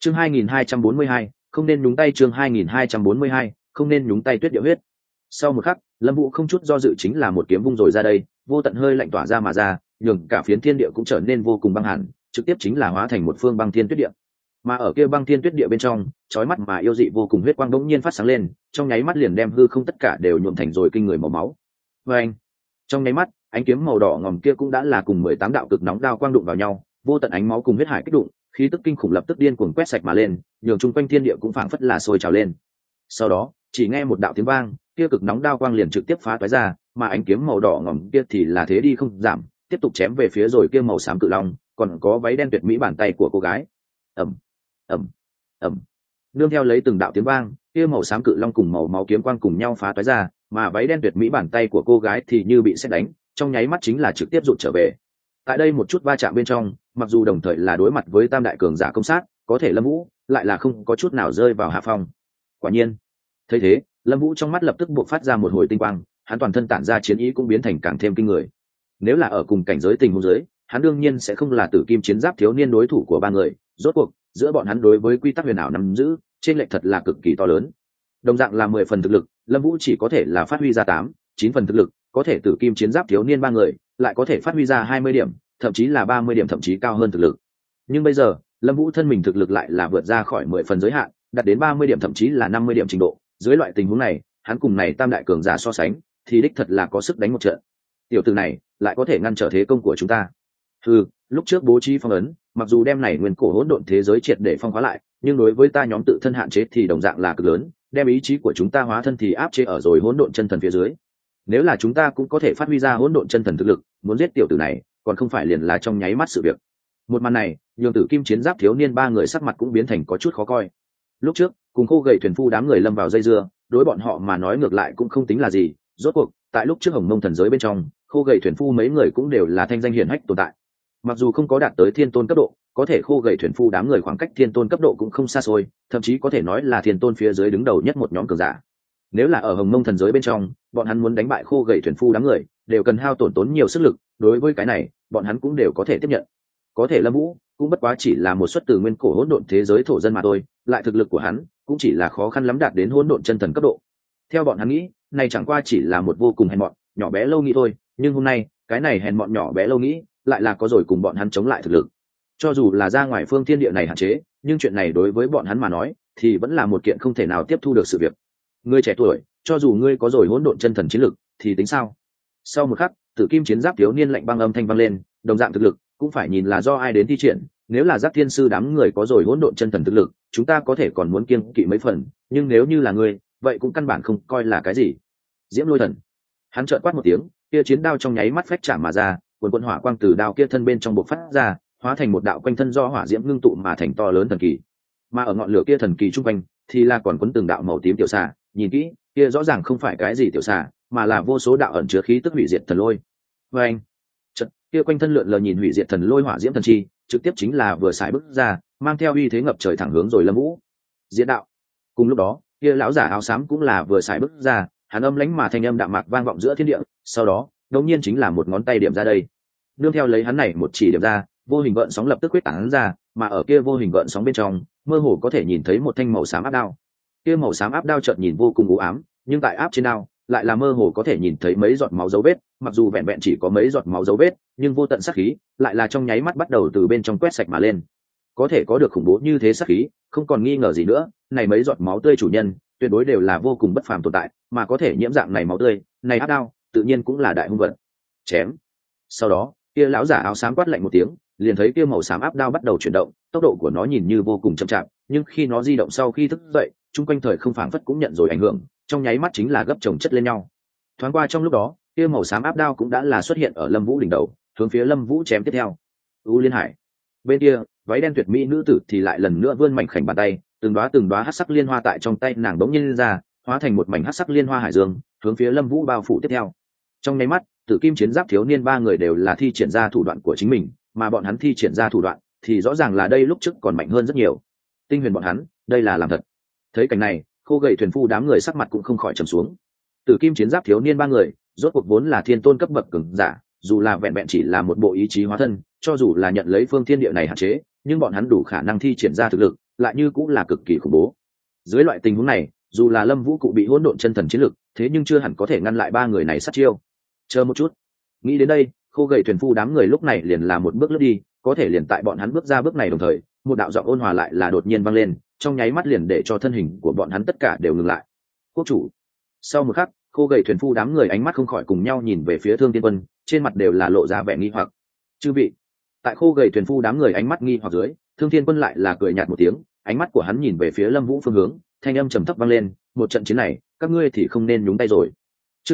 Chương 2242, không nên nhúng tay. Chương 2242, không nên nhúng tay. Tuyết Điệu Huyết. Sau một khắc, Lâm Vũ không chút do dự chính là một kiếm vung rồi ra đây, vô tận hơi lạnh tỏa ra mà ra, nhường cả phiến thiên địa cũng trở nên vô cùng băng hàn, trực tiếp chính là hóa thành một phương băng thiên tuyết địa. Mà ở kia băng thiên tuyết địa bên trong, chói mắt mà yêu dị vô cùng huyết quang đống nhiên phát sáng lên, trong nháy mắt liền đem hư không tất cả đều nhuộm thành rồi kinh người màu máu. Và anh, trong nháy mắt, ánh kiếm màu đỏ ngòm kia cũng đã là cùng 18 đạo cực nóng đao quang đụng vào nhau, vô tận ánh máu cùng huyết hải kích đụng, khí tức kinh khủng lập tức điên cuồng quét sạch mà lên, nhường chung quanh thiên địa cũng phảng phất là sôi trào lên. Sau đó, chỉ nghe một đạo tiếng vang, kia cực nóng đao quang liền trực tiếp phá toái ra, mà ánh kiếm màu đỏ ngòm kia thì là thế đi không giảm, tiếp tục chém về phía rồi kia màu xám cự long, còn có váy đen tuyệt mỹ bàn tay của cô gái. Ầm, ầm, ầm. Nương theo lấy từng đạo tiếng vang, kia màu xám cự long cùng màu máu kiếm quang cùng nhau phá toái ra, mà váy đen tuyệt mỹ bàn tay của cô gái thì như bị sét đánh, trong nháy mắt chính là trực tiếp rụt trở về. Tại đây một chút va chạm bên trong, mặc dù đồng thời là đối mặt với tam đại cường giả công sát, có thể Lâm Vũ lại là không có chút nào rơi vào hạ phong. Quả nhiên, thấy thế, Lâm Vũ trong mắt lập tức bộc phát ra một hồi tinh quang, hắn toàn thân tản ra chiến ý cũng biến thành càng thêm kinh người. Nếu là ở cùng cảnh giới tình huống dưới, hắn đương nhiên sẽ không là Tử Kim Chiến Giáp thiếu niên đối thủ của ba người, rốt cuộc, giữa bọn hắn đối với quy tắc huyền ảo nắm giữ, trên lệch thật là cực kỳ to lớn. Đồng dạng là 10 phần thực lực, Lâm Vũ chỉ có thể là phát huy ra 8, 9 phần thực lực, có thể Tử Kim Chiến Giáp thiếu niên ba người, lại có thể phát huy ra 20 điểm, thậm chí là 30 điểm thậm chí cao hơn thực lực. Nhưng bây giờ, Lâm Vũ thân mình thực lực lại là vượt ra khỏi 10 phần giới hạn, đạt đến 30 điểm thậm chí là 50 điểm trình độ. Dưới loại tình huống này, hắn cùng này tam đại cường giả so sánh, thì đích thật là có sức đánh một trận. Tiểu tử này lại có thể ngăn trở thế công của chúng ta. Lúc trước bố trí phong ấn, mặc dù đem này nguyên cổ hỗn độn thế giới triệt để phong hóa lại, nhưng đối với ta nhóm tự thân hạn chế thì đồng dạng là cực lớn, đem ý chí của chúng ta hóa thân thì áp chế ở rồi hỗn độn chân thần phía dưới. Nếu là chúng ta cũng có thể phát huy ra hỗn độn chân thần thực lực, muốn giết tiểu tử này, còn không phải liền là trong nháy mắt sự việc. Một màn này, nhường Tử Kim Chiến Giáp thiếu niên ba người sắc mặt cũng biến thành có chút khó coi. Lúc trước, cùng Khô Gầy thuyền phu đám người lâm vào dây dưa, đối bọn họ mà nói ngược lại cũng không tính là gì, rốt cuộc, tại lúc trước Hồng Mông thần giới bên trong, Khô Gầy thuyền phu mấy người cũng đều là thanh danh hiển hách tồn tại. Mặc dù không có đạt tới thiên tôn cấp độ, có thể Khô Gầy thuyền phu đám người khoảng cách thiên tôn cấp độ cũng không xa xôi, thậm chí có thể nói là thiên tôn phía dưới đứng đầu nhất một nhóm cường giả. Nếu là ở Hồng Mông thần giới bên trong, bọn hắn muốn đánh bại Khô Gầy thuyền phu đám người, đều cần hao tổn nhiều sức lực, đối với cái này, bọn hắn cũng đều có thể tiếp nhận. Có thể Lâm Vũ cũng bất quá chỉ là một xuất từ nguyên cổ hỗn độn thế giới thổ dân mà thôi, lại thực lực của hắn cũng chỉ là khó khăn lắm đạt đến hỗn độn chân thần cấp độ. Theo bọn hắn nghĩ, này chẳng qua chỉ là một vô cùng hèn mọn, nhỏ bé lâu nghĩ thôi, nhưng hôm nay, cái này hèn mọn nhỏ bé lâu nghĩ, lại là có rồi cùng bọn hắn chống lại thực lực. Cho dù là ra ngoài phương thiên địa này hạn chế, nhưng chuyện này đối với bọn hắn mà nói, thì vẫn là một kiện không thể nào tiếp thu được sự việc. Ngươi trẻ tuổi, cho dù ngươi có rồi hỗn độn chân thần chiến lực, thì tính sao? Sau một khắc, Tử Kim Chiến Giáp thiếu niên lạnh băng âm thanh vang lên, đồng dạng thực lực, cũng phải nhìn là do ai đến thi triển. Nếu là Giáp Thiên sư đám người có rồi hỗn độn chân thần thực lực, chúng ta có thể còn muốn kiêng kỵ mấy phần, nhưng nếu như là ngươi, vậy cũng căn bản không coi là cái gì. Diễm Lôi Thần, hắn trợn quát một tiếng, kia chiến đao trong nháy mắt phách chạm mà ra, quần quần hỏa quang từ đao kia thân bên trong bộc phát ra, hóa thành một đạo quanh thân do hỏa diễm ngưng tụ mà thành to lớn thần kỳ. Mà ở ngọn lửa kia thần kỳ trung quanh, thì là còn quấn từng đạo màu tím tiểu xà, nhìn kỹ, kia rõ ràng không phải cái gì tiểu xà, mà là vô số đạo ẩn chứa khí tức hủy diệt thần lôi. Và anh, kia quanh thân lượn lờ nhìn hủy diệt thần lôi hỏa diễm thần chi, trực tiếp chính là vừa xài bước ra, mang theo uy thế ngập trời thẳng hướng rồi Lâm Vũ. Diễn đạo. Cùng lúc đó, kia lão giả áo xám cũng là vừa xài bước ra, hắn âm lãnh mà thanh âm đạm mạc vang vọng giữa thiên địa, sau đó, đột nhiên chính là một ngón tay điểm ra đây. Nương theo lấy hắn này một chỉ điểm ra, vô hình gợn sóng lập tức quyết tán ra, mà ở kia vô hình gợn sóng bên trong, mơ hồ có thể nhìn thấy một thanh màu xám áp đao. Kia màu xám áp đao chợt nhìn vô cùng u ám, nhưng tại áp trên đao, lại là mơ hồ có thể nhìn thấy mấy giọt máu dấu vết, mặc dù vẹn vẹn chỉ có mấy giọt máu dấu vết, nhưng vô tận sát khí, lại là trong nháy mắt bắt đầu từ bên trong quét sạch mà lên. Có thể có được khủng bố như thế sát khí, không còn nghi ngờ gì nữa, này mấy giọt máu tươi chủ nhân, tuyệt đối đều là vô cùng bất phàm tồn tại, mà có thể nhiễm dạng này máu tươi, này áp đao, tự nhiên cũng là đại hung vật. Chém. Sau đó, kia lão giả áo xám quát lạnh một tiếng, liền thấy kia màu xám áp đao bắt đầu chuyển động, tốc độ của nó nhìn như vô cùng chậm chạp, nhưng khi nó di động sau khi thức dậy, chung quanh thời không phảng phất cũng nhận rồi ảnh hưởng, trong nháy mắt chính là gấp chồng chất lên nhau. Thoáng qua trong lúc đó, kia màu xám áp đao cũng đã là xuất hiện ở Lâm Vũ đỉnh đầu, hướng phía Lâm Vũ chém tiếp theo. U Liên Hải. Bên kia, váy đen tuyệt mỹ nữ tử thì lại lần nữa vươn mảnh khảnh bàn tay, từng đóa hắc sắc liên hoa tại trong tay nàng bỗng nhiên ra, hóa thành một mảnh hắc sắc liên hoa hải dương, hướng phía Lâm Vũ bao phủ tiếp theo. Trong nháy mắt, Tử Kim Chiến Giáp thiếu niên ba người đều là thi triển ra thủ đoạn của chính mình, mà bọn hắn thi triển ra thủ đoạn thì rõ ràng là đây lúc trước còn mạnh hơn rất nhiều. Tinh huyền bọn hắn, đây là làm thật. Thấy cảnh này, Khô Gầy thuyền phu đám người sắc mặt cũng không khỏi trầm xuống. Tử Kim Chiến Giáp thiếu niên ba người, rốt cuộc vốn là thiên tôn cấp bậc cường giả, dù là vẹn vẹn chỉ là một bộ ý chí hóa thân, cho dù là nhận lấy phương thiên địa này hạn chế, nhưng bọn hắn đủ khả năng thi triển ra thực lực, lại như cũng là cực kỳ khủng bố. Dưới loại tình huống này, dù là Lâm Vũ cụ bị hỗn độn chân thần chiến lực, thế nhưng chưa hẳn có thể ngăn lại ba người này sát chiêu. Chờ một chút. Nghĩ đến đây, khô gầy thuyền phu đám người lúc này liền là một bước lướt đi, có thể liền tại bọn hắn bước ra bước này đồng thời, một đạo giọng ôn hòa lại là đột nhiên vang lên, trong nháy mắt liền để cho thân hình của bọn hắn tất cả đều ngừng lại. Quốc chủ. Sau một khắc, khô gầy thuyền phu đám người ánh mắt không khỏi cùng nhau nhìn về phía Thương Thiên Quân, trên mặt đều là lộ ra vẻ nghi hoặc. Chư vị. Tại khô gầy thuyền phu đám người ánh mắt nghi hoặc dưới, Thương Thiên Quân lại là cười nhạt một tiếng, ánh mắt của hắn nhìn về phía Lâm Vũ phương hướng, thanh âm trầm thấp vang lên, một trận chiến này, các ngươi thì không nên nhúng tay rồi. Chương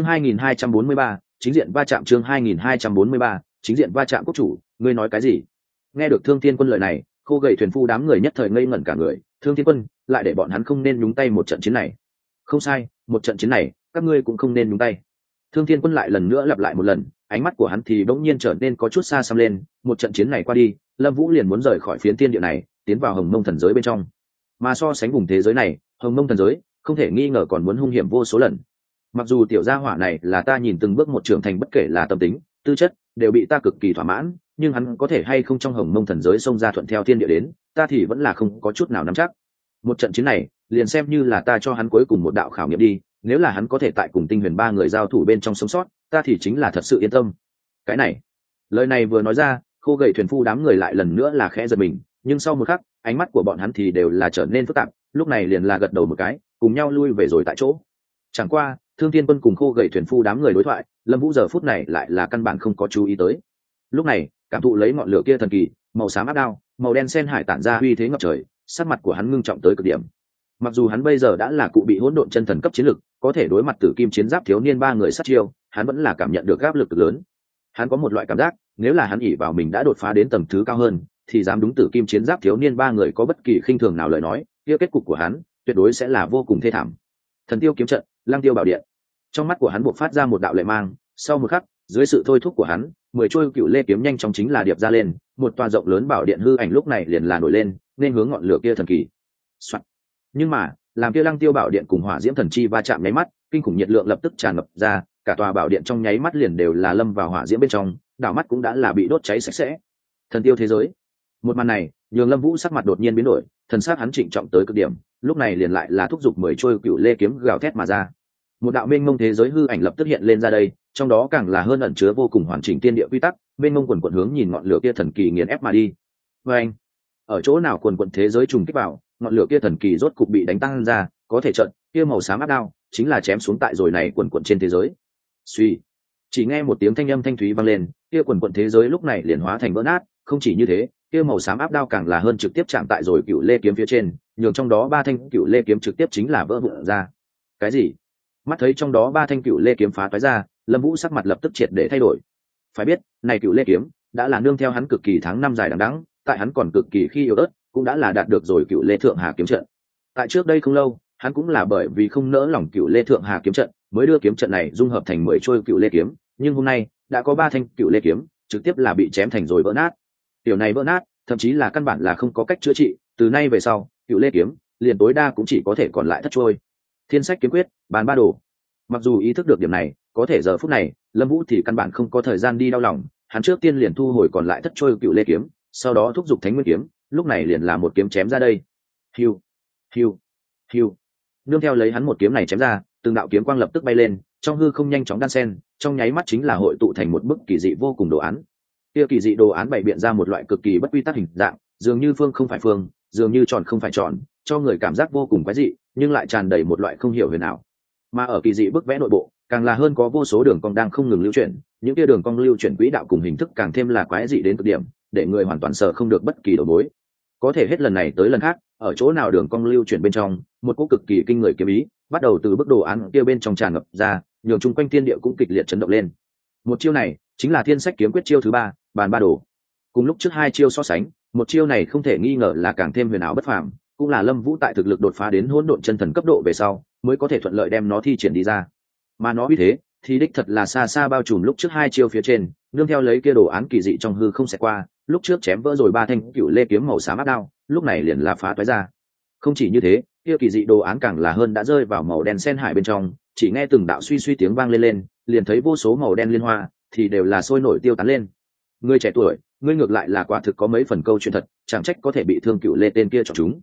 2243, chính diện va chạm. Chương 2243, chính diện va chạm. Quốc chủ, ngươi nói cái gì? Nghe được Thương Thiên Quân lời này, khô gầy thuyền phu đám người nhất thời ngây ngẩn cả người. Thương Thiên Quân lại để bọn hắn không nên nhúng tay một trận chiến này. Không sai, một trận chiến này, các ngươi cũng không nên nhúng tay. Thương Thiên Quân lại lần nữa lặp lại một lần, ánh mắt của hắn thì bỗng nhiên trở nên có chút xa xăm lên. Một trận chiến này qua đi, Lâm Vũ liền muốn rời khỏi phiến thiên địa này, tiến vào Hồng Mông thần giới bên trong. Mà so sánh vùng thế giới này, Hồng Mông thần giới không thể nghi ngờ còn muốn hung hiểm vô số lần. Mặc dù tiểu gia hỏa này là ta nhìn từng bước một trưởng thành, bất kể là tâm tính, tư chất, đều bị ta cực kỳ thỏa mãn, nhưng hắn có thể hay không trong Hồng Mông thần giới xông ra thuận theo thiên địa đến, ta thì vẫn là không có chút nào nắm chắc. Một trận chiến này, liền xem như là ta cho hắn cuối cùng một đạo khảo nghiệm đi, nếu là hắn có thể tại cùng Tinh Huyền ba người giao thủ bên trong sống sót, ta thì chính là thật sự yên tâm. Cái này, lời này vừa nói ra, khô gầy thuyền phu đám người lại lần nữa là khẽ giật mình, nhưng sau một khắc, ánh mắt của bọn hắn thì đều là trở nên phức tạp, lúc này liền là gật đầu một cái, cùng nhau lui về rồi tại chỗ. Chẳng qua, Thương Thiên Quân cùng khô gầy thuyền phu đám người đối thoại, Lâm Vũ giờ phút này lại là căn bản không có chú ý tới. Lúc này, cảm thụ lấy ngọn lửa kia thần kỳ, màu xám áp đao, màu đen sen hải tản ra uy thế ngập trời, sắc mặt của hắn ngưng trọng tới cực điểm. Mặc dù hắn bây giờ đã là cụ bị hỗn độn chân thần cấp chiến lực, có thể đối mặt Tử Kim chiến giáp thiếu niên ba người sát chiêu, hắn vẫn là cảm nhận được áp lực lớn. Hắn có một loại cảm giác, nếu là hắn ỷ vào mình đã đột phá đến tầng thứ cao hơn, thì dám đúng Tử Kim chiến giáp thiếu niên ba người có bất kỳ khinh thường nào lời nói, kia kết cục của hắn tuyệt đối sẽ là vô cùng thê thảm. Thần tiêu kiếm trận, Lăng Tiêu bảo điện. Trong mắt của hắn bộc phát ra một đạo lệ mang, sau một khắc, dưới sự thôi thúc của hắn, 10 trôi cựu lê kiếm nhanh chóng chính là điệp ra lên, một tòa rộng lớn bảo điện hư ảnh lúc này liền là nổi lên, nên hướng ngọn lửa kia thần kỳ. Soạn. Nhưng mà, làm kia Lăng Tiêu bảo điện cùng hỏa diễm thần chi va chạm nháy mắt, kinh khủng nhiệt lượng lập tức tràn ngập ra, cả tòa bảo điện trong nháy mắt liền đều là lâm vào hỏa diễm bên trong, đảo mắt cũng đã là bị đốt cháy sạch sẽ. Thần tiêu thế giới. Một màn này, nhường Lâm Vũ sắc mặt đột nhiên biến đổi, thần sắc hắn trịnh trọng tới cực điểm, lúc này liền lại là thúc giục 10 trôi cựu lê kiếm gào thét mà ra. Một đạo mênh mông thế giới hư ảnh lập tức hiện lên ra đây, trong đó càng là hơn ẩn chứa vô cùng hoàn chỉnh tiên địa quy tắc, mênh mông quần quần hướng nhìn ngọn lửa kia thần kỳ nghiền ép mà đi. Oeng! Ở chỗ nào quần quần thế giới trùng kích vào, ngọn lửa kia thần kỳ rốt cục bị đánh tan ra, có thể trận, kia màu xám áp đao, chính là chém xuống tại rồi này quần quần trên thế giới. Suy! Chỉ nghe một tiếng thanh âm thanh thúy vang lên, kia quần quần thế giới lúc này liền hóa thành vỡ nát, không chỉ như thế, kia màu xám áp đao càng là hơn trực tiếp chạm tại rồi cựu lê kiếm phía trên, nhường trong đó 3 thanh cựu lê kiếm trực tiếp chính là vỡ vụn ra. Cái gì? Mắt thấy trong đó 3 thanh cựu lê kiếm phá toái ra, Lâm Vũ sắc mặt lập tức triệt để thay đổi. Phải biết, này cựu lê kiếm đã là nương theo hắn cực kỳ tháng năm dài đằng đẵng, tại hắn còn cực kỳ khi yếu ớt, cũng đã là đạt được rồi cựu lê thượng hà kiếm trận. Tại trước đây không lâu, hắn cũng là bởi vì không nỡ lòng cựu lê thượng hà kiếm trận, mới đưa kiếm trận này dung hợp thành 10 trôi cựu lê kiếm, nhưng hôm nay đã có 3 thanh cựu lê kiếm trực tiếp là bị chém thành rồi vỡ nát. Tiểu này vỡ nát, thậm chí là căn bản là không có cách chữa trị, từ nay về sau, cựu lê kiếm liền tối đa cũng chỉ có thể còn lại thất trôi. Thiên sách kiếm quyết, bàn ba đồ. Mặc dù ý thức được điểm này, có thể giờ phút này, Lâm Vũ thì căn bản không có thời gian đi đau lòng, hắn trước tiên liền thu hồi còn lại thất trôi cựu lê kiếm, sau đó thúc giục Thánh Nguyên kiếm, lúc này liền là một kiếm chém ra đây. Hiu, hiu, hiu. Nương theo lấy hắn một kiếm này chém ra, từng đạo kiếm quang lập tức bay lên, trong hư không nhanh chóng đan xen, trong nháy mắt chính là hội tụ thành một bức kỳ dị vô cùng đồ án. Kia kỳ dị đồ án bày biện ra một loại cực kỳ bất quy tắc hình dạng, dường như phương không phải phương, dường như tròn không phải tròn, cho người cảm giác vô cùng quái dị, nhưng lại tràn đầy một loại không hiểu huyền ảo. Mà ở kỳ dị bức vẽ nội bộ, càng là hơn có vô số đường cong đang không ngừng lưu chuyển, những kia đường cong lưu chuyển quỹ đạo cùng hình thức càng thêm là quái dị đến cực điểm, để người hoàn toàn sợ không được bất kỳ đầu mối. Có thể hết lần này tới lần khác, ở chỗ nào đường cong lưu chuyển bên trong, một cỗ cực kỳ kinh người kiếm ý, bắt đầu từ bức đồ án kia bên trong tràn ngập ra, nhường chung quanh thiên địa cũng kịch liệt chấn động lên. Một chiêu này chính là Thiên Sách kiếm quyết chiêu thứ 3, bàn ba đồ. Cùng lúc trước 2 chiêu so sánh, một chiêu này không thể nghi ngờ là càng thêm huyền ảo bất phàm, cũng là Lâm Vũ tại thực lực đột phá đến hỗn độn chân thần cấp độ về sau, mới có thể thuận lợi đem nó thi triển đi ra. Mà nó uy thế thì đích thật là xa xa bao trùm lúc trước 2 chiêu phía trên, nương theo lấy kia đồ án kỳ dị trong hư không sẽ qua, lúc trước chém vỡ rồi 3 thanh cựu lê kiếm màu xám áp đao, lúc này liền là phá toái ra. Không chỉ như thế, kia kỳ dị đồ án càng là hơn đã rơi vào màu đen sen hải bên trong, chỉ nghe từng đạo suy suy tiếng vang lên, liền thấy vô số màu đen liên hoa thì đều là sôi nổi tiêu tán lên. Ngươi trẻ tuổi, ngươi ngược lại là quả thực có mấy phần câu chuyện thật, chẳng trách có thể bị Thương Cựu Lê tên kia chọn chúng.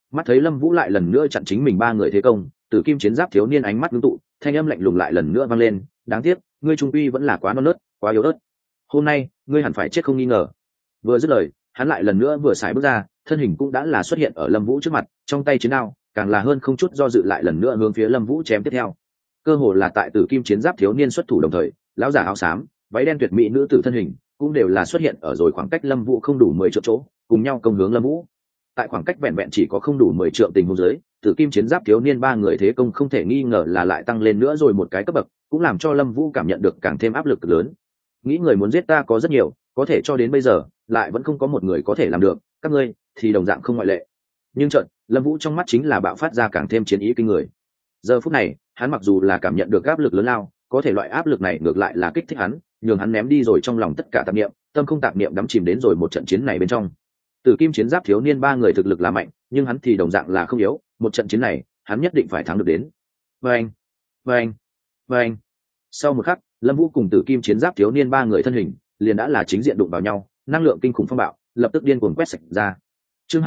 Mắt thấy Lâm Vũ lại lần nữa chặn chính mình ba người thế công, Tử Kim Chiến Giáp thiếu niên ánh mắt ngưng tụ, thanh âm lạnh lùng lại lần nữa vang lên, đáng tiếc, ngươi trung quy vẫn là quá non nớt, quá yếu ớt. Hôm nay, ngươi hẳn phải chết không nghi ngờ. Vừa dứt lời, hắn lại lần nữa vừa xài bước ra, thân hình cũng đã là xuất hiện ở Lâm Vũ trước mặt, trong tay chiến đao, càng là hơn không chút do dự lại lần nữa hướng phía Lâm Vũ chém tiếp theo. Cơ hồ là tại Tử Kim Chiến Giáp thiếu niên xuất thủ đồng thời, lão giả áo xám, váy đen tuyệt mỹ nữ tử thân hình, cũng đều là xuất hiện ở rồi khoảng cách Lâm Vũ không đủ 10 trượng chỗ, cùng nhau công hướng Lâm Vũ. Tại khoảng cách vẹn vẹn chỉ có không đủ 10 trượng tình huống dưới, Tử Kim Chiến Giáp thiếu niên ba người thế công không thể nghi ngờ là lại tăng lên nữa rồi một cái cấp bậc, cũng làm cho Lâm Vũ cảm nhận được càng thêm áp lực lớn. Nghĩ người muốn giết ta có rất nhiều, có thể cho đến bây giờ, lại vẫn không có một người có thể làm được, các ngươi thì đồng dạng không ngoại lệ. Nhưng chợt, Lâm Vũ trong mắt chính là bạo phát ra càng thêm chiến ý kinh người. Giờ phút này, hắn mặc dù là cảm nhận được áp lực lớn lao, có thể loại áp lực này ngược lại là kích thích hắn, nhường hắn ném đi rồi trong lòng tất cả tạp niệm, tâm không tạp niệm đắm chìm đến rồi một trận chiến này bên trong. Tử Kim Chiến Giáp thiếu niên ba người thực lực là mạnh, nhưng hắn thì đồng dạng là không yếu, một trận chiến này, hắn nhất định phải thắng được đến. Vâng, vâng, vâng. Sau một khắc, Lâm Vũ cùng Tử Kim Chiến Giáp thiếu niên ba người thân hình liền đã là chính diện đụng vào nhau, năng lượng kinh khủng phong bạo lập tức điên cuồng quét sạch ra. Chương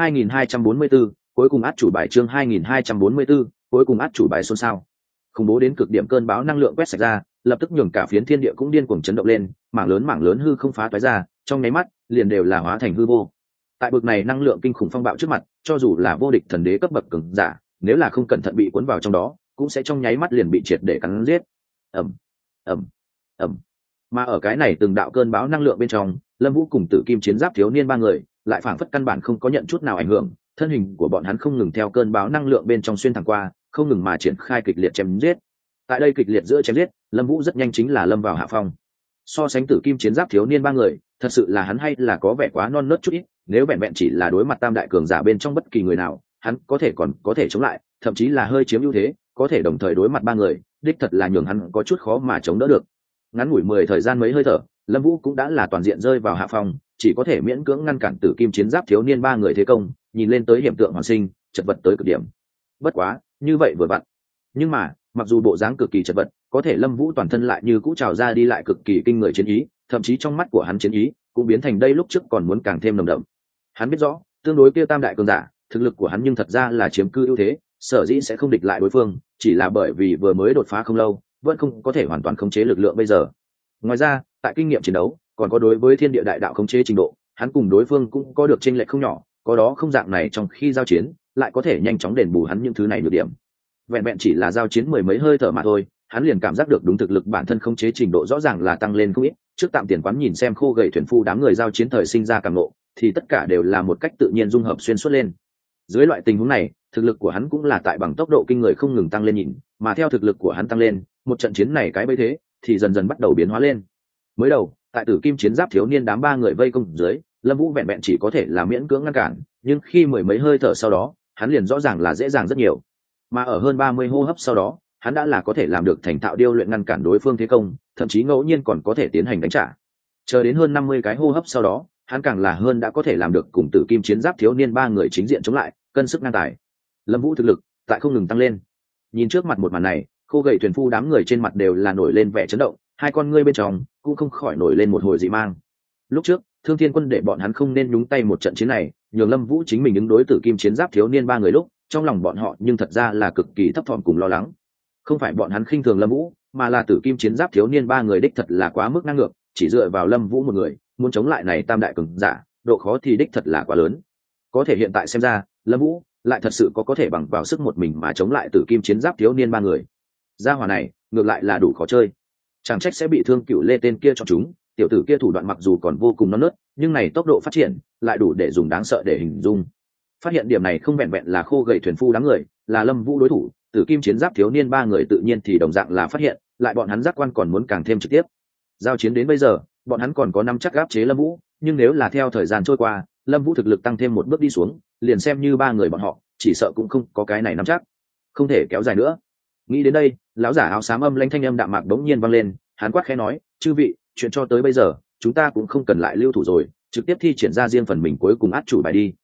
2244, cuối cùng át chủ bài. Chương 2244, cuối cùng át chủ bài xôn xao. Khủng bố đến cực điểm cơn bão năng lượng quét sạch ra, lập tức nhường cả phiến thiên địa cũng điên cuồng chấn động lên, mảng lớn hư không phá toái ra, trong nháy mắt liền đều là hóa thành hư vô. Tại bực này năng lượng kinh khủng phong bạo trước mặt, cho dù là vô địch thần đế cấp bậc cường giả, nếu là không cẩn thận bị cuốn vào trong đó, cũng sẽ trong nháy mắt liền bị triệt để cắn giết. ầm ầm ầm. Mà ở cái này từng đạo cơn bão năng lượng bên trong, Lâm Vũ cùng Tử Kim Chiến Giáp thiếu niên ba người lại phảng phất căn bản không có nhận chút nào ảnh hưởng, thân hình của bọn hắn không ngừng theo cơn bão năng lượng bên trong xuyên thẳng qua, không ngừng mà triển khai kịch liệt chém giết. Tại đây kịch liệt giữa chém giết, Lâm Vũ rất nhanh chính là lâm vào hạ phong. So sánh Tử Kim Chiến Giáp thiếu niên ba người, thật sự là hắn hay là có vẻ quá non nớt chút ít, nếu vẹn vẹn chỉ là đối mặt tam đại cường giả bên trong bất kỳ người nào, hắn còn có thể chống lại, thậm chí là hơi chiếm ưu thế, có thể đồng thời đối mặt ba người, đích thật là nhường hắn có chút khó mà chống đỡ được. Ngắn ngủi 10 thời gian mấy hơi thở, Lâm Vũ cũng đã là toàn diện rơi vào hạ phong, chỉ có thể miễn cưỡng ngăn cản Tử Kim Chiến Giáp thiếu niên ba người thế công, nhìn lên tới hiểm tượng hoàn sinh, chật vật tới cực điểm. Bất quá, như vậy vừa vặn. Nhưng mà, mặc dù bộ dáng cực kỳ chật vật, có thể Lâm Vũ toàn thân lại như cũ trào ra đi lại cực kỳ kinh người chiến ý, thậm chí trong mắt của hắn chiến ý cũng biến thành đây lúc trước còn muốn càng thêm nồng đậm. Hắn biết rõ, tương đối kia tam đại cường giả, thực lực của hắn nhưng thật ra là chiếm cư ưu thế, sở dĩ sẽ không địch lại đối phương, chỉ là bởi vì vừa mới đột phá không lâu, vẫn không có thể hoàn toàn khống chế lực lượng bây giờ. Ngoài ra, tại kinh nghiệm chiến đấu, còn có đối với thiên địa đại đạo khống chế trình độ, hắn cùng đối phương cũng có được chênh lệch không nhỏ, có đó không dạng này trong khi giao chiến, lại có thể nhanh chóng đền bù hắn những thứ này nhược điểm. Vẹn vẹn chỉ là giao chiến mười mấy hơi thở mà thôi, hắn liền cảm giác được đúng thực lực bản thân khống chế trình độ rõ ràng là tăng lên không ít. Trước tạm tiền quán nhìn xem khô gầy thuyền phu đám người giao chiến thời sinh ra cảm ngộ, thì tất cả đều là một cách tự nhiên dung hợp xuyên suốt lên. Dưới loại tình huống này, thực lực của hắn cũng là tại bằng tốc độ kinh người không ngừng tăng lên nhìn, mà theo thực lực của hắn tăng lên, một trận chiến này cái bấy thế thì dần dần bắt đầu biến hóa lên. Mới đầu, tại Tử Kim Chiến Giáp thiếu niên đám ba người vây công dưới, Lâm Vũ vẹn vẹn chỉ có thể là miễn cưỡng ngăn cản, nhưng khi mười mấy hơi thở sau đó, hắn liền rõ ràng là dễ dàng rất nhiều. Mà ở hơn 30 hô hấp sau đó, hắn đã là có thể làm được thành thạo điêu luyện ngăn cản đối phương thế công, thậm chí ngẫu nhiên còn có thể tiến hành đánh trả. Chờ đến hơn 50 cái hô hấp sau đó, hắn càng là hơn đã có thể làm được cùng Tử Kim Chiến Giáp thiếu niên ba người chính diện chống lại, cân sức ngang tài. Lâm Vũ thực lực tại không ngừng tăng lên. Nhìn trước mặt một màn này, khô gầy thuyền phu đám người trên mặt đều là nổi lên vẻ chấn động, hai con ngươi bên trong cũng không khỏi nổi lên một hồi dị mang. Lúc trước, Thương Thiên Quân để bọn hắn không nên nhúng tay một trận chiến này, nhường Lâm Vũ chính mình ứng đối Tử Kim Chiến Giáp thiếu niên ba người lúc, trong lòng bọn họ nhưng thật ra là cực kỳ thấp thỏm cùng lo lắng. Không phải bọn hắn khinh thường Lâm Vũ, mà là Tử Kim Chiến Giáp thiếu niên ba người đích thật là quá mức năng ngược, chỉ dựa vào Lâm Vũ một người, muốn chống lại này tam đại cường giả, độ khó thì đích thật là quá lớn. Có thể hiện tại xem ra, Lâm Vũ lại thật sự có thể bằng vào sức một mình mà chống lại Tử Kim Chiến Giáp thiếu niên ba người. Gia hỏa này, ngược lại là đủ khó chơi. Chẳng trách sẽ bị Thương Cửu Lê tên kia chọn chúng, tiểu tử kia thủ đoạn mặc dù còn vô cùng non nớt, nhưng này tốc độ phát triển lại đủ để dùng đáng sợ để hình dung. Phát hiện điểm này không vẹn vẹn là khô gầy thuyền phu đám người, là Lâm Vũ đối thủ, Tử Kim Chiến Giáp thiếu niên ba người tự nhiên thì đồng dạng là phát hiện, lại bọn hắn giác quan còn muốn càng thêm trực tiếp. Giao chiến đến bây giờ, bọn hắn còn có nắm chắc áp chế Lâm Vũ, nhưng nếu là theo thời gian trôi qua, Lâm Vũ thực lực tăng thêm một bước đi xuống, liền xem như ba người bọn họ, chỉ sợ cũng không có cái này nắm chắc. Không thể kéo dài nữa. Nghĩ đến đây, lão giả áo xám âm lãnh thanh âm đạm mạc bỗng nhiên vang lên, hắn quát khẽ nói, "Chư vị, chuyện cho tới bây giờ, chúng ta cũng không cần lại lưu thủ rồi, trực tiếp thi triển ra riêng phần mình cuối cùng át chủ bài đi."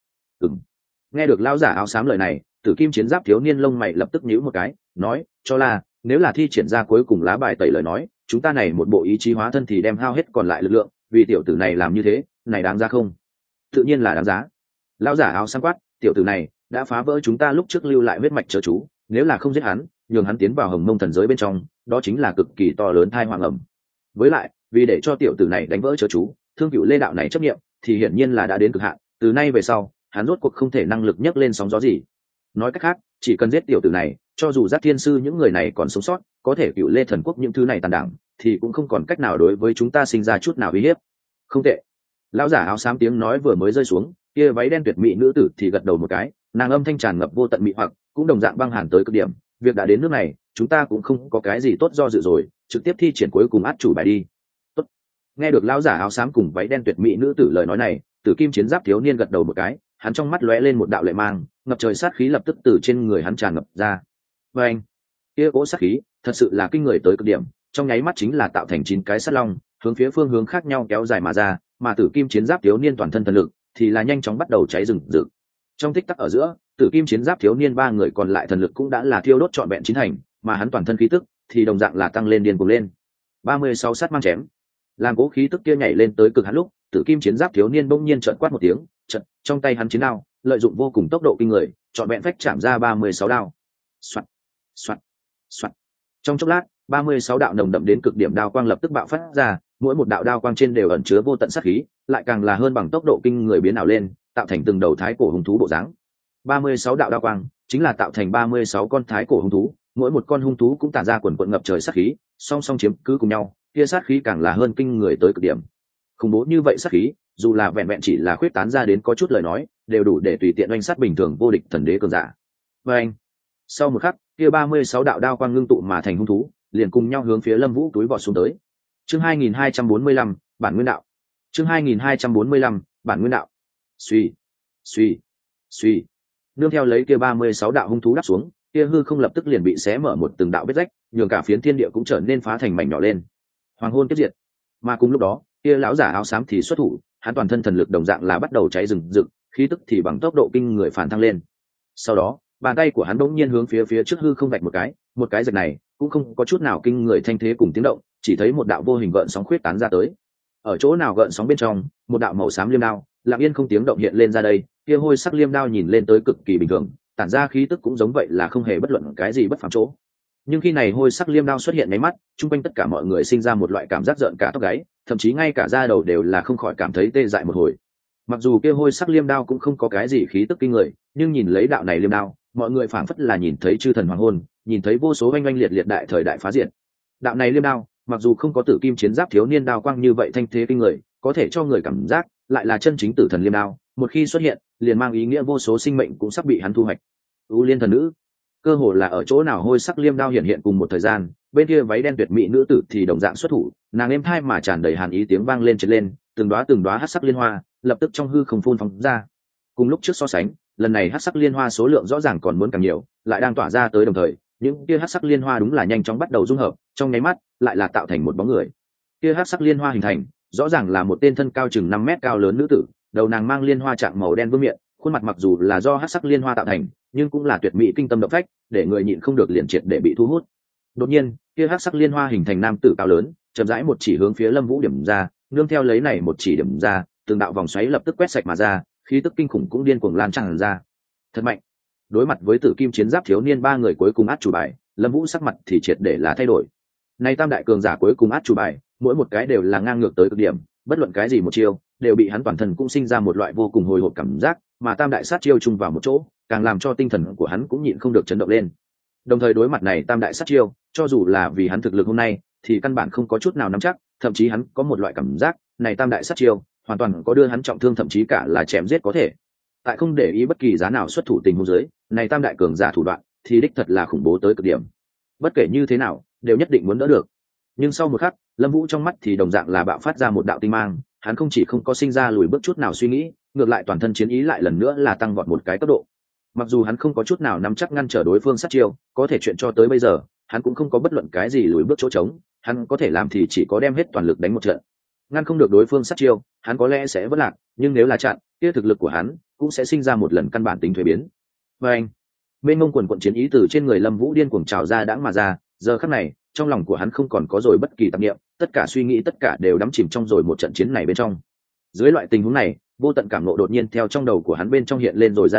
Nghe được lão giả áo xám lời này, Tử Kim Chiến Giáp thiếu niên lông mày lập tức nhíu một cái, nói, "Cho là, nếu là thi triển ra cuối cùng lá bài tẩy lời nói, chúng ta này một bộ ý chí hóa thân thì đem hao hết còn lại lực lượng, vì tiểu tử này làm như thế, này đáng giá không?" Tự nhiên là đáng giá. Lão giả áo xám quát, "Tiểu tử này, đã phá vỡ chúng ta lúc trước lưu lại huyết mạch chớ chú, nếu là không giết hắn, nhường hắn tiến vào hồng mông thần giới bên trong, đó chính là cực kỳ to lớn tai họa ngầm. Với lại, vì để cho tiểu tử này đánh vỡ chớ chú, Thương Cửu Lê đạo này chấp nghiệm, thì hiển nhiên là đã đến cực hạn, từ nay về sau, hắn rốt cuộc không thể năng lực nhấc lên sóng gió gì. Nói cách khác, chỉ cần giết tiểu tử này, cho dù Giác Thiên sư những người này còn sống sót, có thể Cửu Lê thần quốc những thứ này tàn đảng, thì cũng không còn cách nào đối với chúng ta sinh ra chút nào uy hiếp. Không tệ. Lão giả áo xám tiếng nói vừa mới rơi xuống, kia váy đen tuyệt mỹ nữ tử thì gật đầu một cái, nàng âm thanh tràn ngập vô tận mị hoặc, cũng đồng dạng băng hàn tới cực điểm. Việc đã đến nước này, chúng ta cũng không có cái gì tốt do dự rồi, trực tiếp thi triển cuối cùng át chủ bài đi. Tốt. Nghe được lão giả áo xám cùng váy đen tuyệt mỹ nữ tử lời nói này, Tử Kim Chiến Giáp thiếu niên gật đầu một cái, hắn trong mắt lóe lên một đạo lệ mang, ngập trời sát khí lập tức từ trên người hắn tràn ngập ra. Và anh, kia cỗ sát khí thật sự là kinh người tới cực điểm, trong nháy mắt chính là tạo thành 9 cái sắt long, hướng phía phương hướng khác nhau kéo dài mà ra, mà Tử Kim Chiến Giáp thiếu niên toàn thân thần lực thì là nhanh chóng bắt đầu cháy rừng rực. Trong tích tắc ở giữa, Tử Kim Chiến Giáp thiếu niên 3 người còn lại thần lực cũng đã là thiêu đốt trọn vẹn chín thành, mà hắn toàn thân khí tức thì đồng dạng là tăng lên điên cuồng lên. 36 sát mang chém. Làm cố khí tức kia nhảy lên tới cực hạn lúc, Tử Kim Chiến Giáp thiếu niên bỗng nhiên trợn quát một tiếng, chợt, trong tay hắn chiến đao, lợi dụng vô cùng tốc độ kinh người, trọn vẹn phách chạm ra 36 đao. Soạt, soạt, soạt. Trong chốc lát, 36 đạo nồng đậm đến cực điểm đao quang lập tức bạo phát ra, mỗi một đạo đao quang trên đều ẩn chứa vô tận sát khí, lại càng là hơn bằng tốc độ kinh người biến ảo lên, tạo thành từng đầu thái cổ hung thú bộ dáng. 36 đạo đao quang chính là tạo thành 36 con thái cổ hung thú, mỗi một con hung thú cũng tản ra quần quần ngập trời sát khí, song song chiếm cứ cùng nhau, kia sát khí càng là hơn kinh người tới cực điểm. Khủng bố như vậy sát khí, dù là vẹn vẹn chỉ là khuyết tán ra đến có chút lời nói, đều đủ để tùy tiện oanh sát bình thường vô địch thần đế cường giả. Và anh, sau một khắc, kia 36 đạo đao quang ngưng tụ mà thành hung thú, liền cùng nhau hướng phía Lâm Vũ túi vọt xuống tới. Chương 2245, bản nguyên đạo. Chương 2245, bản nguyên đạo. Suy, suy, suy. Nương theo lấy kia 36 đạo hung thú đáp xuống, kia hư không lập tức liền bị xé mở một từng đạo vết rách, nhường cả phiến thiên địa cũng trở nên phá thành mảnh nhỏ lên. Hoàng hôn tiếp diệt. Mà cùng lúc đó, kia lão giả áo xám thì xuất thủ, hắn toàn thân thần lực đồng dạng là bắt đầu cháy rừng rực, khí tức thì bằng tốc độ kinh người phản thăng lên. Sau đó, bàn tay của hắn bỗng nhiên hướng phía trước hư không vạch một cái rạch này cũng không có chút nào kinh người thanh thế cùng tiếng động, chỉ thấy một đạo vô hình gợn sóng khuyết tán ra tới. Ở chỗ nào gợn sóng bên trong, một đạo màu xám liêm đao lặng yên không tiếng động hiện lên ra đây, kia hôi sắc liêm đao nhìn lên tới cực kỳ bình thường, tản ra khí tức cũng giống vậy là không hề bất luận cái gì bất phàm chỗ. Nhưng khi này hôi sắc liêm đao xuất hiện mấy mắt, chung quanh tất cả mọi người sinh ra một loại cảm giác rợn cả tóc gáy, thậm chí ngay cả da đầu đều là không khỏi cảm thấy tê dại một hồi. Mặc dù kia hôi sắc liêm đao cũng không có cái gì khí tức kinh người, nhưng nhìn lấy đạo này liêm đao, mọi người phảng phất là nhìn thấy chư thần hoàng hôn, nhìn thấy vô số oanh oanh liệt liệt đại thời đại phá diệt. Đạo này liêm đao, mặc dù không có Tử Kim Chiến Giáp thiếu niên đao quang như vậy thanh thế kinh người, có thể cho người cảm giác lại là chân chính tử thần liêm đao, một khi xuất hiện, liền mang ý nghĩa vô số sinh mệnh cũng sắp bị hắn thu hoạch. U Liên thần nữ, cơ hồ là ở chỗ nào hôi sắc liêm đao hiện hiện cùng một thời gian, bên kia váy đen tuyệt mỹ nữ tử thì đồng dạng xuất thủ, nàng êm thai mà tràn đầy hàn ý tiếng vang lên trên lên, từng đóa hắc sắc liên hoa lập tức trong hư không phun phóng ra. Cùng lúc trước so sánh, lần này hắc sắc liên hoa số lượng rõ ràng còn muốn càng nhiều, lại đang tỏa ra tới đồng thời, những kia hắc sắc liên hoa đúng là nhanh chóng bắt đầu dung hợp, trong nháy mắt lại là tạo thành một bóng người. Kia hắc sắc liên hoa hình thành, rõ ràng là một tên thân cao chừng 5 mét cao lớn nữ tử, đầu nàng mang liên hoa trạng màu đen vương miện, khuôn mặt mặc dù là do hắc sắc liên hoa tạo thành, nhưng cũng là tuyệt mỹ kinh tâm động phách, để người nhịn không được liền triệt để bị thu hút. Đột nhiên, kia hắc sắc liên hoa hình thành nam tử cao lớn, chậm rãi một chỉ hướng phía Lâm Vũ điểm ra, nương theo lấy này một chỉ điểm ra, từng đạo vòng xoáy lập tức quét sạch mà ra, khí tức kinh khủng cũng điên cuồng lan tràn ra. Thật mạnh. Đối mặt với Tử Kim Chiến Giáp thiếu niên 3 người cuối cùng át chủ bài, Lâm Vũ sắc mặt thì triệt để là thay đổi. Này tam đại cường giả cuối cùng át chủ bài, mỗi một cái đều là ngang ngược tới cực điểm, bất luận cái gì một chiêu, đều bị hắn toàn thân cũng sinh ra một loại vô cùng hồi hộp cảm giác, mà tam đại sát chiêu chung vào một chỗ, càng làm cho tinh thần của hắn cũng nhịn không được chấn động lên. Đồng thời đối mặt này tam đại sát chiêu, cho dù là vì hắn thực lực hôm nay, thì căn bản không có chút nào nắm chắc, thậm chí hắn có một loại cảm giác, này tam đại sát chiêu, hoàn toàn có đưa hắn trọng thương thậm chí cả là chém giết có thể. Tại không để ý bất kỳ giá nào xuất thủ tình huống dưới, này tam đại cường giả thủ đoạn, thì đích thật là khủng bố tới cực điểm. Bất kể như thế nào, đều nhất định muốn đỡ được. Nhưng sau một khắc, Lâm Vũ trong mắt thì đồng dạng là bạo phát ra một đạo tinh mang, hắn không chỉ không có sinh ra lùi bước chút nào suy nghĩ, ngược lại toàn thân chiến ý lại lần nữa là tăng vọt một cái cấp độ. Mặc dù hắn không có chút nào nắm chắc ngăn trở đối phương sát chiêu, có thể chuyện cho tới bây giờ, hắn cũng không có bất luận cái gì lùi bước chỗ trống, hắn có thể làm thì chỉ có đem hết toàn lực đánh một trận. Ngăn không được đối phương sát chiêu, hắn có lẽ sẽ vỡ lạc, nhưng nếu là chặn, kia thực lực của hắn cũng sẽ sinh ra một lần căn bản tính thuế biến. Và anh, mênh mông quần quận chiến ý từ trên người Lâm Vũ điên cuồng trào ra đãng mà ra, giờ khắc này, trong lòng của hắn không còn có rồi bất kỳ tạp niệm, tất cả suy nghĩ tất cả đều đắm chìm trong rồi một trận chiến này bên trong. Dưới loại tình huống này, vô tận cảm ngộ đột nhiên theo trong đầu của hắn bên trong hiện lên rồi ra đây,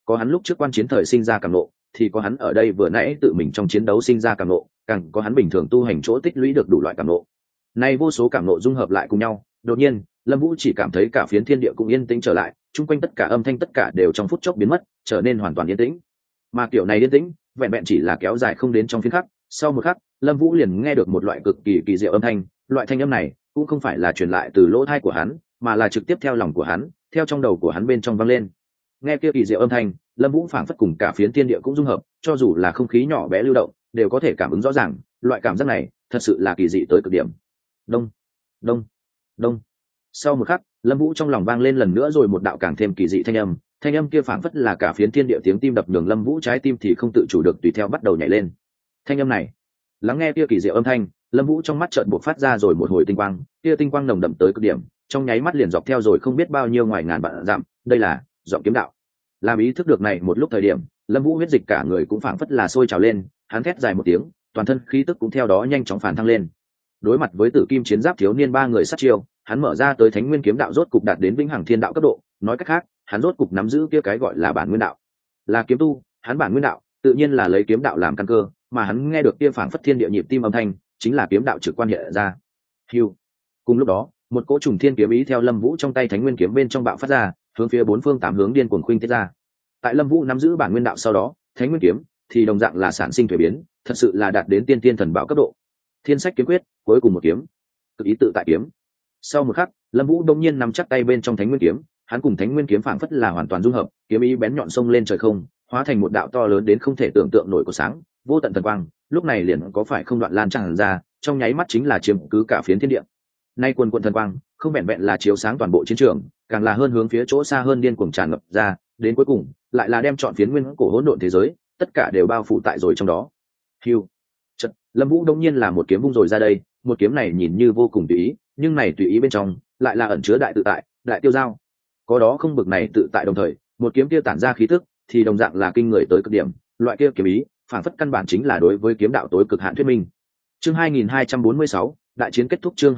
có hắn lúc trước quan chiến thời sinh ra cảm nộ, thì có hắn ở đây vừa nãy tự mình trong chiến đấu sinh ra cảm nộ, càng có hắn bình thường tu hành chỗ tích lũy được đủ loại cảm nộ. Nay vô số cảm nộ dung hợp lại cùng nhau, đột nhiên Lâm Vũ chỉ cảm thấy cả phiến thiên địa cũng yên tĩnh trở lại, chung quanh tất cả âm thanh tất cả đều trong phút chốc biến mất, trở nên hoàn toàn yên tĩnh. Mà kiểu này yên tĩnh vẹn vẹn chỉ là kéo dài không đến trong phiến khắc, sau một khắc Lâm Vũ liền nghe được một loại cực kỳ kỳ diệu âm thanh. Loại thanh âm này cũng không phải là truyền lại từ lỗ tai của hắn, mà là trực tiếp theo lòng của hắn, theo trong đầu của hắn bên trong vang lên. Nghe kia kỳ diệu âm thanh, Lâm Vũ phảng phất cùng cả phiến thiên địa cũng dung hợp, cho dù là không khí nhỏ bé lưu động đều có thể cảm ứng rõ ràng. Loại cảm giác này thật sự là kỳ dị tới cực điểm. Đông đông đông. Sau một khắc Lâm Vũ trong lòng vang lên lần nữa rồi một đạo càng thêm kỳ dị thanh âm kia phảng phất là cả phiến thiên địa tiếng tim đập, đường Lâm Vũ trái tim thì không tự chủ được tùy theo bắt đầu nhảy lên. Thanh âm này, lắng nghe kia kỳ diệu âm thanh, Lâm Vũ trong mắt chợt bộc phát ra rồi một hồi tinh quang, kia tinh quang nồng đậm tới cực điểm, trong nháy mắt liền dọc theo rồi không biết bao nhiêu ngoài ngàn vạn dặm. Đây là giọng kiếm đạo. Làm ý thức được này một lúc thời điểm, Lâm Vũ huyết dịch cả người cũng phảng phất là sôi trào lên, hắn thét dài một tiếng, toàn thân khí tức cũng theo đó nhanh chóng phản thăng lên. Đối mặt với Tử Kim Chiến Giáp thiếu niên ba người sát chiêu, hắn mở ra tới Thánh Nguyên kiếm đạo rốt cục đạt đến vĩnh hằng thiên đạo cấp độ, nói cách khác, hắn rốt cục nắm giữ kia cái gọi là bản nguyên đạo. Là kiếm tu, hắn bản nguyên đạo, tự nhiên là lấy kiếm đạo làm căn cơ, mà hắn nghe được kia phảng phất thiên địa nhịp tim âm thanh, chính là kiếm đạo trực quan hiện ra. Hưu. Cùng lúc đó, một cỗ trùng thiên kiếm ý theo Lâm Vũ trong tay Thánh Nguyên kiếm bên trong bạo phát ra, hướng phía bốn phương tám hướng điên cuồng khuynh tiết ra. Tại Lâm Vũ nắm giữ bản nguyên đạo sau đó, Thánh Nguyên kiếm thì đồng dạng là sản sinh thuế biến, thật sự là đạt đến tiên tiên thần bảo cấp độ. Thiên Sách kiếm quyết, cuối cùng một kiếm, cực ý tự tại kiếm. Sau một khắc, Lâm Vũ đông nhiên nắm chắc tay bên trong Thánh Nguyên kiếm, hắn cùng Thánh Nguyên kiếm phảng phất là hoàn toàn dung hợp, kiếm ý bén nhọn xông lên trời không, hóa thành một đạo to lớn đến không thể tưởng tượng nổi của sáng, vô tận thần quang, lúc này liền có phải không đoạn lan tràn ra, trong nháy mắt chính là chiếm cứ cả phiến thiên địa. Nay quần quần thần quang, không vẹn vẹn là chiếu sáng toàn bộ chiến trường, càng là hơn hướng phía chỗ xa hơn điên cuồng tràn ngập ra, đến cuối cùng, lại là đem trọn phiến nguyên cổ hỗn độn thế giới, tất cả đều bao phủ tại rồi trong đó. Hưu. Chợt, Lâm Vũ đông nhiên là một kiếm vung rồi ra đây, một kiếm này nhìn như vô cùng tùy ý, nhưng này tùy ý bên trong lại là ẩn chứa đại tự tại, đại tiêu dao. Có đó không bực này tự tại đồng thời, một kiếm kia tản ra khí tức thì đồng dạng là kinh người tới cực điểm, loại kia kiếm ý, phản phất căn bản chính là đối với kiếm đạo tối cực hạn thuyết minh. Chương 2246, đại chiến kết thúc. Chương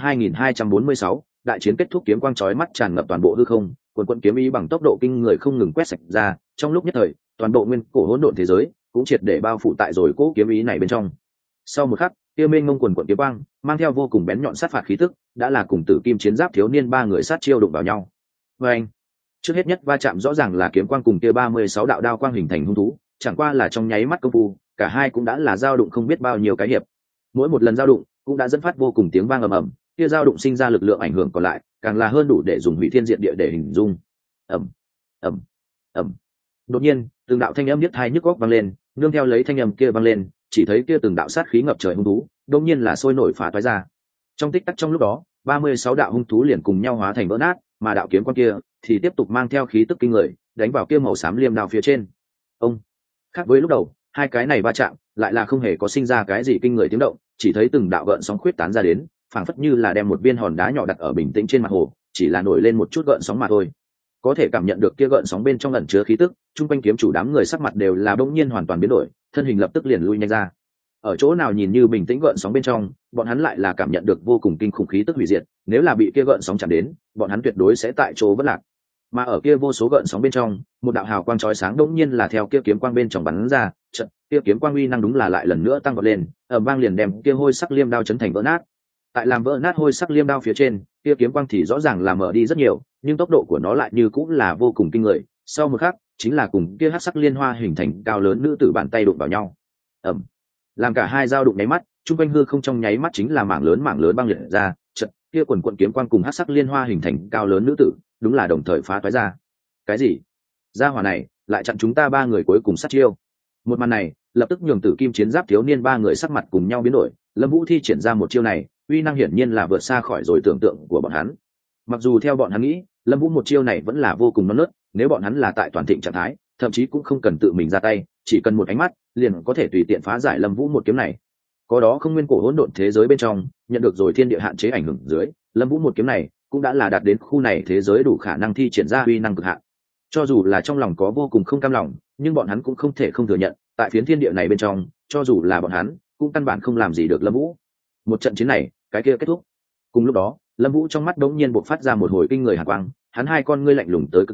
2246, đại chiến kết thúc. Kiếm quang chói mắt tràn ngập toàn bộ hư không, quần quần kiếm ý bằng tốc độ kinh người không ngừng quét sạch ra, trong lúc nhất thời, toàn bộ nguyên cổ hỗn độn thế giới cũng triệt để bao phủ tại rồi cỗ kiếm ý này bên trong. Sau một khắc, kia mênh mông quần quần kiếm quang, mang theo vô cùng bén nhọn sát phạt khí tức, đã là cùng Tử Kim Chiến Giáp thiếu niên ba người sát chiêu đụng vào nhau. Oeng! Trước hết nhất va chạm rõ ràng là kiếm quang cùng kia 36 đạo đao quang hình thành hung thú, chẳng qua là trong nháy mắt công phu, cả hai cũng đã là giao đụng không biết bao nhiêu cái hiệp. Mỗi một lần giao đụng cũng đã dẫn phát vô cùng tiếng vang ầm ầm, kia giao đụng sinh ra lực lượng ảnh hưởng còn lại, càng là hơn đủ để dùng hủy thiên diệt địa để hình dung. Ầm, ầm, ầm. Đột nhiên, từng đạo thanh âm nhức tai nhức óc vang lên, nương theo lấy thanh âm kia vang lên, chỉ thấy kia từng đạo sát khí ngập trời hung thú, đột nhiên là sôi nổi phá toái ra. Trong tích tắc trong lúc đó, 36 đạo hung thú liền cùng nhau hóa thành vỡ nát, mà đạo kiếm quan kia thì tiếp tục mang theo khí tức kinh người, đánh vào kia màu xám liêm đao phía trên. Ông. Khác với lúc đầu, hai cái này va chạm lại là không hề có sinh ra cái gì kinh người tiếng động, chỉ thấy từng đạo gợn sóng khuyết tán ra đến, phảng phất như là đem một viên hòn đá nhỏ đặt ở bình tĩnh trên mặt hồ, chỉ là nổi lên một chút gợn sóng mà thôi. Có thể cảm nhận được kia gợn sóng bên trong ẩn chứa khí tức, trung quanh kiếm chủ đám người sắc mặt đều là bỗng nhiên hoàn toàn biến đổi, thân hình lập tức liền lui nhanh ra. Ở chỗ nào nhìn như bình tĩnh gợn sóng bên trong, bọn hắn lại là cảm nhận được vô cùng kinh khủng khí tức hủy diệt, nếu là bị kia gợn sóng chạm đến, bọn hắn tuyệt đối sẽ tại chỗ vỡ lạc. Mà ở kia vô số gợn sóng bên trong, một đạo hào quang chói sáng đột nhiên là theo kia kiếm quang bên trong bắn ra, chợt kia kiếm quang uy năng đúng là lại lần nữa tăng vọt lên, ầm vang liền đem kia hôi sắc liêm đao chấn thành vỡ nát. Tại làm vỡ nát hôi sắc liêm đao phía trên, kia kiếm quang thì rõ ràng là mở đi rất nhiều, nhưng tốc độ của nó lại như cũng là vô cùng kinh người. Sau một khắc, chính là cùng kia hắc sắc liên hoa hình thành cao lớn nữ tử bàn tay đụng vào nhau. Ầm. Làm cả hai dao đụng nháy mắt, trung quanh hư không trong nháy mắt chính là mảng lớn băng liệt ra, chợt kia quần quần kiếm quang cùng hắc sắc liên hoa hình thành cao lớn nữ tử, đúng là đồng thời phá toái ra. Cái gì? Gia hỏa này lại chặn chúng ta ba người cuối cùng sát chiêu. Một màn này lập tức nhường Tử Kim Chiến Giáp thiếu niên ba người sắc mặt cùng nhau biến đổi. Lâm Vũ thi triển ra một chiêu này, uy năng hiển nhiên là vượt xa khỏi rồi tưởng tượng của bọn hắn. Mặc dù theo bọn hắn nghĩ, Lâm Vũ một chiêu này vẫn là vô cùng non nớt, nếu bọn hắn là tại toàn thịnh trạng thái, thậm chí cũng không cần tự mình ra tay, chỉ cần một ánh mắt liền có thể tùy tiện phá giải Lâm Vũ một kiếm này. Có đó không nguyên cổ hỗn độn thế giới bên trong, nhận được rồi thiên địa hạn chế ảnh hưởng dưới, Lâm Vũ một kiếm này cũng đã là đạt đến khu này thế giới đủ khả năng thi triển ra uy năng cực hạn. Cho dù là trong lòng có vô cùng không cam lòng, nhưng bọn hắn cũng không thể không thừa nhận, tại phiến thiên địa này bên trong, cho dù là bọn hắn, cũng căn bản không làm gì được Lâm Vũ. Một trận chiến này, cái kia kết thúc. Cùng lúc đó, Lâm Vũ trong mắt đống nhiên bộc phát ra một hồi kinh người hàn quang, hắn hai con ngươi lạnh lùng tới cực điểm,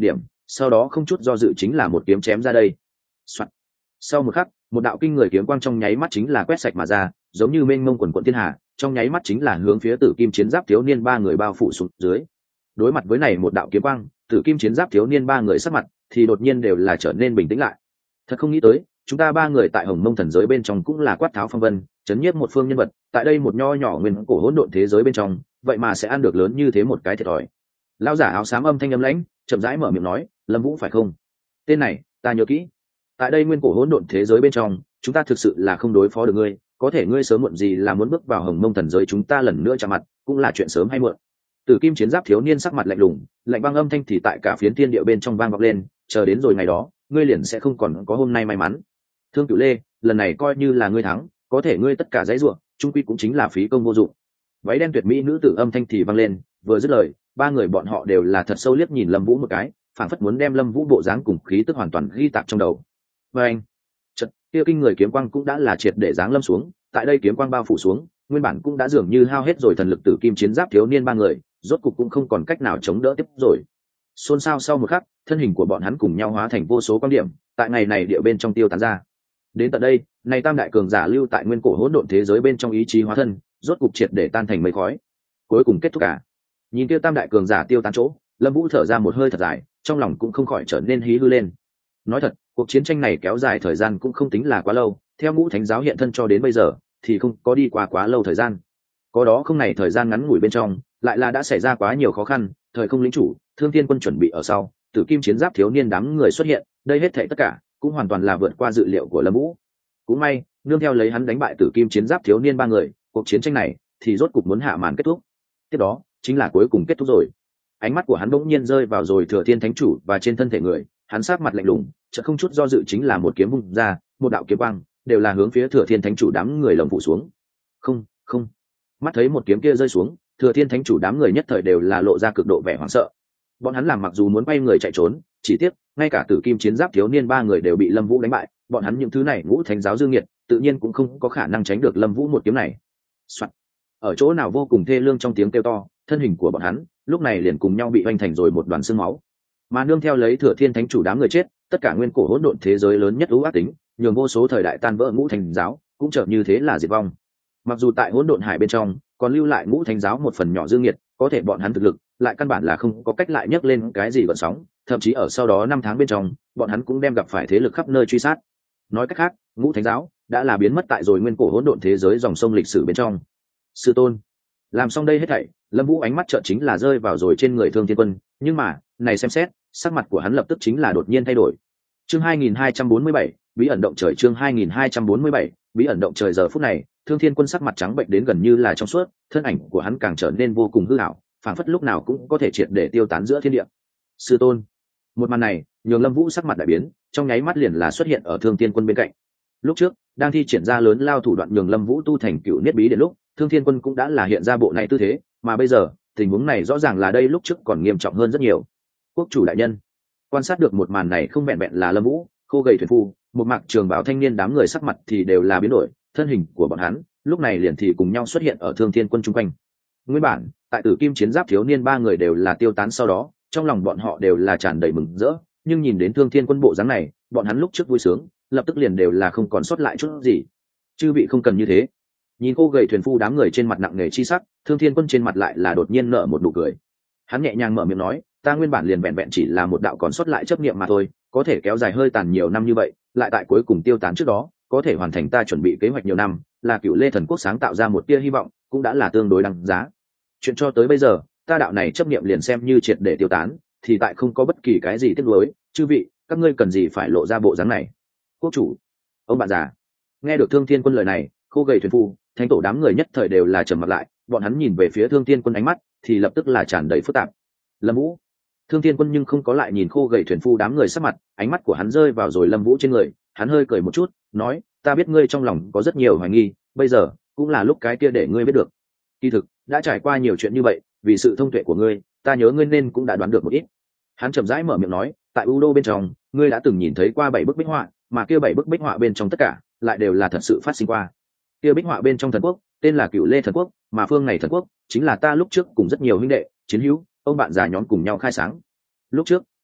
sau đó không chút do dự chính là một kiếm chém ra đây. Sau một khắc, một đạo kinh người kiếm quang trong nháy mắt chính là quét sạch mà ra, giống như mênh mông quần quận thiên hà, trong nháy mắt chính là hướng phía Tử Kim Chiến Giáp thiếu niên ba người bao phủ xuống dưới. Đối mặt với này một đạo kiếm quang, Tử Kim Chiến Giáp thiếu niên ba người sắc mặt thì đột nhiên đều là trở nên bình tĩnh lại. Thật không nghĩ tới, chúng ta ba người tại Hồng Mông thần giới bên trong cũng là quát tháo phong vân, chấn nhiếp một phương nhân vật, tại đây một nho nhỏ nguyên cổ hỗn độn thế giới bên trong, vậy mà sẽ ăn được lớn như thế một cái thiệt thòi. Lão giả áo xám âm thanh âm lãnh, chậm rãi mở miệng nói, Lâm Vũ phải không? Tên này, ta nhớ kỹ. Tại đây nguyên cổ hỗn độn thế giới bên trong, chúng ta thực sự là không đối phó được ngươi, có thể ngươi sớm muộn gì là muốn bước vào Hồng Mông thần giới chúng ta lần nữa chạm mặt, cũng là chuyện sớm hay muộn. Tử Kim Chiến Giáp thiếu niên sắc mặt lạnh lùng, lạnh băng âm thanh thì tại cả phiến thiên địa bên trong vang vọng lên, chờ đến rồi ngày đó, ngươi liền sẽ không còn có hôm nay may mắn. Thương Cửu Lê, lần này coi như là ngươi thắng, có thể ngươi tất cả dãy rủa, chung quy cũng chính là phí công vô dụng. Váy đen tuyệt mỹ nữ tử âm thanh thì vang lên, vừa dứt lời, ba người bọn họ đều là thật sâu liếc nhìn Lâm Vũ một cái, phảng phất muốn đem Lâm Vũ bộ dáng cùng khí tức hoàn toàn ghi tạc trong đầu. Và anh, chợt, kia kinh người kiếm quang cũng đã là triệt để giáng lâm xuống, tại đây kiếm quang bao phủ xuống, nguyên bản cũng đã dường như hao hết rồi thần lực Tử Kim Chiến Giáp thiếu niên ba người, rốt cục cũng không còn cách nào chống đỡ tiếp rồi. Xôn xao sau một khắc, thân hình của bọn hắn cùng nhau hóa thành vô số quang điểm, tại ngày này địa bên trong tiêu tán ra. Đến tận đây, này tam đại cường giả lưu tại nguyên cổ hỗn độn thế giới bên trong ý chí hóa thân, rốt cục triệt để tan thành mây khói. Cuối cùng kết thúc cả. Nhìn kia tam đại cường giả tiêu tán chỗ, Lâm Vũ thở ra một hơi thật dài, trong lòng cũng không khỏi trở nên hí hư lên. Nói thật, cuộc chiến tranh này kéo dài thời gian cũng không tính là quá lâu, theo Ngũ Thánh giáo hiện thân cho đến bây giờ, thì không có đi qua quá lâu thời gian. Có đó không này thời gian ngắn ngủi bên trong, lại là đã xảy ra quá nhiều khó khăn, thời không lĩnh chủ, Thương Thiên quân chuẩn bị ở sau, Tử Kim Chiến Giáp thiếu niên đám người xuất hiện, đây hết thảy tất cả cũng hoàn toàn là vượt qua dự liệu của Lâm Vũ. Cũng may, nương theo lấy hắn đánh bại Tử Kim Chiến Giáp thiếu niên ba người, cuộc chiến tranh này thì rốt cục muốn hạ màn kết thúc. Tiếp đó, chính là cuối cùng kết thúc rồi. Ánh mắt của hắn bỗng nhiên rơi vào rồi Thừa Thiên Thánh chủ và trên thân thể người, hắn sát mặt lạnh lùng, chợt không chút do dự chính là một kiếm vung ra, một đạo kiếm quang, đều là hướng phía Thừa Thiên Thánh chủ đám người lồng phủ xuống. Không, không. Mắt thấy một kiếm kia rơi xuống, Thừa Thiên Thánh chủ đám người nhất thời đều là lộ ra cực độ vẻ hoảng sợ. Bọn hắn làm mặc dù muốn quay người chạy trốn, chỉ tiếc, ngay cả Tử Kim Chiến Giáp thiếu niên ba người đều bị Lâm Vũ đánh bại, bọn hắn những thứ này Ngũ Thánh giáo dương nghiệt, tự nhiên cũng không có khả năng tránh được Lâm Vũ một kiếm này. Soạn. Ở chỗ nào vô cùng thê lương trong tiếng kêu to, thân hình của bọn hắn lúc này liền cùng nhau bị oanh thành rồi một đoàn xương máu. Mà nương theo lấy Thừa Thiên Thánh chủ đám người chết, tất cả nguyên cổ hỗn độn thế giới lớn nhất ưu ác tính, nhường vô số thời đại tan vỡ Ngũ Thánh giáo, cũng chợt như thế là diệt vong. Mặc dù tại hỗn độn hải bên trong còn lưu lại Ngũ Thánh giáo một phần nhỏ dương nghiệt, có thể bọn hắn thực lực lại căn bản là không có cách lại nhấc lên cái gì gợn sóng, thậm chí ở sau đó 5 tháng bên trong, bọn hắn cũng đem gặp phải thế lực khắp nơi truy sát. Nói cách khác, Ngũ Thánh giáo đã là biến mất tại rồi nguyên cổ hỗn độn thế giới dòng sông lịch sử bên trong. Sư tôn, làm xong đây hết thảy, Lâm Vũ ánh mắt chợt chính là rơi vào rồi trên người Thương Thiên Quân, nhưng mà, này xem xét, sắc mặt của hắn lập tức chính là đột nhiên thay đổi. Chương 2247, bí ẩn động trời, chương 2247, bí ẩn động trời. Giờ phút này, Thương Thiên Quân sắc mặt trắng bệnh đến gần như là trong suốt, thân ảnh của hắn càng trở nên vô cùng hư ảo, phảng phất lúc nào cũng có thể triệt để tiêu tán giữa thiên địa. Sư tôn. Một màn này, nhường Lâm Vũ sắc mặt đại biến, trong nháy mắt liền là xuất hiện ở Thương Thiên Quân bên cạnh. Lúc trước, đang thi triển ra lớn lao thủ đoạn nhường Lâm Vũ tu thành Cựu Niết Bí Điển lúc, Thương Thiên Quân cũng đã là hiện ra bộ này tư thế, mà bây giờ, tình huống này rõ ràng là đây lúc trước còn nghiêm trọng hơn rất nhiều. Quốc chủ đại nhân, quan sát được một màn này không vẹn vẹn là Lâm Vũ, Khô Gầy thuyền phu, một mặc trường bào thanh niên đám người sắc mặt thì đều là biến đổi, thân hình của bọn hắn lúc này liền thì cùng nhau xuất hiện ở Thương Thiên Quân chung quanh. Nguyên bản, tại Tử Kim Chiến Giáp thiếu niên ba người đều là tiêu tán sau đó, trong lòng bọn họ đều là tràn đầy mừng rỡ, nhưng nhìn đến Thương Thiên Quân bộ dáng này, bọn hắn lúc trước vui sướng, lập tức liền đều là không còn sót lại chút gì. Chư vị không cần như thế. Nhìn Khô Gầy thuyền phu đám người trên mặt nặng nề chi sắc, Thương Thiên Quân trên mặt lại là đột nhiên nở một nụ cười. Hắn nhẹ nhàng mở miệng nói, ta nguyên bản liền vẹn vẹn chỉ là một đạo còn sót lại chấp niệm mà thôi, có thể kéo dài hơi tàn nhiều năm như vậy, lại tại cuối cùng tiêu tán trước đó, có thể hoàn thành ta chuẩn bị kế hoạch nhiều năm, là Cựu Lê thần quốc sáng tạo ra một tia hy vọng, cũng đã là tương đối đáng giá. Chuyện cho tới bây giờ, ta đạo này chấp niệm liền xem như triệt để tiêu tán, thì tại không có bất kỳ cái gì tiếc nuối, chư vị, các ngươi cần gì phải lộ ra bộ dáng này? Quốc chủ, ông bạn già. Nghe được Thương Thiên Quân lời này, Khô Gầy thuyền phu, thánh tổ đám người nhất thời đều là trầm mặt lại, bọn hắn nhìn về phía Thương Thiên Quân ánh mắt thì lập tức là tràn đầy phức tạp. Lâm Vũ. Thương Thiên Quân nhưng không có lại nhìn Khô Gầy thuyền phu đám người sắc mặt, ánh mắt của hắn rơi vào rồi Lâm Vũ trên người, hắn hơi cười một chút, nói, ta biết ngươi trong lòng có rất nhiều hoài nghi, bây giờ cũng là lúc cái kia để ngươi biết được. Kỳ thực, đã trải qua nhiều chuyện như vậy, vì sự thông tuệ của ngươi, ta nhớ ngươi nên cũng đã đoán được một ít. Hắn chậm rãi mở miệng nói, tại U Đô bên trong, ngươi đã từng nhìn thấy qua 7 bức bích họa, mà kia 7 bức bích họa bên trong tất cả lại đều là thật sự phát sinh qua. Kia bích họa bên trong thần quốc tên là Cựu Lê thần quốc, mà phương này thần quốc chính là ta lúc trước cùng rất nhiều huynh đệ chiến hữu ông bạn già nhóm cùng nhau khai sáng. Lúc trước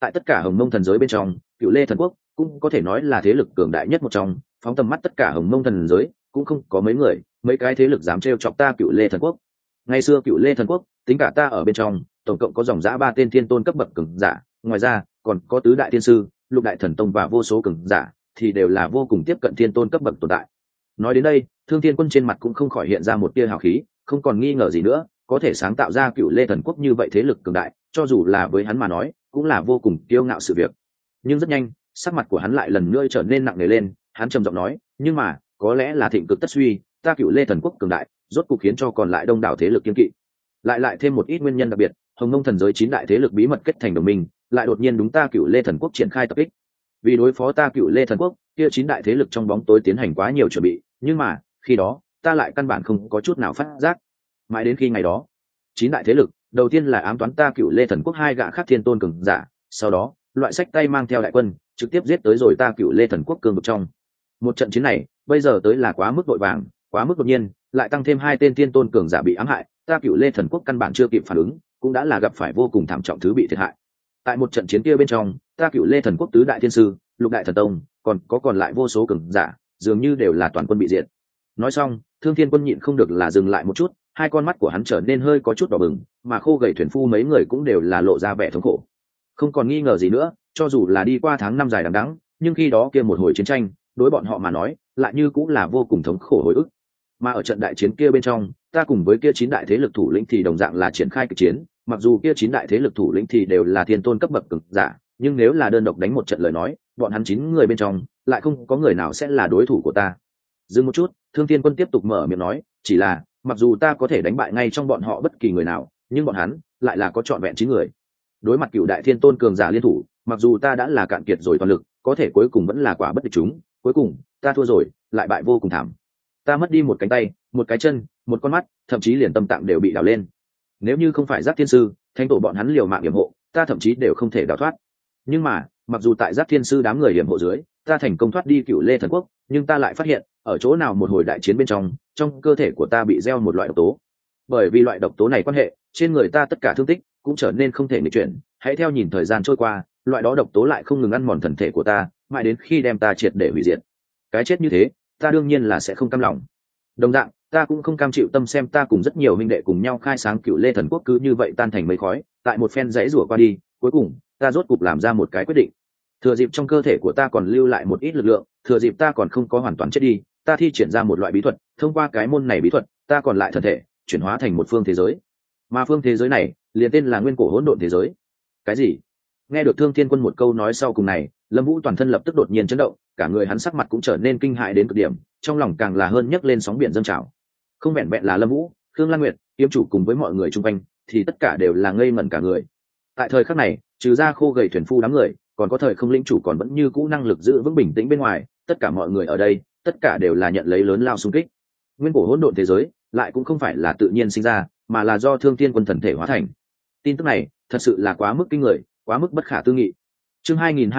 tại tất cả hồng mông thần giới bên trong, Cựu Lê thần quốc cũng có thể nói là thế lực cường đại nhất một trong, phóng tầm mắt tất cả hồng mông thần giới cũng không có mấy người, mấy cái thế lực dám trêu chọc ta Cựu Lê thần quốc. Ngày xưa Cựu Lê thần quốc tính cả ta ở bên trong, tổng cộng có dòng dã 3 tên thiên tôn cấp bậc cường giả, ngoài ra còn có tứ đại thiên sư, lục đại thần tông và vô số cường giả thì đều là vô cùng tiếp cận thiên tôn cấp bậc tồn tại. Nói đến đây, Thương Thiên Quân trên mặt cũng không khỏi hiện ra một tia hào khí, không còn nghi ngờ gì nữa, có thể sáng tạo ra Cựu Lê thần quốc như vậy thế lực cường đại, cho dù là với hắn mà nói cũng là vô cùng kiêu ngạo sự việc. Nhưng rất nhanh, sắc mặt của hắn lại lần nữa trở nên nặng nề lên, hắn trầm giọng nói, nhưng mà có lẽ là thịnh cực tất suy, ta Cựu Lê thần quốc cường đại rốt cục khiến cho còn lại đông đảo thế lực kiên kỵ. Lại thêm một ít nguyên nhân đặc biệt, hồng mông thần giới 9 đại thế lực bí mật kết thành đồng minh, lại đột nhiên đúng ta Cựu Lê thần quốc triển khai tập kích. Vì đối phó ta Cựu Lê thần quốc, kia 9 đại thế lực trong bóng tối tiến hành quá nhiều chuẩn bị, nhưng mà khi đó ta lại căn bản không có chút nào phát giác. Mãi đến khi ngày đó, 9 đại thế lực đầu tiên là ám toán ta Cựu Lê thần quốc 2 gã khác thiên tôn cường giả, sau đó loại sách tay mang theo đại quân trực tiếp giết tới rồi ta Cựu Lê thần quốc cương vực trong. Một trận chiến này bây giờ tới là quá mức vội vàng, quá mức đột nhiên, lại tăng thêm 2 tên thiên tôn cường giả bị ám hại, ta Cựu Lê thần quốc căn bản chưa kịp phản ứng, cũng đã là gặp phải vô cùng thảm trọng thứ bị thiệt hại. Tại một trận chiến kia bên trong, ta Cựu Lê thần quốc tứ đại thiên sư, lục đại thần tông, còn lại vô số cường giả, dường như đều là toàn quân bị diệt. Nói xong, Thương Thiên Quân nhịn không được là dừng lại một chút, hai con mắt của hắn trở nên hơi có chút đỏ bừng, mà Khô Gầy thuyền phu mấy người cũng đều là lộ ra vẻ thống khổ. Không còn nghi ngờ gì nữa, cho dù là đi qua tháng 5 dài đằng đẵng, nhưng khi đó kia một hồi chiến tranh, đối bọn họ mà nói, lại như cũng là vô cùng thống khổ hồi ức. Mà ở trận đại chiến kia bên trong, ta cùng với kia 9 đại thế lực thủ lĩnh thì đồng dạng là triển khai kịch chiến, mặc dù kia 9 đại thế lực thủ lĩnh thì đều là thiên tôn cấp bậc cường giả, nhưng nếu là đơn độc đánh một trận lời nói, bọn hắn 9 người bên trong lại không có người nào sẽ là đối thủ của ta. Dừng một chút, Thương Thiên Quân tiếp tục mở miệng nói, chỉ là mặc dù ta có thể đánh bại ngay trong bọn họ bất kỳ người nào, nhưng bọn hắn lại là có trọn vẹn 9 người. Đối mặt Cựu đại thiên tôn cường giả liên thủ, mặc dù ta đã là cạn kiệt rồi toàn lực, có thể cuối cùng vẫn là quả bất địch chúng, cuối cùng ta thua rồi, lại bại vô cùng thảm. Ta mất đi một cánh tay, một cái chân, một con mắt, thậm chí liền tâm tạng đều bị đào lên. Nếu như không phải Giác Thiên sư, thánh tổ bọn hắn liều mạng yểm hộ, ta thậm chí đều không thể đào thoát. Nhưng mà mặc dù tại Giác Thiên sư đám người yểm hộ dưới, ta thành công thoát đi Cựu Lê thần quốc, nhưng ta lại phát hiện ở chỗ nào một hồi đại chiến bên trong, trong cơ thể của ta bị gieo một loại độc tố. Bởi vì loại độc tố này quan hệ, trên người ta tất cả thương tích cũng trở nên không thể nghịch chuyển. Hãy theo nhìn thời gian trôi qua, loại đó độc tố lại không ngừng ăn mòn thần thể của ta, mãi đến khi đem ta triệt để hủy diệt. Cái chết như thế, ta đương nhiên là sẽ không cam lòng. Đồng dạng, ta cũng không cam chịu tâm xem ta cùng rất nhiều huynh đệ cùng nhau khai sáng Cựu Lê thần quốc cứ như vậy tan thành mây khói. Tại một phen rẽ rủa qua đi, cuối cùng ta rốt cục làm ra một cái quyết định. Thừa dịp trong cơ thể của ta còn lưu lại một ít lực lượng, thừa dịp ta còn không có hoàn toàn chết đi, ta thi triển ra một loại bí thuật, thông qua cái môn này bí thuật, ta còn lại thần thể chuyển hóa thành một phương thế giới. Mà phương thế giới này liền tên là Nguyên Cổ Hỗn Độn thế giới. Cái gì? Nghe được Thương Thiên Quân một câu nói sau cùng này, Lâm Vũ toàn thân lập tức đột nhiên chấn động, cả người hắn sắc mặt cũng trở nên kinh hãi đến cực điểm, trong lòng càng là hơn nhấc lên sóng biển dâng trào. Không vẹn vẹn là Lâm Vũ, Khương Lan Nguyệt, Kiếm chủ cùng với mọi người chung quanh, thì tất cả đều là ngây ngẩn cả người. Tại thời khắc này, trừ ra Khô Gầy thuyền phu đám người, còn có Thời Không lĩnh chủ còn vẫn như cũ năng lực giữ vững bình tĩnh bên ngoài, tất cả mọi người ở đây, tất cả đều là nhận lấy lớn lao xung kích. Nguyên Cổ Hỗn Độn thế giới lại cũng không phải là tự nhiên sinh ra, mà là do Thương Thiên Quân thần thể hóa thành. Tin tức này thật sự là quá mức kinh người, quá mức bất khả tư nghị. Chương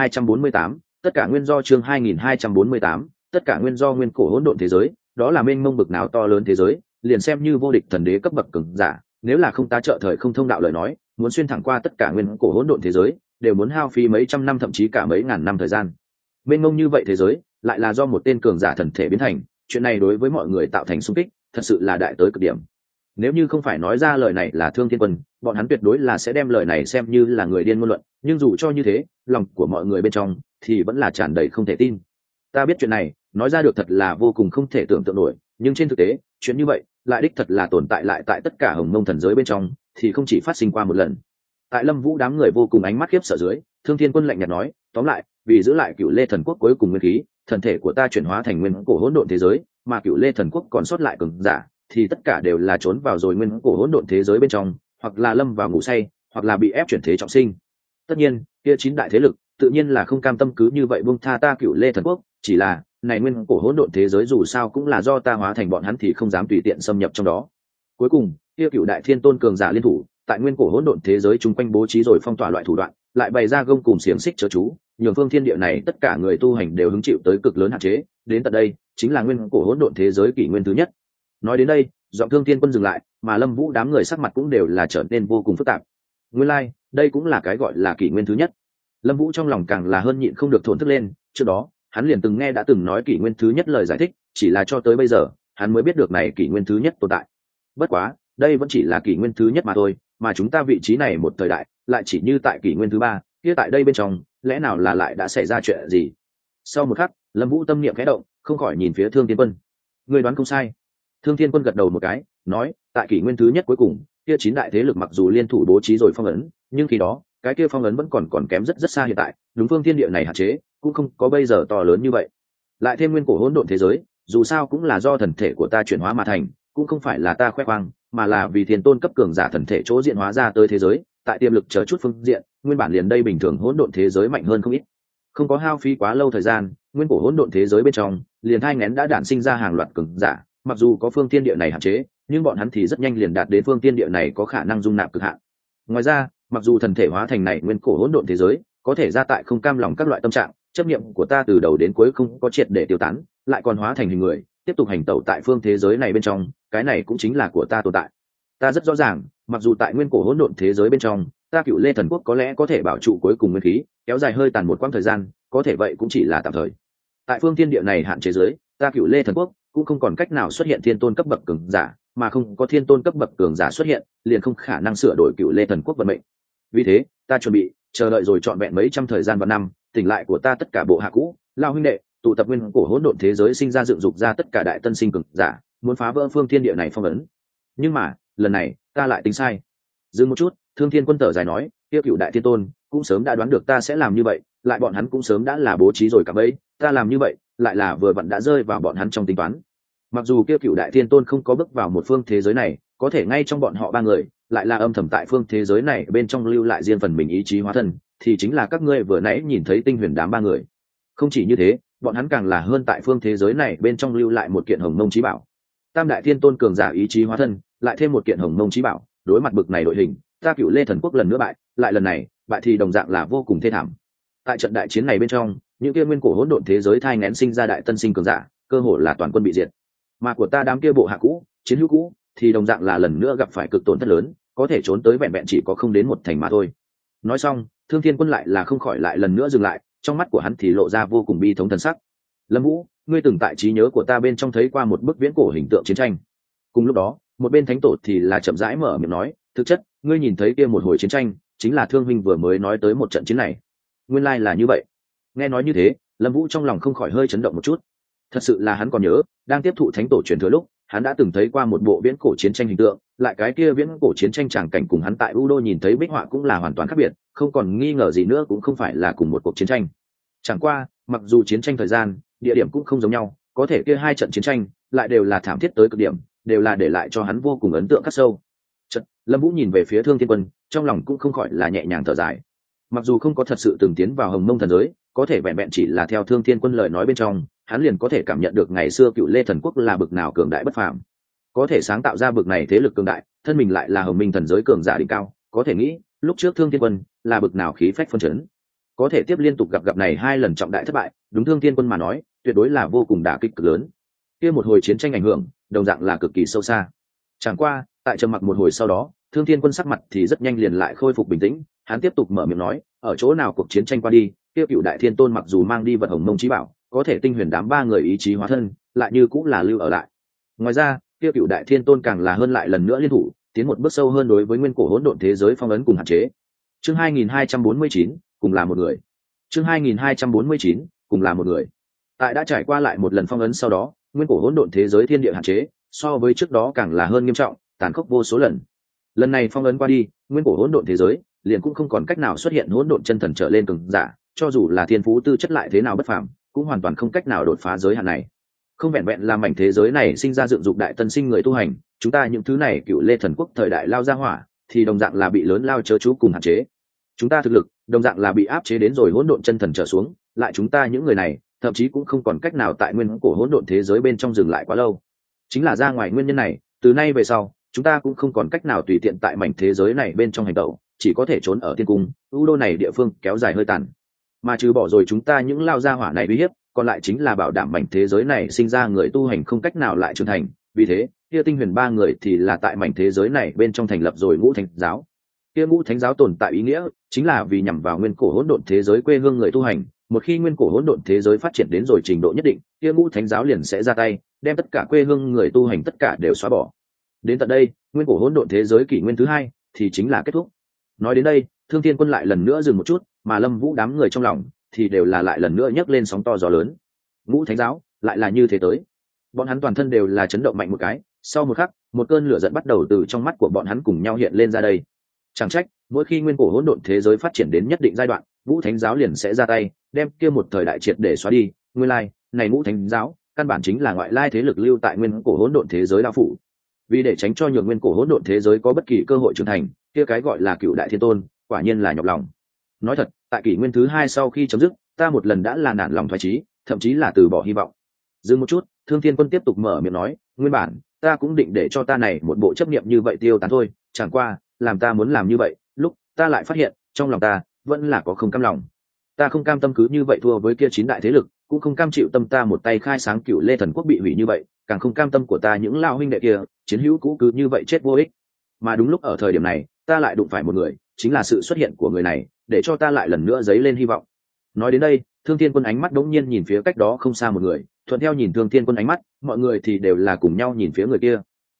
2248, tất cả nguyên do chương 2248, tất cả nguyên do Nguyên Cổ Hỗn Độn thế giới, đó là mênh mông bực nào to lớn thế giới, liền xem như vô địch thần đế cấp bậc cường giả, nếu là không tá trợ thời không thông đạo lời nói, muốn xuyên thẳng qua tất cả Nguyên Cổ Hỗn Độn thế giới, đều muốn hao phí mấy trăm năm thậm chí cả mấy ngàn năm thời gian. Mênh mông như vậy thế giới, lại là do một tên cường giả thần thể biến thành, chuyện này đối với mọi người tạo thành xung kích, thật sự là đại tới cực điểm. Nếu như không phải nói ra lời này là Thương Thiên Quân, bọn hắn tuyệt đối là sẽ đem lời này xem như là người điên ngôn luận, nhưng dù cho như thế, lòng của mọi người bên trong thì vẫn là tràn đầy không thể tin. Ta biết chuyện này nói ra được thật là vô cùng không thể tưởng tượng nổi, nhưng trên thực tế chuyện như vậy lại đích thật là tồn tại lại tại tất cả hồng mông thần giới bên trong, thì không chỉ phát sinh qua một lần. Tại Lâm Vũ đám người vô cùng ánh mắt khiếp sợ dưới, Thương Thiên Quân lạnh nhạt nói, tóm lại, vì giữ lại Cựu Lê thần quốc cuối cùng nguyên khí, thần thể của ta chuyển hóa thành Nguyên Cổ Hỗn Độn thế giới, mà Cựu Lê thần quốc còn sót lại cường giả thì tất cả đều là trốn vào rồi Nguyên Cổ Hỗn Độn thế giới bên trong, hoặc là lâm vào ngủ say, hoặc là bị ép chuyển thế trọng sinh. Tất nhiên, kia 9 đại thế lực tự nhiên là không cam tâm cứ như vậy buông tha ta Cựu Lê thần quốc, chỉ là này Nguyên Cổ Hỗn Độn thế giới dù sao cũng là do ta hóa thành, bọn hắn thì không dám tùy tiện xâm nhập trong đó. Cuối cùng, kia Cựu đại thiên tôn cường giả liên thủ, tại Nguyên Cổ Hỗn Độn thế giới chung quanh bố trí rồi phong tỏa loại thủ đoạn, lại bày ra gông cùm xiềng xích chớ chú, nhường phương thiên địa này tất cả người tu hành đều hứng chịu tới cực lớn hạn chế, đến tận đây chính là Nguyên Cổ Hỗn Độn thế giới kỷ nguyên thứ nhất. Nói đến đây, giọng Thương Thiên Quân dừng lại, mà Lâm Vũ đám người sắc mặt cũng đều là trở nên vô cùng phức tạp. Nguyên lai, đây cũng là cái gọi là kỷ nguyên thứ nhất. Lâm Vũ trong lòng càng là hơn nhịn không được thổn thức lên. Trước đó hắn liền từng nghe đã từng nói kỷ nguyên thứ nhất lời giải thích, chỉ là cho tới bây giờ hắn mới biết được này kỷ nguyên thứ nhất tồn tại. Bất quá đây vẫn chỉ là kỷ nguyên thứ nhất mà thôi, mà chúng ta vị trí này một thời đại lại chỉ như tại kỷ nguyên thứ ba, kia tại đây bên trong lẽ nào là lại đã xảy ra chuyện gì? Sau một khắc, Lâm Vũ tâm niệm khẽ động, không khỏi nhìn phía Thương Thiên Quân. Người đoán không sai. Thương Thiên Quân gật đầu một cái, nói, tại kỷ nguyên thứ nhất cuối cùng, kia 9 đại thế lực mặc dù liên thủ bố trí rồi phong ấn, nhưng khi đó, cái kia phong ấn vẫn còn kém rất rất xa hiện tại, đúng phương thiên địa này hạn chế, cũng không có bây giờ to lớn như vậy. Lại thêm nguyên cổ hỗn độn thế giới, dù sao cũng là do thần thể của ta chuyển hóa mà thành, cũng không phải là ta khoe khoang, mà là vì thiên tôn cấp cường giả thần thể chỗ diện hóa ra tới thế giới, tại tiềm lực chờ chút phương diện, nguyên bản liền đây bình thường hỗn độn thế giới mạnh hơn không ít. Không có hao phí quá lâu thời gian, nguyên cổ hỗn độn thế giới bên trong, liền thai nghén đã đản sinh ra hàng loạt cường giả, mặc dù có phương thiên địa này hạn chế, nhưng bọn hắn thì rất nhanh liền đạt đến phương thiên địa này có khả năng dung nạp cực hạn. Ngoài ra, mặc dù thần thể hóa thành này nguyên cổ hỗn độn thế giới, có thể ra tại không cam lòng các loại tâm trạng, chấp niệm của ta từ đầu đến cuối không có triệt để tiêu tán, lại còn hóa thành hình người, tiếp tục hành tẩu tại phương thế giới này bên trong, cái này cũng chính là của ta tồn tại. Ta rất rõ ràng, mặc dù tại nguyên cổ hỗn độn thế giới bên trong, ta Cựu Lê Thần Quốc có lẽ có thể bảo trụ cuối cùng nguyên khí, kéo dài hơi tàn một quãng thời gian, có thể vậy cũng chỉ là tạm thời. Tại phương thiên địa này hạn chế giới, ta Cựu Lê Thần Quốc cũng không còn cách nào xuất hiện thiên tôn cấp bậc cường giả, mà không có thiên tôn cấp bậc cường giả xuất hiện, liền không khả năng sửa đổi Cựu Lê Thần Quốc vận mệnh. Vì thế, ta chuẩn bị chờ đợi rồi trọn vẹn mấy trăm thời gian và năm, tỉnh lại của ta tất cả bộ hạ cũ, lao huynh đệ, tụ tập nguyên cổ hỗn độn thế giới sinh ra dựng dục ra tất cả đại tân sinh cường giả, muốn phá vỡ phương thiên địa này phong ấn. Nhưng mà, lần này, ta lại tính sai. Dừng một chút, Thương Thiên Quân Tử dài nói, tiêu Cựu đại thiên tôn cũng sớm đã đoán được ta sẽ làm như vậy, lại bọn hắn cũng sớm đã là bố trí rồi cả bấy, ta làm như vậy, lại là vừa vặn đã rơi vào bọn hắn trong tính toán. Mặc dù kia Cựu đại thiên tôn không có bước vào một phương thế giới này, có thể ngay trong bọn họ ba người, lại là âm thầm tại phương thế giới này bên trong lưu lại riêng phần mình ý chí hóa thân, thì chính là các ngươi vừa nãy nhìn thấy Tinh Huyền đám ba người. Không chỉ như thế, bọn hắn càng là hơn tại phương thế giới này bên trong lưu lại một kiện Hồng Mông Chí Bảo. Tam đại thiên tôn cường giả ý chí hóa thân, lại thêm một kiện Hồng Mông Chí Bảo, đối mặt bực này đội hình, ta Cựu Lê Thần Quốc lần nữa bại, lại lần này, bại thì đồng dạng là vô cùng thê thảm. Tại trận đại chiến này bên trong, những kia nguyên cổ hỗn độn thế giới thai nghén sinh ra đại tân sinh cường giả, cơ hội là toàn quân bị diệt. Mà của ta đám kia bộ hạ cũ, chiến hữu cũ, thì đồng dạng là lần nữa gặp phải cực tổn thất lớn, có thể trốn tới vẹn vẹn chỉ có không đến một thành mà thôi. Nói xong, Thương Thiên Quân lại là không khỏi lại lần nữa dừng lại, trong mắt của hắn thì lộ ra vô cùng bi thống thần sắc. Lâm Vũ, ngươi từng tại trí nhớ của ta bên trong thấy qua một bức viễn cổ hình tượng chiến tranh. Cùng lúc đó, một bên thánh tổ thì là chậm rãi mở miệng nói, thực chất, ngươi nhìn thấy kia một hồi chiến tranh, chính là Thương huynh vừa mới nói tới một trận chiến này. Nguyên lai là như vậy. Nghe nói như thế, Lâm Vũ trong lòng không khỏi hơi chấn động một chút. Thật sự là hắn còn nhớ, đang tiếp thụ thánh tổ truyền thừa lúc, hắn đã từng thấy qua một bộ viễn cổ chiến tranh hình tượng, lại cái kia viễn cổ chiến tranh tràng cảnh cùng hắn tại U Đô nhìn thấy bích họa cũng là hoàn toàn khác biệt, không còn nghi ngờ gì nữa cũng không phải là cùng một cuộc chiến tranh. Chẳng qua, mặc dù chiến tranh thời gian, địa điểm cũng không giống nhau, có thể kia hai trận chiến tranh lại đều là thảm thiết tới cực điểm, đều là để lại cho hắn vô cùng ấn tượng khắc sâu. Chợt, Lâm Vũ nhìn về phía Thương Thiên Quân, trong lòng cũng không khỏi là nhẹ nhàng thở dài. Mặc dù không có thật sự từng tiến vào Hồng Mông thần giới, có thể vẹn vẹn chỉ là theo Thương Thiên Quân lời nói bên trong, hắn liền có thể cảm nhận được ngày xưa Cựu Lê Thần Quốc là bực nào cường đại bất phàm, có thể sáng tạo ra bực này thế lực cường đại, thân mình lại là Hồng Minh thần giới cường giả đỉnh cao, có thể nghĩ lúc trước Thương Thiên Quân là bực nào khí phách phân chấn, có thể tiếp liên tục gặp này hai lần trọng đại thất bại, đúng Thương Thiên Quân mà nói, tuyệt đối là vô cùng đả kích cực lớn. Kia một hồi chiến tranh ảnh hưởng, đồng dạng là cực kỳ sâu xa. Chẳng qua, tại trầm mặc một hồi sau đó, Thương Thiên Quân sắc mặt thì rất nhanh liền lại khôi phục bình tĩnh, hắn tiếp tục mở miệng nói, ở chỗ nào cuộc chiến tranh qua đi, kia Cựu đại thiên tôn mặc dù mang đi vật Hồng Mông Chí Bảo, có thể Tinh Huyền đám ba người ý chí hóa thân, lại như cũng là lưu ở lại. Ngoài ra, kia Cựu đại thiên tôn càng là hơn lại lần nữa liên thủ, tiến một bước sâu hơn đối với nguyên cổ hỗn độn thế giới phong ấn cùng hạn chế. Chương 2249, cùng là một người. Chương 2249, cùng là một người. Tại đã trải qua lại một lần phong ấn sau đó, nguyên cổ hỗn độn thế giới thiên địa hạn chế, so với trước đó càng là hơn nghiêm trọng, tàn khốc vô số lần. Lần này phong ấn qua đi, nguyên cổ hỗn độn thế giới liền cũng không còn cách nào xuất hiện hỗn độn chân thần trở lên cường giả, cho dù là thiên phú tư chất lại thế nào bất phàm, cũng hoàn toàn không cách nào đột phá giới hạn này. Không vẹn vẹn là mảnh thế giới này sinh ra dựng dục đại tân sinh người tu hành, chúng ta những thứ này Cựu Lê Thần Quốc thời đại lao ra hỏa, thì đồng dạng là bị lớn lao chớ chú cùng hạn chế. Chúng ta thực lực đồng dạng là bị áp chế đến rồi hỗn độn chân thần trở xuống, lại chúng ta những người này thậm chí cũng không còn cách nào tại nguyên cổ hỗn độn thế giới bên trong dừng lại quá lâu. Chính là ra ngoài nguyên nhân này, từ nay về sau, chúng ta cũng không còn cách nào tùy tiện tại mảnh thế giới này bên trong hành động, chỉ có thể trốn ở thiên cung, U Đô này địa phương kéo dài hơi tàn. Mà trừ bỏ rồi chúng ta những lao gia hỏa này uy hiếp, còn lại chính là bảo đảm mảnh thế giới này sinh ra người tu hành không cách nào lại trưởng thành. Vì thế, kia Tinh Huyền ba người thì là tại mảnh thế giới này bên trong thành lập rồi Ngũ Thánh giáo. Kia ngũ thánh giáo tồn tại ý nghĩa chính là vì nhằm vào nguyên cổ hỗn độn thế giới quê hương người tu hành. Một khi nguyên cổ hỗn độn thế giới phát triển đến rồi trình độ nhất định, kia ngũ thánh giáo liền sẽ ra tay, đem tất cả quê hương người tu hành tất cả đều xóa bỏ. Đến tận đây, nguyên cổ hỗn độn thế giới kỷ nguyên thứ hai thì chính là kết thúc. Nói đến đây, Thương Thiên Quân lại lần nữa dừng một chút, mà Lâm Vũ đám người trong lòng thì đều là lại lần nữa nhấc lên sóng to gió lớn. Ngũ thánh giáo lại là như thế tới. Bọn hắn toàn thân đều là chấn động mạnh một cái, sau một khắc, một cơn lửa giận bắt đầu từ trong mắt của bọn hắn cùng nhau hiện lên ra đây. Chẳng trách, mỗi khi nguyên cổ hỗn độn thế giới phát triển đến nhất định giai đoạn, Ngũ thánh giáo liền sẽ ra tay, đem kia một thời đại triệt để xóa đi. Nguyên lai, này Ngũ thánh giáo, căn bản chính là ngoại lai thế lực lưu tại nguyên cổ hỗn độn thế giới đạo phủ. Vì để tránh cho nhường nguyên cổ hỗn độn thế giới có bất kỳ cơ hội trưởng thành, kia cái gọi là Cựu Đại Thiên Tôn, quả nhiên là nhọc lòng. Nói thật, tại kỷ nguyên thứ hai sau khi chấm dứt, ta một lần đã là nản lòng thoái chí, thậm chí là từ bỏ hy vọng. Dừng một chút, Thương Thiên Quân tiếp tục mở miệng nói, nguyên bản ta cũng định để cho ta này một bộ chấp niệm như vậy tiêu tán thôi, chẳng qua làm ta muốn làm như vậy, lúc ta lại phát hiện trong lòng ta vẫn là có không cam lòng. Ta không cam tâm cứ như vậy thua với kia 9 đại thế lực, cũng không cam chịu tâm ta một tay khai sáng Cựu Lê Thần Quốc bị hủy như vậy, càng không cam tâm của ta những lao huynh đệ kia chiến hữu cũ cứ như vậy chết vô ích. Mà đúng lúc ở thời điểm này, ta lại đụng phải một người, chính là sự xuất hiện của người này, để cho ta lại lần nữa dấy lên hy vọng. Nói đến đây, Thương Thiên Quân ánh mắt đống nhiên nhìn phía cách đó không xa một người, thuận theo nhìn Thương Thiên Quân ánh mắt, mọi người thì đều là cùng nhau nhìn phía người kia.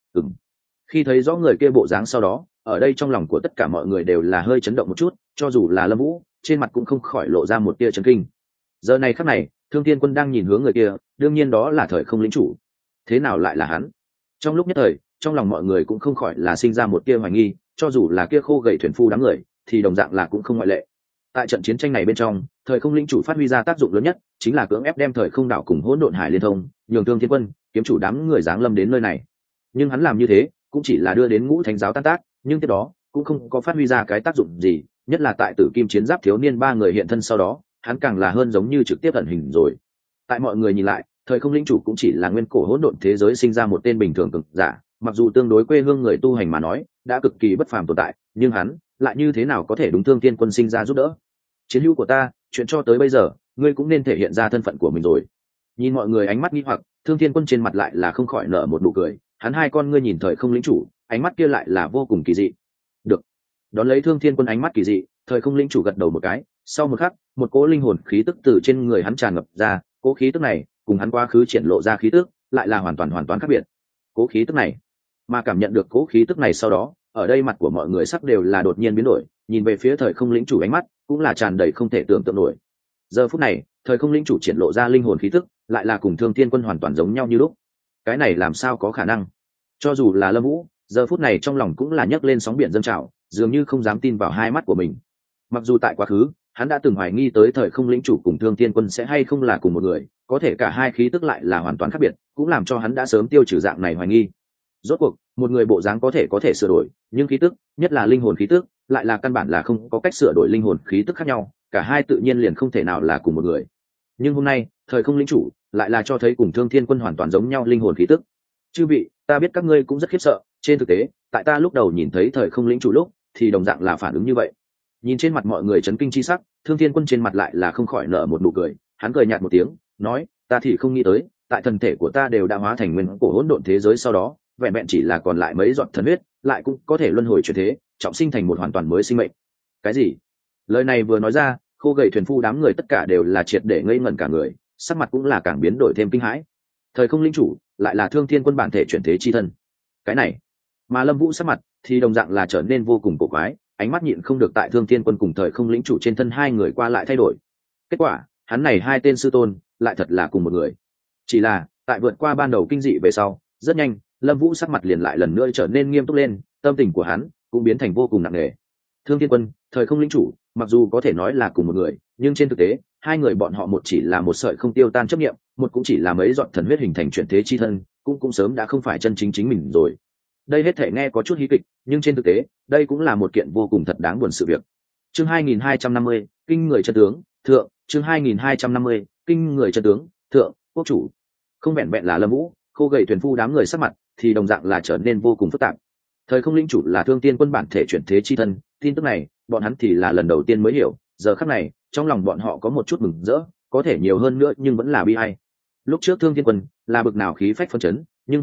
Khi thấy rõ người kia bộ dáng sau đó, ở đây trong lòng của tất cả mọi người đều là hơi chấn động một chút, cho dù là Lâm Vũ, trên mặt cũng không khỏi lộ ra một tia chấn kinh. Giờ này khắc này, Thương Thiên Quân đang nhìn hướng người kia, đương nhiên đó là Thời Không lĩnh chủ. Thế nào lại là hắn? Trong lúc nhất thời, trong lòng mọi người cũng không khỏi là sinh ra một tia hoài nghi, cho dù là kia khô gầy thuyền phu đám người, thì đồng dạng là cũng không ngoại lệ. Tại trận chiến tranh này bên trong, Thời Không lĩnh chủ phát huy ra tác dụng lớn nhất, chính là cưỡng ép đem Thời Không đảo cùng Hỗn Độn Hải liên thông, nhường Thương Thiên Quân, kiếm chủ đám người giáng lâm đến nơi này. Nhưng hắn làm như thế, cũng chỉ là đưa đến Ngũ thánh giáo tan tác, nhưng tiếp đó cũng không có phát huy ra cái tác dụng gì, nhất là tại Tử Kim chiến giáp thiếu niên 3 người hiện thân sau đó, hắn càng là hơn giống như trực tiếp ẩn hình rồi. Tại mọi người nhìn lại, Thời Không lĩnh chủ cũng chỉ là nguyên cổ hỗn độn thế giới sinh ra một tên bình thường cực giả, mặc dù tương đối quê hương người tu hành mà nói, đã cực kỳ bất phàm tồn tại, nhưng hắn lại như thế nào có thể đúng Thương Thiên Quân sinh ra giúp đỡ? Chiến hữu của ta, chuyện cho tới bây giờ, ngươi cũng nên thể hiện ra thân phận của mình rồi. Nhìn mọi người ánh mắt nghi hoặc, Thương Thiên Quân trên mặt lại là không khỏi nở một nụ cười, hắn hai con ngươi nhìn Thời Không lĩnh chủ, ánh mắt kia lại là vô cùng kỳ dị. Được. Đón lấy Thương Thiên Quân ánh mắt kỳ dị, Thời Không lĩnh chủ gật đầu một cái, sau một khắc, một cỗ linh hồn khí tức từ trên người hắn tràn ngập ra, cỗ khí tức này cùng hắn quá khứ triển lộ ra khí tức lại là hoàn toàn khác biệt. Cỗ khí tức này, mà cảm nhận được cỗ khí tức này sau đó, ở đây mặt của mọi người sắc đều là đột nhiên biến đổi, nhìn về phía Thời Không lĩnh chủ ánh mắt cũng là tràn đầy không thể tưởng tượng nổi. Giờ phút này, Thời Không lĩnh chủ triển lộ ra linh hồn khí tức lại là cùng Thương Thiên Quân hoàn toàn giống nhau như lúc. Cái này làm sao có khả năng? Cho dù là Lâm Vũ, giờ phút này trong lòng cũng là nhấc lên sóng biển dâng trào, dường như không dám tin vào hai mắt của mình. Mặc dù tại quá khứ, hắn đã từng hoài nghi tới Thời Không lĩnh chủ cùng Thương Thiên Quân sẽ hay không là cùng một người, có thể cả hai khí tức lại là hoàn toàn khác biệt, cũng làm cho hắn đã sớm tiêu trừ dạng này hoài nghi. Rốt cuộc, một người bộ dáng có thể sửa đổi, nhưng khí tức, nhất là linh hồn khí tức, lại là căn bản là không có cách sửa đổi linh hồn khí tức khác nhau, cả hai tự nhiên liền không thể nào là cùng một người. Nhưng hôm nay, Thời Không lĩnh chủ lại là cho thấy cùng Thương Thiên Quân hoàn toàn giống nhau linh hồn khí tức. Chư vị, ta biết các ngươi cũng rất khiếp sợ, trên thực tế, tại ta lúc đầu nhìn thấy Thời Không lĩnh chủ lúc, thì đồng dạng là phản ứng như vậy. Nhìn trên mặt mọi người chấn kinh chi sắc, Thương Thiên Quân trên mặt lại là không khỏi nở một nụ cười, hắn cười nhạt một tiếng, nói, ta thì không nghĩ tới, tại thân thể của ta đều đã hóa thành nguyên cổ hỗn độn thế giới sau đó, vẹn vẹn chỉ là còn lại mấy giọt thần huyết, lại cũng có thể luân hồi chuyển thế, trọng sinh thành một hoàn toàn mới sinh mệnh. Cái gì? Lời này vừa nói ra, khô gầy thuyền phu đám người tất cả đều là triệt để ngây ngẩn cả người, sắc mặt cũng là càng biến đổi thêm kinh hãi. Thời Không lĩnh chủ lại là Thương Thiên Quân bản thể chuyển thế chi thân. Cái này, mà Lâm Vũ sắc mặt thì đồng dạng là trở nên vô cùng cổ quái, ánh mắt nhịn không được tại Thương Thiên Quân cùng Thời Không lĩnh chủ trên thân hai người qua lại thay đổi. Kết quả, hắn này hai tên sư tôn lại thật là cùng một người. Chỉ là, tại vượt qua ban đầu kinh dị về sau, rất nhanh, Lâm Vũ sắc mặt liền lại lần nữa trở nên nghiêm túc lên, tâm tình của hắn cũng biến thành vô cùng nặng nề. Thương Thiên Quân, Thời Không lĩnh chủ, mặc dù có thể nói là cùng một người, nhưng trên thực tế, hai người bọn họ một chỉ là một sợi không tiêu tan chấp niệm, một cũng chỉ là mấy giọt thần huyết hình thành chuyển thế chi thân, cũng sớm đã không phải chân chính chính mình rồi. Đây hết thể nghe có chút hí kịch, nhưng trên thực tế, đây cũng là một kiện vô cùng thật đáng buồn sự việc. Chương 2250, kinh người chân tướng, thượng, chương 2250, kinh người chân tướng, thượng, quốc chủ. Không vẹn vẹn là Lâm Vũ, khô gầy thuyền phu đám người sắc mặt thì đồng dạng là trở nên vô cùng phức tạp. Thời Không lĩnh chủ là Thương Tiên Quân bản thể chuyển thế chi thân, tin tức này, bọn hắn thì là lần đầu tiên mới hiểu, giờ khắc này, trong lòng bọn họ có một chút mừng rỡ, có thể nhiều hơn nữa nhưng vẫn là bi ai. Lúc trước Thương Tiên Quân là bực nào khí phách phấn chấn, nhưng hôm nay,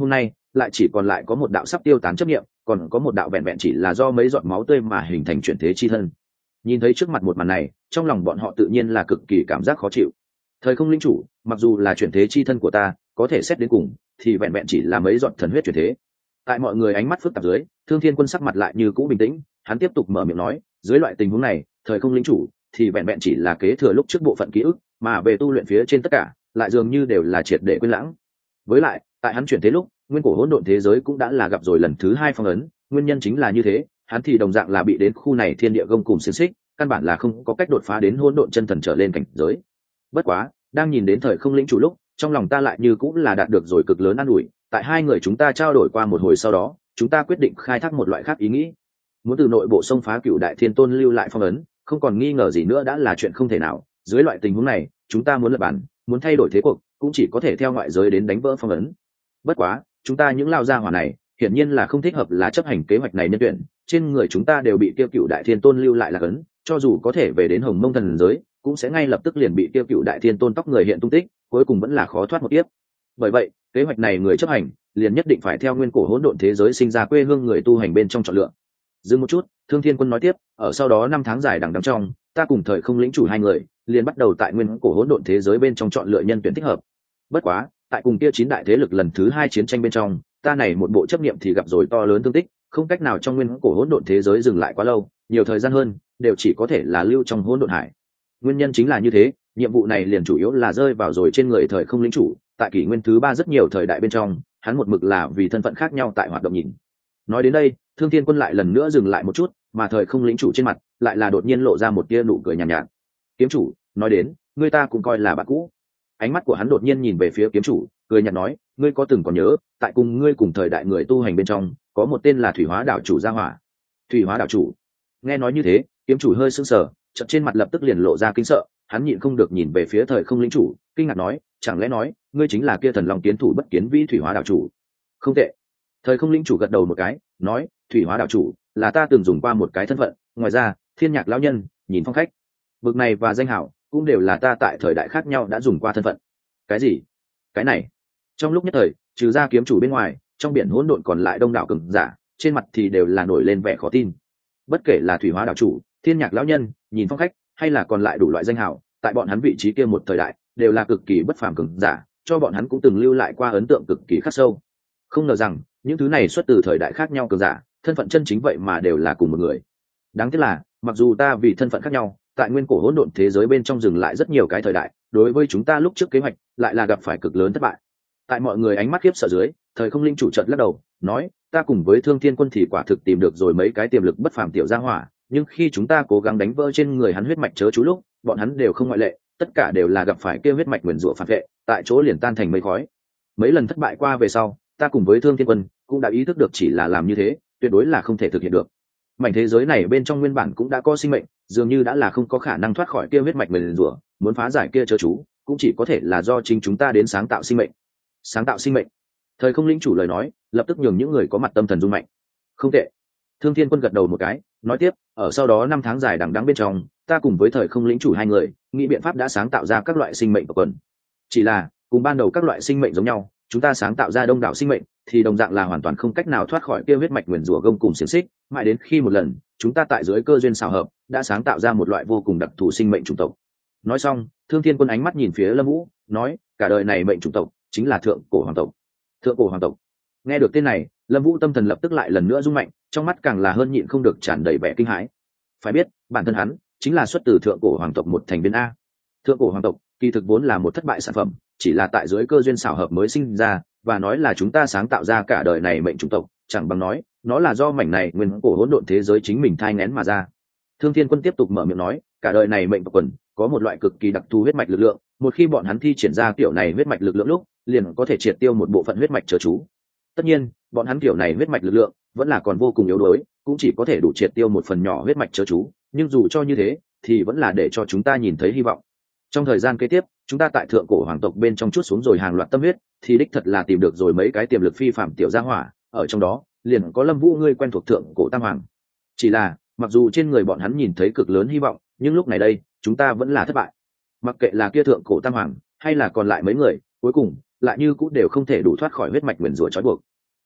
lại chỉ còn lại có một đạo sắp tiêu tán chấp niệm, còn có một đạo vẹn vẹn chỉ là do mấy giọt máu tươi mà hình thành chuyển thế chi thân. Nhìn thấy trước mặt một màn này, trong lòng bọn họ tự nhiên là cực kỳ cảm giác khó chịu. Thời không linh chủ, mặc dù là chuyển thế chi thân của ta, có thể xét đến cùng thì vẹn vẹn chỉ là mấy giọt thần huyết chuyển thế. Tại mọi người ánh mắt phức tạp dưới, Thương Thiên Quân sắc mặt lại như cũ bình tĩnh, hắn tiếp tục mở miệng nói, dưới loại tình huống này, thời không linh chủ thì vẹn vẹn chỉ là kế thừa lúc trước bộ phận ký ức, mà về tu luyện phía trên tất cả, lại dường như đều là triệt để quên lãng. Với lại, tại hắn chuyển thế lúc, nguyên cổ hỗn độn thế giới cũng đã là gặp rồi lần thứ hai phong ấn, nguyên nhân chính là như thế, hắn thì đồng dạng là bị đến khu này thiên địa gông cùng xiềng xích, căn bản là không có cách đột phá đến hỗn độn chân thần trở lên cảnh giới. Bất quá, đang nhìn đến thời không lĩnh chủ lúc, trong lòng ta lại như cũng là đạt được rồi cực lớn an ủi. Tại hai người chúng ta trao đổi qua một hồi sau đó, chúng ta quyết định khai thác một loại khác ý nghĩ, muốn từ nội bộ xông phá Cựu Đại Thiên Tôn lưu lại phong ấn, không còn nghi ngờ gì nữa đã là chuyện không thể nào. Dưới loại tình huống này, chúng ta muốn lập bản, muốn thay đổi thế cuộc, cũng chỉ có thể theo ngoại giới đến đánh vỡ phong ấn. Bất quá, chúng ta những lao gia hỏa này, hiển nhiên là không thích hợp là chấp hành kế hoạch này nhân tuyển. Trên người chúng ta đều bị tiêu Cựu Đại Thiên Tôn lưu lại là cấn, cho dù có thể về đến Hồng Mông thần giới, cũng sẽ ngay lập tức liền bị tiêu Cựu Đại Thiên Tôn tóc người hiện tung tích, cuối cùng vẫn là khó thoát một kiếp. Bởi vậy, kế hoạch này người chấp hành liền nhất định phải theo nguyên cổ hỗn độn thế giới sinh ra quê hương người tu hành bên trong chọn lựa. Dừng một chút, Thương Thiên Quân nói tiếp, ở sau đó 5 tháng dài đằng đẵng trong, ta cùng thời không lĩnh chủ hai người liền bắt đầu tại nguyên cổ hỗn độn thế giới bên trong chọn lựa nhân tuyển thích hợp. Bất quá, tại cùng kia 9 đại thế lực lần thứ 2 chiến tranh bên trong, ta này một bộ chấp niệm thì gặp rồi to lớn thương tích, không cách nào trong nguyên cổ hỗn độn thế giới dừng lại quá lâu, nhiều thời gian hơn, đều chỉ có thể là lưu trong hỗn độn hải. Nguyên nhân chính là như thế, nhiệm vụ này liền chủ yếu là rơi vào rồi trên người thời không lĩnh chủ. Tại kỷ nguyên thứ 3 rất nhiều thời đại bên trong, hắn một mực là vì thân phận khác nhau tại hoạt động nhìn. Nói đến đây, Thương Thiên Quân lại lần nữa dừng lại một chút, mà thời không lĩnh chủ trên mặt lại là đột nhiên lộ ra một tia nụ cười nhàn nhạt. Kiếm chủ, nói đến, ngươi ta cũng coi là bạn cũ. Ánh mắt của hắn đột nhiên nhìn về phía kiếm chủ, cười nhạt nói, ngươi có từng còn nhớ, tại cùng ngươi cùng thời đại người tu hành bên trong, có một tên là Thủy Hóa đạo chủ Gia Hỏa. Thủy Hóa đạo chủ? Nghe nói như thế, kiếm chủ hơi sững sờ, chợt trên mặt lập tức liền lộ ra kinh sợ, hắn nhịn không được nhìn về phía thời không lĩnh chủ, kinh ngạc nói, chẳng lẽ nói, ngươi chính là kia thần long tiến thủ bất kiến vĩ Thủy Hóa đạo chủ? Không tệ. Thời không lĩnh chủ gật đầu một cái, nói, Thủy Hóa đạo chủ là ta từng dùng qua một cái thân phận, ngoài ra, Thiên Nhạc lão nhân, Nhìn Phong khách, bực này và danh hảo cũng đều là ta tại thời đại khác nhau đã dùng qua thân phận. Cái gì? Cái này? Trong lúc nhất thời, trừ ra kiếm chủ bên ngoài, trong biển hỗn độn còn lại đông đảo cường giả, trên mặt thì đều là nổi lên vẻ khó tin. Bất kể là Thủy Hóa đạo chủ, Thiên Nhạc lão nhân, Nhìn Phong khách, hay là còn lại đủ loại danh hảo, tại bọn hắn vị trí kia một thời đại, đều là cực kỳ bất phàm cường giả, cho bọn hắn cũng từng lưu lại qua ấn tượng cực kỳ khắc sâu. Không ngờ rằng, những thứ này xuất từ thời đại khác nhau cường giả, thân phận chân chính vậy mà đều là cùng một người. Đáng tiếc là, mặc dù ta vì thân phận khác nhau, tại nguyên cổ hỗn độn thế giới bên trong dừng lại rất nhiều cái thời đại, đối với chúng ta lúc trước kế hoạch lại là gặp phải cực lớn thất bại. Tại mọi người ánh mắt khiếp sợ dưới, thời không linh chủ chợt lắc đầu, nói, ta cùng với Thương Thiên Quân thì quả thực tìm được rồi mấy cái tiềm lực bất phàm tiểu gia hỏa, nhưng khi chúng ta cố gắng đánh vỡ trên người hắn huyết mạch chớ chú lúc, bọn hắn đều không ngoại lệ, tất cả đều là gặp phải kêu huyết mạch nguyền rủa phản vệ, tại chỗ liền tan thành mây khói. Mấy lần thất bại qua về sau, ta cùng với Thương Thiên Quân cũng đã ý thức được chỉ là làm như thế, tuyệt đối là không thể thực hiện được. Mảnh thế giới này bên trong nguyên bản cũng đã có sinh mệnh, dường như đã là không có khả năng thoát khỏi kia huyết mạch nguyền rủa, muốn phá giải kia chớ chú, cũng chỉ có thể là do chính chúng ta đến sáng tạo sinh mệnh. Sáng tạo sinh mệnh? Thời không lĩnh chủ lời nói, lập tức nhường những người có mặt tâm thần rung mạnh. Không tệ. Thương Thiên Quân gật đầu một cái, nói tiếp, ở sau đó 5 tháng dài đằng đẵng bên trong, ta cùng với thời không lĩnh chủ hai người, nghĩ biện pháp đã sáng tạo ra các loại sinh mệnh tộc quần. Chỉ là, cùng ban đầu các loại sinh mệnh giống nhau, chúng ta sáng tạo ra đông đảo sinh mệnh, thì đồng dạng là hoàn toàn không cách nào thoát khỏi kia huyết mạch nguyền rủa gông cùng xiềng xích, mãi đến khi một lần, chúng ta tại dưới cơ duyên xảo hợp, đã sáng tạo ra một loại vô cùng đặc thù sinh mệnh chủng tộc. Nói xong, Thương Thiên Quân ánh mắt nhìn phía Lâm Vũ, nói, cả đời này mệnh chủng tộc chính là thượng cổ hoàng tộc. Thượng cổ hoàng tộc? Nghe được tên này, Lâm Vũ tâm thần lập tức lại lần nữa rung mạnh, trong mắt càng là hơn nhịn không được tràn đầy vẻ kinh hãi. Phải biết, bản thân hắn chính là xuất từ thượng cổ hoàng tộc một thành viên a. Thượng cổ hoàng tộc kỳ thực vốn là một thất bại sản phẩm, chỉ là tại dưới cơ duyên xảo hợp mới sinh ra, và nói là chúng ta sáng tạo ra cả đời này mệnh chủng tộc, chẳng bằng nói, nó là do mảnh này nguyên cổ hỗn độn thế giới chính mình thai nghén mà ra. Thương Thiên Quân tiếp tục mở miệng nói, cả đời này mệnh tộc quần có một loại cực kỳ đặc thù huyết mạch lực lượng, một khi bọn hắn thi triển ra kiểu này huyết mạch lực lượng lúc, liền có thể triệt tiêu một bộ phận huyết mạch chớ chú. Tất nhiên, bọn hắn kiểu này huyết mạch lực lượng vẫn là còn vô cùng yếu đuối, cũng chỉ có thể đủ triệt tiêu một phần nhỏ huyết mạch chớ chú, nhưng dù cho như thế, thì vẫn là để cho chúng ta nhìn thấy hy vọng. Trong thời gian kế tiếp, chúng ta tại thượng cổ hoàng tộc bên trong chút xuống rồi hàng loạt tâm huyết, thì đích thật là tìm được rồi mấy cái tiềm lực phi phạm tiểu gia hỏa, ở trong đó liền có Lâm Vũ ngươi quen thuộc thượng cổ tam hoàng. Chỉ là, mặc dù trên người bọn hắn nhìn thấy cực lớn hy vọng, nhưng lúc này đây, chúng ta vẫn là thất bại. Mặc kệ là kia thượng cổ tam hoàng, hay là còn lại mấy người, cuối cùng lại như cũng đều không thể đủ thoát khỏi huyết mạch nguyền rủa trói buộc.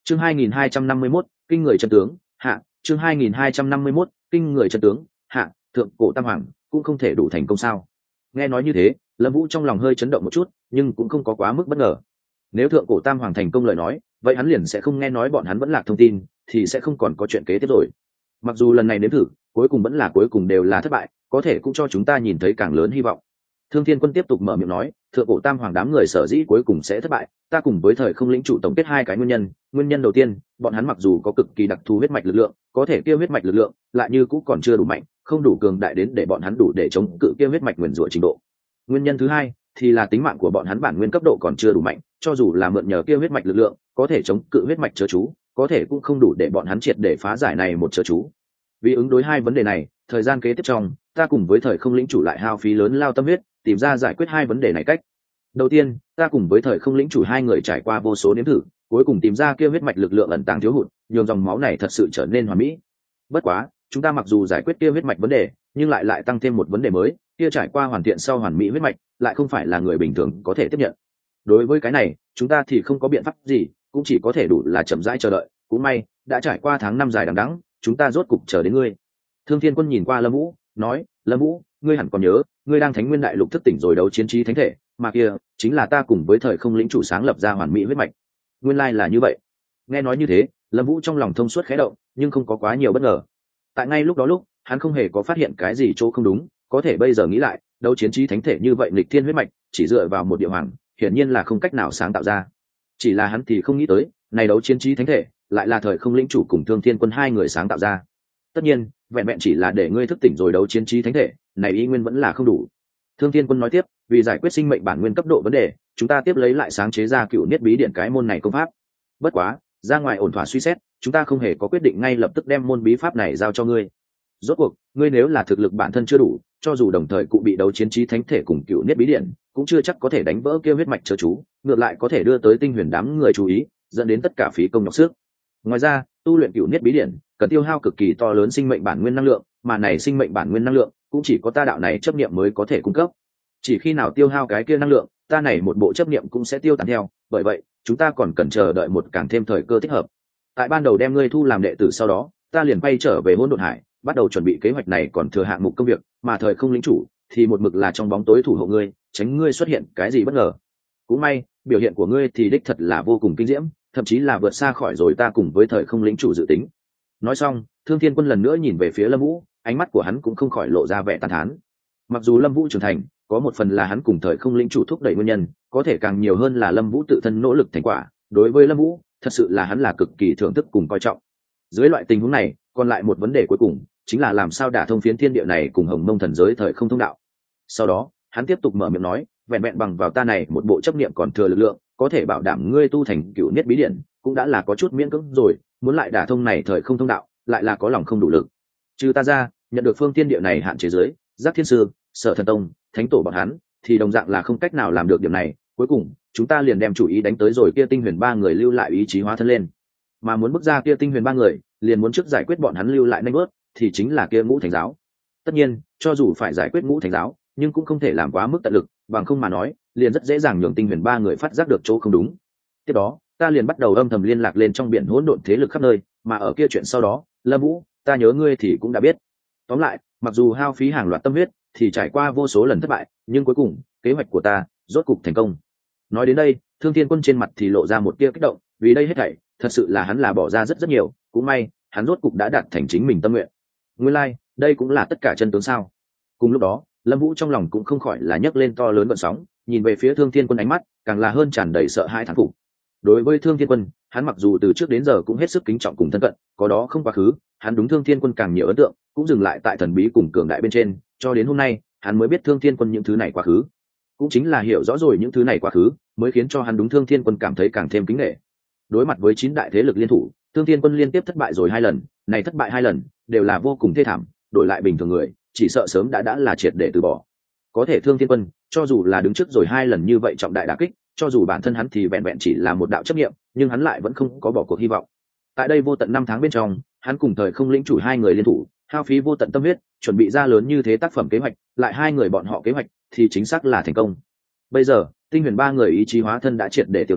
Chương 2251, kinh người chân tướng, hạ, chương 2251, kinh người chân tướng, hạ, thượng cổ tam hoàng cũng không thể đủ thành công sao? Nghe nói như thế, Lâm Vũ trong lòng hơi chấn động một chút, nhưng cũng không có quá mức bất ngờ. Nếu thượng cổ tam hoàng thành công lời nói, vậy hắn liền sẽ không nghe nói bọn hắn vẫn lạc thông tin, thì sẽ không còn có chuyện kế tiếp rồi. Mặc dù lần này nếm thử, cuối cùng vẫn là cuối cùng đều là thất bại, có thể cũng cho chúng ta nhìn thấy càng lớn hy vọng. Thương Thiên Quân tiếp tục mở miệng nói, thượng cổ tam hoàng đám người sở dĩ cuối cùng sẽ thất bại, ta cùng với thời không lĩnh chủ tổng kết hai cái nguyên nhân. Nguyên nhân đầu tiên, bọn hắn mặc dù có cực kỳ đặc thù huyết mạch lực lượng, có thể kia huyết mạch lực lượng lại như cũng còn chưa đủ mạnh, không đủ cường đại đến để bọn hắn đủ để chống cự kia huyết mạch nguyền rủa trình độ. Nguyên nhân thứ hai thì là tính mạng của bọn hắn bản nguyên cấp độ còn chưa đủ mạnh, cho dù là mượn nhờ kia huyết mạch lực lượng, có thể chống cự huyết mạch chớ chú, có thể cũng không đủ để bọn hắn triệt để phá giải này một chớ chú. Vì ứng đối hai vấn đề này, thời gian kế tiếp trong, ta cùng với thời không lĩnh chủ lại hao phí lớn lao tâm huyết, tìm ra giải quyết hai vấn đề này cách. Đầu tiên, ta cùng với thời không lĩnh chủ hai người trải qua vô số nếm thử, cuối cùng tìm ra kia huyết mạch lực lượng ẩn tàng thiếu hụt, nhường dòng máu này thật sự trở nên hoàn mỹ. Bất quá, chúng ta mặc dù giải quyết kia huyết mạch vấn đề, nhưng lại tăng thêm một vấn đề mới, kia trải qua hoàn thiện sau hoàn mỹ huyết mạch, lại không phải là người bình thường có thể tiếp nhận. Đối với cái này, chúng ta thì không có biện pháp gì, cũng chỉ có thể đủ là chậm rãi chờ đợi. Cũng may, đã trải qua tháng năm dài đằng đẵng, chúng ta rốt cục chờ đến ngươi. Thương Thiên Quân nhìn qua Lâm Vũ, nói, Lâm Vũ, ngươi hẳn còn nhớ, ngươi đang Thánh Nguyên Đại Lục thức tỉnh rồi đấu chiến trí thánh thể, mà kia chính là ta cùng với thời không lĩnh chủ sáng lập ra hoàn mỹ huyết mạch. Nguyên lai là như vậy. Nghe nói như thế, Lâm Vũ trong lòng thông suốt khẽ động, nhưng không có quá nhiều bất ngờ. Tại ngay lúc đó hắn không hề có phát hiện cái gì chỗ không đúng, có thể bây giờ nghĩ lại, đấu chiến trí thánh thể như vậy nghịch thiên huyết mạch, chỉ dựa vào một địa hoàng, hiển nhiên là không cách nào sáng tạo ra. Chỉ là hắn thì không nghĩ tới, này đấu chiến trí thánh thể lại là thời không lĩnh chủ cùng Thương Thiên Quân hai người sáng tạo ra. Tất nhiên, vẹn vẹn chỉ là để ngươi thức tỉnh rồi đấu chiến trí thánh thể, này ý nguyên vẫn là không đủ. Thương Thiên Quân nói tiếp, vì giải quyết sinh mệnh bản nguyên cấp độ vấn đề, chúng ta tiếp lấy lại sáng chế ra cựu niết bí điện cái môn này công pháp. Bất quá, ra ngoài ổn thỏa suy xét, chúng ta không hề có quyết định ngay lập tức đem môn bí pháp này giao cho ngươi. Rốt cuộc, ngươi nếu là thực lực bản thân chưa đủ, cho dù đồng thời cũng bị đấu chiến trí thánh thể cùng cựu niết bí điện, cũng chưa chắc có thể đánh vỡ kia huyết mạch chớ chú, ngược lại có thể đưa tới tinh huyền đám người chú ý, dẫn đến tất cả phí công nhọc sức. Ngoài ra, tu luyện cựu niết bí điện cần tiêu hao cực kỳ to lớn sinh mệnh bản nguyên năng lượng, mà này sinh mệnh bản nguyên năng lượng cũng chỉ có ta đạo này chấp niệm mới có thể cung cấp. Chỉ khi nào tiêu hao cái kia năng lượng, ta này một bộ chấp niệm cũng sẽ tiêu tán theo, bởi vậy, chúng ta còn cần chờ đợi một càng thêm thời cơ thích hợp. Tại ban đầu đem ngươi thu làm đệ tử sau đó, ta liền bay trở về Hỗn Độn Hải, bắt đầu chuẩn bị kế hoạch này còn thừa hạng mục công việc, mà thời không lĩnh chủ thì một mực là trong bóng tối thủ hộ ngươi, tránh ngươi xuất hiện cái gì bất ngờ. Cũng may, biểu hiện của ngươi thì đích thật là vô cùng kinh diễm, thậm chí là vượt xa khỏi rồi ta cùng với thời không lĩnh chủ dự tính. Nói xong, Thương Thiên Quân lần nữa nhìn về phía Lâm Vũ, ánh mắt của hắn cũng không khỏi lộ ra vẻ tán thán. Mặc dù Lâm Vũ trưởng thành, có một phần là hắn cùng thời không lĩnh chủ thúc đẩy nguyên nhân, có thể càng nhiều hơn là Lâm Vũ tự thân nỗ lực thành quả. Đối với Lâm Vũ, thật sự là hắn là cực kỳ thưởng thức cùng coi trọng. Dưới loại tình huống này, còn lại một vấn đề cuối cùng, chính là làm sao đả thông phiến thiên địa này cùng Hồng Mông thần giới thời không thông đạo. Sau đó, hắn tiếp tục mở miệng nói, vẹn vẹn bằng vào ta này một bộ chấp niệm còn thừa lực lượng, có thể bảo đảm ngươi tu thành cựu niết bí điển, cũng đã là có chút miễn cưỡng rồi, muốn lại đả thông này thời không thông đạo, lại là có lòng không đủ lực. Trừ ta ra, nhận được phương thiên địa này hạn chế dưới, Giác Thiên Sư, Sở Thần Tông, Thánh Tổ bọn hắn, thì đồng dạng là không cách nào làm được điểm này. Cuối cùng, chúng ta liền đem chủ ý đánh tới rồi kia tinh huyền ba người lưu lại ý chí hóa thân lên, mà muốn bước ra kia tinh huyền ba người, liền muốn trước giải quyết bọn hắn lưu lại nanh bớt, thì chính là kia Ngũ Thánh giáo. Tất nhiên, cho dù phải giải quyết Ngũ Thánh giáo, nhưng cũng không thể làm quá mức tận lực, bằng không mà nói, liền rất dễ dàng nhường tinh huyền ba người phát giác được chỗ không đúng. Tiếp đó, ta liền bắt đầu âm thầm liên lạc lên trong biển hỗn độn thế lực khắp nơi, mà ở kia chuyện sau đó, Lâm Vũ, ta nhớ ngươi thì cũng đã biết. Tóm lại, mặc dù hao phí hàng loạt tâm huyết, thì trải qua vô số lần thất bại, nhưng cuối cùng, kế hoạch của ta rốt cục thành công. Nói đến đây, Thương Thiên Quân trên mặt thì lộ ra một tia kích động, vì đây hết thảy, thật sự là hắn là bỏ ra rất nhiều, cũng may, hắn rốt cục đã đạt thành chính mình tâm nguyện. Nguyên lai, đây cũng là tất cả chân tướng sao? Cùng lúc đó, Lâm Vũ trong lòng cũng không khỏi là nhấc lên to lớn gợn sóng, nhìn về phía Thương Thiên Quân ánh mắt, càng là hơn tràn đầy sợ hãi thán phục. Đối với Thương Thiên Quân, hắn mặc dù từ trước đến giờ cũng hết sức kính trọng cùng thân cận, có đó không quá khứ, hắn đúng Thương Thiên Quân càng nhiều ấn tượng, cũng dừng lại tại thần bí cùng cường đại bên trên, cho đến hôm nay, hắn mới biết Thương Thiên Quân những thứ này quá khứ. Cũng chính là hiểu rõ rồi những thứ này quá khứ, mới khiến cho hắn đúng Thương Thiên Quân cảm thấy càng thêm kính nể. Đối mặt với 9 đại thế lực liên thủ, Thương Thiên Quân liên tiếp thất bại rồi 2 lần, này thất bại 2 lần đều là vô cùng thê thảm, đổi lại bình thường người, chỉ sợ sớm đã là triệt để từ bỏ. Có thể Thương Thiên Quân, cho dù là đứng trước rồi 2 lần như vậy trọng đại đả kích, cho dù bản thân hắn thì vẹn vẹn chỉ là một đạo chấp niệm, nhưng hắn lại vẫn không có bỏ cuộc hy vọng. Tại đây vô tận 5 tháng bên trong, hắn cùng thời không lĩnh chủ 2 người liên thủ, hao phí vô tận tâm huyết, chuẩn bị ra lớn như thế tác phẩm kế hoạch, lại 2 người bọn họ kế hoạch thì chính xác là thành công. Bây giờ, tinh huyền 3 người ý chí hóa thân đã triệt để tiêu tán,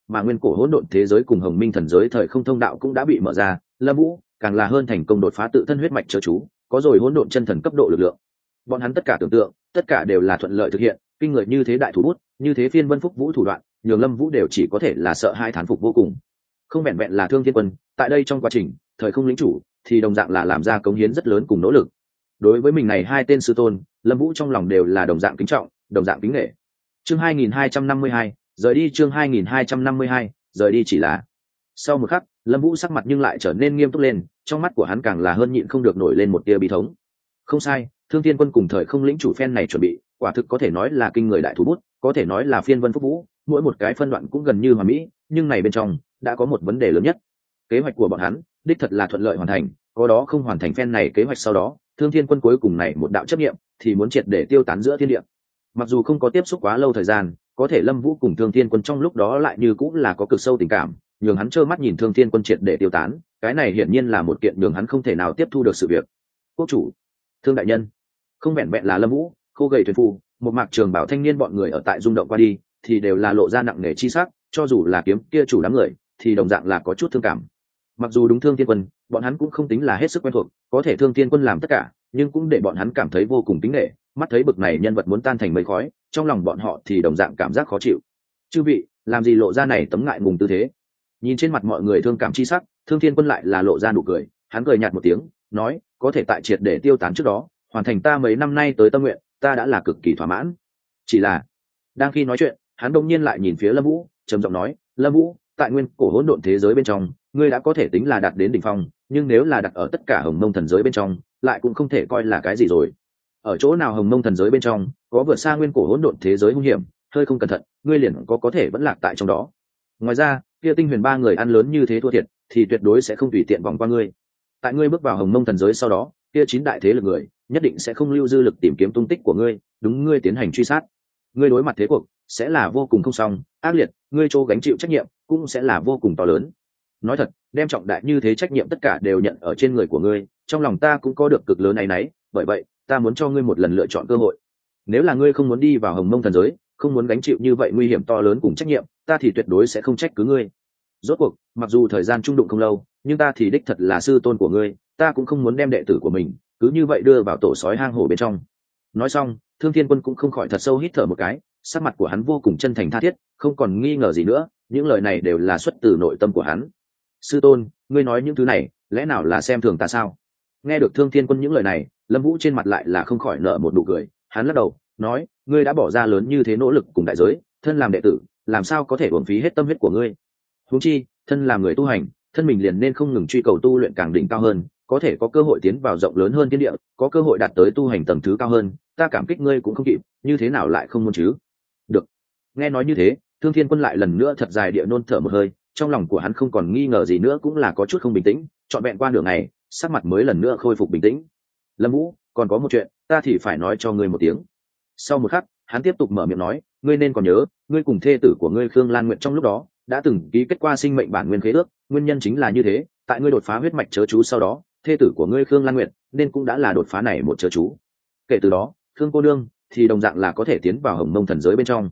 mà nguyên cổ hỗn độn thế giới cùng hồng minh thần giới thời không thông đạo cũng đã bị mở ra. Lâm Vũ càng là hơn thành công đột phá tự thân huyết mạch chớ chú, có rồi hỗn độn chân thần cấp độ lực lượng. Bọn hắn tất cả tưởng tượng, tất cả đều là thuận lợi thực hiện, kinh người như thế đại thủ bút, như thế phiên vân phúc vũ thủ đoạn, nhường Lâm Vũ đều chỉ có thể là sợ hai thán phục vô cùng. Không vẹn vẹn là Thương Thiên Quân, tại đây trong quá trình, thời không lĩnh chủ thì đồng dạng là làm ra cống hiến rất lớn cùng nỗ lực. Đối với mình này hai tên sư tôn, Lâm Vũ trong lòng đều là đồng dạng kính trọng, đồng dạng kính nể. Chương 2252, rời đi. Chương 2252, rời đi. Chỉ là sau một khắc, Lâm Vũ sắc mặt nhưng lại trở nên nghiêm túc lên, trong mắt của hắn càng là hơn nhịn không được nổi lên một tia bi thống. Không sai, Thương Thiên Quân cùng thời không lĩnh chủ phen này chuẩn bị, quả thực có thể nói là kinh người đại thủ bút, có thể nói là phiên vân phúc vũ, mỗi một cái phân đoạn cũng gần như hoàn mỹ, nhưng này bên trong đã có một vấn đề lớn nhất. Kế hoạch của bọn hắn, đích thật là thuận lợi hoàn thành, có đó không hoàn thành phen này kế hoạch sau đó, Thương Thiên Quân cuối cùng này một đạo chấp niệm thì muốn triệt để tiêu tán giữa thiên địa. Mặc dù không có tiếp xúc quá lâu thời gian, có thể Lâm Vũ cùng Thương Thiên Quân trong lúc đó lại như cũng là có cực sâu tình cảm, nhường hắn trơ mắt nhìn Thương Thiên Quân triệt để tiêu tán, cái này hiển nhiên là một kiện nhường hắn không thể nào tiếp thu được sự việc. Quốc chủ, Thương đại nhân, không vẹn vẹn là Lâm Vũ, khô gầy thuyền phu, một mạc trường bảo thanh niên bọn người ở tại rung động qua đi, thì đều là lộ ra nặng nề chi sắc, cho dù là kiếm kia chủ đám người, thì đồng dạng là có chút thương cảm. Mặc dù đúng Thương Thiên Quân, bọn hắn cũng không tính là hết sức quen thuộc, có thể Thương Thiên Quân làm tất cả, nhưng cũng để bọn hắn cảm thấy vô cùng kính nể, mắt thấy bực này nhân vật muốn tan thành mây khói, trong lòng bọn họ thì đồng dạng cảm giác khó chịu. Chư vị, làm gì lộ ra này tấm ngại ngùng tư thế? Nhìn trên mặt mọi người thương cảm chi sắc, Thương Thiên Quân lại là lộ ra nụ cười, hắn cười nhạt một tiếng, nói, có thể tại triệt để tiêu tán trước đó, hoàn thành ta mấy năm nay tới tâm nguyện, ta đã là cực kỳ thỏa mãn. Chỉ là, đang khi nói chuyện, hắn đột nhiên lại nhìn phía Lâm Vũ, trầm giọng nói, Lâm Vũ, tại nguyên cổ hỗn độn thế giới bên trong, ngươi đã có thể tính là đạt đến đỉnh phong, nhưng nếu là đặt ở tất cả hồng mông thần giới bên trong, lại cũng không thể coi là cái gì rồi. Ở chỗ nào hồng mông thần giới bên trong, có vượt xa nguyên cổ hỗn độn thế giới hung hiểm, hơi không cẩn thận, ngươi liền có thể vẫn lạc tại trong đó. Ngoài ra, kia Tinh Huyền ba người ăn lớn như thế thua thiệt, thì tuyệt đối sẽ không tùy tiện vòng qua ngươi. Tại ngươi bước vào hồng mông thần giới sau đó, kia 9 đại thế lực người, nhất định sẽ không lưu dư lực tìm kiếm tung tích của ngươi, đúng ngươi tiến hành truy sát. Ngươi đối mặt thế cuộc sẽ là vô cùng không xong, ác liệt, ngươi chỗ gánh chịu trách nhiệm cũng sẽ là vô cùng to lớn. Nói thật, đem trọng đại như thế trách nhiệm tất cả đều nhận ở trên người của ngươi, trong lòng ta cũng có được cực lớn áy náy, bởi vậy, ta muốn cho ngươi một lần lựa chọn cơ hội. Nếu là ngươi không muốn đi vào hồng mông thần giới, không muốn gánh chịu như vậy nguy hiểm to lớn cùng trách nhiệm, ta thì tuyệt đối sẽ không trách cứ ngươi. Rốt cuộc, mặc dù thời gian trung đụng không lâu, nhưng ta thì đích thật là sư tôn của ngươi, ta cũng không muốn đem đệ tử của mình cứ như vậy đưa vào tổ sói hang hổ bên trong. Nói xong, Thương Thiên Quân cũng không khỏi thật sâu hít thở một cái, sắc mặt của hắn vô cùng chân thành tha thiết, không còn nghi ngờ gì nữa, những lời này đều là xuất từ nội tâm của hắn. Sư tôn, ngươi nói những thứ này, lẽ nào là xem thường ta sao? Nghe được Thương Thiên Quân những lời này, Lâm Vũ trên mặt lại là không khỏi nở một nụ cười, hắn lắc đầu, nói, ngươi đã bỏ ra lớn như thế nỗ lực cùng đại giới, thân làm đệ tử, làm sao có thể uổng phí hết tâm huyết của ngươi? Huống chi, thân làm người tu hành, thân mình liền nên không ngừng truy cầu tu luyện càng đỉnh cao hơn, có thể có cơ hội tiến vào rộng lớn hơn thiên địa, có cơ hội đạt tới tu hành tầng thứ cao hơn, ta cảm kích ngươi cũng không kịp, như thế nào lại không muốn chứ? Được. Nghe nói như thế, Thương Thiên Quân lại lần nữa thật dài địa nôn thở một hơi, trong lòng của hắn không còn nghi ngờ gì nữa, cũng là có chút không bình tĩnh, trọn vẹn qua nửa ngày, sắc mặt mới lần nữa khôi phục bình tĩnh. Lâm Vũ, còn có một chuyện, ta thì phải nói cho ngươi một tiếng. Sau một khắc, hắn tiếp tục mở miệng nói, ngươi nên còn nhớ, ngươi cùng thê tử của ngươi Khương Lan Nguyệt trong lúc đó đã từng ký kết qua sinh mệnh bản nguyên khế ước, nguyên nhân chính là như thế, tại ngươi đột phá huyết mạch chớ chú sau đó, thê tử của ngươi Khương Lan Nguyệt nên cũng đã là đột phá này một chớ chú. Kể từ đó, Khương cô nương thì đồng dạng là có thể tiến vào hồng mông thần giới bên trong.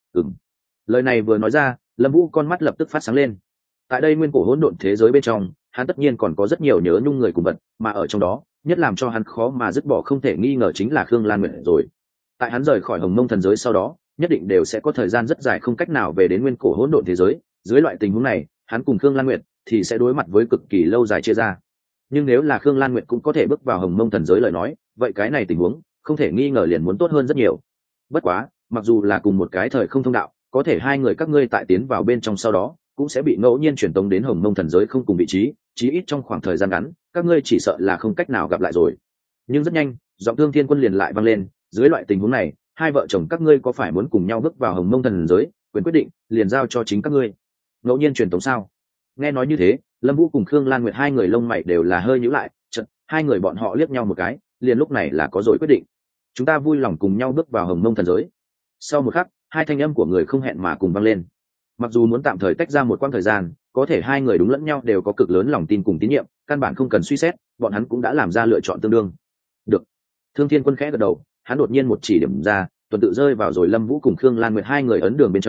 Lời này vừa nói ra, Lâm Vũ con mắt lập tức phát sáng lên. Tại đây nguyên cổ hỗn độn thế giới bên trong, hắn tất nhiên còn có rất nhiều nhớ nhung người cùng vật, mà ở trong đó, nhất làm cho hắn khó mà dứt bỏ không thể nghi ngờ chính là Khương Lan Nguyệt rồi. Tại hắn rời khỏi hồng mông thần giới sau đó, nhất định đều sẽ có thời gian rất dài không cách nào về đến nguyên cổ hỗn độn thế giới. Dưới loại tình huống này, hắn cùng Khương Lan Nguyệt thì sẽ đối mặt với cực kỳ lâu dài chia ra. Nhưng nếu là Khương Lan Nguyệt cũng có thể bước vào hồng mông thần giới lời nói, vậy cái này tình huống không thể nghi ngờ liền muốn tốt hơn rất nhiều. Bất quá, mặc dù là cùng một cái thời không thông đạo, có thể hai người các ngươi tại tiến vào bên trong sau đó cũng sẽ bị ngẫu nhiên truyền tống đến hồng mông thần giới không cùng vị trí, chí ít trong khoảng thời gian ngắn, các ngươi chỉ sợ là không cách nào gặp lại rồi. Nhưng rất nhanh, giọng Thương Thiên Quân liền lại vang lên, dưới loại tình huống này, hai vợ chồng các ngươi có phải muốn cùng nhau bước vào hồng mông thần giới, quyền quyết định liền giao cho chính các ngươi. Ngẫu nhiên truyền tống sao? Nghe nói như thế, Lâm Vũ cùng Khương Lan Nguyệt hai người lông mày đều là hơi nhíu lại, chợt hai người bọn họ liếc nhau một cái, liền lúc này là có rồi quyết định. Chúng ta vui lòng cùng nhau bước vào hồng mông thần giới. Sau một khắc, hai thanh âm của người không hẹn mà cùng vang lên. Mặc dù muốn tạm thời tách ra một quãng thời gian, có thể hai người đúng lẫn nhau đều có cực lớn lòng tin cùng tín nhiệm, căn bản không cần suy xét, bọn hắn cũng đã làm ra lựa chọn tương đương. Được. Thương Thiên Quân khẽ gật đầu, hắn đột nhiên một chỉ điểm ra, tuần tự rơi vào rồi Lâm Vũ cùng Khương Lan Nguyệt hai người ấn đường bên trong,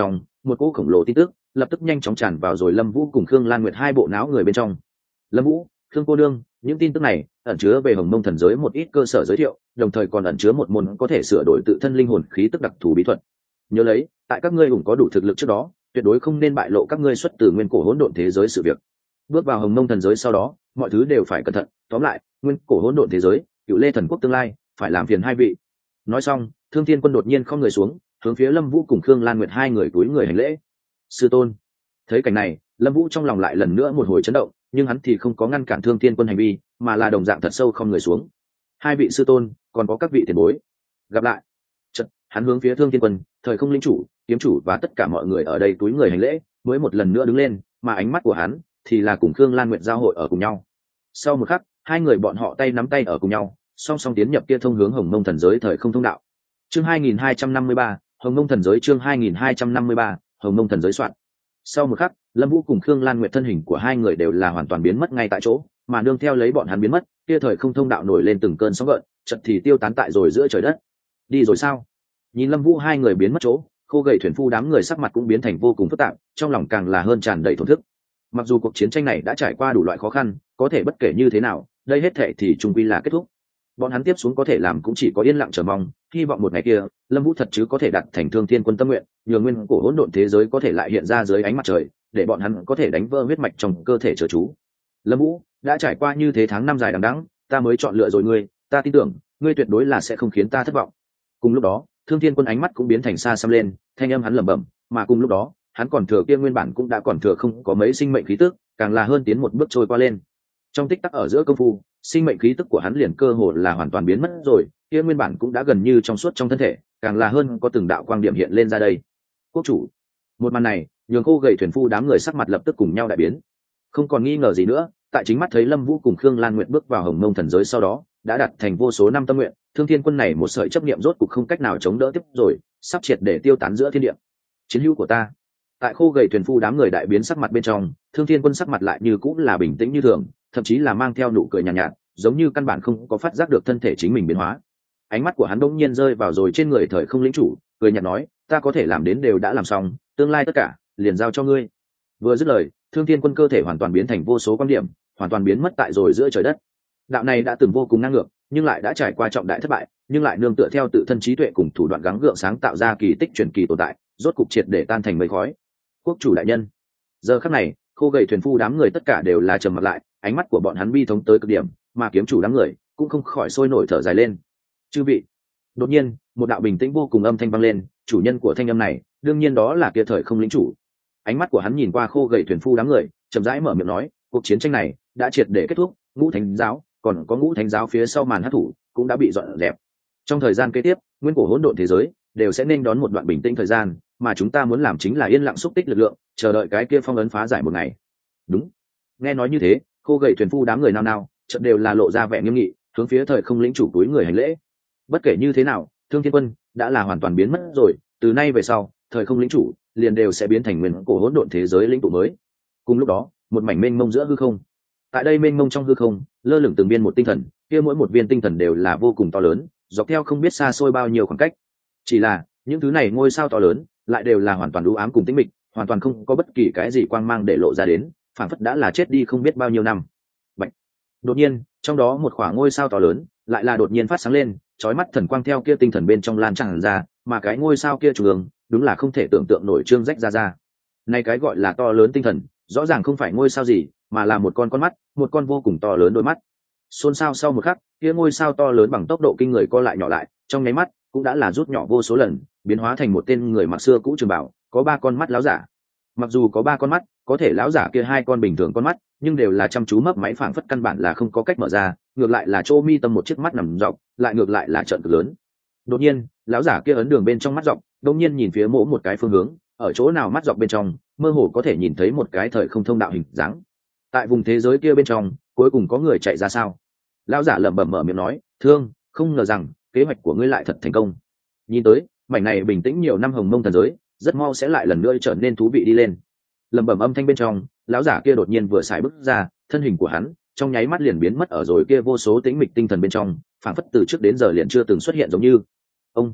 một cỗ khổng lồ tin tức lập tức nhanh chóng tràn vào rồi Lâm Vũ cùng Khương Lan Nguyệt hai bộ não người bên trong. Lâm Vũ, Khương cô đương, những tin tức này ẩn chứa về Hồng Mông thần giới một ít cơ sở giới thiệu, đồng thời còn ẩn chứa một môn có thể sửa đổi tự thân linh hồn khí tức đặc thù bí thuật. Nhớ lấy, tại các ngươi hùng có đủ thực lực trước đó, tuyệt đối không nên bại lộ các ngươi xuất từ nguyên cổ hỗn độn thế giới sự việc. Bước vào Hồng Mông thần giới sau đó, mọi thứ đều phải cẩn thận. Tóm lại, nguyên cổ hỗn độn thế giới, Cựu Lê thần quốc tương lai, phải làm phiền hai vị. Nói xong, Thương Thiên Quân đột nhiên không người xuống, hướng phía Lâm Vũ cùng Khương Lan Nguyệt hai người cúi người hành lễ. Sư tôn. Thấy cảnh này, Lâm Vũ trong lòng lại lần nữa một hồi chấn động, nhưng hắn thì không có ngăn cản Thương Thiên Quân hành vi, mà là đồng dạng thật sâu không người xuống. Hai vị sư tôn, còn có các vị tiền bối, gặp lại. Chợt, hắn hướng phía Thương Thiên Quân, Thời Không Linh chủ, Kiếm chủ và tất cả mọi người ở đây cúi người hành lễ, mới một lần nữa đứng lên, mà ánh mắt của hắn thì là cùng Khương Lan Nguyệt giao hội ở cùng nhau. Sau một khắc, hai người bọn họ tay nắm tay ở cùng nhau, song song tiến nhập kia thông hướng Hồng Mông thần giới thời không thông đạo. Chương 2253, Hồng Mông thần giới chương 2253, Hồng Mông thần giới soạn. Sau một khắc, Lâm Vũ cùng Khương Lan Nguyệt thân hình của hai người đều là hoàn toàn biến mất ngay tại chỗ, mà nương theo lấy bọn hắn biến mất, kia thời không thông đạo nổi lên từng cơn sóng gợn, chợt thì tiêu tán tại rồi giữa trời đất. Đi rồi sao? Nhìn Lâm Vũ hai người biến mất chỗ, Khô Gầy thuyền phu đám người sắc mặt cũng biến thành vô cùng phức tạp, trong lòng càng là hơn tràn đầy thổn thức. Mặc dù cuộc chiến tranh này đã trải qua đủ loại khó khăn, có thể bất kể như thế nào, đây hết thảy thì chung quy là kết thúc. Bọn hắn tiếp xuống có thể làm cũng chỉ có yên lặng chờ mong, hy vọng một ngày kia, Lâm Vũ thật chứ có thể đạt thành Thương Thiên Quân tâm nguyện, nhường nguyên cổ hỗn độn thế giới có thể lại hiện ra dưới ánh mặt trời, để bọn hắn có thể đánh vỡ huyết mạch trong cơ thể chớ chú. Lâm Vũ, đã trải qua như thế tháng năm dài đằng đẵng, ta mới chọn lựa rồi ngươi, ta tin tưởng, ngươi tuyệt đối là sẽ không khiến ta thất vọng. Cùng lúc đó, Thương Thiên Quân ánh mắt cũng biến thành xa xăm lên, thanh âm hắn lẩm bẩm, mà cùng lúc đó, hắn còn thừa kia nguyên bản cũng đã còn thừa không có mấy sinh mệnh khí tức, càng là hơn tiến một bước trôi qua lên. Trong tích tắc ở giữa công phu, sinh mệnh khí tức của hắn liền cơ hồ là hoàn toàn biến mất rồi, kia nguyên bản cũng đã gần như trong suốt trong thân thể, càng là hơn có từng đạo quang điểm hiện lên ra đây. Quốc chủ. Một màn này, nhường Khô Gầy thuyền phu đám người sắc mặt lập tức cùng nhau đại biến. Không còn nghi ngờ gì nữa, tại chính mắt thấy Lâm Vũ cùng Khương Lan Nguyệt bước vào Hồng Mông thần giới sau đó, đã đạt thành vô số năm tâm nguyện, Thương Thiên Quân này một sợi chấp niệm rốt cục không cách nào chống đỡ tiếp rồi, sắp triệt để tiêu tán giữa thiên địa. Chiến hữu của ta. Tại Khô Gầy thuyền phu đám người đại biến sắc mặt bên trong, Thương Thiên Quân sắc mặt lại như cũng là bình tĩnh như thường, thậm chí là mang theo nụ cười nhàn nhạt, giống như căn bản không có phát giác được thân thể chính mình biến hóa. Ánh mắt của hắn bỗng nhiên rơi vào rồi trên người Thời Không Lĩnh chủ, cười nhạt nói, ta có thể làm đến đều đã làm xong, tương lai tất cả liền giao cho ngươi. Vừa dứt lời, Thương Thiên Quân cơ thể hoàn toàn biến thành vô số quan điểm, hoàn toàn biến mất tại rồi giữa trời đất. Đạo này đã từng vô cùng năng ngược, nhưng lại đã trải qua trọng đại thất bại, nhưng lại nương tựa theo tự thân trí tuệ cùng thủ đoạn gắng gượng sáng tạo ra kỳ tích truyền kỳ tồn tại, rốt cục triệt để tan thành mây khói. Quốc chủ đại nhân. Giờ khắc này, Khô Gầy thuyền phu đám người tất cả đều là trầm mặt lại, ánh mắt của bọn hắn bi thống tới cực điểm, mà Kiếm chủ đám người cũng không khỏi sôi nổi thở dài lên. Chư vị. Đột nhiên, một đạo bình tĩnh vô cùng âm thanh vang lên, chủ nhân của thanh âm này, đương nhiên đó là kia Thời Không Lĩnh chủ. Ánh mắt của hắn nhìn qua Khô Gầy thuyền phu đám người, chậm rãi mở miệng nói, cuộc chiến tranh này đã triệt để kết thúc, Ngũ Thánh giáo, còn có Ngũ Thánh giáo phía sau màn hắc thủ cũng đã bị dọn dẹp. Trong thời gian kế tiếp, nguyên cổ hỗn độn thế giới đều sẽ nên đón một đoạn bình tĩnh thời gian, mà chúng ta muốn làm chính là yên lặng xúc tích lực lượng, chờ đợi cái kia phong ấn phá giải một ngày. Đúng. Nghe nói như thế, Khô Gầy thuyền phu đám người nao nao, chợt đều là lộ ra vẻ nghiêm nghị, hướng phía Thời Không Lĩnh chủ túi người hành lễ. Bất kể như thế nào, Thương Thiên Quân đã là hoàn toàn biến mất rồi, từ nay về sau, Thời Không Lĩnh chủ liền đều sẽ biến thành nguyên cổ hỗn độn thế giới lĩnh tụ mới. Cùng lúc đó, một mảnh mênh mông giữa hư không. Tại đây mênh mông trong hư không, lơ lửng từng viên một tinh thần, kia mỗi một viên tinh thần đều là vô cùng to lớn, dọc theo không biết xa xôi bao nhiêu khoảng cách. Chỉ là, những thứ này ngôi sao to lớn, lại đều là hoàn toàn u ám cùng tĩnh mịch, hoàn toàn không có bất kỳ cái gì quang mang để lộ ra đến, phảng phất đã là chết đi không biết bao nhiêu năm. Bạch. Đột nhiên, trong đó một khoảng ngôi sao to lớn, lại là đột nhiên phát sáng lên, chói mắt thần quang theo kia tinh thần bên trong lan tràn ra, mà cái ngôi sao kia trung ương, đúng là không thể tưởng tượng nổi trương rách ra. Này cái gọi là to lớn tinh thần, rõ ràng không phải ngôi sao gì, mà là một con mắt, một con vô cùng to lớn đôi mắt. Xôn xao sau một khắc, kia ngôi sao to lớn bằng tốc độ kinh người co lại nhỏ lại, trong nháy mắt cũng đã là rút nhỏ vô số lần, biến hóa thành một tên người mặc xưa cũ trường bảo, có 3 con mắt láo giả. Mặc dù có 3 con mắt, có thể láo giả kia 2 con bình thường con mắt, nhưng đều là chăm chú mấp máy phảng phất căn bản là không có cách mở ra, ngược lại là chỗ mi tâm một chiếc mắt nằm dọc, lại ngược lại là trợn cực lớn. Đột nhiên, láo giả kia ấn đường bên trong mắt dọc, đột nhiên nhìn phía mỗi một cái phương hướng, ở chỗ nào mắt dọc bên trong, mơ hồ có thể nhìn thấy một cái thời không thông đạo hình dáng. Tại vùng thế giới kia bên trong, cuối cùng có người chạy ra sao? Lão giả lẩm bẩm mở miệng nói, "Thương, không ngờ rằng kế hoạch của ngươi lại thật thành công." Nhìn tới, mảnh này bình tĩnh nhiều năm Hồng Mông thần giới, rất mau sẽ lại lần nữa trở nên thú vị đi lên. Lẩm bẩm âm thanh bên trong, lão giả kia đột nhiên vừa xài bước ra, thân hình của hắn trong nháy mắt liền biến mất ở rồi kia vô số tĩnh mịch tinh thần bên trong, phảng phất từ trước đến giờ liền chưa từng xuất hiện giống như. Ông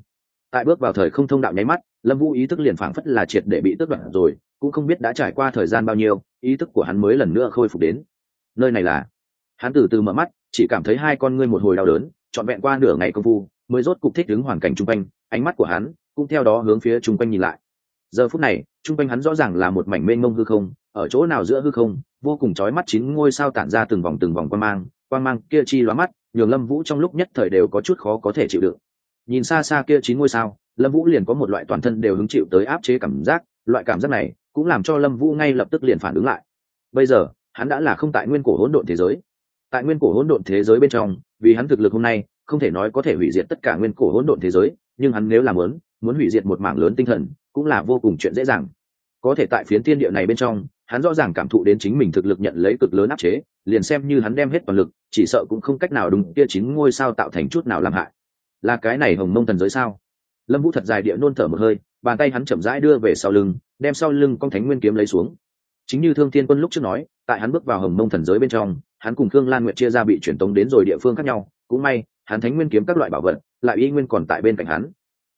tại bước vào thời không thông đạo nháy mắt, Lâm Vũ ý thức liền phảng phất là triệt để bị tước đoạt rồi, cũng không biết đã trải qua thời gian bao nhiêu, ý thức của hắn mới lần nữa khôi phục đến. Nơi này là... Hắn từ từ mở mắt, chỉ cảm thấy hai con ngươi một hồi đau đớn, trọn vẹn qua nửa ngày công phu, mới rốt cục thích ứng hoàn cảnh chung quanh, ánh mắt của hắn cũng theo đó hướng phía chung quanh nhìn lại. Giờ phút này, chung quanh hắn rõ ràng là một mảnh mênh mông hư không, ở chỗ nào giữa hư không, vô cùng chói mắt chín ngôi sao tản ra từng vòng quang mang kia chi lóa mắt, nhường Lâm Vũ trong lúc nhất thời đều có chút khó có thể chịu đựng. Nhìn xa xa kia chín ngôi sao, Lâm Vũ liền có một loại toàn thân đều hứng chịu tới áp chế cảm giác, loại cảm giác này cũng làm cho Lâm Vũ ngay lập tức liền phản ứng lại. Bây giờ, hắn đã là không tại nguyên cổ hỗn độn thế giới. Tại nguyên cổ hỗn độn thế giới bên trong, vì hắn thực lực hôm nay, không thể nói có thể hủy diệt tất cả nguyên cổ hỗn độn thế giới, nhưng hắn nếu là muốn hủy diệt một mảng lớn tinh thần, cũng là vô cùng chuyện dễ dàng. Có thể tại phiến thiên địa này bên trong, hắn rõ ràng cảm thụ đến chính mình thực lực nhận lấy cực lớn áp chế, liền xem như hắn đem hết toàn lực, chỉ sợ cũng không cách nào đúng kia chín ngôi sao tạo thành chút nào làm hại. Là cái này hồng mông thần giới sao? Lâm Vũ thật dài địa nôn thở một hơi, bàn tay hắn chậm rãi đưa về sau lưng, đem sau lưng con thánh nguyên kiếm lấy xuống. Chính như Thương Thiên Quân lúc trước nói, tại hắn bước vào hồng mông thần giới bên trong, hắn cùng Khương Lan Nguyệt chia ra bị chuyển tống đến rồi địa phương khác nhau, cũng may, hắn thánh nguyên kiếm các loại bảo vật, lại y nguyên còn tại bên cạnh hắn.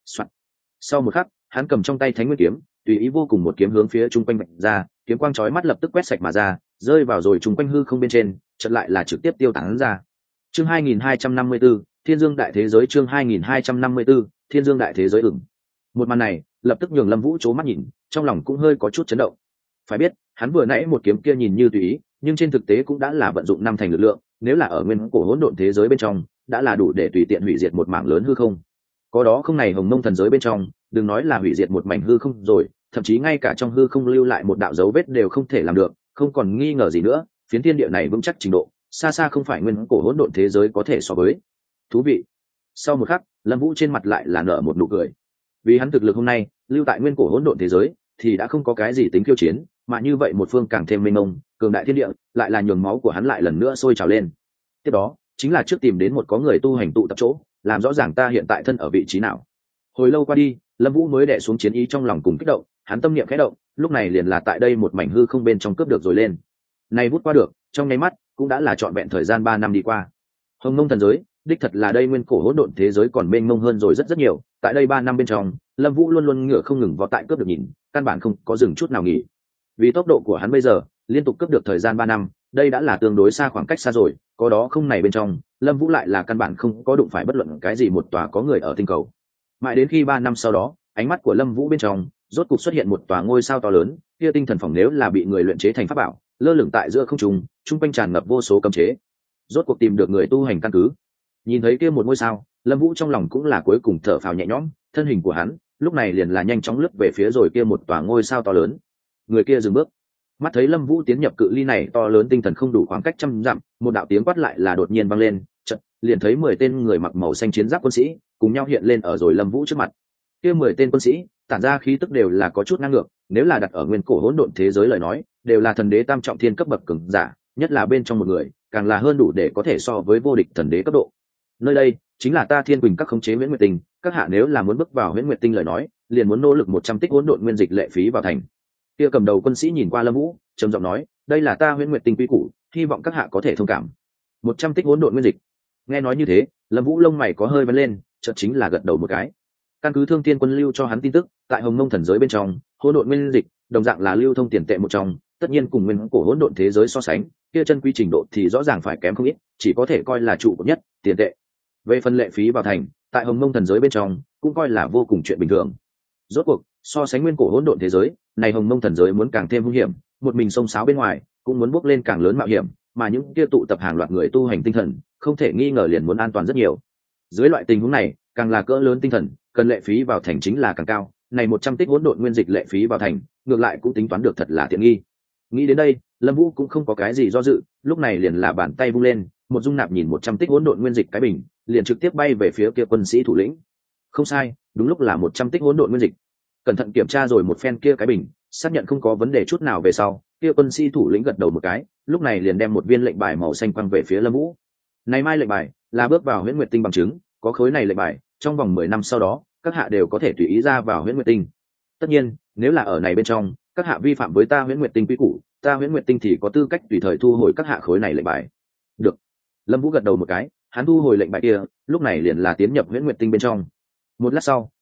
Sau một khắc, hắn cầm trong tay thánh nguyên kiếm, tùy ý vô cùng một kiếm hướng phía trung quanh vạch ra, kiếm quang chói mắt lập tức quét sạch mà ra, rơi vào rồi trung quanh hư không bên trên, chợt lại là trực tiếp tiêu tán ra. Chương 2254, Thiên Dương đại thế giới, chương 2254, Thiên Dương đại thế giới ửng. Một màn này, lập tức nhường Lâm Vũ chố mắt nhìn, trong lòng cũng hơi có chút chấn động. Phải biết, hắn vừa nãy một kiếm kia nhìn như tùy ý, nhưng trên thực tế cũng đã là vận dụng năm thành lực lượng, nếu là ở nguyên cổ hỗn độn thế giới bên trong, đã là đủ để tùy tiện hủy diệt một mảng lớn hư không. Có đó không này hồng mông thần giới bên trong, đừng nói là hủy diệt một mảnh hư không rồi, thậm chí ngay cả trong hư không lưu lại một đạo dấu vết đều không thể làm được, không còn nghi ngờ gì nữa, phiến thiên địa này vững chắc trình độ, xa xa không phải nguyên cổ hỗn độn thế giới có thể so với. Thú vị. Sau một khắc, Lâm Vũ trên mặt lại là nở một nụ cười. Vì hắn thực lực hôm nay, lưu tại nguyên cổ hỗn độn thế giới, thì đã không có cái gì tính khiêu chiến, mà như vậy một phương càng thêm mênh mông, cường đại thiên địa, lại là nhường máu của hắn lại lần nữa sôi trào lên. Tiếp đó, chính là trước tìm đến một có người tu hành tụ tập chỗ, làm rõ ràng ta hiện tại thân ở vị trí nào. Hồi lâu qua đi, Lâm Vũ mới đè xuống chiến ý trong lòng cùng kích động, hắn tâm niệm khẽ động, lúc này liền là tại đây một mảnh hư không bên trong cướp được rồi lên. Này vút qua được, trong nháy mắt, cũng đã là trọn vẹn thời gian 3 năm đi qua. Hồng Mông thần giới, đích thật là đây nguyên cổ hỗn độn thế giới còn mênh mông hơn rồi rất nhiều, tại đây 3 năm bên trong, Lâm Vũ luôn luôn ngựa không ngừng vó tại cướp được nhìn, căn bản không có dừng chút nào nghỉ. Vì tốc độ của hắn bây giờ, liên tục cướp được thời gian 3 năm, đây đã là tương đối xa khoảng cách xa rồi, có đó không này bên trong, Lâm Vũ lại là căn bản không có đụng phải bất luận cái gì một tòa có người ở tinh cầu. Mãi đến khi 3 năm sau đó, ánh mắt của Lâm Vũ bên trong, rốt cục xuất hiện một tòa ngôi sao to lớn, kia tinh thần phòng nếu là bị người luyện chế thành pháp bảo, lơ lửng tại giữa không trung, trung quanh tràn ngập vô số cấm chế. Rốt cuộc tìm được người tu hành căn cứ. Nhìn thấy kia một ngôi sao, Lâm Vũ trong lòng cũng là cuối cùng thở phào nhẹ nhõm, thân hình của hắn, lúc này liền là nhanh chóng lướt về phía rồi kia một tòa ngôi sao to lớn. Người kia dừng bước. Mắt thấy Lâm Vũ tiến nhập cự ly này to lớn tinh thần không đủ khoảng cách trăm dặm, một đạo tiếng quát lại là đột nhiên vang lên, chợt liền thấy 10 tên người mặc màu xanh chiến giáp quân sĩ, cùng nhau hiện lên ở rồi Lâm Vũ trước mặt. Kia 10 tên quân sĩ, tản ra khí tức đều là có chút ngang ngược, nếu là đặt ở nguyên cổ hỗn độn thế giới lời nói, đều là thần đế tam trọng thiên cấp bậc cường giả, nhất là bên trong một người, càng là hơn đủ để có thể so với vô địch thần đế cấp độ. Nơi đây chính là ta Thiên Quỳnh các khống chế Huyễn Nguyệt Tinh, các hạ nếu là muốn bước vào Huyễn Nguyệt Tinh lời nói, liền muốn nỗ lực 100 tích hỗn độn nguyên dịch lệ phí vào thành. Kia cầm đầu quân sĩ nhìn qua Lâm Vũ, trầm giọng nói, đây là ta Huyễn Nguyệt Tinh quy củ, hy vọng các hạ có thể thông cảm. 100 tích hỗn độn nguyên dịch. Nghe nói như thế, Lâm Vũ lông mày có hơi vén lên, chợt chính là gật đầu một cái. Căn cứ Thương Thiên Quân lưu cho hắn tin tức, tại Hồng Mông thần giới bên trong, hỗn độn nguyên dịch đồng dạng là lưu thông tiền tệ một trong, tất nhiên cùng nguyên cổ hỗn độn thế giới so sánh, kia chân quy trình độ thì rõ ràng phải kém không ít, chỉ có thể coi là trụ cột nhất, tiền tệ. Về phần lệ phí vào thành, tại Hồng Mông thần giới bên trong, cũng coi là vô cùng chuyện bình thường. Rốt cuộc, so sánh nguyên cổ hỗn độn thế giới, này Hồng Mông thần giới muốn càng thêm hung hiểm, một mình xông xáo bên ngoài, cũng muốn bước lên càng lớn mạo hiểm, mà những kia tụ tập hàng loạt người tu hành tinh thần, không thể nghi ngờ liền muốn an toàn rất nhiều. Dưới loại tình huống này, càng là cỡ lớn tinh thần, cần lệ phí vào thành chính là càng cao, này 100 tích hỗn độn nguyên dịch lệ phí vào thành, ngược lại cũng tính toán được thật là tiện nghi. Nghĩ đến đây, Lâm Vũ cũng không có cái gì do dự, lúc này liền là bàn tay vung lên, một dung nạp nhìn 100 tích hỗn độn nguyên dịch cái bình, liền trực tiếp bay về phía kia quân sĩ thủ lĩnh. Không sai, đúng lúc là 100 tích hỗn độn nguyên dịch. Cẩn thận kiểm tra rồi một phen kia cái bình, xác nhận không có vấn đề chút nào về sau, kia quân sĩ thủ lĩnh gật đầu một cái, lúc này liền đem một viên lệnh bài màu xanh quăng về phía Lâm Vũ. Này mai lệnh bài là bước vào Huyễn Nguyệt Tinh bằng chứng, có khối này lệnh bài, trong vòng 10 năm sau đó, các hạ đều có thể tùy ý ra vào Huyễn Nguyệt Tinh. Tất nhiên, nếu là ở này bên trong, các hạ vi phạm với ta Huyễn Nguyệt Tinh quy củ, ta Huyễn Nguyệt Tinh thì có tư cách tùy thời thu hồi các hạ khối này lệnh bài. Được. Lâm Vũ gật đầu một cái, hắn thu hồi lệnh bài kia, lúc này liền là tiến nhập Huyễn Nguyệt Tinh bên trong. Một lát sau,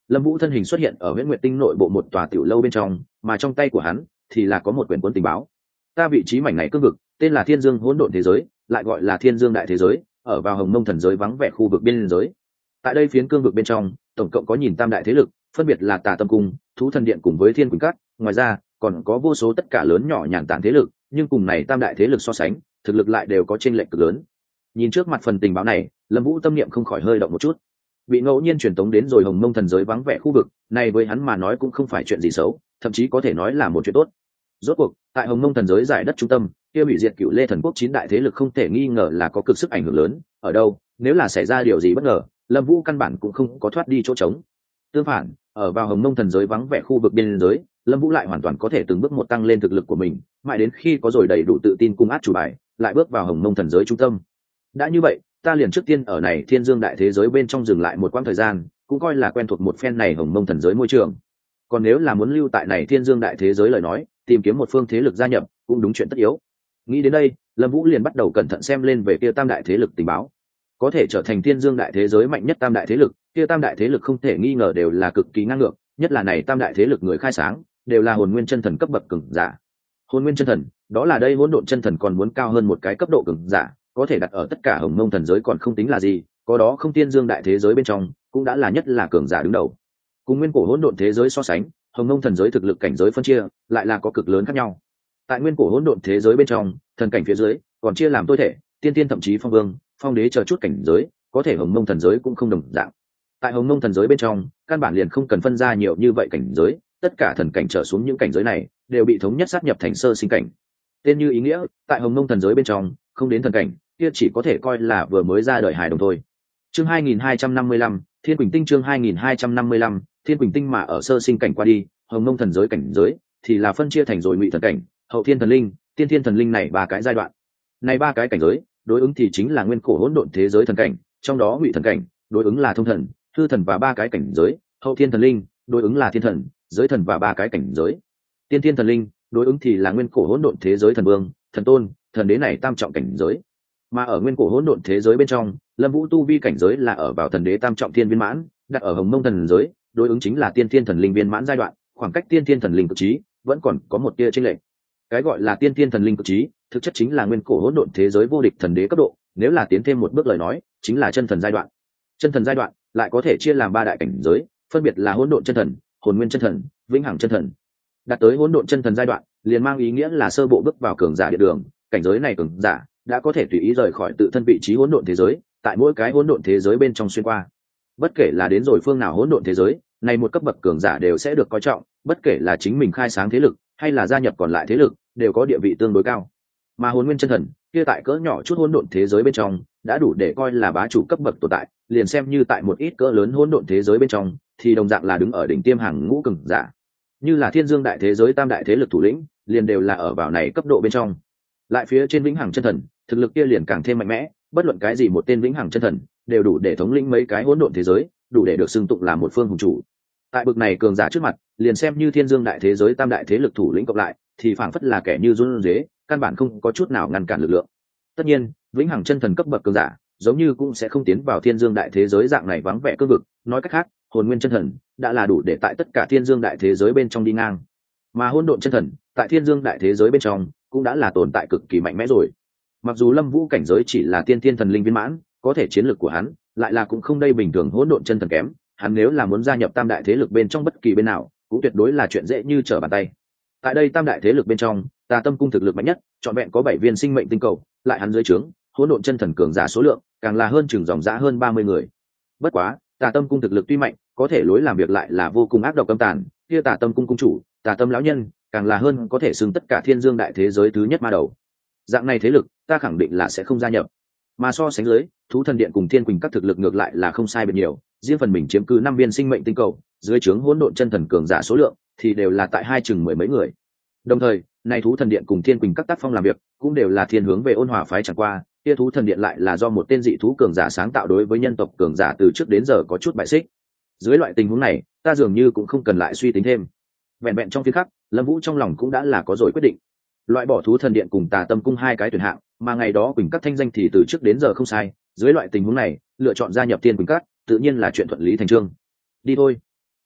Lâm Vũ thân hình xuất hiện ở Huyễn Nguyệt Tinh nội bộ một tòa tiểu lâu bên trong, mà trong tay của hắn thì là có một quyển cuốn tình báo. Ta vị trí mảnh này cương vực, tên là Thiên Dương Hỗn Độn thế giới, lại gọi là Thiên Dương Đại thế giới, ở vào Hồng Mông thần giới vắng vẻ khu vực biên giới. Tại đây phiến cương vực bên trong, tổng cộng có nhìn tam đại thế lực, phân biệt là Tà Tâm Cung, Thú Thần Điện cùng với Thiên Quỳnh Các, ngoài ra còn có vô số tất cả lớn nhỏ nhàn tản thế lực, nhưng cùng này tam đại thế lực so sánh, thực lực lại đều có chênh lệch cực lớn. Nhìn trước mặt phần tình báo này, Lâm Vũ tâm niệm không khỏi hơi động một chút. Bị ngẫu nhiên truyền tống đến rồi Hồng Mông thần giới vắng vẻ khu vực, này với hắn mà nói cũng không phải chuyện gì xấu, thậm chí có thể nói là một chuyện tốt. Rốt cuộc, tại Hồng Mông thần giới giải đất trung tâm, kia bị diệt Cựu Lê thần quốc 9 đại thế lực không thể nghi ngờ là có cực sức ảnh hưởng lớn, ở đâu, nếu là xảy ra điều gì bất ngờ, Lâm Vũ căn bản cũng không có thoát đi chỗ trống. Tương phản, ở vào Hồng Mông thần giới vắng vẻ khu vực biên giới, Lâm Vũ lại hoàn toàn có thể từng bước một tăng lên thực lực của mình, mãi đến khi có rồi đầy đủ tự tin cung át chủ bài, lại bước vào Hồng Mông thần giới trung tâm. Đã như vậy, ta liền trước tiên ở này Thiên Dương đại thế giới bên trong dừng lại một quãng thời gian, cũng coi là quen thuộc một phen này Hồng Mông thần giới môi trường. Còn nếu là muốn lưu tại này Thiên Dương đại thế giới lời nói, tìm kiếm một phương thế lực gia nhập, cũng đúng chuyện tất yếu. Nghĩ đến đây, Lâm Vũ liền bắt đầu cẩn thận xem lên về kia tam đại thế lực tình báo. Có thể trở thành Thiên Dương đại thế giới mạnh nhất tam đại thế lực, kia tam đại thế lực không thể nghi ngờ đều là cực kỳ ngang ngược, nhất là này tam đại thế lực người khai sáng, đều là Hồn Nguyên chân thần cấp bậc cường giả. Hồn Nguyên chân thần, đó là đây Hỗn Độn chân thần còn muốn cao hơn một cái cấp độ cường giả, có thể đặt ở tất cả Hồng Mông thần giới còn không tính là gì, có đó không Thiên Dương đại thế giới bên trong, cũng đã là nhất là cường giả đứng đầu. Cùng nguyên cổ hỗn độn thế giới so sánh, Hồng Mông thần giới thực lực cảnh giới phân chia lại là có cực lớn khác nhau. Tại nguyên cổ hỗn độn thế giới bên trong, thần cảnh phía dưới còn chia làm tối thể, tiên tiên thậm chí phong vương, phong đế chờ chút cảnh giới, có thể Hồng Mông thần giới cũng không đồng dạng. Tại Hồng Mông thần giới bên trong, căn bản liền không cần phân ra nhiều như vậy cảnh giới, tất cả thần cảnh trở xuống những cảnh giới này đều bị thống nhất sát nhập thành sơ sinh cảnh. Tên như ý nghĩa, tại Hồng Mông thần giới bên trong, không đến thần cảnh, kia chỉ có thể coi là vừa mới ra đời hài đồng thôi. Chương 2255, Thiên Quỳnh Tinh chương 2255, Thiên Quỳnh Tinh mà ở sơ sinh cảnh qua đi, Hồng Mông thần giới cảnh giới thì là phân chia thành rồi Ngụy thần cảnh, Hậu Thiên thần linh, Tiên Thiên thần linh này ba cái giai đoạn. Này ba cái cảnh giới, đối ứng thì chính là nguyên cổ hỗn độn thế giới thần cảnh, trong đó Ngụy thần cảnh đối ứng là thông thần, hư thần và ba cái cảnh giới, Hậu Thiên thần linh đối ứng là thiên thần, giới thần và ba cái cảnh giới. Tiên Thiên thần linh đối ứng thì là nguyên cổ hỗn độn thế giới thần vương, thần tôn, thần đế này tam trọng cảnh giới. Mà ở nguyên cổ hỗn độn thế giới bên trong, Lâm Vũ tu vi cảnh giới là ở vào thần đế tam trọng thiên viên mãn, đặt ở Hồng Mông thần giới, đối ứng chính là tiên thiên thần linh viên mãn giai đoạn, khoảng cách tiên thiên thần linh cực trí vẫn còn có một tia chênh lệch. Cái gọi là tiên thiên thần linh cực trí, thực chất chính là nguyên cổ hỗn độn thế giới vô địch thần đế cấp độ, nếu là tiến thêm một bước lời nói, chính là chân thần giai đoạn. Chân thần giai đoạn lại có thể chia làm ba đại cảnh giới, phân biệt là hỗn độn chân thần, hồn nguyên chân thần, vĩnh hằng chân thần. Đạt tới hỗn độn chân thần giai đoạn, liền mang ý nghĩa là sơ bộ bước vào cường giả địa đường, cảnh giới này cường giả đã có thể tùy ý rời khỏi tự thân vị trí hỗn độn thế giới, tại mỗi cái hỗn độn thế giới bên trong xuyên qua. Bất kể là đến rồi phương nào hỗn độn thế giới, này một cấp bậc cường giả đều sẽ được coi trọng, bất kể là chính mình khai sáng thế lực hay là gia nhập còn lại thế lực, đều có địa vị tương đối cao. Mà hồn nguyên chân thần, kia tại cỡ nhỏ chút hỗn độn thế giới bên trong, đã đủ để coi là bá chủ cấp bậc tồn tại, liền xem như tại một ít cỡ lớn hỗn độn thế giới bên trong, thì đồng dạng là đứng ở đỉnh tiêm hàng ngũ cường giả. Như là Thiên Dương đại thế giới tam đại thế lực thủ lĩnh, liền đều là ở vào này cấp độ bên trong. Lại phía trên vĩnh hằng chân thần, thực lực kia liền càng thêm mạnh mẽ, bất luận cái gì một tên vĩnh hằng chân thần đều đủ để thống lĩnh mấy cái hỗn độn thế giới, đủ để được xưng tụng là một phương hùng chủ. Tại bực này cường giả trước mặt, liền xem như Thiên Dương đại thế giới tam đại thế lực thủ lĩnh cộng lại, thì phảng phất là kẻ như run rế, căn bản không có chút nào ngăn cản lực lượng. Tất nhiên, vĩnh hằng chân thần cấp bậc cường giả, giống như cũng sẽ không tiến vào Thiên Dương đại thế giới dạng này vắng vẻ cương vực, nói cách khác, hồn nguyên chân thần đã là đủ để tại tất cả Thiên Dương đại thế giới bên trong đi ngang. Mà hỗn độn chân thần, tại Thiên Dương đại thế giới bên trong, cũng đã là tồn tại cực kỳ mạnh mẽ rồi. Mặc dù Lâm Vũ cảnh giới chỉ là tiên thiên thần linh viên mãn, có thể chiến lược của hắn lại là cũng không đây bình thường hỗn độn chân thần kém, hắn nếu là muốn gia nhập tam đại thế lực bên trong bất kỳ bên nào, cũng tuyệt đối là chuyện dễ như trở bàn tay. Tại đây tam đại thế lực bên trong, Tà Tâm cung thực lực mạnh nhất, trọn vẹn có 7 viên sinh mệnh tinh cầu, lại hắn dưới trướng, hỗn độn chân thần cường giả số lượng càng là hơn chừng dòng dã hơn 30 người. Bất quá, Tà Tâm cung thực lực tuy mạnh, có thể lối làm việc lại là vô cùng ác độc căm tàn, kia Tà Tâm cung cung chủ, Tà Tâm lão nhân, càng là hơn có thể xưng tất cả Thiên Dương đại thế giới thứ nhất ma đầu. Dạng này thế lực, ta khẳng định là sẽ không gia nhập. Mà so sánh dưới, Thú Thần Điện cùng Thiên Quỳnh các thực lực ngược lại là không sai biệt nhiều, riêng phần mình chiếm cứ 5 viên sinh mệnh tinh cầu, dưới trướng hỗn độn chân thần cường giả số lượng thì đều là tại hai chừng mười mấy người. Đồng thời, này Thú Thần Điện cùng Thiên Quỳnh các tác phong làm việc cũng đều là thiên hướng về ôn hòa phái, chẳng qua, kia Thú Thần Điện lại là do một tên dị thú cường giả sáng tạo, đối với nhân tộc cường giả từ trước đến giờ có chút bại xích. Dưới loại tình huống này, ta dường như cũng không cần lại suy tính thêm. Vẹn vẹn trong phiên khắc, Lâm Vũ trong lòng cũng đã là có rồi quyết định. Loại bỏ Thú Thần Điện cùng Tà Tâm cung hai cái tuyển hạng, mà ngày đó Quỳnh các thanh danh thì từ trước đến giờ không sai, dưới loại tình huống này, lựa chọn gia nhập Thiên Quỳnh các, tự nhiên là chuyện thuận lý thành chương. Đi thôi.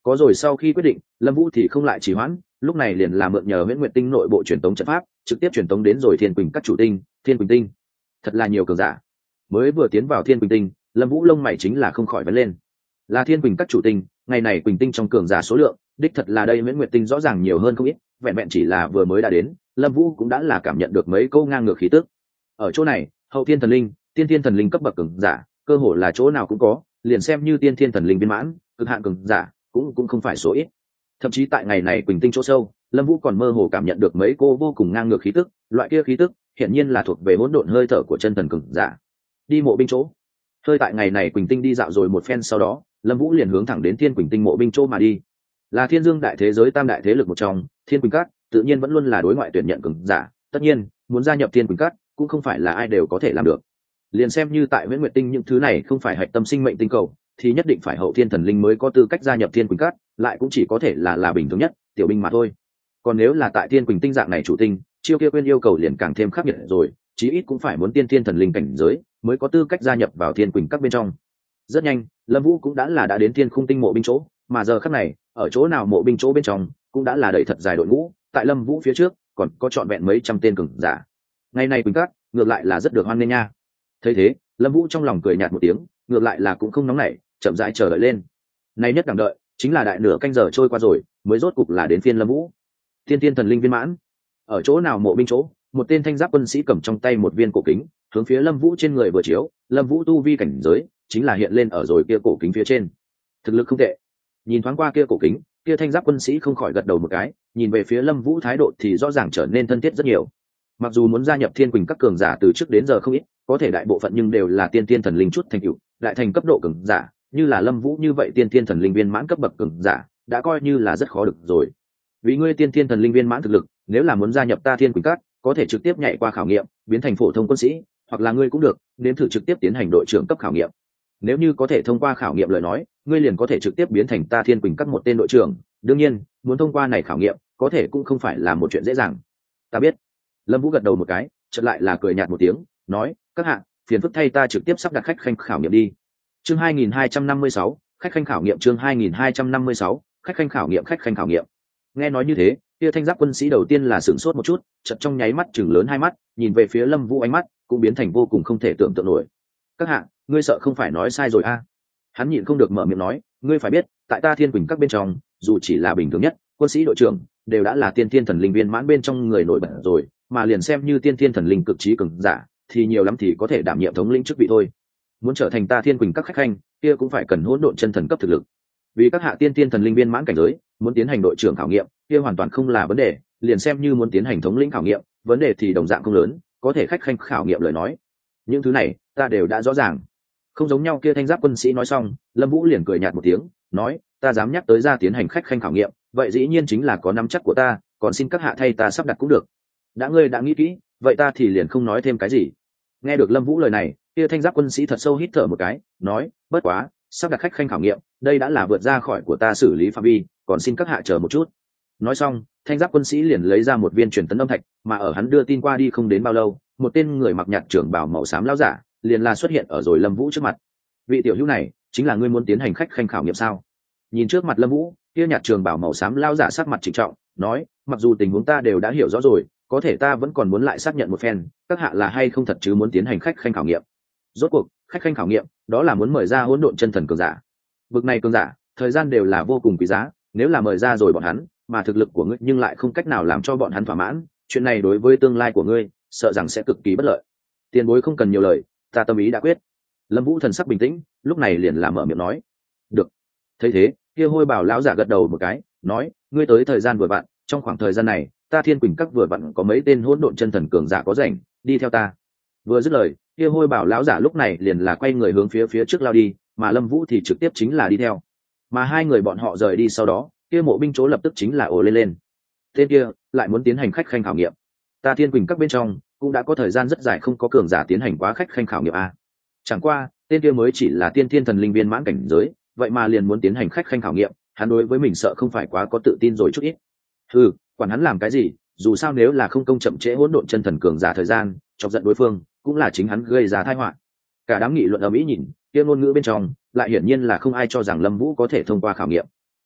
Có rồi sau khi quyết định, Lâm Vũ thì không lại trì hoãn, lúc này liền là mượn nhờ Huyễn Nguyệt Tinh nội bộ truyền tống trận pháp, trực tiếp truyền tống đến rồi Thiên Quỳnh các chủ tinh, Thiên Quỳnh Tinh. Thật là nhiều cường giả. Mới vừa tiến vào Thiên Quỳnh Tinh, Lâm Vũ lông mày chính là không khỏi vấn lên. Là Thiên Quỳnh các chủ tinh, ngày này Quỳnh Tinh trong cường giả số lượng, đích thật là đây Huyễn Nguyệt Tinh rõ ràng nhiều hơn không ít, vẹn vẹn chỉ là vừa mới đã đến, Lâm Vũ cũng đã là cảm nhận được mấy câu ngang ngược khí tức. Ở chỗ này, Hậu Thiên Thần Linh, Tiên Thiên Thần Linh cấp bậc cường giả, cơ hồ là chỗ nào cũng có, liền xem như Tiên Thiên Thần Linh viên mãn, cực hạn cường giả, cũng không phải số ít. Thậm chí tại ngày này Quỳnh Tinh chỗ sâu, Lâm Vũ còn mơ hồ cảm nhận được mấy cô vô cùng ngang ngược khí tức, loại kia khí tức, hiển nhiên là thuộc về hỗn độn hơi thở của chân thần cường giả. Đi mộ binh chỗ. Hơi tại ngày này Quỳnh Tinh đi dạo rồi một phen sau đó, Lâm Vũ liền hướng thẳng đến Thiên Quỳnh Tinh mộ binh chỗ mà đi. Là Thiên Dương đại thế giới tam đại thế lực một trong, Thiên Quỳnh Các, tự nhiên vẫn luôn là đối ngoại tuyển nhận cường giả, tất nhiên, muốn gia nhập Thiên Quỳnh Các, cũng không phải là ai đều có thể làm được. Liền xem như tại Huyễn Nguyệt Tinh những thứ này không phải hạch tâm sinh mệnh tinh cầu, thì nhất định phải hậu thiên thần linh mới có tư cách gia nhập Thiên Quỳnh Các, lại cũng chỉ có thể là bình thường nhất, tiểu binh mà thôi. Còn nếu là tại Thiên Quỳnh Tinh dạng này chủ tinh, chiêu kia quên yêu cầu liền càng thêm khắc nghiệt rồi, chí ít cũng phải muốn tiên thiên thần linh cảnh giới mới có tư cách gia nhập vào Thiên Quỳnh Các bên trong. Rất nhanh, Lâm Vũ cũng đã đến Thiên Khung Tinh mộ binh chỗ, mà giờ khắc này, ở chỗ nào mộ binh chỗ bên trong, cũng đã là đợi thật dài đội ngũ, tại Lâm Vũ phía trước, còn có trọn vẹn mấy trăm tên cường giả. Ngày này Quỳnh Các, ngược lại là rất được hoan nghênh nha. Thấy thế, Lâm Vũ trong lòng cười nhạt một tiếng, ngược lại là cũng không nóng nảy, chậm rãi chờ đợi lên. Nay nhất đẳng đợi, chính là đại nửa canh giờ trôi qua rồi, mới rốt cục là đến phiên Lâm Vũ. Tiên Tiên thần linh viên mãn. Ở chỗ nào mộ binh chỗ, một tên thanh giáp quân sĩ cầm trong tay một viên cổ kính, hướng phía Lâm Vũ trên người vừa chiếu, Lâm Vũ tu vi cảnh giới, chính là hiện lên ở rồi kia cổ kính phía trên. Thực lực không tệ. Nhìn thoáng qua kia cổ kính, kia thanh giáp quân sĩ không khỏi gật đầu một cái, nhìn về phía Lâm Vũ thái độ thì rõ ràng trở nên thân thiết rất nhiều. Mặc dù muốn gia nhập Thiên Quỳnh các cường giả từ trước đến giờ không ít, có thể đại bộ phận nhưng đều là tiên tiên thần linh chút thành tựu, đại thành cấp độ cường giả, như là Lâm Vũ như vậy tiên tiên thần linh viên mãn cấp bậc cường giả, đã coi như là rất khó được rồi. Vì ngươi tiên tiên thần linh viên mãn thực lực, nếu là muốn gia nhập ta Thiên Quỳnh các, có thể trực tiếp nhảy qua khảo nghiệm, biến thành phổ thông quân sĩ, hoặc là ngươi cũng được, nếm thử trực tiếp tiến hành đội trưởng cấp khảo nghiệm. Nếu như có thể thông qua khảo nghiệm lời nói, ngươi liền có thể trực tiếp biến thành ta Thiên Quỳnh các một tên đội trưởng, đương nhiên, muốn thông qua này khảo nghiệm, có thể cũng không phải là một chuyện dễ dàng. Ta biết. Lâm Vũ gật đầu một cái, chợt lại là cười nhạt một tiếng, nói, các hạ, phiền phức thay ta trực tiếp sắp đặt khách khanh khảo nghiệm đi. Chương 2256, khách khanh khảo nghiệm chương 2256, khách khanh khảo nghiệm khách khanh khảo nghiệm. Nghe nói như thế, kia thanh giáp quân sĩ đầu tiên là sửng sốt một chút, chợt trong nháy mắt chừng lớn hai mắt, nhìn về phía Lâm Vũ ánh mắt cũng biến thành vô cùng không thể tưởng tượng nổi. Các hạ, ngươi sợ không phải nói sai rồi a? Hắn nhịn không được mở miệng nói, ngươi phải biết, tại ta Thiên Quỳnh các bên trong, dù chỉ là bình thường nhất, quân sĩ đội trưởng đều đã là tiên thiên thần linh viên mãn bên trong người nổi bật rồi, mà liền xem như tiên thiên thần linh cực trí cường giả, thì nhiều lắm thì có thể đảm nhiệm thống lĩnh chức vị thôi. Muốn trở thành ta Thiên Quỳnh các khách khanh, kia cũng phải cần hỗn độn chân thần cấp thực lực. Vì các hạ tiên thiên thần linh viên mãn cảnh giới, muốn tiến hành đội trưởng khảo nghiệm, kia hoàn toàn không là vấn đề, liền xem như muốn tiến hành thống lĩnh khảo nghiệm, vấn đề thì đồng dạng không lớn, có thể khách khanh khảo nghiệm lời nói. Những thứ này, ta đều đã rõ ràng. Không giống nhau kia thanh giáp quân sĩ nói xong, Lâm Vũ liền cười nhạt một tiếng, nói, ta dám nhắc tới ra tiến hành khách khanh khảo nghiệm, vậy dĩ nhiên chính là có nắm chắc của ta, còn xin các hạ thay ta sắp đặt cũng được. Đã ngươi đã nghĩ kỹ, vậy ta thì liền không nói thêm cái gì. Nghe được Lâm Vũ lời này, kia thanh giáp quân sĩ thật sâu hít thở một cái, nói, bất quá, sắp đặt khách khanh khảo nghiệm, đây đã là vượt ra khỏi của ta xử lý phạm vi, còn xin các hạ chờ một chút. Nói xong, thanh giáp quân sĩ liền lấy ra một viên truyền tấn âm thạch, mà ở hắn đưa tin qua đi không đến bao lâu, một tên người mặc nhạt trưởng bào màu xám lão giả liền là xuất hiện ở rồi Lâm Vũ trước mặt. Vị tiểu hữu này, chính là ngươi muốn tiến hành khách khanh khảo nghiệm sao? Nhìn trước mặt Lâm Vũ, kia nhạt trường bào màu xám lão giả sắc mặt trịnh trọng, nói, mặc dù tình huống ta đều đã hiểu rõ rồi, có thể ta vẫn còn muốn lại xác nhận một phen, các hạ là hay không thật chứ muốn tiến hành khách khanh khảo nghiệm. Rốt cuộc, khách khanh khảo nghiệm, đó là muốn mời ra hỗn độn chân thần cường giả. Vực này cường giả, thời gian đều là vô cùng quý giá, nếu là mời ra rồi bọn hắn, mà thực lực của ngươi nhưng lại không cách nào làm cho bọn hắn thỏa mãn, chuyện này đối với tương lai của ngươi, sợ rằng sẽ cực kỳ bất lợi. Tiền bối không cần nhiều lời, ta tâm ý đã quyết. Lâm Vũ thần sắc bình tĩnh, lúc này liền làm mở miệng nói, được. Thấy thế, kia hôi bảo lão giả gật đầu một cái, nói, ngươi tới thời gian vừa vặn, trong khoảng thời gian này, ta Thiên Quỳnh các vừa vặn có mấy tên hỗn độn chân thần cường giả có rảnh, đi theo ta. Vừa dứt lời, kia hôi bảo lão giả lúc này liền là quay người hướng phía trước lao đi, mà Lâm Vũ thì trực tiếp chính là đi theo. Mà hai người bọn họ rời đi sau đó, kia mộ binh chỗ lập tức chính là ồ lên. Tên kia lại muốn tiến hành khách khanh khảo nghiệm. Ta Thiên Quỳnh các bên trong cũng đã có thời gian rất dài không có cường giả tiến hành quá khách khanh khảo nghiệm a. Chẳng qua, tên kia mới chỉ là tiên thiên thần linh viên mãn cảnh giới, vậy mà liền muốn tiến hành khách khanh khảo nghiệm, hắn đối với mình sợ không phải quá có tự tin rồi chút ít. Quản hắn làm cái gì, dù sao nếu là không công chậm trễ hỗn độn chân thần cường giả thời gian, chọc giận đối phương, cũng là chính hắn gây ra tai họa. Cả đám nghị luận ầm ĩ nhìn, kia ngôn ngữ bên trong, lại hiển nhiên là không ai cho rằng Lâm Vũ có thể thông qua khảo nghiệm.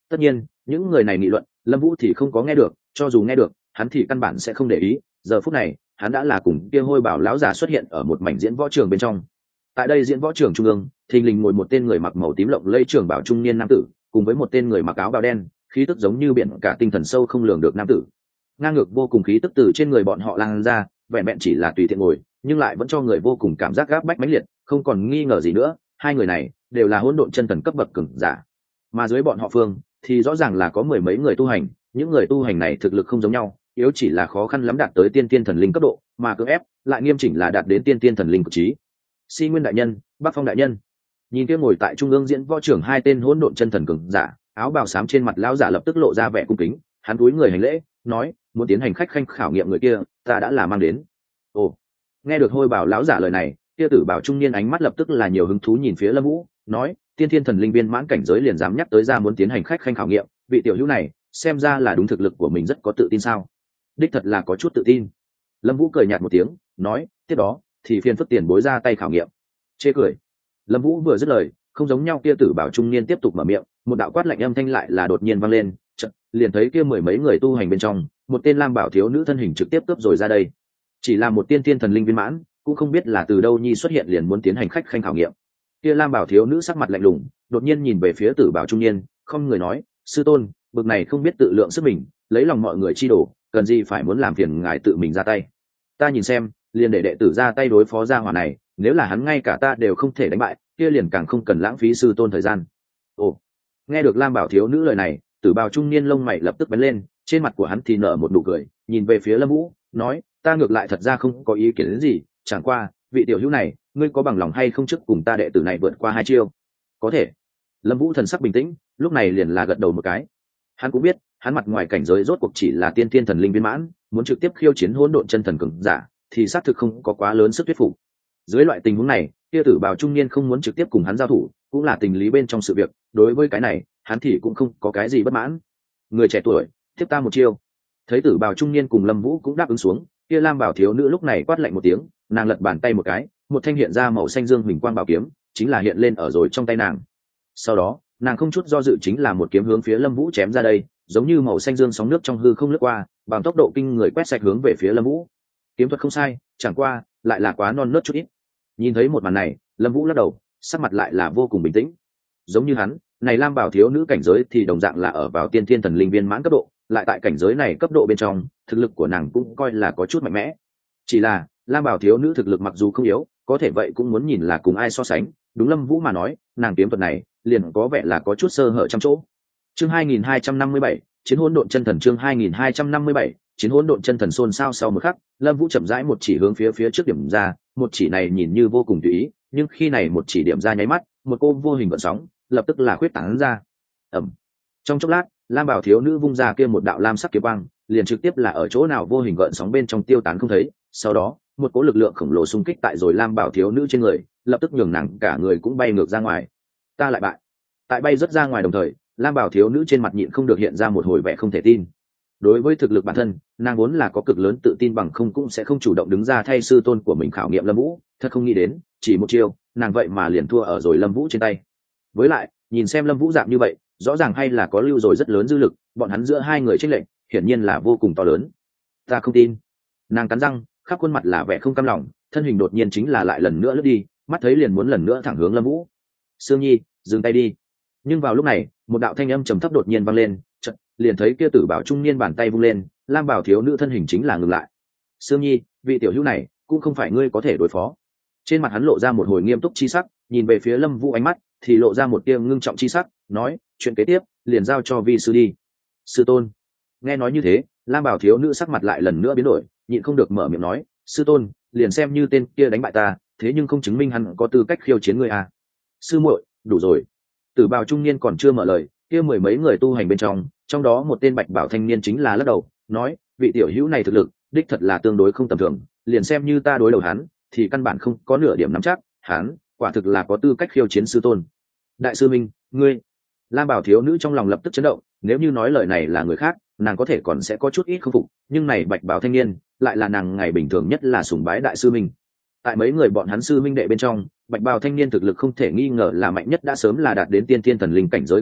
Tất nhiên những người này nghị luận Lâm Vũ thì không có nghe được, cho dù nghe được hắn thì căn bản sẽ không để ý. Giờ phút này hắn đã là cùng kia hôi bảo lão già xuất hiện ở một mảnh diễn võ trường bên trong. Tại đây diễn võ trường trung ương, thình lình ngồi một tên người mặc màu tím lộng lẫy trường bảo trung niên nam tử, cùng với một tên người mặc áo bào đen, khí tức giống như biển cả tinh thần sâu không lường được nam tử. Ngang ngược vô cùng khí tức từ trên người bọn họ lan ra, vẹn vẹn chỉ là tùy tiện ngồi, nhưng lại vẫn cho người vô cùng cảm giác gáp bách mãnh liệt, không còn nghi ngờ gì nữa, hai người này đều là hỗn độn chân thần cấp bậc cường giả. Mà dưới bọn họ phương thì rõ ràng là có mười mấy người tu hành, những người tu hành này thực lực không giống nhau, yếu chỉ là khó khăn lắm đạt tới tiên tiên thần linh cấp độ, mà cưỡng ép lại nghiêm chỉnh là đạt đến tiên tiên thần linh cực trí. Si Nguyên đại nhân, Bắc Phong đại nhân. Nhìn kia ngồi tại trung ương diễn võ trưởng hai tên hỗn độn chân thần cường giả, áo bào xám trên mặt lão giả lập tức lộ ra vẻ cung kính, hắn cúi người hành lễ, nói, muốn tiến hành khách khanh khảo nghiệm người kia, ta đã là mang đến. Ồ. Nghe được hôi bảo lão giả lời này, kia tử bảo trung niên ánh mắt lập tức là nhiều hứng thú nhìn phía Lâm Vũ, nói, tiên thiên thần linh viên mãn cảnh giới liền dám nhắc tới ra muốn tiến hành khách khanh khảo nghiệm, vị tiểu hữu này xem ra là đúng thực lực của mình rất có tự tin sao? Đích thật là có chút tự tin. Lâm Vũ cười nhạt một tiếng, nói, tiếp đó thì phiền phức tiền bối ra tay khảo nghiệm. Chê cười. Lâm Vũ vừa dứt lời, không giống nhau kia tử bảo trung niên tiếp tục mở miệng, một đạo quát lạnh âm thanh lại là đột nhiên vang lên, chợt liền thấy kia mười mấy người tu hành bên trong, một tên lam bảo thiếu nữ thân hình trực tiếp cướp rồi ra đây. Chỉ là một tiên thiên thần linh viên mãn, cũng không biết là từ đâu nhi xuất hiện liền muốn tiến hành khách khanh khảo nghiệm. Kia lam bảo thiếu nữ sắc mặt lạnh lùng, đột nhiên nhìn về phía tử bảo trung niên, không người nói, sư tôn, bực này không biết tự lượng sức mình, lấy lòng mọi người chi đổ, cần gì phải muốn làm phiền ngài tự mình ra tay. Ta nhìn xem, liền để đệ tử ra tay đối phó gia hỏa này, nếu là hắn ngay cả ta đều không thể đánh bại, kia liền càng không cần lãng phí sư tôn thời gian. Ồ. Nghe được lam bảo thiếu nữ lời này, tử bào trung niên lông mày lập tức bén lên, trên mặt của hắn thì nở một nụ cười, nhìn về phía Lâm Vũ, nói, ta ngược lại thật ra không có ý kiến đến gì, chẳng qua vị tiểu hữu này, ngươi có bằng lòng hay không trước cùng ta đệ tử này vượt qua hai chiêu? Có thể. Lâm Vũ thần sắc bình tĩnh, lúc này liền là gật đầu một cái. Hắn cũng biết, hắn mặt ngoài cảnh giới rốt cuộc chỉ là tiên tiên thần linh viên mãn, muốn trực tiếp khiêu chiến hỗn độn chân thần cường giả, thì xác thực không có quá lớn sức thuyết phục. Dưới loại tình huống này, kia tử bào trung niên không muốn trực tiếp cùng hắn giao thủ, cũng là tình lý bên trong sự việc, đối với cái này, hắn thì cũng không có cái gì bất mãn. Người trẻ tuổi, tiếp ta một chiêu. Thấy tử bào trung niên cùng Lâm Vũ cũng đáp ứng xuống, kia lam bảo thiếu nữ lúc này quát lạnh một tiếng, nàng lật bàn tay một cái, một thanh hiện ra màu xanh dương huỳnh quang bảo kiếm, chính là hiện lên ở rồi trong tay nàng. Sau đó, nàng không chút do dự chính là một kiếm hướng phía Lâm Vũ chém ra đây, giống như màu xanh dương sóng nước trong hư không lướt qua, bằng tốc độ kinh người quét sạch hướng về phía Lâm Vũ. Kiếm thuật không sai, chẳng qua lại là quá non nớt chút ít. Nhìn thấy một màn này, Lâm Vũ lắc đầu, sắc mặt lại là vô cùng bình tĩnh. Giống như hắn, này lam bảo thiếu nữ cảnh giới thì đồng dạng là ở vào tiên thiên thần linh viên mãn cấp độ, lại tại cảnh giới này cấp độ bên trong, thực lực của nàng cũng coi là có chút mạnh mẽ. Chỉ là lam bảo thiếu nữ thực lực mặc dù không yếu, có thể vậy cũng muốn nhìn là cùng ai so sánh. Đúng Lâm Vũ mà nói, nàng kiếm thuật này liền có vẻ là có chút sơ hở trong chỗ. Chương 2257, chiến hỗn độn chân thần. Chương 2257, chiến hỗn độn chân thần. Xôn xao sau một khắc, Lâm Vũ chậm rãi một chỉ hướng phía trước điểm ra, một chỉ này nhìn như vô cùng tùy ý, nhưng khi này một chỉ điểm ra nháy mắt, một cô vô hình gợn sóng lập tức là khuyết tán ra. Ầm. Trong chốc lát, lam bảo thiếu nữ vung ra kia một đạo lam sắc kiếm quang, liền trực tiếp là ở chỗ nào vô hình gợn sóng bên trong tiêu tán không thấy. Sau đó, một cỗ lực lượng khổng lồ xung kích tại rồi lam bảo thiếu nữ trên người, lập tức nhường nàng cả người cũng bay ngược ra ngoài. Ta lại bại. Tại bay rất ra ngoài đồng thời, lam bảo thiếu nữ trên mặt nhịn không được hiện ra một hồi vẻ không thể tin. Đối với thực lực bản thân, nàng vốn là có cực lớn tự tin, bằng không cũng sẽ không chủ động đứng ra thay sư tôn của mình khảo nghiệm Lâm Vũ, thật không nghĩ đến, chỉ một chiêu, nàng vậy mà liền thua ở rồi Lâm Vũ trên tay. Với lại, nhìn xem Lâm Vũ dạng như vậy, rõ ràng hay là có lưu rồi rất lớn dư lực, bọn hắn giữa hai người chênh lệch, hiển nhiên là vô cùng to lớn. Ta không tin. Nàng cắn răng, khắp khuôn mặt là vẻ không cam lòng, thân hình đột nhiên chính là lại lần nữa lướt đi, mắt thấy liền muốn lần nữa thẳng hướng Lâm Vũ. Sương Nhi, dừng tay đi. Nhưng vào lúc này, một đạo thanh âm trầm thấp đột nhiên vang lên, chợt liền thấy kia tử bảo trung niên bàn tay vung lên, lam bảo thiếu nữ thân hình chính là ngừng lại. Sương Nhi, vị tiểu hữu này cũng không phải ngươi có thể đối phó. Trên mặt hắn lộ ra một hồi nghiêm túc chi sắc, nhìn về phía Lâm Vũ ánh mắt thì lộ ra một tia ngưng trọng chi sắc, nói, chuyện kế tiếp liền giao cho vi sư đi. Sư tôn. Nghe nói như thế, lam bảo thiếu nữ sắc mặt lại lần nữa biến đổi, nhịn không được mở miệng nói, sư tôn, liền xem như tên kia đánh bại ta, thế nhưng không chứng minh hắn có tư cách khiêu chiến ngươi à. Sư muội, đủ rồi. Tử bào trung niên còn chưa mở lời, kia mười mấy người tu hành bên trong đó một tên bạch bảo thanh niên chính là lắc đầu, nói, vị tiểu hữu này thực lực đích thật là tương đối không tầm thường, liền xem như ta đối đầu hắn thì căn bản không có nửa điểm nắm chắc, hắn quả thực là có tư cách khiêu chiến sư tôn. Đại sư minh, ngươi. Lam bảo thiếu nữ trong lòng lập tức chấn động, nếu như nói lời này là người khác, nàng có thể còn sẽ có chút ít không phục, nhưng này bạch bảo thanh niên lại là nàng ngày bình thường nhất là sùng bái đại sư minh. Tại mấy người bọn hắn sư minh đệ bên trong, bạch bào thanh niên thực lực không thể nghi ngờ là mạnh nhất, đã sớm là đạt đến tiên thiên thần linh cảnh giới cực hạn,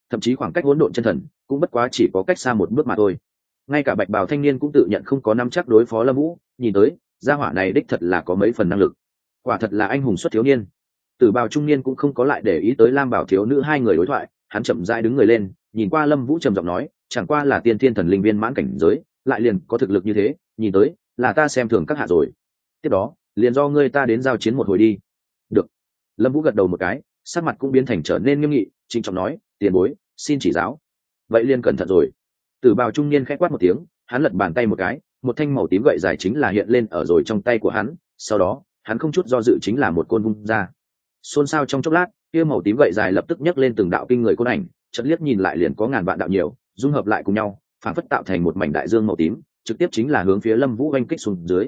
thậm chí khoảng cách hỗn độn chân thần cũng bất quá chỉ có cách xa một bước mà thôi. Ngay cả bạch bào thanh niên cũng tự nhận không có nắm chắc đối phó lâm vũ, nhìn tới gia hỏa này đích thật là có mấy phần năng lực, quả thật là anh hùng xuất thiếu niên. Tử bào trung niên cũng không có lại để ý tới lam bảo thiếu nữ hai người đối thoại, hắn chậm rãi đứng người lên, nhìn qua lâm vũ trầm giọng nói, chẳng qua là tiên thiên thần linh viên mãn cảnh giới, lại liền có thực lực như thế, nhìn tới là ta xem thường các hạ rồi. Tiếp đó liền do ngươi ta đến giao chiến một hồi đi. Được. Lâm vũ gật đầu một cái, sắc mặt cũng biến thành trở nên nghiêm nghị, trịnh trọng nói, tiền bối xin chỉ giáo. Vậy liền cẩn thận rồi. Tử bào trung niên khẽ quát một tiếng, hắn lật bàn tay một cái, một thanh màu tím gậy dài chính là hiện lên ở rồi trong tay của hắn, sau đó hắn không chút do dự chính là một côn vung ra. Xôn xao trong chốc lát, kia màu tím gậy dài lập tức nhấc lên từng đạo kinh người côn ảnh, chợt liếc nhìn lại liền có ngàn vạn đạo nhiều, dung hợp lại cùng nhau, phản phất tạo thành một mảnh đại dương màu tím, trực tiếp chính là hướng phía Lâm Vũ oanh kích xuống dưới.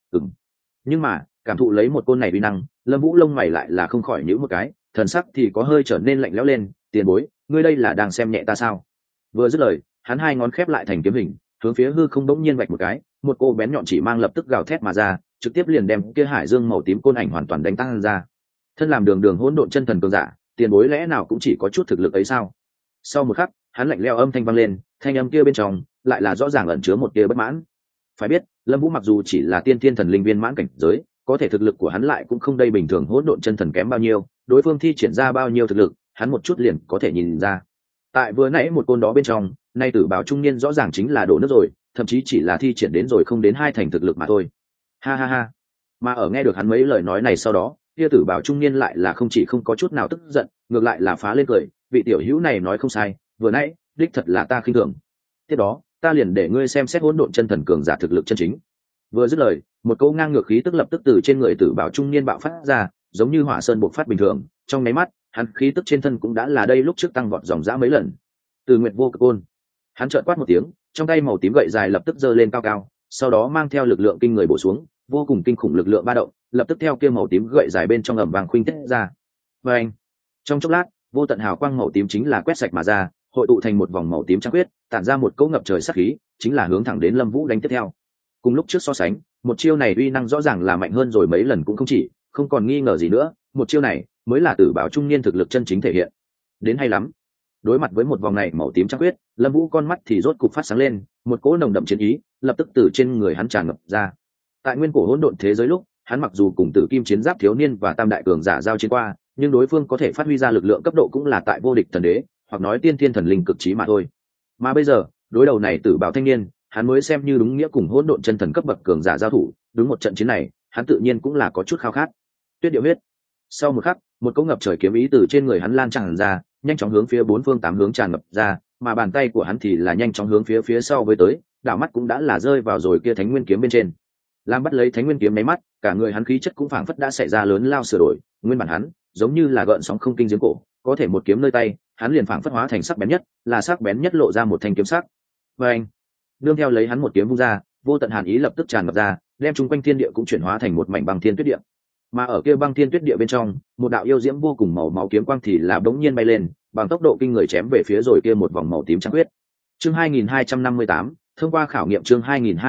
Nhưng mà cảm thụ lấy một côn này uy năng, Lâm Vũ lông mày lại là không khỏi nhíu một cái, thần sắc thì có hơi trở nên lạnh lẽo lên, tiền bối, ngươi đây là đang xem nhẹ ta sao? Vừa dứt lời, hắn hai ngón khép lại thành kiếm hình, hướng phía hư không bỗng nhiên vạch một cái, một cô bén nhọn chỉ mang lập tức gào thét mà ra, trực tiếp liền đem kia hải dương màu tím côn ảnh hoàn toàn đánh tan ra. Thân làm đường đường hỗn độn chân thần cường giả, tiền bối lẽ nào cũng chỉ có chút thực lực ấy sao? Sau một khắc, hắn lạnh lẽo âm thanh vang lên, thanh âm kia bên trong lại là rõ ràng ẩn chứa một tia bất mãn. Phải biết, Lâm Vũ mặc dù chỉ là tiên thiên thần linh viên mãn cảnh giới, có thể thực lực của hắn lại cũng không đây bình thường hỗn độn chân thần kém bao nhiêu, đối phương thi triển ra bao nhiêu thực lực, hắn một chút liền có thể nhìn ra. Tại vừa nãy một côn đó bên trong, nay tử bào trung niên rõ ràng chính là đổ nước rồi, thậm chí chỉ là thi triển đến rồi không đến hai thành thực lực mà thôi. Ha ha ha. Mà ở nghe được hắn mấy lời nói này sau đó, kia tử bào trung niên lại là không chỉ không có chút nào tức giận, ngược lại là phá lên cười, vị tiểu hữu này nói không sai, vừa nãy đích thật là ta khinh thường. Tiếp đó ta liền để ngươi xem xét hỗn độn chân thần cường giả thực lực chân chính. Vừa dứt lời, một câu ngang ngược khí tức lập tức từ trên người tử bảo trung niên bạo phát ra, giống như hỏa sơn bộc phát bình thường, trong máy mắt hắn khí tức trên thân cũng đã là đây lúc trước tăng vọt dòng dã mấy lần. Từ nguyệt vô cực côn, hắn trợn quát một tiếng, trong tay màu tím gậy dài lập tức giơ lên cao cao, sau đó mang theo lực lượng kinh người bổ xuống, vô cùng kinh khủng lực lượng ba động lập tức theo kia màu tím gậy dài bên trong ẩm vàng khuynh tiết ra. Và anh, trong chốc lát, vô tận hào quang màu tím chính là quét sạch mà ra, hội tụ thành một vòng màu tím trắng huyết, tản ra một cỗ ngập trời sát khí, chính là hướng thẳng đến Lâm Vũ đánh tiếp theo. Cùng lúc trước so sánh, một chiêu này uy năng rõ ràng là mạnh hơn rồi mấy lần cũng không chỉ, không còn nghi ngờ gì nữa, một chiêu này mới là tử bảo trung niên thực lực chân chính thể hiện. Đến hay lắm. Đối mặt với một vòng này màu tím trắng huyết, Lâm Vũ con mắt thì rốt cục phát sáng lên, một cỗ nồng đậm chiến ý lập tức từ trên người hắn tràn ngập ra. Tại nguyên cổ hỗn độn thế giới lúc, hắn mặc dù cùng Tử Kim Chiến Giáp thiếu niên và Tam đại cường giả giao chiến qua, nhưng đối phương có thể phát huy ra lực lượng cấp độ cũng là tại vô địch thần đế, hoặc nói tiên thiên thần linh cực trí mà thôi. Mà bây giờ, đối đầu này tử bảo thanh niên, hắn mới xem như đúng nghĩa cùng hỗn độn chân thần cấp bậc cường giả giao thủ, đúng một trận chiến này, hắn tự nhiên cũng là có chút khao khát. Tuyết điệu huyết. Sau một khắc, một cỗ ngập trời kiếm ý từ trên người hắn lan tràn ra, nhanh chóng hướng phía bốn phương tám hướng tràn ngập ra, mà bàn tay của hắn thì là nhanh chóng hướng phía sau với tới, đảo mắt cũng đã là rơi vào rồi kia Thánh Nguyên kiếm bên trên. Lam bắt lấy Thánh Nguyên kiếm máy mắt, cả người hắn khí chất cũng phảng phất đã xảy ra lớn lao sửa đổi, nguyên bản hắn giống như là gợn sóng không kinh giếng cổ, có thể một kiếm nơi tay, hắn liền phảng phất hóa thành sắc bén nhất, là sắc bén nhất lộ ra một thanh kiếm sắc. Và anh, nương theo lấy hắn một kiếm vung ra, vô tận hàn ý lập tức tràn ngập ra, đem chung quanh thiên địa cũng chuyển hóa thành một mảnh băng thiên tuyết địa. Mà ở kia băng thiên tuyết địa bên trong, một đạo yêu diễm vô cùng màu máu kiếm quang thì là bỗng nhiên bay lên, bằng tốc độ kinh người chém về phía rồi kia một vòng màu tím trắng huyết. Chương 2258, thông qua khảo nghiệm chương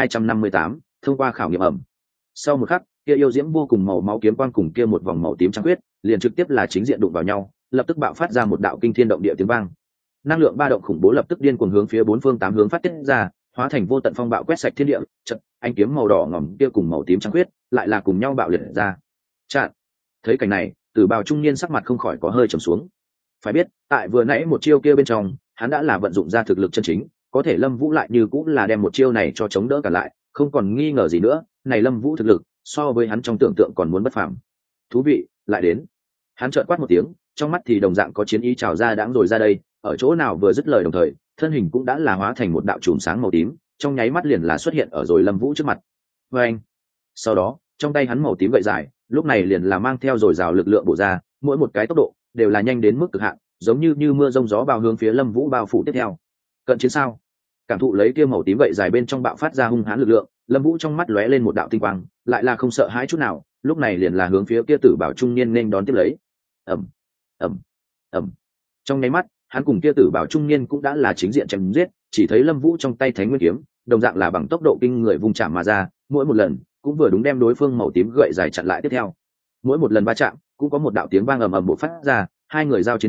2258, thông qua khảo nghiệm ẩm. Sau một khắc, kia yêu diễm vô cùng màu máu kiếm quang cùng kia một vòng màu tím trắng huyết, liền trực tiếp là chính diện đụng vào nhau, lập tức bạo phát ra một đạo kinh thiên động địa tiếng vang. Năng lượng ba động khủng bố lập tức điên cuồng hướng phía bốn phương tám hướng phát tiết ra, hóa thành vô tận phong bạo quét sạch thiên địa, chợt, ánh kiếm màu đỏ ngòm kia cùng màu tím trắng huyết, lại là cùng nhau bạo liệt ra. Chặn. Thấy cảnh này, Tử Bào trung niên sắc mặt không khỏi có hơi trầm xuống. Phải biết, tại vừa nãy một chiêu kia bên trong, hắn đã là vận dụng ra thực lực chân chính, có thể Lâm Vũ lại như cũng là đem một chiêu này cho chống đỡ cả lại, không còn nghi ngờ gì nữa, này Lâm Vũ thực lực, so với hắn trong tưởng tượng còn muốn bất phàm. Thú vị, lại đến. Hắn chợt quát một tiếng, trong mắt thì đồng dạng có chiến ý trào ra đãng rồi ra đây, ở chỗ nào vừa dứt lời đồng thời, thân hình cũng đã là hóa thành một đạo chùm sáng màu tím, trong nháy mắt liền là xuất hiện ở rồi Lâm Vũ trước mặt. Và anh. Sau đó, trong tay hắn màu tím gậy dài, lúc này liền là mang theo rồi rào lực lượng bổ ra, mỗi một cái tốc độ đều là nhanh đến mức cực hạn, giống như mưa rông gió bao hướng phía Lâm Vũ bao phủ tiếp theo. Cận chiến sao? Cảm thụ lấy kia màu tím gậy dài bên trong bạo phát ra hung hãn lực lượng, Lâm Vũ trong mắt lóe lên một đạo tinh quang, lại là không sợ hãi chút nào, lúc này liền là hướng phía kia Tử Bảo trung niên nên đón tiếp lấy. Ầm, ầm, ầm. Trong nháy mắt, hắn cùng kia Tử Bảo trung niên cũng đã là chính diện chém giết, chỉ thấy Lâm Vũ trong tay Thánh Nguyên kiếm, đồng dạng là bằng tốc độ kinh người vung chạm mà ra, mỗi một lần cũng vừa đúng đem đối phương màu tím gậy dài chặn lại tiếp theo. Mỗi một lần va chạm, cũng có một đạo tiếng vang ầm ầm bộc phát ra, hai người giao chiến chỗ,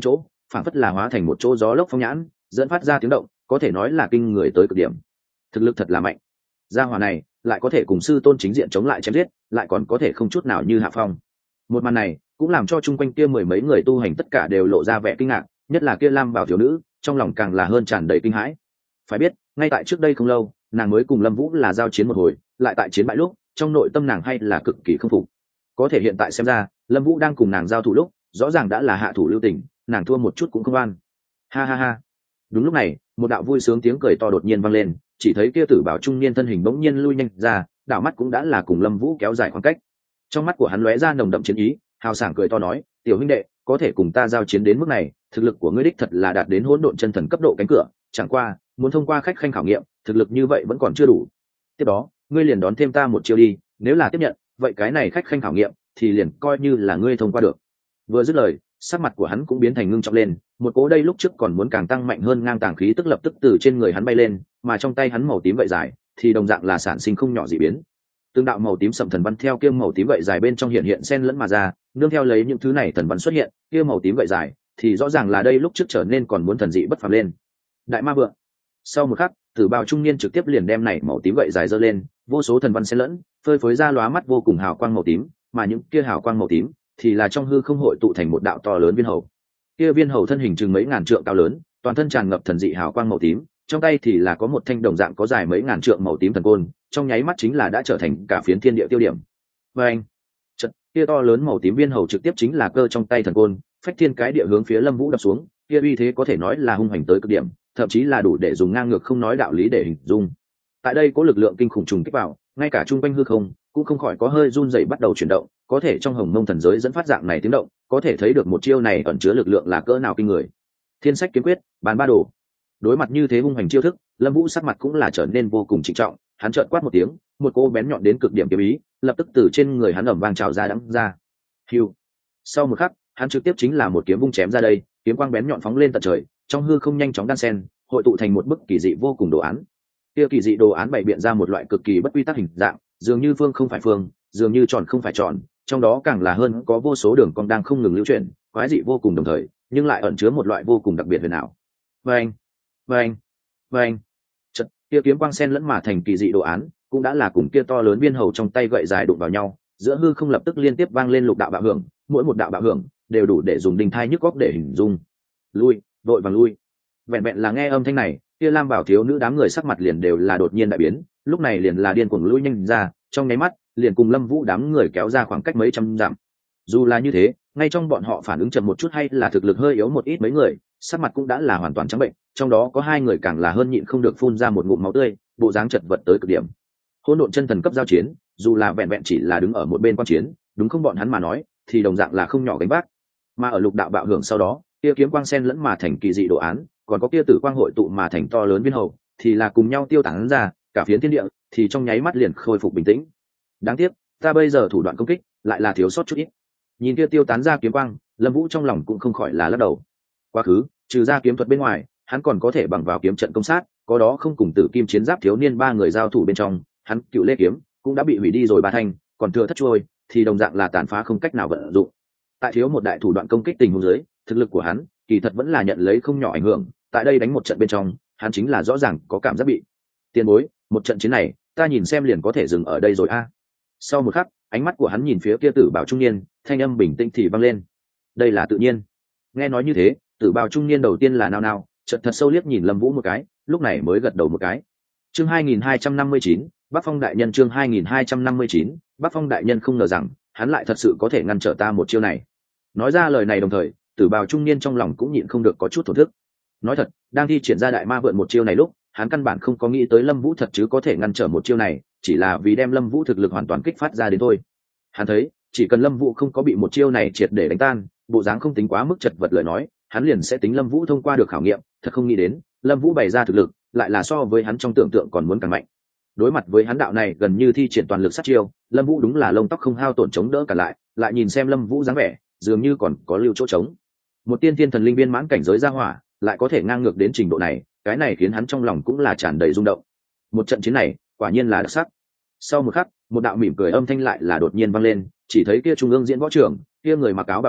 phản phất là hóa thành một chỗ gió lốc phong nhãn, dẫn phát ra tiếng động, có thể nói là kinh người tới cực điểm. Thực lực thật là mạnh. Gia hỏa này lại có thể cùng sư tôn chính diện chống lại chém giết, lại còn có thể không chút nào như hạ phong. Một màn này cũng làm cho chung quanh kia mười mấy người tu hành tất cả đều lộ ra vẻ kinh ngạc, nhất là kia lam bảo thiếu nữ, trong lòng càng là hơn tràn đầy kinh hãi. Phải biết, ngay tại trước đây không lâu, nàng mới cùng Lâm Vũ là giao chiến một hồi, lại tại chiến bại lúc, trong nội tâm nàng hay là cực kỳ không phục. Có thể hiện tại xem ra, Lâm Vũ đang cùng nàng giao thủ lúc, rõ ràng đã là hạ thủ lưu tình, nàng thua một chút cũng không oan. Ha ha ha. Đúng lúc này, một đạo vui sướng tiếng cười to đột nhiên vang lên, chỉ thấy kia tử bảo trung niên thân hình bỗng nhiên lui nhanh ra, đảo mắt cũng đã là cùng Lâm Vũ kéo dài khoảng cách. Trong mắt của hắn lóe ra nồng đậm chiến ý, hào sảng cười to nói, "Tiểu huynh đệ, có thể cùng ta giao chiến đến mức này, thực lực của ngươi đích thật là đạt đến hỗn độn chân thần cấp độ cánh cửa, chẳng qua, muốn thông qua khách khanh khảo nghiệm, thực lực như vậy vẫn còn chưa đủ. Tiếp đó, ngươi liền đón thêm ta một chiêu đi, nếu là tiếp nhận, vậy cái này khách khanh khảo nghiệm thì liền coi như là ngươi thông qua được." Vừa dứt lời, sắc mặt của hắn cũng biến thành ngưng trọng lên, một cố đây lúc trước còn muốn càng tăng mạnh hơn ngang tàng khí tức lập tức từ trên người hắn bay lên, mà trong tay hắn màu tím vậy dài, thì đồng dạng là sản sinh không nhỏ dị biến. Tương đạo màu tím sậm thần văn theo kia màu tím vậy dài bên trong hiện hiện xen lẫn mà ra, nương theo lấy những thứ này thần văn xuất hiện, kia màu tím vậy dài thì rõ ràng là đây lúc trước trở nên còn muốn thần dị bất phàm lên. Đại ma vượng. Sau một khắc, tử bào trung niên trực tiếp liền đem này màu tím vậy dài giơ lên, vô số thần văn xen lẫn, phơi phới ra lóa mắt vô cùng hào quang màu tím, mà những kia hào quang màu tím thì là trong hư không hội tụ thành một đạo to lớn viên hầu. Kia viên hầu thân hình chừng mấy ngàn trượng cao lớn, toàn thân tràn ngập thần dị hào quang màu tím, trong tay thì là có một thanh đồng dạng có dài mấy ngàn trượng màu tím thần côn, trong nháy mắt chính là đã trở thành cả phiến thiên địa tiêu điểm. Và anh, trận kia to lớn màu tím viên hầu trực tiếp chính là cơ trong tay thần côn, phách thiên cái địa hướng phía Lâm Vũ đập xuống, kia uy thế có thể nói là hung hành tới cực điểm, thậm chí là đủ để dùng ngang ngược không nói đạo lý để hình dung. Tại đây có lực lượng kinh khủng trùng kích vào, ngay cả trung quanh hư không cũng không khỏi có hơi run rẩy bắt đầu chuyển động, có thể trong hồng mông thần giới dẫn phát dạng này tiếng động, có thể thấy được một chiêu này ẩn chứa lực lượng là cỡ nào kinh người. Thiên sách kiếm quyết, bàn ba đồ. Đối mặt như thế hung hành chiêu thức, Lâm Vũ sắc mặt cũng là trở nên vô cùng trịnh trọng, hắn chợt quát một tiếng, một cô bén nhọn đến cực điểm kiếm ý lập tức từ trên người hắn ầm vang trào ra đắng ra. Hưu. Sau một khắc, hắn trực tiếp chính là một kiếm vung chém ra đây, kiếm quang bén nhọn phóng lên tận trời, trong hư không nhanh chóng đan sen, hội tụ thành một bức kỳ dị vô cùng đồ án. Kia kỳ dị đồ án bày biện ra một loại cực kỳ bất quy tắc hình dạng, dường như phương không phải phương, dường như tròn không phải tròn, trong đó càng là hơn có vô số đường cong đang không ngừng lưu chuyển, quái dị vô cùng đồng thời, nhưng lại ẩn chứa một loại vô cùng đặc biệt huyền ảo. Vâng, vâng, vâng. Chợt, kia kiếm quang sen lẫn mà thành kỳ dị đồ án, cũng đã là cùng kia to lớn viên hầu trong tay gậy dài đụng vào nhau, giữa hư không lập tức liên tiếp vang lên lục đạo bạo hưởng, mỗi một đạo bạo hưởng đều đủ để dùng đinh thai nhức góc để hình dung. Lui, vội vàng lui. Vẹn vẹn là nghe âm thanh này, kia lam bảo thiếu nữ đám người sắc mặt liền đều là đột nhiên đại biến, lúc này liền là điên cuồng lui nhanh ra, trong nháy mắt liền cùng Lâm Vũ đám người kéo ra khoảng cách mấy trăm dặm. Dù là như thế, ngay trong bọn họ phản ứng chậm một chút hay là thực lực hơi yếu một ít mấy người, sắc mặt cũng đã là hoàn toàn trắng bệnh, trong đó có hai người càng là hơn nhịn không được phun ra một ngụm máu tươi, bộ dáng chật vật tới cực điểm. Hỗn độn chân thần cấp giao chiến, dù là vẹn vẹn chỉ là đứng ở một bên quan chiến, đúng không bọn hắn mà nói, thì đồng dạng là không nhỏ gánh vác. Mà ở lục đạo bạo hưởng sau đó, kia kiếm quang sen lẫn mà thành kỳ dị đồ án, còn có kia tử quang hội tụ mà thành to lớn viên hầu, thì là cùng nhau tiêu tán ra, cả phiến thiên địa thì trong nháy mắt liền khôi phục bình tĩnh. Đáng tiếc, ta bây giờ thủ đoạn công kích lại là thiếu sót chút ít. Nhìn kia tiêu tán ra kiếm quang, Lâm Vũ trong lòng cũng không khỏi là lắc đầu. Quá khứ, trừ ra kiếm thuật bên ngoài, hắn còn có thể bằng vào kiếm trận công sát, có đó không cùng tử kim chiến giáp thiếu niên ba người giao thủ bên trong, hắn cựu lê kiếm cũng đã bị hủy đi rồi ba thanh, còn thừa thất trôi thì đồng dạng là tàn phá không cách nào vận dụng. Tại thiếu một đại thủ đoạn công kích tình huống dưới, thực lực của hắn kỳ thật vẫn là nhận lấy không nhỏ ảnh hưởng, tại đây đánh một trận bên trong, hắn chính là rõ ràng có cảm giác bị tiền bối, một trận chiến này, ta nhìn xem liền có thể dừng ở đây rồi a. Sau một khắc, ánh mắt của hắn nhìn phía kia tử bảo trung niên, thanh âm bình tĩnh thì vang lên. Đây là tự nhiên. Nghe nói như thế, tử bào trung niên đầu tiên là nao nao, chợt thật sâu liếc nhìn Lâm Vũ một cái, lúc này mới gật đầu một cái. Chương 2259, Bắc Phong đại nhân. Chương 2259, Bắc Phong đại nhân không ngờ rằng hắn lại thật sự có thể ngăn trở ta một chiêu này. Nói ra lời này đồng thời, tử bào trung niên trong lòng cũng nhịn không được có chút thổn thức. Nói thật, đang thi triển ra đại ma vượn một chiêu này lúc, hắn căn bản không có nghĩ tới Lâm Vũ thật chứ có thể ngăn trở một chiêu này, chỉ là vì đem Lâm Vũ thực lực hoàn toàn kích phát ra đến thôi. Hắn thấy, chỉ cần Lâm Vũ không có bị một chiêu này triệt để đánh tan, bộ dáng không tính quá mức chật vật lời nói, hắn liền sẽ tính Lâm Vũ thông qua được khảo nghiệm, thật không nghĩ đến, Lâm Vũ bày ra thực lực, lại là so với hắn trong tưởng tượng còn muốn càng mạnh. Đối mặt với hắn đạo này gần như thi triển toàn lực sát chiêu, Lâm Vũ đúng là lông tóc không hao tổn chống đỡ cả lại nhìn xem Lâm Vũ dáng vẻ, dường như còn có lưu chỗ trống. Một tiên thiên thần linh viên mãn cảnh giới ra hỏa, lại có thể ngang ngược đến trình độ này, cái này khiến hắn trong lòng cũng là tràn đầy rung động. Một trận chiến này, quả nhiên là đặc sắc. Sau một khắc, một đạo mỉm cười âm thanh lại là đột nhiên vang lên, chỉ thấy kia trung ương diễn võ trưởng, kia người mặc áo bào đen,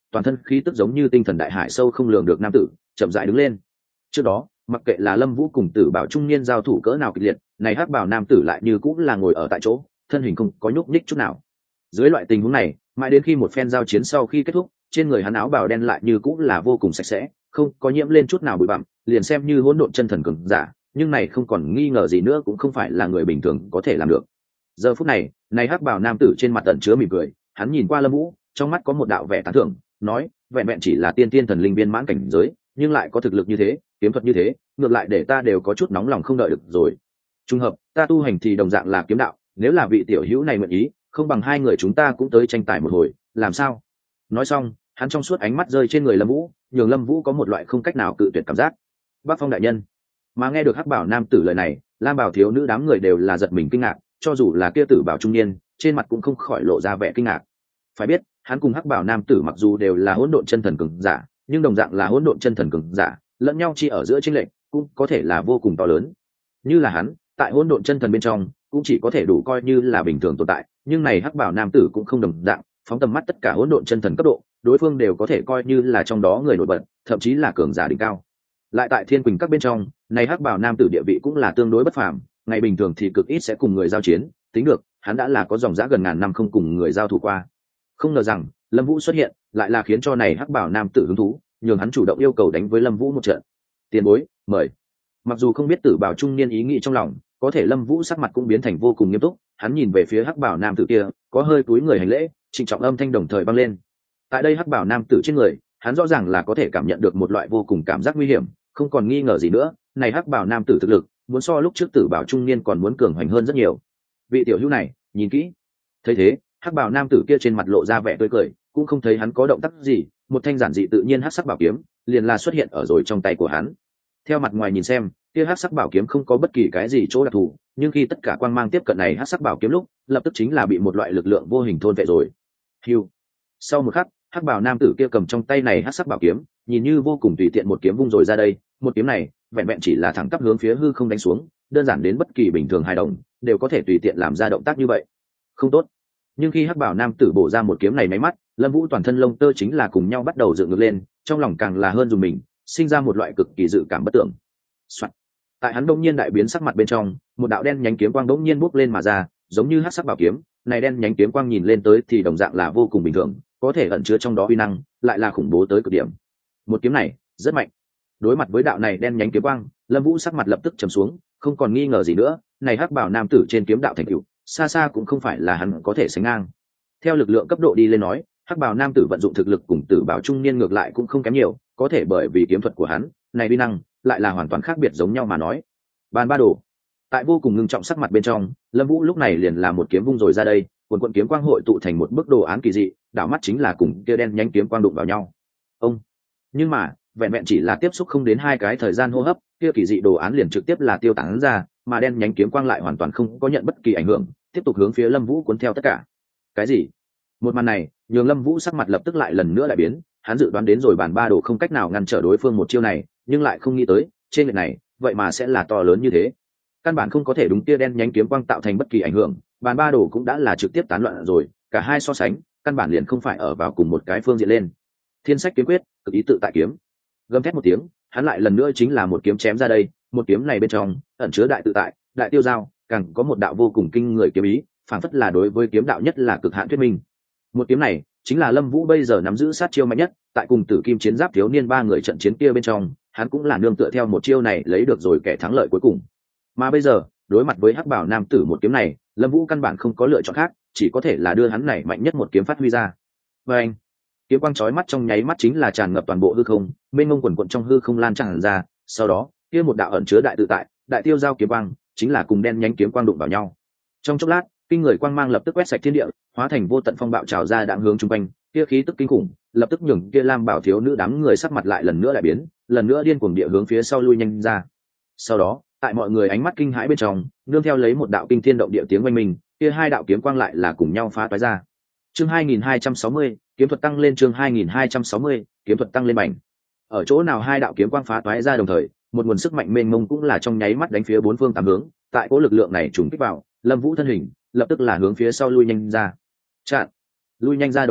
toàn thân khí tức giống như tinh thần đại hải sâu không lường được nam tử chậm rãi đứng lên. Trước đó mặc kệ là Lâm Vũ cùng Tử Bảo trung niên giao thủ cỡ nào kịch liệt, này hắc bảo nam tử lại như cũng là ngồi ở tại chỗ, thân hình không có nhúc nhích chút nào. Dưới loại tình huống này, mãi đến khi một phen giao chiến sau khi kết thúc, trên người hắn áo bào đen lại như cũng là vô cùng sạch sẽ, không có nhiễm lên chút nào bụi bặm, liền xem như hỗn độn chân thần cường giả, nhưng này không còn nghi ngờ gì nữa cũng không phải là người bình thường có thể làm được. Giờ phút này, này hắc bào nam tử trên mặt tận chứa mỉm cười, hắn nhìn qua Lâm Vũ, trong mắt có một đạo vẻ tán thưởng, nói, vẹn vẹn chỉ là tiên tiên thần linh viên mãn cảnh giới, nhưng lại có thực lực như thế, kiếm thuật như thế, ngược lại để ta đều có chút nóng lòng không đợi được rồi. Trùng hợp, ta tu hành thì đồng dạng là kiếm đạo, nếu là vị tiểu hữu này nguyện ý, không bằng hai người chúng ta cũng tới tranh tài một hồi, làm sao? Nói xong, hắn trong suốt ánh mắt rơi trên người Lâm Vũ, nhường Lâm Vũ có một loại không cách nào cự tuyệt cảm giác. Bác Phong đại nhân. Mà nghe được hắc bảo nam tử lời này, lam bảo thiếu nữ đám người đều là giật mình kinh ngạc, cho dù là kia tử bảo trung niên, trên mặt cũng không khỏi lộ ra vẻ kinh ngạc. Phải biết, hắn cùng hắc bảo nam tử mặc dù đều là hỗn độn chân thần cường giả, nhưng đồng dạng là hỗn độn chân thần cường giả, lẫn nhau chỉ ở giữa chênh lệch cũng có thể là vô cùng to lớn. Như là hắn, tại hỗn độn chân thần bên trong, cũng chỉ có thể đủ coi như là bình thường tồn tại, nhưng này hắc bảo nam tử cũng không đồng dạng, phóng tầm mắt tất cả hỗn độn chân thần cấp độ, đối phương đều có thể coi như là trong đó người nổi bật, thậm chí là cường giả đỉnh cao. Lại tại Thiên Quỳnh các bên trong, này hắc bảo nam tử địa vị cũng là tương đối bất phàm, ngày bình thường thì cực ít sẽ cùng người giao chiến, tính được, hắn đã là có dòng dã gần ngàn năm không cùng người giao thủ qua. Không ngờ rằng, Lâm Vũ xuất hiện, lại là khiến cho này hắc bảo nam tử hứng thú, nhường hắn chủ động yêu cầu đánh với Lâm Vũ một trận. Tiền bối, mời. Mặc dù không biết Tử Bảo trung niên ý nghĩ trong lòng, có thể Lâm Vũ sắc mặt cũng biến thành vô cùng nghiêm túc, hắn nhìn về phía hắc bảo nam tử kia, có hơi cúi người hành lễ, trịnh trọng âm thanh đồng thời vang lên. Tại đây hắc bảo nam tử trên người, hắn rõ ràng là có thể cảm nhận được một loại vô cùng cảm giác nguy hiểm, không còn nghi ngờ gì nữa, này hắc bảo nam tử thực lực, muốn so lúc trước Tử Bảo trung niên còn muốn cường hoành hơn rất nhiều. Vị tiểu hữu này, nhìn kỹ. Thấy thế, hắc bảo nam tử kia trên mặt lộ ra vẻ tươi cười, cũng không thấy hắn có động tác gì, một thanh giản dị tự nhiên hắc sắc bảo kiếm liền là xuất hiện ở rồi trong tay của hắn. Theo mặt ngoài nhìn xem, kia hắc sắc bảo kiếm không có bất kỳ cái gì chỗ đặc thù, nhưng khi tất cả quang mang tiếp cận này hắc sắc bảo kiếm lúc, lập tức chính là bị một loại lực lượng vô hình thôn vệ rồi. Hưu. Sau một khắc, hắc bảo nam tử kia cầm trong tay này hắc sắc bảo kiếm, nhìn như vô cùng tùy tiện một kiếm vung rồi ra đây, một kiếm này, vẹn vẹn chỉ là thẳng tắp hướng phía hư không đánh xuống, đơn giản đến bất kỳ bình thường hài đồng đều có thể tùy tiện làm ra động tác như vậy. Không tốt. Nhưng khi hắc bảo nam tử bổ ra một kiếm này máy mắt, Lâm Vũ toàn thân lông tơ chính là cùng nhau bắt đầu dựng ngược lên, trong lòng càng là hơn dùng mình, sinh ra một loại cực kỳ dự cảm bất tưởng. Soạn. Tại hắn đông nhiên đại biến sắc mặt bên trong, một đạo đen nhánh kiếm quang đống nhiên bốc lên mà ra, giống như hắc sắc bảo kiếm, này đen nhánh kiếm quang nhìn lên tới thì đồng dạng là vô cùng bình thường, có thể ẩn chứa trong đó uy năng, lại là khủng bố tới cực điểm. Một kiếm này, rất mạnh. Đối mặt với đạo này đen nhánh kiếm quang, Lâm Vũ sắc mặt lập tức trầm xuống, không còn nghi ngờ gì nữa, này hắc bảo nam tử trên kiếm đạo thành tựu, xa xa cũng không phải là hắn có thể sánh ngang. Theo lực lượng cấp độ đi lên nói, hắc bào nam tử vận dụng thực lực cùng Tử Bảo trung niên ngược lại cũng không kém nhiều, có thể bởi vì kiếm thuật của hắn, này uy năng lại là hoàn toàn khác biệt giống nhau mà nói. Bàn ba đồ. Tại vô cùng ngưng trọng sắc mặt bên trong, Lâm Vũ lúc này liền là một kiếm vung rồi ra đây, cuồn cuộn kiếm quang hội tụ thành một bức đồ án kỳ dị, đảo mắt chính là cùng kia đen nhánh kiếm quang đụng vào nhau. Ông. Nhưng mà, vẹn vẹn chỉ là tiếp xúc không đến hai cái thời gian hô hấp, kia kỳ dị đồ án liền trực tiếp là tiêu tán ra, mà đen nhánh kiếm quang lại hoàn toàn không có nhận bất kỳ ảnh hưởng, tiếp tục hướng phía Lâm Vũ cuốn theo tất cả. Cái gì? Một màn này, nhường Lâm Vũ sắc mặt lập tức lại lần nữa lại biến, hắn dự đoán đến rồi bàn ba đồ không cách nào ngăn trở đối phương một chiêu này, nhưng lại không nghĩ tới, trên lệch này, vậy mà sẽ là to lớn như thế. Căn bản không có thể đúng kia đen nhánh kiếm quang tạo thành bất kỳ ảnh hưởng, bàn ba đồ cũng đã là trực tiếp tán loạn rồi, cả hai so sánh, căn bản liền không phải ở vào cùng một cái phương diện lên. Thiên Sách kiếm quyết, cực ý tự tại kiếm. Gầm thét một tiếng, hắn lại lần nữa chính là một kiếm chém ra đây, một kiếm này bên trong ẩn chứa đại tự tại, đại tiêu giao, càng có một đạo vô cùng kinh người kiếm ý, phảng phất là đối với kiếm đạo nhất là cực hạn thuyết minh. Một kiếm này chính là Lâm Vũ bây giờ nắm giữ sát chiêu mạnh nhất, tại cùng Tử Kim chiến giáp thiếu niên ba người trận chiến kia bên trong, hắn cũng là nương tựa theo một chiêu này lấy được rồi kẻ thắng lợi cuối cùng. Mà bây giờ, đối mặt với hắc bảo nam tử một kiếm này, Lâm Vũ căn bản không có lựa chọn khác, chỉ có thể là đưa hắn này mạnh nhất một kiếm phát huy ra. Và anh, kiếm quang chói mắt trong nháy mắt chính là tràn ngập toàn bộ hư không, mênh mông quần quần trong hư không lan tràn ra, sau đó, kia một đạo ẩn chứa đại tự tại, đại tiêu giao kiếm quang, chính là cùng đen nhánh kiếm quang đụng vào nhau. Trong chốc lát, kinh người quang mang lập tức quét sạch thiên địa, hóa thành vô tận phong bạo trào ra đạn hướng chung quanh, kia khí tức kinh khủng, lập tức nhường kia Lam Bảo thiếu nữ đám người sắc mặt lại lần nữa lại biến, lần nữa điên cuồng địa hướng phía sau lui nhanh ra. Sau đó, tại mọi người ánh mắt kinh hãi bên trong, nương theo lấy một đạo kinh thiên động địa tiếng oanh minh, kia hai đạo kiếm quang lại là cùng nhau phá toái ra. Chương 2260, kiếm thuật tăng lên. Chương 2260, kiếm thuật tăng lên bành. Ở chỗ nào hai đạo kiếm quang phá toái ra đồng thời, một nguồn sức mạnh mênh mông cũng là trong nháy mắt đánh phía bốn phương tám hướng, tại cỗ lực lượng này trùng kích vào, Lâm Vũ thân hình lập tức là hướng phía sau lui nhanh ra. Chặn. Lui nhanh ra đồng thời,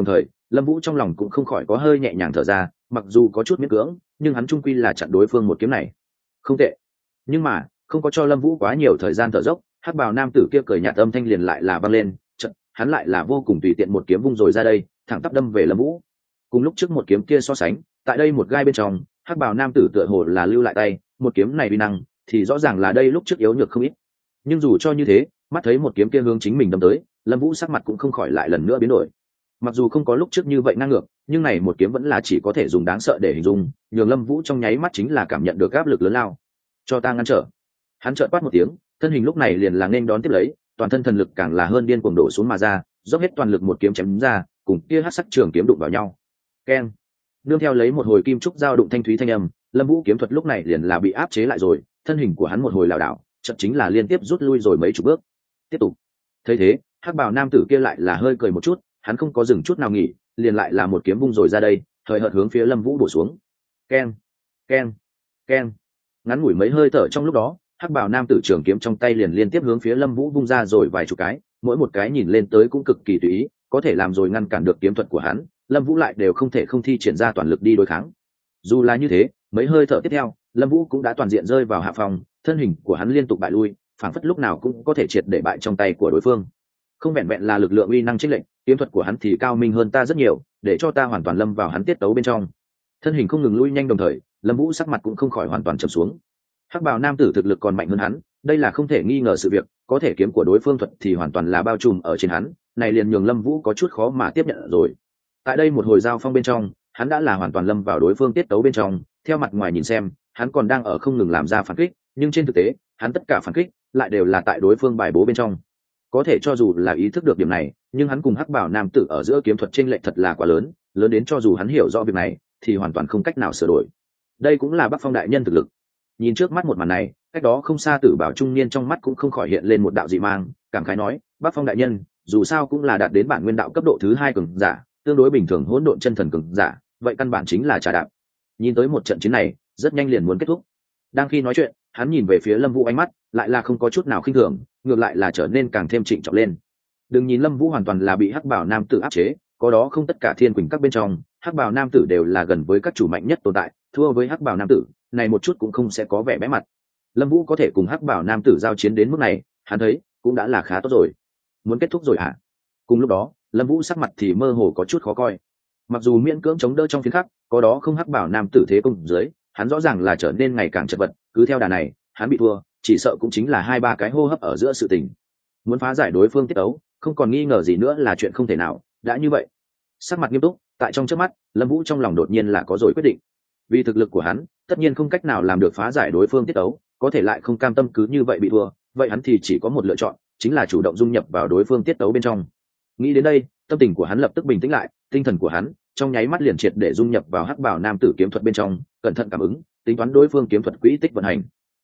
Lâm Vũ trong lòng cũng không khỏi có hơi nhẹ nhàng thở ra, mặc dù có chút miễn cưỡng nhưng hắn trung quy là chặn đối phương một kiếm này. Không tệ. Nhưng mà không có cho Lâm Vũ quá nhiều thời gian thở dốc, hắc bào nam tử kia cười nhạt âm thanh liền lại là vang lên, chợt hắn lại là vô cùng tùy tiện một kiếm vung rồi ra đây, thẳng tắp đâm về Lâm Vũ. Cùng lúc trước một kiếm kia so sánh, tại đây một gai bên trong, hắc bào nam tử tựa hồ là lưu lại tay, một kiếm này uy năng thì rõ ràng là đây lúc trước yếu nhược không ít. Nhưng dù cho như thế, mắt thấy một kiếm kia hướng chính mình đâm tới, Lâm Vũ sắc mặt cũng không khỏi lại lần nữa biến đổi. Mặc dù không có lúc trước như vậy ngang ngược, nhưng này một kiếm vẫn là chỉ có thể dùng đáng sợ để hình dung, nhường Lâm Vũ trong nháy mắt chính là cảm nhận được áp lực lớn lao. Cho ta ngăn trở. Hắn chợt quát một tiếng, thân hình lúc này liền là nên đón tiếp lấy, toàn thân thần lực càng là hơn điên cuồng đổ xuống mà ra, dốc hết toàn lực một kiếm chém ra, cùng kia hắc sắc trường kiếm đụng vào nhau. Keng. Nương theo lấy một hồi kim trúc giao đụng thanh thúy thanh âm, Lâm Vũ kiếm thuật lúc này liền là bị áp chế lại rồi, thân hình của hắn một hồi lảo đảo, chợt chính là liên tiếp rút lui rồi mấy chục bước. Tiếp tục. Thấy thế, hắc bào nam tử kia lại là hơi cười một chút, hắn không có dừng chút nào nghỉ, liền lại là một kiếm vung rồi ra đây, hời hợt hướng phía Lâm Vũ bổ xuống. Keng, keng, keng. Ngắn ngủi mấy hơi thở trong lúc đó, hắc bào nam tử trường kiếm trong tay liền liên tiếp hướng phía Lâm Vũ vung ra rồi vài chục cái, mỗi một cái nhìn lên tới cũng cực kỳ tùy ý, có thể làm rồi ngăn cản được kiếm thuật của hắn, Lâm Vũ lại đều không thể không thi triển ra toàn lực đi đối kháng. Dù là như thế, mấy hơi thở tiếp theo, Lâm Vũ cũng đã toàn diện rơi vào hạ phòng, thân hình của hắn liên tục bại lui, phảng phất lúc nào cũng có thể triệt để bại trong tay của đối phương. Không vẹn vẹn là lực lượng uy năng chênh lệch, kiếm thuật của hắn thì cao minh hơn ta rất nhiều, để cho ta hoàn toàn lâm vào hắn tiết tấu bên trong. Thân hình không ngừng lui nhanh đồng thời, Lâm Vũ sắc mặt cũng không khỏi hoàn toàn trầm xuống. Hắc bào nam tử thực lực còn mạnh hơn hắn, đây là không thể nghi ngờ sự việc, có thể kiếm của đối phương thuật thì hoàn toàn là bao trùm ở trên hắn, này liền nhường Lâm Vũ có chút khó mà tiếp nhận rồi. Tại đây một hồi giao phong bên trong, hắn đã là hoàn toàn lâm vào đối phương tiết tấu bên trong, theo mặt ngoài nhìn xem, hắn còn đang ở không ngừng làm ra phản kích, nhưng trên thực tế, hắn tất cả phản kích lại đều là tại đối phương bài bố bên trong. Có thể cho dù là ý thức được điểm này, nhưng hắn cùng hắc bảo nam tử ở giữa kiếm thuật chênh lệch thật là quá lớn, lớn đến cho dù hắn hiểu rõ việc này thì hoàn toàn không cách nào sửa đổi. Đây cũng là Bắc Phong đại nhân thực lực. Nhìn trước mắt một màn này, cách đó không xa Tử Bảo trung niên trong mắt cũng không khỏi hiện lên một đạo dị mang, cảm khái nói, Bắc Phong đại nhân, dù sao cũng là đạt đến bản nguyên đạo cấp độ thứ 2 cường giả, tương đối bình thường hỗn độn chân thần cường giả, vậy căn bản chính là trà đạp. Nhìn tới một trận chiến này, rất nhanh liền muốn kết thúc. Đang khi nói chuyện, hắn nhìn về phía Lâm Vũ ánh mắt lại là không có chút nào khinh thường, ngược lại là trở nên càng thêm trịnh trọng lên. Đừng nhìn Lâm Vũ hoàn toàn là bị hắc bảo nam tử áp chế, có đó không tất cả thiên quỳnh các bên trong, hắc bảo nam tử đều là gần với các chủ mạnh nhất tồn tại, thua với hắc bảo nam tử, này một chút cũng không sẽ có vẻ bẽ mặt. Lâm Vũ có thể cùng hắc bảo nam tử giao chiến đến mức này, hắn thấy cũng đã là khá tốt rồi. Muốn kết thúc rồi hả? Cùng lúc đó, Lâm Vũ sắc mặt thì mơ hồ có chút khó coi. Mặc dù miễn cưỡng chống đỡ trong phiến khắc, có đó không hắc bảo nam tử thế công dưới, hắn rõ ràng là trở nên ngày càng chật vật, cứ theo đà này, hắn bị thua, chỉ sợ cũng chính là 2-3 cái hô hấp ở giữa sự tình. Muốn phá giải đối phương tiết ấu, không còn nghi ngờ gì nữa là chuyện không thể nào, đã như vậy. Sắc mặt nghiêm túc, tại trong chớp mắt, Lâm Vũ trong lòng đột nhiên là có rồi quyết định. Vì thực lực của hắn, tất nhiên không cách nào làm được phá giải đối phương tiết ấu, có thể lại không cam tâm cứ như vậy bị thua, vậy hắn thì chỉ có một lựa chọn, chính là chủ động dung nhập vào đối phương tiết tấu bên trong. Nghĩ đến đây, tâm tình của hắn lập tức bình tĩnh lại, tinh thần của hắn trong nháy mắt liền triệt để dung nhập vào hắc bảo nam tử kiếm thuật bên trong, cẩn thận cảm ứng, tính toán đối phương kiếm thuật quỹ tích vận hành.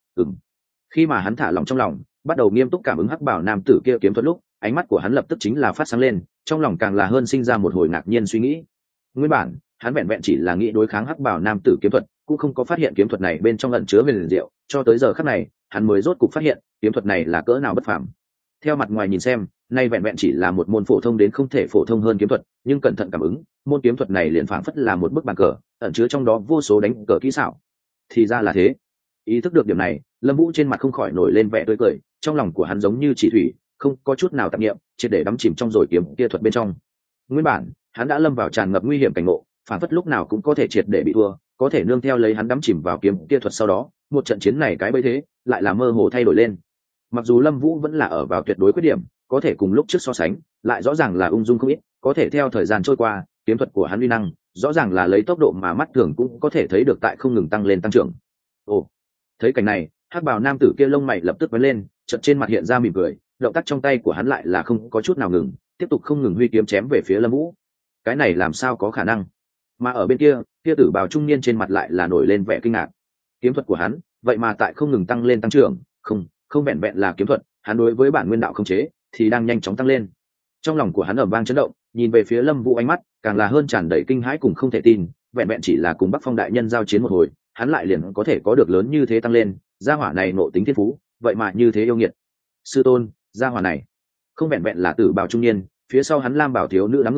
Khi mà hắn thả lòng trong lòng, bắt đầu nghiêm túc cảm ứng hắc bảo nam tử kia kiếm thuật lúc, ánh mắt của hắn lập tức chính là phát sáng lên, trong lòng càng là hơn sinh ra một hồi ngạc nhiên suy nghĩ. Nguyên bản, hắn vẹn vẹn chỉ là nghĩ đối kháng hắc bảo nam tử kiếm thuật, cũng không có phát hiện kiếm thuật này bên trong ẩn chứa huyền diệu, cho tới giờ khắc này, hắn mới rốt cục phát hiện, kiếm thuật này là cỡ nào bất phàm. Theo mặt ngoài nhìn xem, nay vẹn vẹn chỉ là một môn phổ thông đến không thể phổ thông hơn kiếm thuật, nhưng cẩn thận cảm ứng, môn kiếm thuật này liền phảng phất là một bức bàn cờ, ẩn chứa trong đó vô số đánh cờ kỹ xảo. Thì ra là thế. Ý thức được điểm này, Lâm Vũ trên mặt không khỏi nổi lên vẻ tươi cười, trong lòng của hắn giống như chỉ thủy, không có chút nào tạp niệm, triệt để đắm chìm trong rồi kiếm kia thuật bên trong. Nguyên bản, hắn đã lâm vào tràn ngập nguy hiểm cảnh ngộ, phảng phất lúc nào cũng có thể triệt để bị thua, có thể nương theo lấy hắn đắm chìm vào kiếm kia thuật sau đó, một trận chiến này cái bấy thế, lại là mơ hồ thay đổi lên. Mặc dù Lâm Vũ vẫn là ở vào tuyệt đối khuyết điểm, có thể cùng lúc trước so sánh, lại rõ ràng là ung dung không ít, có thể theo thời gian trôi qua, kiếm thuật của hắn uy năng, rõ ràng là lấy tốc độ mà mắt thường cũng có thể thấy được tại không ngừng tăng lên tăng trưởng. Ồ, thấy cảnh này, hắc bào nam tử kia lông mày lập tức vén lên, chợt trên mặt hiện ra mỉm cười, động tác trong tay của hắn lại là không có chút nào ngừng, tiếp tục không ngừng huy kiếm chém về phía Lâm Vũ. Cái này làm sao có khả năng? Mà ở bên kia, kia tử bào trung niên trên mặt lại là nổi lên vẻ kinh ngạc. Kiếm thuật của hắn, vậy mà tại không ngừng tăng lên tăng trưởng, không vẹn vẹn là kiếm thuật, hắn đối với bản nguyên đạo không chế thì đang nhanh chóng tăng lên. Trong lòng của hắn ầm vang chấn động, nhìn về phía Lâm Vũ ánh mắt càng là hơn tràn đầy kinh hãi cùng không thể tin, vẹn vẹn chỉ là cùng Bắc Phong đại nhân giao chiến một hồi, hắn lại liền có thể có được lớn như thế tăng lên, gia hỏa này nộ tính thiên phú, vậy mà như thế yêu nghiệt. Sư tôn, gia hỏa này không vẹn vẹn là tử bào trung niên, phía sau hắn lam bảo thiếu nữ đám người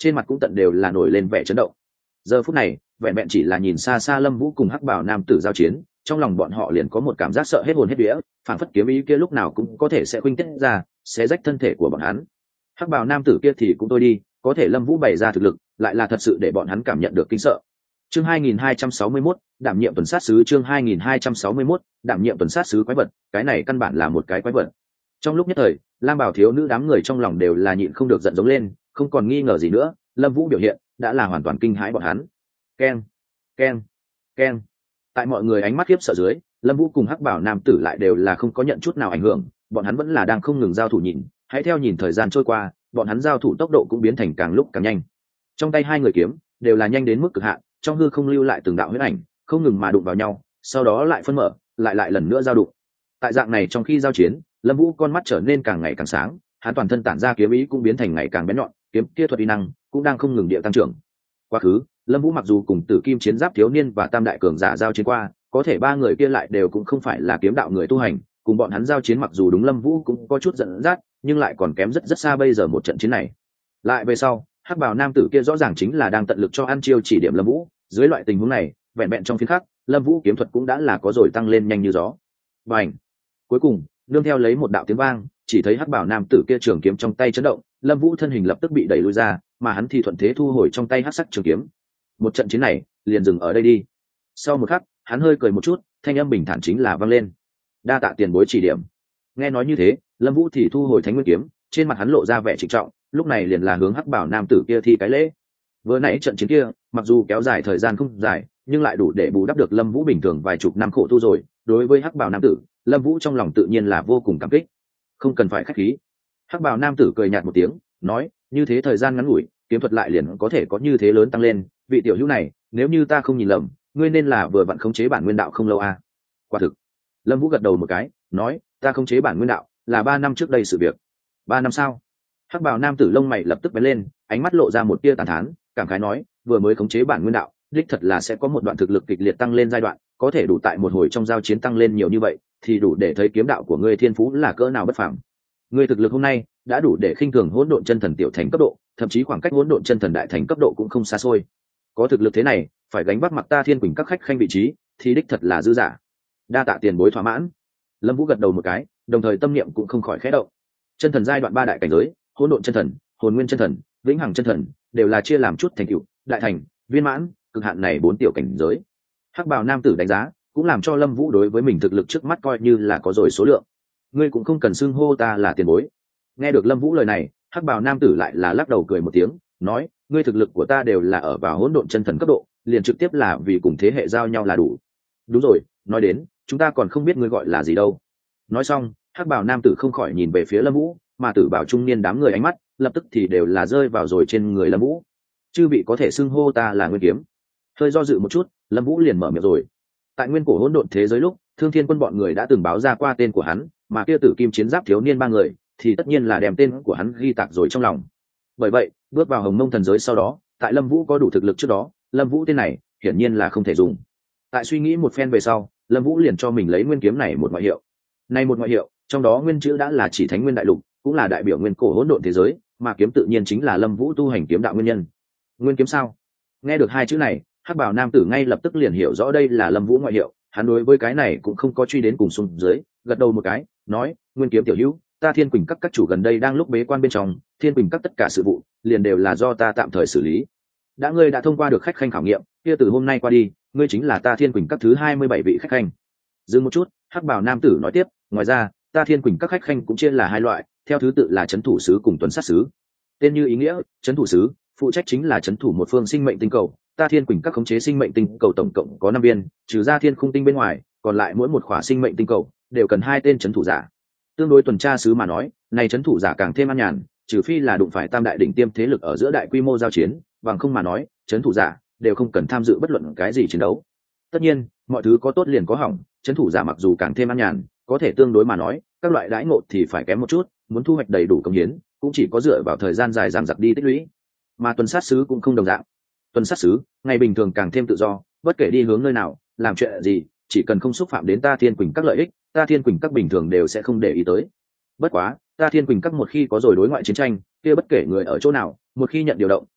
trên mặt cũng tận đều là nổi lên vẻ chấn động. Giờ phút này vẹn vẹn chỉ là nhìn xa xa Lâm Vũ cùng hắc bảo nam tử giao chiến, trong lòng bọn họ liền có một cảm giác sợ hết hồn hết vía, phản phất kiếm ý kia lúc nào cũng có thể sẽ khuynh tiết ra, sẽ rách thân thể của bọn hắn. Hắc bảo nam tử kia thì cũng thôi đi, có thể Lâm Vũ bày ra thực lực lại là thật sự để bọn hắn cảm nhận được kinh sợ. Chương 2261, đảm nhiệm tuần sát sứ. Chương 2261, đảm nhiệm tuần sát sứ. Quái vật, cái này căn bản là một cái quái vật. Trong lúc nhất thời, lam bảo thiếu nữ đám người trong lòng đều là nhịn không được giận giống lên, không còn nghi ngờ gì nữa, Lâm Vũ biểu hiện đã là hoàn toàn kinh hãi bọn hắn. Keng, keng, keng. Tại mọi người ánh mắt khiếp sợ dưới, Lâm Vũ cùng hắc bảo nam tử lại đều là không có nhận chút nào ảnh hưởng, bọn hắn vẫn là đang không ngừng giao thủ nhìn, hãy theo nhìn thời gian trôi qua, bọn hắn giao thủ tốc độ cũng biến thành càng lúc càng nhanh. Trong tay hai người kiếm đều là nhanh đến mức cực hạn, trong hư không lưu lại từng đạo huyết ảnh, không ngừng mà đụng vào nhau, sau đó lại phân mở, lại lần nữa giao đụng. Tại dạng này trong khi giao chiến, Lâm Vũ con mắt trở nên càng ngày càng sáng, hắn toàn thân tản ra kiếm ý cũng biến thành ngày càng bén nhọn, kiếm kia thuật uy năng cũng đang không ngừng địa tăng trưởng. Quá khứ, Lâm Vũ mặc dù cùng Tử Kim Chiến Giáp thiếu niên và Tam đại cường giả giao chiến qua, có thể ba người kia lại đều cũng không phải là kiếm đạo người tu hành, cùng bọn hắn giao chiến mặc dù đúng Lâm Vũ cũng có chút giận dắt, nhưng lại còn kém rất xa bây giờ một trận chiến này. Lại về sau, hắc bào nam tử kia rõ ràng chính là đang tận lực cho ăn chiêu chỉ điểm Lâm Vũ, dưới loại tình huống này, vẹn vẹn trong phiên khắc, Lâm Vũ kiếm thuật cũng đã là có rồi tăng lên nhanh như gió. Bành! Cuối cùng, nương theo lấy một đạo tiếng vang, chỉ thấy hắc bào nam tử kia trường kiếm trong tay chấn động, Lâm Vũ thân hình lập tức bị đẩy lùi ra, mà hắn thì thuận thế thu hồi trong tay hắc sắc trường kiếm. Một trận chiến này, liền dừng ở đây đi. Sau một khắc, hắn hơi cười một chút, thanh âm bình thản chính là vang lên. Đa tạ tiền bối chỉ điểm. Nghe nói như thế, Lâm Vũ thì thu hồi Thánh Nguyên kiếm, trên mặt hắn lộ ra vẻ trịnh trọng, lúc này liền là hướng hắc bảo nam tử kia thi cái lễ. Vừa nãy trận chiến kia, mặc dù kéo dài thời gian không dài, nhưng lại đủ để bù đắp được Lâm Vũ bình thường vài chục năm khổ tu rồi. Đối với hắc bảo nam tử, Lâm Vũ trong lòng tự nhiên là vô cùng cảm kích. Không cần phải khách khí. Hắc bảo nam tử cười nhạt một tiếng, nói, như thế thời gian ngắn ngủi, kiếm thuật lại liền có thể có như thế lớn tăng lên, vị tiểu hữu này, nếu như ta không nhìn lầm, ngươi nên là vừa vặn khống chế bản nguyên đạo không lâu à? Quả thực. Lâm Vũ gật đầu một cái, nói, ta khống chế bản nguyên đạo là 3 năm trước đây sự việc. 3 năm sao? Hắc bào nam tử lông mày lập tức bén lên, ánh mắt lộ ra một tia tàn thán, cảm khái nói, vừa mới khống chế bản nguyên đạo, đích thật là sẽ có một đoạn thực lực kịch liệt tăng lên giai đoạn, có thể đủ tại một hồi trong giao chiến tăng lên nhiều như vậy, thì đủ để thấy kiếm đạo của ngươi thiên phú là cỡ nào bất phàm. Ngươi thực lực hôm nay đã đủ để khinh thường hỗn độn chân thần tiểu thành cấp độ, thậm chí khoảng cách hỗn độn chân thần đại thành cấp độ cũng không xa xôi. Có thực lực thế này, phải gánh vác mặc ta Thiên Quỳnh các khách khanh vị trí, thì đích thật là dư giả. Đa tạ tiền bối thỏa mãn. Lâm Vũ gật đầu một cái, đồng thời tâm niệm cũng không khỏi khẽ động. Chân thần giai đoạn 3 đại cảnh giới, hỗn độn chân thần, hồn nguyên chân thần, vĩnh hằng chân thần, đều là chia làm chút thành tựu, đại thành, viên mãn, cực hạn này 4 tiểu cảnh giới. Hắc bào nam tử đánh giá, cũng làm cho Lâm Vũ đối với mình thực lực trước mắt coi như là có rồi số lượng. Ngươi cũng không cần xưng hô ta là tiền bối. Nghe được Lâm Vũ lời này, hắc bào nam tử lại là lắc đầu cười một tiếng, nói, ngươi thực lực của ta đều là ở vào hỗn độn chân thần cấp độ, liền trực tiếp là vì cùng thế hệ giao nhau là đủ. Đúng rồi, nói đến, chúng ta còn không biết ngươi gọi là gì đâu. Nói xong, hắc bào nam tử không khỏi nhìn về phía Lâm Vũ, mà tử bảo trung niên đám người ánh mắt lập tức thì đều là rơi vào rồi trên người Lâm Vũ. Chư vị có thể xưng hô ta là Nguyên Kiếm. Hơi do dự một chút, Lâm Vũ liền mở miệng rồi. Tại nguyên cổ hỗn độn thế giới lúc, Thương Thiên quân bọn người đã từng báo ra qua tên của hắn, mà kia Tử Kim Chiến Giáp thiếu niên 3 người thì tất nhiên là đem tên của hắn ghi tạc rồi trong lòng. Bởi vậy, bước vào Hồng Mông thần giới sau đó, tại Lâm Vũ có đủ thực lực trước đó, Lâm Vũ tên này hiển nhiên là không thể dùng. Tại suy nghĩ một phen về sau, Lâm Vũ liền cho mình lấy Nguyên Kiếm này một ngoại hiệu. Này một ngoại hiệu, trong đó nguyên chữ đã là chỉ Thánh Nguyên đại lục, cũng là đại biểu nguyên cổ hỗn độn thế giới, mà kiếm tự nhiên chính là Lâm Vũ tu hành kiếm đạo nguyên nhân. Nguyên kiếm sao? Nghe được hai chữ này, hắc bào nam tử ngay lập tức liền hiểu rõ đây là Lâm Vũ ngoại hiệu, hắn đối với cái này cũng không có truy đến cùng xuống dưới, gật đầu một cái, nói, Nguyên kiếm tiểu hữu, ta Thiên Quỳnh các chủ gần đây đang lúc bế quan bên trong, Thiên Quỳnh các tất cả sự vụ liền đều là do ta tạm thời xử lý. Ngươi đã thông qua được khách khanh khảo nghiệm, kia từ hôm nay qua đi, ngươi chính là ta Thiên Quỳnh các thứ 27 vị khách khanh. Dừng một chút, hắc bào nam tử nói tiếp, ngoài ra, ta Thiên Quỳnh các khách khanh cũng chia là 2 loại, theo thứ tự là trấn thủ sứ cùng tuần sát sứ. Tên như ý nghĩa, trấn thủ sứ phụ trách chính là trấn thủ một phương sinh mệnh tinh cầu, ta Thiên Quỳnh các khống chế sinh mệnh tinh cầu tổng cộng có 5 viên, trừ ra thiên khung tinh bên ngoài, còn lại mỗi một khỏa sinh mệnh tinh cầu đều cần 2 tên trấn thủ giả. Tương đối tuần tra sứ mà nói, này trấn thủ giả càng thêm an nhàn, trừ phi là đụng phải tam đại đỉnh tiêm thế lực ở giữa đại quy mô giao chiến, bằng không mà nói, trấn thủ giả đều không cần tham dự bất luận cái gì chiến đấu. Tất nhiên, mọi thứ có tốt liền có hỏng, trấn thủ giả mặc dù càng thêm an nhàn, có thể tương đối mà nói, các loại đãi ngộ thì phải kém một chút, muốn thu hoạch đầy đủ công hiến, cũng chỉ có dựa vào thời gian dài dằng dặc đi tích lũy. Mà tuần sát sứ cũng không đồng dạng. Tuần sát sứ, ngày bình thường càng thêm tự do, bất kể đi hướng nơi nào, làm chuyện gì, chỉ cần không xúc phạm đến ta Thiên Quỳnh các lợi ích, ta Thiên Quỳnh các bình thường đều sẽ không để ý tới. Bất quá, ta Thiên Quỳnh các một khi có rồi đối ngoại chiến tranh, kia bất kể người ở chỗ nào, một khi nhận điều động,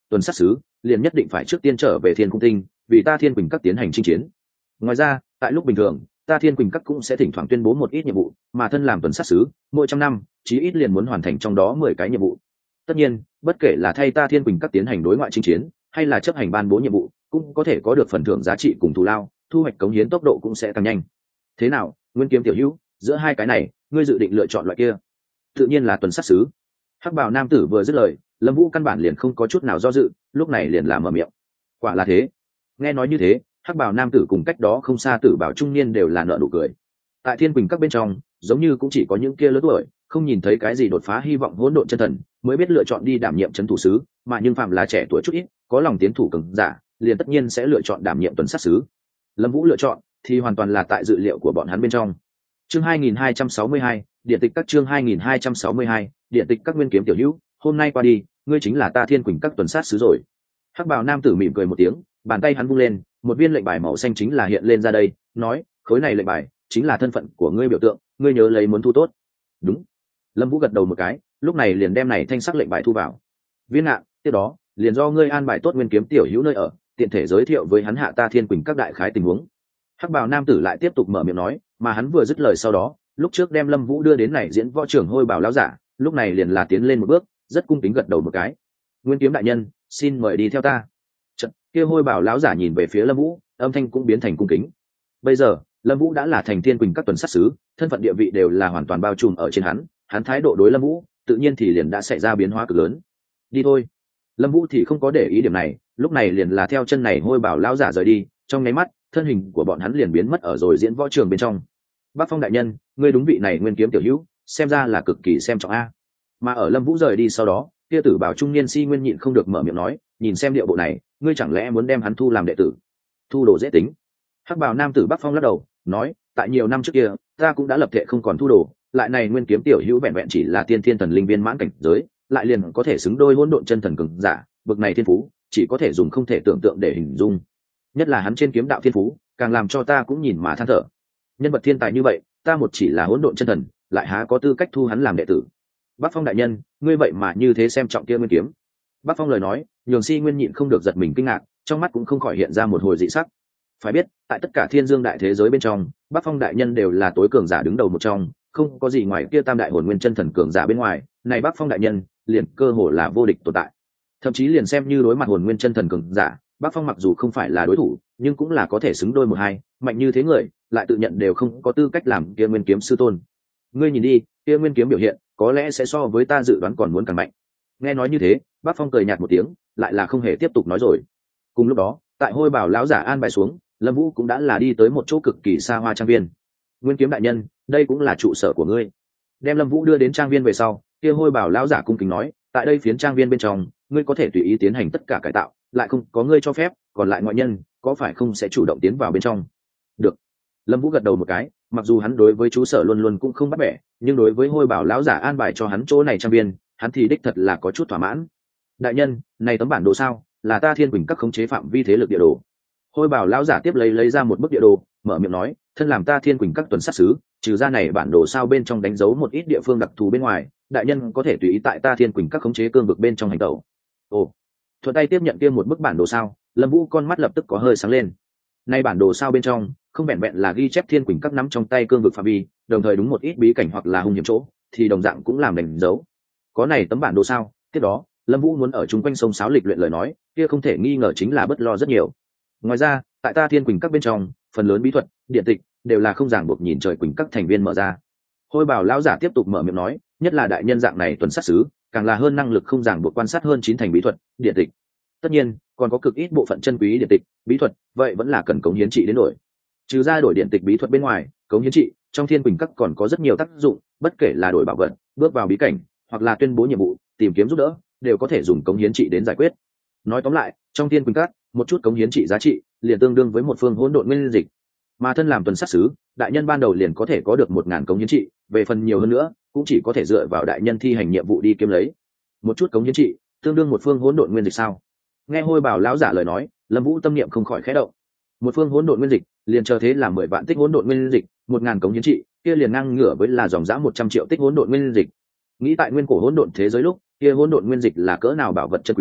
tuần sát sứ liền nhất định phải trước tiên trở về thiên cung tinh vì ta thiên quỳnh các tiến hành chinh chiến. Ngoài ra tại lúc bình thường ta thiên quỳnh các cũng sẽ thỉnh thoảng tuyên bố một ít nhiệm vụ, mà thân làm tuần sát sứ mỗi trăm năm chí ít liền muốn hoàn thành trong đó 10 cái nhiệm vụ. Tất nhiên bất kể là thay ta thiên quỳnh các tiến hành đối ngoại chinh chiến hay là chấp hành ban bố nhiệm vụ cũng có thể có được phần thưởng giá trị cùng thù lao, thu hoạch cống hiến tốc độ cũng sẽ tăng nhanh. Thế nào Nguyên Kiếm tiểu hữu, giữa hai cái này ngươi dự định lựa chọn loại kia? Tự nhiên là tuần sát sứ. Hắc bào nam tử vừa dứt lời, Lâm Vũ căn bản liền không có chút nào do dự, lúc này liền làm mở miệng. Quả là thế. Nghe nói như thế, Hắc bào nam tử cùng cách đó không xa tử bảo trung niên đều là nở nụ cười. Tại thiên quỳnh các bên trong giống như cũng chỉ có những kia lớn tuổi không nhìn thấy cái gì đột phá hy vọng hỗn độn chân thần mới biết lựa chọn đi đảm nhiệm trấn thủ sứ, mà nhưng phạm là trẻ tuổi chút ít có lòng tiến thủ cường giả liền tất nhiên sẽ lựa chọn đảm nhiệm tuần sát sứ. Lâm Vũ lựa chọn thì hoàn toàn là tại dự liệu của bọn hắn bên trong. Chương 2262, điện tịch các chương 2262, điện tịch các Nguyên Kiếm tiểu hữu, hôm nay qua đi, ngươi chính là ta thiên quỳnh các tuần sát sứ rồi. Hắc bào nam tử mỉm cười một tiếng, bàn tay hắn vung lên, một viên lệnh bài màu xanh chính là hiện lên ra đây, nói, khối này lệnh bài chính là thân phận của ngươi biểu tượng, ngươi nhớ lấy muốn thu tốt. Đúng. Lâm Vũ gật đầu một cái, lúc này liền đem này thanh sắc lệnh bài thu vào. Viên Ngạn, tiếp đó liền do ngươi an bài tốt Nguyên Kiếm tiểu hữu nơi ở, tiện thể giới thiệu với hắn hạ ta thiên quỳnh các đại khái tình huống. Hắc bào nam tử lại tiếp tục mở miệng nói, mà hắn vừa dứt lời sau đó, lúc trước đem Lâm Vũ đưa đến này diễn võ trưởng hôi bào lão giả, lúc này liền là tiến lên một bước, rất cung kính gật đầu một cái. Nguyên Kiếm đại nhân, xin mời đi theo ta. Trận kia hôi bào lão giả nhìn về phía Lâm Vũ, âm thanh cũng biến thành cung kính. Bây giờ Lâm Vũ đã là thành thiên quỳnh các tuần sát sứ, thân phận địa vị đều là hoàn toàn bao trùm ở trên hắn thái độ đối Lâm Vũ tự nhiên thì liền đã xảy ra biến hóa cực lớn. Đi thôi. Lâm Vũ thì không có để ý điểm này, lúc này liền là theo chân này hôi bảo lão giả rời đi, trong nháy mắt thân hình của bọn hắn liền biến mất ở rồi diễn võ trường bên trong. Bắc Phong đại nhân, ngươi đúng vị này Nguyên Kiếm tiểu hữu, xem ra là cực kỳ xem trọng a. Mà ở Lâm Vũ rời đi sau đó, kia tử bảo trung niên si nguyên nhịn không được mở miệng nói, nhìn xem điệu bộ này, ngươi chẳng lẽ muốn đem hắn thu làm đệ tử? Thu đồ dễ tính. Hắc bào nam tử Bắc Phong lắc đầu, nói, tại nhiều năm trước kia, ta cũng đã lập thệ không còn thu đồ, lại này Nguyên Kiếm tiểu hữu vẹn vẹn chỉ là tiên thiên thần linh viên mãn cảnh giới, lại liền có thể xứng đôi hỗn độn chân thần cường giả, bậc này thiên phú, chỉ có thể dùng không thể tưởng tượng để hình dung. Nhất là hắn trên kiếm đạo thiên phú, càng làm cho ta cũng nhìn mà than thở. Nhân vật thiên tài như vậy, ta một chỉ là hỗn độn chân thần, lại há có tư cách thu hắn làm đệ tử? Bắc Phong đại nhân, ngươi vậy mà như thế xem trọng kia Nguyên Kiếm. Bắc Phong lời nói, nhường Si Nguyên nhịn không được giật mình kinh ngạc, trong mắt cũng không khỏi hiện ra một hồi dị sắc. Phải biết, tại tất cả thiên dương đại thế giới bên trong, Bắc Phong đại nhân đều là tối cường giả đứng đầu một trong, không có gì ngoài kia tam đại hồn nguyên chân thần cường giả bên ngoài, này Bắc Phong đại nhân liền cơ hồ là vô địch tồn tại. Thậm chí liền xem như đối mặt hồn nguyên chân thần cường giả, Bắc Phong mặc dù không phải là đối thủ, nhưng cũng là có thể xứng đôi một hai, mạnh như thế người, lại tự nhận đều không có tư cách làm kia Nguyên Kiếm sư tôn. Ngươi nhìn đi, kia Nguyên Kiếm biểu hiện, có lẽ sẽ so với ta dự đoán còn muốn càng mạnh. Nghe nói như thế, Bắc Phong cười nhạt một tiếng, lại là không hề tiếp tục nói rồi. Cùng lúc đó, tại hôi bảo lão giả an bài xuống, Lâm Vũ cũng đã là đi tới một chỗ cực kỳ xa hoa trang viên. Nguyên Kiếm đại nhân, đây cũng là trụ sở của ngươi. Đem Lâm Vũ đưa đến trang viên về sau, kia hôi bảo lão giả cung kính nói, tại đây phiến trang viên bên trong, ngươi có thể tùy ý tiến hành tất cả cải tạo, lại không có ngươi cho phép, còn lại ngoại nhân có phải không sẽ chủ động tiến vào bên trong? Được. Lâm Vũ gật đầu một cái, mặc dù hắn đối với chú sở luôn luôn cũng không bắt bẻ, nhưng đối với hôi bảo lão giả an bài cho hắn chỗ này trang viên, hắn thì đích thật là có chút thỏa mãn. Đại nhân, này tấm bản đồ sao, là ta thiên quỳnh các khống chế phạm vi thế lực địa đồ. Hôi bảo lão giả tiếp lấy ra một bức địa đồ, mở miệng nói, thân làm ta thiên quỳnh các tuần sát sứ, trừ ra này bản đồ sao bên trong đánh dấu một ít địa phương đặc thù bên ngoài, đại nhân có thể tùy ý tại ta thiên quỳnh các khống chế cương vực bên trong hành tẩu. Ồ. Thuận tay tiếp nhận kia một bức bản đồ sao, Lâm Vũ con mắt lập tức có hơi sáng lên. Nay bản đồ sao bên trong, không vẹn vẹn là ghi chép thiên quỳnh các nắm trong tay cương vực phạm vi, đồng thời đúng một ít bí cảnh hoặc là hung hiểm chỗ, thì đồng dạng cũng làm đánh dấu. Có này tấm bản đồ sao, tiếp đó, Lâm Vũ muốn ở chung quanh sông sáo lịch luyện lời nói, kia không thể nghi ngờ chính là bất lo rất nhiều. Ngoài ra, tại ta thiên quỳnh các bên trong, phần lớn bí thuật, điện tịch đều là không ràng buộc nhìn trời quỳnh các thành viên mở ra. Hôi bảo lão giả tiếp tục mở miệng nói, nhất là đại nhân dạng này tuần sát sứ, càng là hơn năng lực không ràng buộc quan sát hơn 9 thành bí thuật, điện tịch. Tất nhiên, còn có cực ít bộ phận chân quý điện tịch, bí thuật, vậy vẫn là cần cống hiến trị đến đổi. Trừ ra đổi điện tịch bí thuật bên ngoài, cống hiến trị trong thiên quỳnh các còn có rất nhiều tác dụng, bất kể là đổi bảo vật, bước vào bí cảnh, hoặc là tuyên bố nhiệm vụ, tìm kiếm giúp đỡ, đều có thể dùng cống hiến trị đến giải quyết. Nói tóm lại, trong thiên quỳnh các, một chút cống hiến trị giá trị liền tương đương với một phương hỗn độn nguyên dịch. Mà thân làm tuần sát sứ, đại nhân ban đầu liền có thể có được 1000 cống hiến trị, về phần nhiều hơn nữa, cũng chỉ có thể dựa vào đại nhân thi hành nhiệm vụ đi kiếm lấy. Một chút cống hiến trị, tương đương một phương hỗn độn nguyên dịch sao? Nghe hôi bảo lão giả lời nói, Lâm Vũ tâm niệm không khỏi khẽ động. Một phương hỗn độn nguyên dịch, liền chờ thế là 10 vạn tích hỗn độn nguyên dịch, 1000 cống hiến trị, kia liền ngang ngửa với là dòng dã 100 triệu tích hỗn độn nguyên dịch. Nghĩ tại nguyên cổ hỗn độn thế giới lúc, kia hỗn độn nguyên dịch là cỡ nào bảo vật chân quý,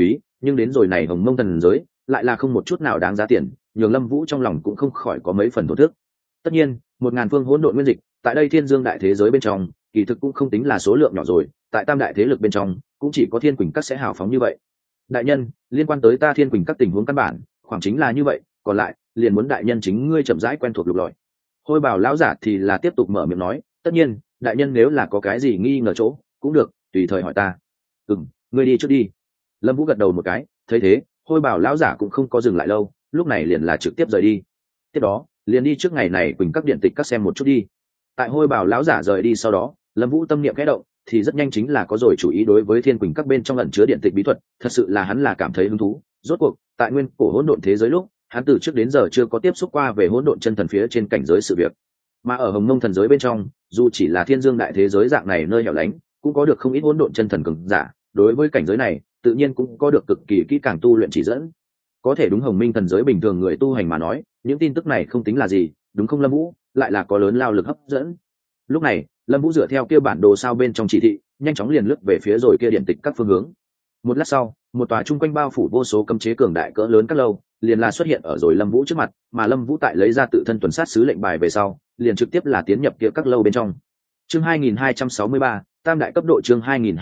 nhưng đến rồi này hồng mông thần giới lại là không một chút nào đáng giá tiền, nhường Lâm Vũ trong lòng cũng không khỏi có mấy phần thổ thức. Tất nhiên 1000 phương hỗn độn nguyên dịch tại đây thiên dương đại thế giới bên trong kỳ thực cũng không tính là số lượng nhỏ rồi, tại tam đại thế lực bên trong cũng chỉ có Thiên Quỳnh Các sẽ hào phóng như vậy. Đại nhân, liên quan tới ta Thiên Quỳnh Các tình huống căn bản khoảng chính là như vậy, còn lại liền muốn đại nhân chính ngươi chậm rãi quen thuộc lục lọi. Hôi Bảo lão giả thì là tiếp tục mở miệng nói, tất nhiên đại nhân nếu là có cái gì nghi ngờ chỗ cũng được tùy thời hỏi ta. Ngươi đi trước đi. Lâm Vũ gật đầu một cái, thấy thế Hôi Bảo lão giả cũng không có dừng lại lâu, lúc này liền là trực tiếp rời đi. Tiếp đó liền đi trước ngày này Quỳnh Các điện tịch các xem một chút đi. Tại Hôi Bảo lão giả rời đi sau đó, Lâm Vũ tâm niệm khẽ động, thì rất nhanh chính là có rồi chủ ý đối với Thiên Quỳnh Các bên trong ẩn chứa điện tịch bí thuật, thật sự là hắn là cảm thấy hứng thú. Rốt cuộc, tại nguyên cổ hỗn độn thế giới lúc, hắn từ trước đến giờ chưa có tiếp xúc qua về hỗn độn chân thần phía trên cảnh giới sự việc. Mà ở Hồng Mông thần giới bên trong, dù chỉ là Thiên Dương đại thế giới dạng này nơi hẻo lánh, cũng có được không ít hỗn độn chân thần cường giả, đối với cảnh giới này, tự nhiên cũng có được cực kỳ kỹ càng tu luyện chỉ dẫn. Có thể đúng Hồng Minh thần giới bình thường người tu hành mà nói, những tin tức này không tính là gì, đúng không Lâm Vũ, lại là có lớn lao lực hấp dẫn. Lúc này, Lâm Vũ dựa theo kia bản đồ sao bên trong chỉ thị, nhanh chóng liền lướt về phía rồi kia điện tịch các phương hướng. Một lát sau, một tòa trung quanh bao phủ vô số cấm chế cường đại cỡ lớn các lâu, liền là xuất hiện ở rồi Lâm Vũ trước mặt, mà Lâm Vũ tại lấy ra tự thân tuần sát sứ lệnh bài về sau, liền trực tiếp là tiến nhập kia các lâu bên trong. Chương 2263, tam đại cấp độ. Chương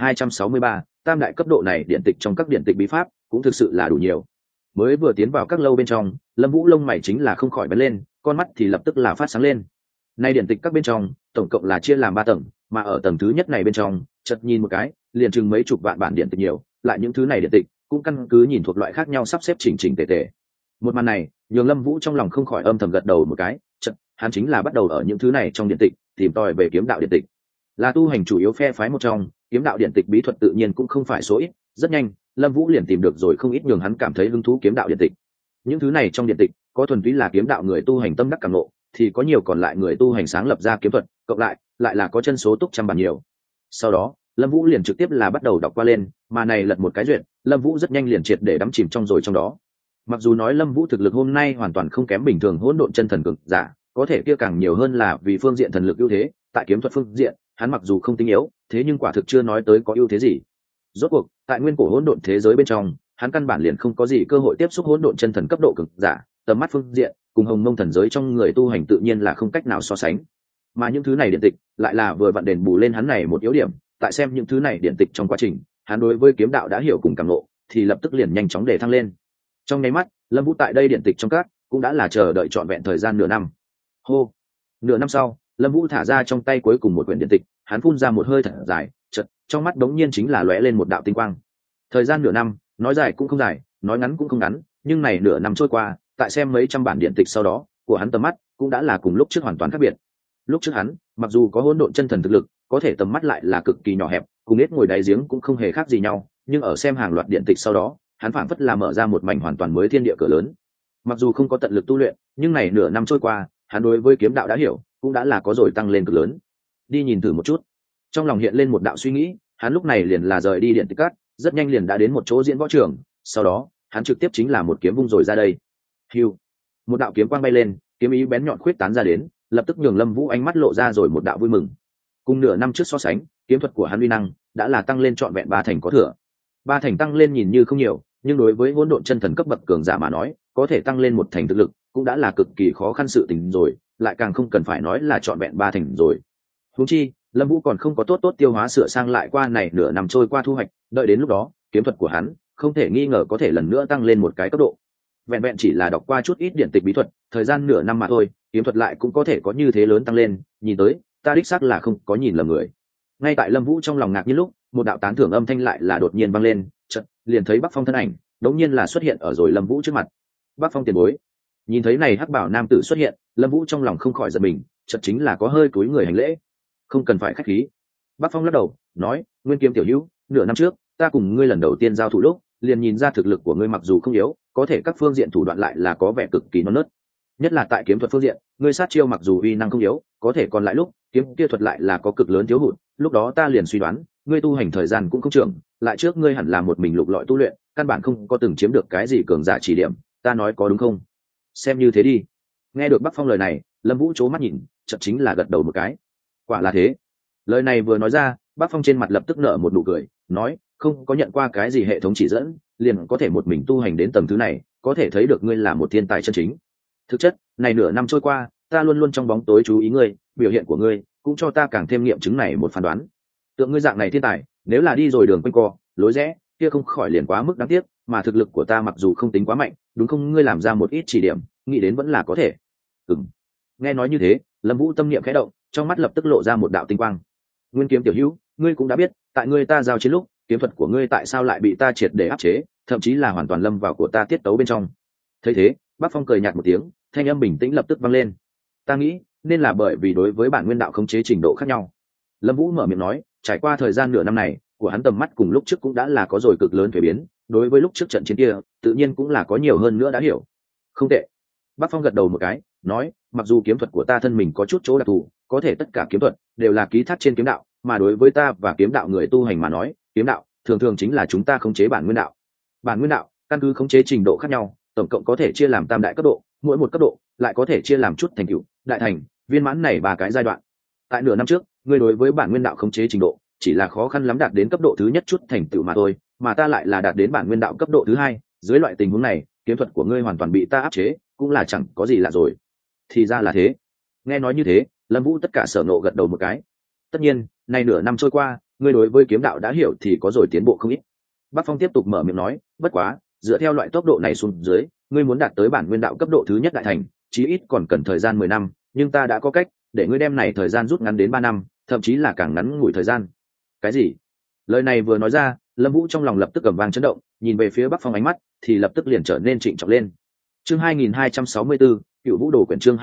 2263, tam đại cấp độ này điện tịch trong các điện tịch bí pháp cũng thực sự là đủ nhiều. Mới vừa tiến vào các lâu bên trong, Lâm Vũ lông mày chính là không khỏi bắn lên, con mắt thì lập tức là phát sáng lên. Nay điện tịch các bên trong, tổng cộng là chia làm 3 tầng, mà ở tầng thứ nhất này bên trong, chợt nhìn một cái, liền chừng mấy chục vạn bản điện tịch nhiều, lại những thứ này điện tịch cũng căn cứ nhìn thuộc loại khác nhau sắp xếp chỉnh chỉnh tề tề. Một màn này, nhường Lâm Vũ trong lòng không khỏi âm thầm gật đầu một cái, chợt, hắn chính là bắt đầu ở những thứ này trong điện tịch tìm tòi về kiếm đạo điện tịch. Là tu hành chủ yếu phe phái một trong, kiếm đạo điện tịch bí thuật tự nhiên cũng không phải số ít, rất nhanh, Lâm Vũ liền tìm được rồi không ít nhường hắn cảm thấy hứng thú kiếm đạo điện tịch. Những thứ này trong điện tịch, có thuần túy là kiếm đạo người tu hành tâm đắc cảm ngộ, thì có nhiều còn lại người tu hành sáng lập ra kiếm thuật, cộng lại là có chân số túc trăm bản nhiều. Sau đó, Lâm Vũ liền trực tiếp là bắt đầu đọc qua lên, mà này lật một cái duyệt, Lâm Vũ rất nhanh liền triệt để đắm chìm trong rồi trong đó. Mặc dù nói Lâm Vũ thực lực hôm nay hoàn toàn không kém bình thường hỗn độn chân thần cường giả, có thể kia càng nhiều hơn là vì phương diện thần lực ưu thế, tại kiếm thuật phương diện, hắn mặc dù không tinh yếu, thế nhưng quả thực chưa nói tới có ưu thế gì. Rốt cuộc, tại nguyên cổ hỗn độn thế giới bên trong, hắn căn bản liền không có gì cơ hội tiếp xúc hỗn độn chân thần cấp độ cường giả, tầm mắt phương diện cùng Hồng Mông thần giới trong người tu hành tự nhiên là không cách nào so sánh. Mà những thứ này điện tịch lại là vừa vặn đền bù lên hắn này một yếu điểm, tại xem những thứ này điện tịch trong quá trình, hắn đối với kiếm đạo đã hiểu cùng cảm ngộ, thì lập tức liền nhanh chóng để thăng lên. Trong nháy mắt, Lâm Vũ tại đây điện tịch trong các cũng đã là chờ đợi trọn vẹn thời gian nửa năm. Hô, nửa năm sau, Lâm Vũ thả ra trong tay cuối cùng một quyển điện tịch, hắn phun ra một hơi thật dài, chợt trong mắt đống nhiên chính là lóe lên một đạo tinh quang. Thời gian nửa năm, nói dài cũng không dài, nói ngắn cũng không ngắn, nhưng này nửa năm trôi qua, tại xem mấy trăm bản điện tịch sau đó, của hắn tầm mắt cũng đã là cùng lúc trước hoàn toàn khác biệt. Lúc trước hắn, mặc dù có hỗn độn chân thần thực lực, có thể tầm mắt lại là cực kỳ nhỏ hẹp, cùng nết ngồi đáy giếng cũng không hề khác gì nhau, nhưng ở xem hàng loạt điện tịch sau đó, hắn phảng phất là mở ra một mảnh hoàn toàn mới thiên địa cửa lớn. Mặc dù không có tận lực tu luyện, nhưng này nửa năm trôi qua, hắn đối với kiếm đạo đã hiểu, cũng đã là có rồi tăng lên cực lớn. Đi nhìn thử một chút. Trong lòng hiện lên một đạo suy nghĩ, hắn lúc này liền là rời đi điện tịch cát, rất nhanh liền đã đến một chỗ diễn võ trường, sau đó, hắn trực tiếp chính là một kiếm vung rồi ra đây. Hưu. Một đạo kiếm quang bay lên, kiếm ý bén nhọn khuyết tán ra đến, lập tức nhường Lâm Vũ ánh mắt lộ ra rồi một đạo vui mừng. Cùng nửa năm trước so sánh, kiếm thuật của hắn uy năng đã là tăng lên trọn vẹn 3 thành có thừa. 3 thành tăng lên nhìn như không nhiều, nhưng đối với hỗn độn chân thần cấp bậc cường giả mà nói, có thể tăng lên 1 thành thực lực, cũng đã là cực kỳ khó khăn sự tình rồi, lại càng không cần phải nói là trọn vẹn 3 thành rồi. Huống chi, Lâm Vũ còn không có tốt tiêu hóa sửa sang lại qua này nửa năm trôi qua thu hoạch, đợi đến lúc đó, kiếm thuật của hắn không thể nghi ngờ có thể lần nữa tăng lên một cái cấp độ. Vẹn vẹn chỉ là đọc qua chút ít điện tịch bí thuật, thời gian nửa năm mà thôi, kiếm thuật lại cũng có thể có như thế lớn tăng lên, nhìn tới, ta đích xác là không có nhìn lầm người. Ngay tại Lâm Vũ trong lòng ngạc nhiên lúc, một đạo tán thưởng âm thanh lại là đột nhiên vang lên, chợt liền thấy Bắc Phong thân ảnh, đột nhiên là xuất hiện ở rồi Lâm Vũ trước mặt. Bắc Phong tiền bối. Nhìn thấy này hắc bảo nam tử xuất hiện, Lâm Vũ trong lòng không khỏi giật mình, chợt chính là có hơi cúi người hành lễ. Không cần phải khách khí. Bắc Phong lắc đầu, nói, Nguyên Kiếm tiểu hữu, nửa năm trước, ta cùng ngươi lần đầu tiên giao thủ lúc, liền nhìn ra thực lực của ngươi mặc dù không yếu, có thể các phương diện thủ đoạn lại là có vẻ cực kỳ non nớt. Nhất là tại kiếm thuật phương diện, ngươi sát chiêu mặc dù uy năng không yếu, có thể còn lại lúc, kiếm kia thuật lại là có cực lớn thiếu hụt, lúc đó ta liền suy đoán, ngươi tu hành thời gian cũng không trưởng, lại trước ngươi hẳn là một mình lục lọi tu luyện, căn bản không có từng chiếm được cái gì cường giả chỉ điểm, ta nói có đúng không? Xem như thế đi. Nghe được Bắc Phong lời này, Lâm Vũ chố mắt nhìn, chợt chính là gật đầu một cái. Quả là thế. Lời này vừa nói ra, Bắc Phong trên mặt lập tức nở một nụ cười, nói, không có nhận qua cái gì hệ thống chỉ dẫn, liền có thể một mình tu hành đến tầng thứ này, có thể thấy được ngươi là một thiên tài chân chính. Thực chất này nửa năm trôi qua, ta luôn luôn trong bóng tối chú ý ngươi, biểu hiện của ngươi cũng cho ta càng thêm nghiệm chứng này một phán đoán. Tượng ngươi dạng này thiên tài, nếu là đi rồi đường quanh co lối rẽ kia không khỏi liền quá mức đáng tiếc, mà thực lực của ta mặc dù không tính quá mạnh, đúng không, ngươi làm ra một ít chỉ điểm, nghĩ đến vẫn là có thể. Nghe nói như thế, Lâm Vũ tâm niệm khẽ động, trong mắt lập tức lộ ra một đạo tinh quang. Nguyên Kiếm tiểu hữu, ngươi cũng đã biết, tại ngươi ta giao chiến lúc, kiếm thuật của ngươi tại sao lại bị ta triệt để áp chế, thậm chí là hoàn toàn lâm vào của ta tiết tấu bên trong. Thấy thế, Bắc Phong cười nhạt một tiếng, thanh âm bình tĩnh lập tức vang lên. Ta nghĩ, nên là bởi vì đối với bản nguyên đạo khống chế trình độ khác nhau. Lâm Vũ mở miệng nói, trải qua thời gian nửa năm này, của hắn tầm mắt cùng lúc trước cũng đã là có rồi cực lớn thay biến, đối với lúc trước trận chiến kia, tự nhiên cũng là có nhiều hơn nữa đã hiểu. Không tệ. Bắc Phong gật đầu một cái, nói, mặc dù kiếm thuật của ta thân mình có chút chỗ đặc thù, có thể tất cả kiếm thuật đều là ký thác trên kiếm đạo, mà đối với ta và kiếm đạo người tu hành mà nói, kiếm đạo thường thường chính là chúng ta khống chế bản nguyên đạo. Bản nguyên đạo, căn cứ khống chế trình độ khác nhau, tổng cộng có thể chia làm tam đại cấp độ, mỗi một cấp độ lại có thể chia làm chút thành tựu, đại thành, viên mãn này ba cái giai đoạn. Tại nửa năm trước, ngươi đối với bản nguyên đạo khống chế trình độ chỉ là khó khăn lắm đạt đến cấp độ thứ nhất chút thành tựu mà thôi, mà ta lại là đạt đến bản nguyên đạo cấp độ thứ hai. Dưới loại tình huống này, kiếm thuật của ngươi hoàn toàn bị ta áp chế, cũng là chẳng có gì lạ rồi. Thì ra là thế. Nghe nói như thế, Lâm Vũ tất cả sở nộ gật đầu một cái. Tất nhiên, nay nửa năm trôi qua, ngươi đối với kiếm đạo đã hiểu thì có rồi tiến bộ không ít. Bắc Phong tiếp tục mở miệng nói, bất quá, dựa theo loại tốc độ này xuống dưới, ngươi muốn đạt tới bản nguyên đạo cấp độ thứ nhất đại thành, chí ít còn cần thời gian 10 năm, nhưng ta đã có cách để ngươi đem này thời gian rút ngắn đến 3 năm, thậm chí là càng ngắn ngủi thời gian. Cái gì? Lời này vừa nói ra, Lâm Vũ trong lòng lập tức gầm vang chấn động, nhìn về phía Bắc Phong ánh mắt thì lập tức liền trở nên trịnh trọng lên. Chương 2264, Cựu Vũ Đồ quyển, chương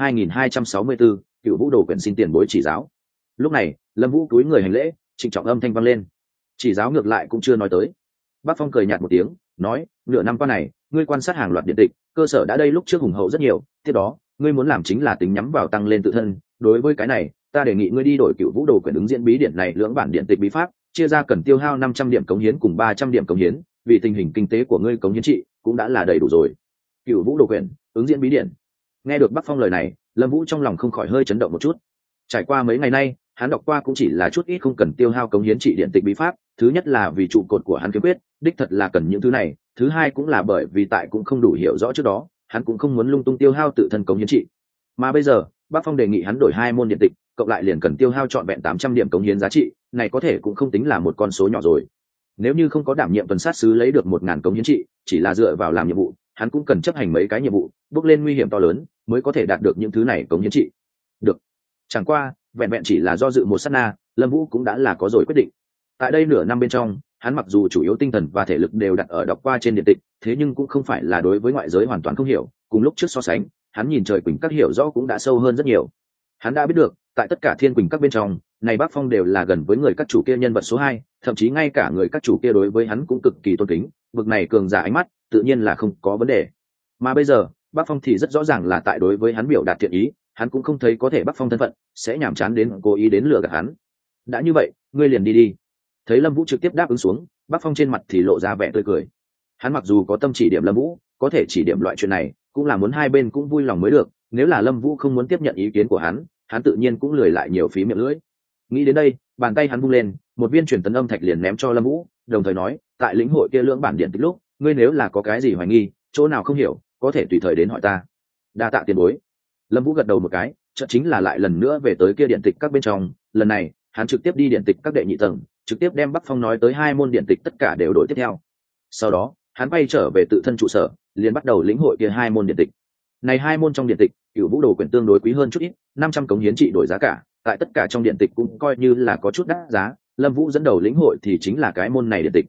2264, Cựu Vũ Đồ quyển, xin tiền bối chỉ giáo. Lúc này, Lâm Vũ cúi người hành lễ, trịnh trọng âm thanh vang lên. Chỉ giáo ngược lại cũng chưa nói tới. Bắc Phong cười nhạt một tiếng, nói, nửa năm qua này, ngươi quan sát hàng loạt điện tịch, cơ sở đã đây lúc trước hùng hậu rất nhiều, tiếp đó, ngươi muốn làm chính là tính nhắm vào tăng lên tự thân, đối với cái này, ta đề nghị ngươi đi đổi Cựu Vũ Đồ quyển ứng diễn bí điển này lưỡng bản điện tịch bí pháp, chia ra cần tiêu hao 500 điểm cống hiến cùng 300 điểm cống hiến, vì tình hình kinh tế của ngươi cống hiến trị cũng đã là đầy đủ rồi. Cựu Vũ Đồ quyển, ứng diễn bí điển. Nghe được Bắc Phong lời này, Lâm Vũ trong lòng không khỏi hơi chấn động một chút. Trải qua mấy ngày nay, hắn đọc qua cũng chỉ là chút ít không cần tiêu hao cống hiến trị điện tịch bí pháp, thứ nhất là vì trụ cột của hắn kiếm quyết, đích thật là cần những thứ này, thứ hai cũng là bởi vì tại cũng không đủ hiểu rõ trước đó, hắn cũng không muốn lung tung tiêu hao tự thân cống hiến trị. Mà bây giờ, Bắc Phong đề nghị hắn đổi 2 môn điện tịch, cộng lại liền cần tiêu hao trọn vẹn 800 điểm cống hiến giá trị, này có thể cũng không tính là một con số nhỏ rồi. Nếu như không có đảm nhiệm tuần sát sứ lấy được 1000 cống hiến trị, chỉ là dựa vào làm nhiệm vụ, hắn cũng cần chấp hành mấy cái nhiệm vụ, bước lên nguy hiểm to lớn, mới có thể đạt được những thứ này cống hiến trị. Được. Chẳng qua, vẹn vẹn chỉ là do dự một sát na, Lâm Vũ cũng đã là có rồi quyết định. Tại đây nửa năm bên trong, hắn mặc dù chủ yếu tinh thần và thể lực đều đặt ở đọc qua trên điện tịch, thế nhưng cũng không phải là đối với ngoại giới hoàn toàn không hiểu, cùng lúc trước so sánh, hắn nhìn trời quỳnh các hiểu rõ cũng đã sâu hơn rất nhiều. Hắn đã biết được, tại tất cả thiên quỳnh các bên trong, này Bắc Phong đều là gần với người các chủ kia nhân vật số 2, thậm chí ngay cả người các chủ kia đối với hắn cũng cực kỳ tôn kính, bực này cường giả ánh mắt, tự nhiên là không có vấn đề. Mà bây giờ, Bắc Phong thì rất rõ ràng là tại đối với hắn biểu đạt thiện ý, hắn cũng không thấy có thể Bắc Phong thân phận sẽ nhàm chán đến cố ý đến lừa gạt hắn. Đã như vậy, ngươi liền đi đi. Thấy Lâm Vũ trực tiếp đáp ứng xuống, Bắc Phong trên mặt thì lộ ra vẻ tươi cười. Hắn mặc dù có tâm chỉ điểm Lâm Vũ, có thể chỉ điểm loại chuyện này, cũng là muốn hai bên cũng vui lòng mới được, nếu là Lâm Vũ không muốn tiếp nhận ý kiến của hắn tự nhiên cũng lười lại nhiều phí miệng lưỡi. Nghĩ đến đây, bàn tay hắn vung lên, một viên truyền tấn âm thạch liền ném cho Lâm Vũ, đồng thời nói, tại lĩnh hội kia lưỡng bản điện tịch lúc, ngươi nếu là có cái gì hoài nghi, chỗ nào không hiểu, có thể tùy thời đến hỏi ta. Đa tạ tiền bối. Lâm Vũ gật đầu một cái, chợt chính là lại lần nữa về tới kia điện tịch các bên trong, lần này, hắn trực tiếp đi điện tịch các đệ nhị tầng, trực tiếp đem Bắc Phong nói tới 2 môn điện tịch tất cả đều đổi tiếp theo. Sau đó, hắn bay trở về tự thân trụ sở, liền bắt đầu lĩnh hội kia 2 môn điện tịch. Này 2 môn trong điện tịch, Cựu Vũ Đồ quyển tương đối quý hơn chút ít, 500 cống hiến trị đổi giá cả, tại tất cả trong điện tịch cũng coi như là có chút đắt giá, Lâm Vũ dẫn đầu lĩnh hội thì chính là cái môn này điện tịch.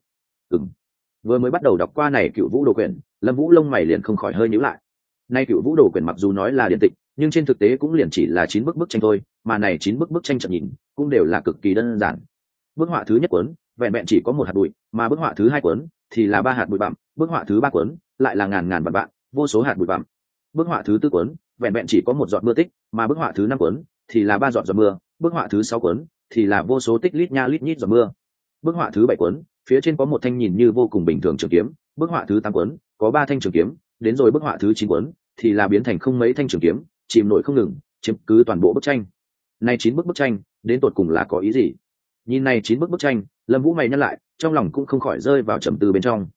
Vừa mới bắt đầu đọc qua này Cựu Vũ Đồ quyển, Lâm Vũ lông mày liền không khỏi hơi nhíu lại. Nay Cựu Vũ Đồ quyển mặc dù nói là điện tịch, nhưng trên thực tế cũng liền chỉ là 9 bức tranh thôi, mà này 9 bức tranh chậm nhìn, cũng đều là cực kỳ đơn giản. Bức họa thứ nhất cuốn, vẹn vẹn chỉ có 1 hạt bụi, mà bức họa thứ 2 cuốn thì là 3 hạt bụi bặm, bức họa thứ 3 cuốn lại là ngàn ngàn vạn, vô số hạt bụi bặm. Bức họa thứ 4 cuốn, vẹn vẹn chỉ có 1 giọt mưa tích, mà bức họa thứ 5 cuốn thì là 3 giọt giọt mưa, bức họa thứ 6 cuốn thì là vô số tích lít nha lít nhít giọt mưa. Bức họa thứ 7 cuốn, phía trên có một thanh nhìn như vô cùng bình thường trường kiếm, bức họa thứ 8 cuốn có 3 thanh trường kiếm, đến rồi bức họa thứ 9 cuốn thì là biến thành không mấy thanh trường kiếm, chìm nổi không ngừng, chiếm cứ toàn bộ bức tranh. Này 9 bức tranh, đến tột cùng là có ý gì? Nhìn này 9 bức tranh, Lâm Vũ mày nhăn lại, trong lòng cũng không khỏi rơi vào trầm tư bên trong.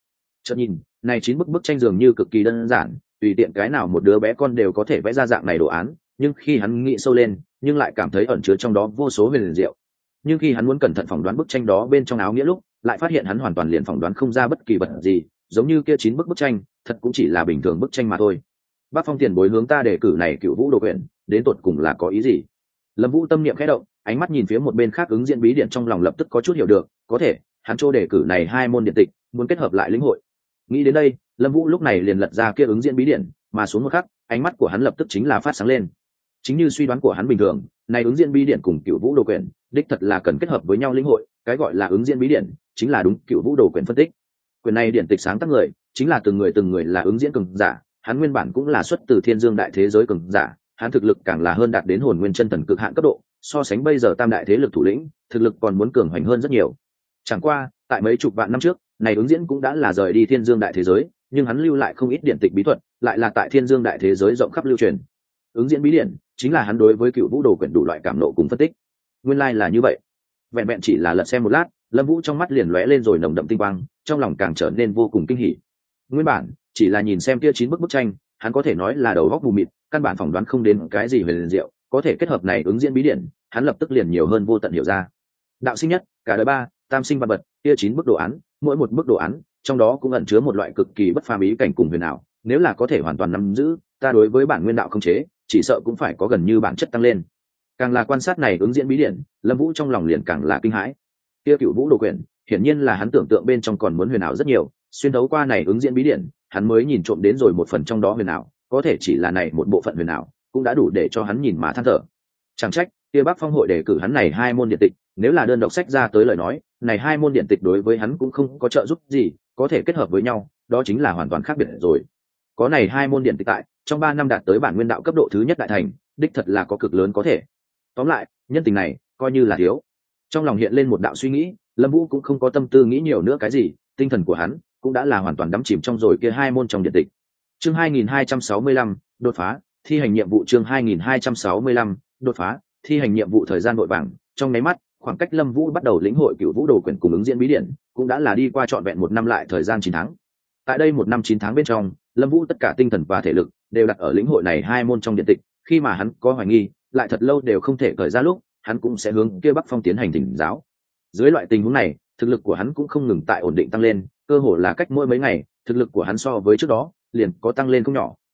chợt nhìn này 9 bức tranh dường như cực kỳ đơn giản, tùy tiện cái nào một đứa bé con đều có thể vẽ ra dạng này đồ án, nhưng khi hắn nghĩ sâu lên nhưng lại cảm thấy ẩn chứa trong đó vô số huyền diệu. Nhưng khi hắn muốn cẩn thận phỏng đoán bức tranh đó bên trong áo nghĩa lúc, lại phát hiện hắn hoàn toàn liền phỏng đoán không ra bất kỳ vật gì, giống như kia 9 bức tranh thật cũng chỉ là bình thường bức tranh mà thôi. Bác Phong tiền bối hướng ta đề cử này Cựu Vũ Đồ Quyển, đến tột cùng là có ý gì? Lâm Vũ tâm niệm khẽ động, ánh mắt nhìn phía một bên khác ứng diễn bí điện, trong lòng lập tức có chút hiểu được, có thể hắn chỗ đề cử này 2 môn điện tịch muốn kết hợp lại lĩnh hội. Nghĩ đến đây, Lâm Vũ lúc này liền lật ra kia ứng diễn bí điện, mà xuống một khắc ánh mắt của hắn lập tức chính là phát sáng lên. Chính như suy đoán của hắn bình thường, này ứng diễn bí điện cùng Cựu Vũ Đồ Quyển đích thật là cần kết hợp với nhau lĩnh hội. Cái gọi là ứng diễn bí điện chính là đúng Cựu Vũ Đồ Quyển phân tích. Quyển này điện tịch sáng tác người chính là từng người là ứng diễn cường giả, hắn nguyên bản cũng là xuất từ Thiên Dương đại thế giới cường giả, hắn thực lực càng là hơn đạt đến hồn nguyên chân thần cực hạn cấp độ, so sánh bây giờ tam đại thế lực thủ lĩnh thực lực còn muốn cường hoành hơn rất nhiều. Chẳng qua tại mấy chục vạn năm trước, này ứng diễn cũng đã là rời đi Thiên Dương đại thế giới, nhưng hắn lưu lại không ít điện tịch bí thuật, lại là tại Thiên Dương đại thế giới rộng khắp lưu truyền. Ứng diễn bí điển chính là hắn đối với Cựu Vũ Đồ Quyển đủ loại cảm nộ cùng phân tích. Nguyên lai là như vậy. Vẹn vẹn chỉ là lật xem một lát, Lâm Vũ trong mắt liền lóe lên rồi nồng đậm tinh quang, trong lòng càng trở nên vô cùng kinh hỉ. Nguyên bản chỉ là nhìn xem kia 9 bức tranh, hắn có thể nói là đầu óc mù mịt, căn bản phỏng đoán không đến cái gì huyền diệu, có thể kết hợp này ứng diễn bí điển, hắn lập tức liền nhiều hơn vô tận hiểu ra. Đạo sinh nhất, cả đời ba, tam sinh văn vật, kia 9 bức đồ án, mỗi một bức đồ án, trong đó cũng ẩn chứa một loại cực kỳ bất phàm ý cảnh cùng huyền ảo, nếu là có thể hoàn toàn nắm giữ, ta đối với bản nguyên đạo không chế, chỉ sợ cũng phải có gần như bản chất tăng lên. Càng là quan sát này ứng diễn bí điển, Lâm Vũ trong lòng liền càng là kinh hãi. Kia Cựu Vũ Đồ Quyển, hiển nhiên là hắn tưởng tượng bên trong còn muốn huyền ảo rất nhiều, xuyên đấu qua này ứng diễn bí điển, hắn mới nhìn trộm đến rồi một phần trong đó huyền ảo, có thể chỉ là này một bộ phận huyền ảo, cũng đã đủ để cho hắn nhìn mà than thở. Chẳng trách, kia Bắc Phong hội đề cử hắn này 2 môn điện tịch, nếu là đơn độc sách ra tới lời nói, này 2 môn điện tịch đối với hắn cũng không có trợ giúp gì, có thể kết hợp với nhau, đó chính là hoàn toàn khác biệt rồi. Có này 2 môn điện tịch tại, trong 3 năm đạt tới bản nguyên đạo cấp độ thứ nhất đại thành, đích thật là có cực lớn có thể. Tóm lại, nhân tình này coi như là thiếu. Trong lòng hiện lên một đạo suy nghĩ, Lâm Vũ cũng không có tâm tư nghĩ nhiều nữa cái gì, tinh thần của hắn cũng đã là hoàn toàn đắm chìm trong rồi kia 2 môn trong điện tịch. Chương 2265, đột phá, thi hành nhiệm vụ. Chương 2265, đột phá, thi hành nhiệm vụ. Thời gian vội vàng, trong nháy mắt, khoảng cách Lâm Vũ bắt đầu lĩnh hội Cựu Vũ Đồ Quyển cùng ứng diễn bí điển, cũng đã là đi qua trọn vẹn 1 năm lại thời gian 9 tháng. Tại đây 1 năm 9 tháng bên trong, Lâm Vũ tất cả tinh thần và thể lực đều đặt ở lĩnh hội này 2 môn trong điện tịch, khi mà hắn có hoài nghi, lại thật lâu đều không thể cởi ra lúc, hắn cũng sẽ hướng kia Bắc Phong tiến hành thỉnh giáo. Dưới loại tình huống này, thực lực của hắn cũng không ngừng tại ổn định tăng lên, cơ hồ là cách mỗi mấy ngày, thực lực của hắn so với trước đó liền có tăng lên không nhỏ.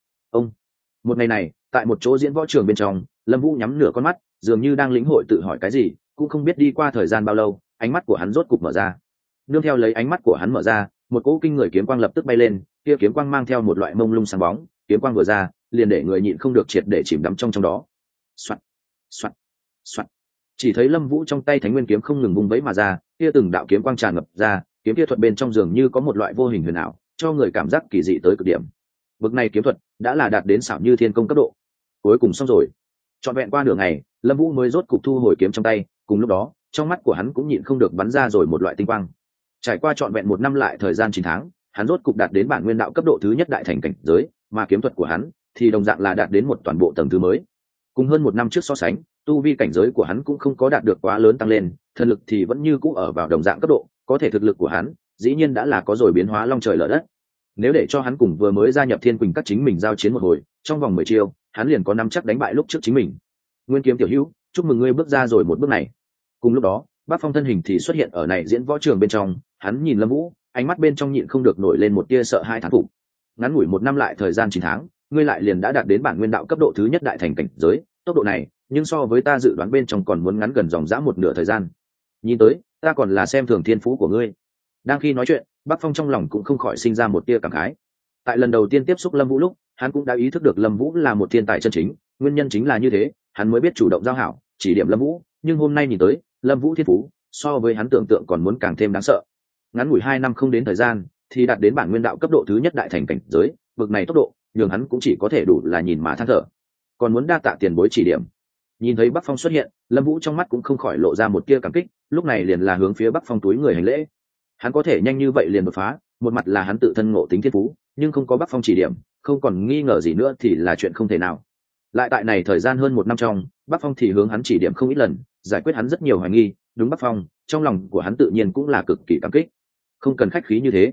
Một ngày này, tại một chỗ diễn võ trường bên trong, Lâm Vũ nhắm nửa con mắt, dường như đang lĩnh hội tự hỏi cái gì, cũng không biết đi qua thời gian bao lâu, ánh mắt của hắn rốt cục mở ra. Nương theo lấy ánh mắt của hắn mở ra, một cỗ kinh người kiếm quang lập tức bay lên, kia kiếm quang mang theo một loại mông lung sáng bóng, kiếm quang vừa ra, liền để người nhịn không được triệt để chìm đắm trong đó. Soạt, soạt, soạt. Chỉ thấy Lâm Vũ trong tay Thánh Nguyên kiếm không ngừng vung vẫy mà ra, kia từng đạo kiếm quang tràn ngập ra, kiếm kia thuật bên trong dường như có một loại vô hình huyền ảo, cho người cảm giác kỳ dị tới cực điểm. Bực này kiếm thuật đã là đạt đến xảo như thiên công cấp độ. Cuối cùng xong rồi. Trọn vẹn qua nửa ngày, Lâm Vũ mới rốt cục thu hồi kiếm trong tay, cùng lúc đó, trong mắt của hắn cũng nhịn không được bắn ra rồi một loại tinh quang. Trải qua trọn vẹn 1 năm lại thời gian 9 tháng, hắn rốt cục đạt đến bản nguyên đạo cấp độ thứ nhất đại thành cảnh giới, mà kiếm thuật của hắn thì đồng dạng là đạt đến một toàn bộ tầng thứ mới. Cùng hơn 1 năm trước so sánh, tu vi cảnh giới của hắn cũng không có đạt được quá lớn tăng lên, thần lực thì vẫn như cũ ở vào đồng dạng cấp độ, có thể thực lực của hắn dĩ nhiên đã là có rồi biến hóa long trời lở đất. Nếu để cho hắn cùng vừa mới gia nhập Thiên Quỳnh các chính mình giao chiến một hồi, trong vòng 10 chiêu, hắn liền có nắm chắc đánh bại lúc trước chính mình. Nguyên Kiếm tiểu hữu, chúc mừng ngươi bước ra rồi một bước này. Cùng lúc đó, Bác Phong thân hình thì xuất hiện ở này diễn võ trường bên trong, hắn nhìn Lâm Vũ, ánh mắt bên trong nhịn không được nổi lên một tia sợ hãi thán phục. Ngắn ngủi 1 năm lại thời gian 9 tháng, ngươi lại liền đã đạt đến bản nguyên đạo cấp độ thứ nhất đại thành cảnh giới, tốc độ này, nhưng so với ta dự đoán bên trong còn muốn ngắn gần dòng dã một nửa thời gian. Nhìn tới, ta còn là xem thường thiên phú của ngươi. Đang khi nói chuyện, Bác Phong trong lòng cũng không khỏi sinh ra một tia cảm khái. Tại lần đầu tiên tiếp xúc Lâm Vũ lúc, hắn cũng đã ý thức được Lâm Vũ là một thiên tài chân chính, nguyên nhân chính là như thế, hắn mới biết chủ động giao hảo, chỉ điểm Lâm Vũ, nhưng hôm nay nhìn tới, Lâm Vũ thiên phú so với hắn tưởng tượng còn muốn càng thêm đáng sợ. Ngắn ngủi 2 năm không đến thời gian, thì đạt đến bản nguyên đạo cấp độ thứ nhất đại thành cảnh giới, bực này tốc độ, nhường hắn cũng chỉ có thể đủ là nhìn mà than thở. Còn muốn đa tạ tiền bối chỉ điểm. Nhìn thấy Bắc Phong xuất hiện, Lâm Vũ trong mắt cũng không khỏi lộ ra một tia cảm kích, lúc này liền là hướng phía Bắc Phong túi người hành lễ. Hắn có thể nhanh như vậy liền đột phá, một mặt là hắn tự thân ngộ tính thiên phú, nhưng không có Bắc Phong chỉ điểm, không còn nghi ngờ gì nữa thì là chuyện không thể nào. Lại tại này thời gian hơn 1 năm trong, Bắc Phong thì hướng hắn chỉ điểm không ít lần, giải quyết hắn rất nhiều hoài nghi, đúng Bắc Phong, trong lòng của hắn tự nhiên cũng là cực kỳ cảm kích. Không cần khách khí như thế.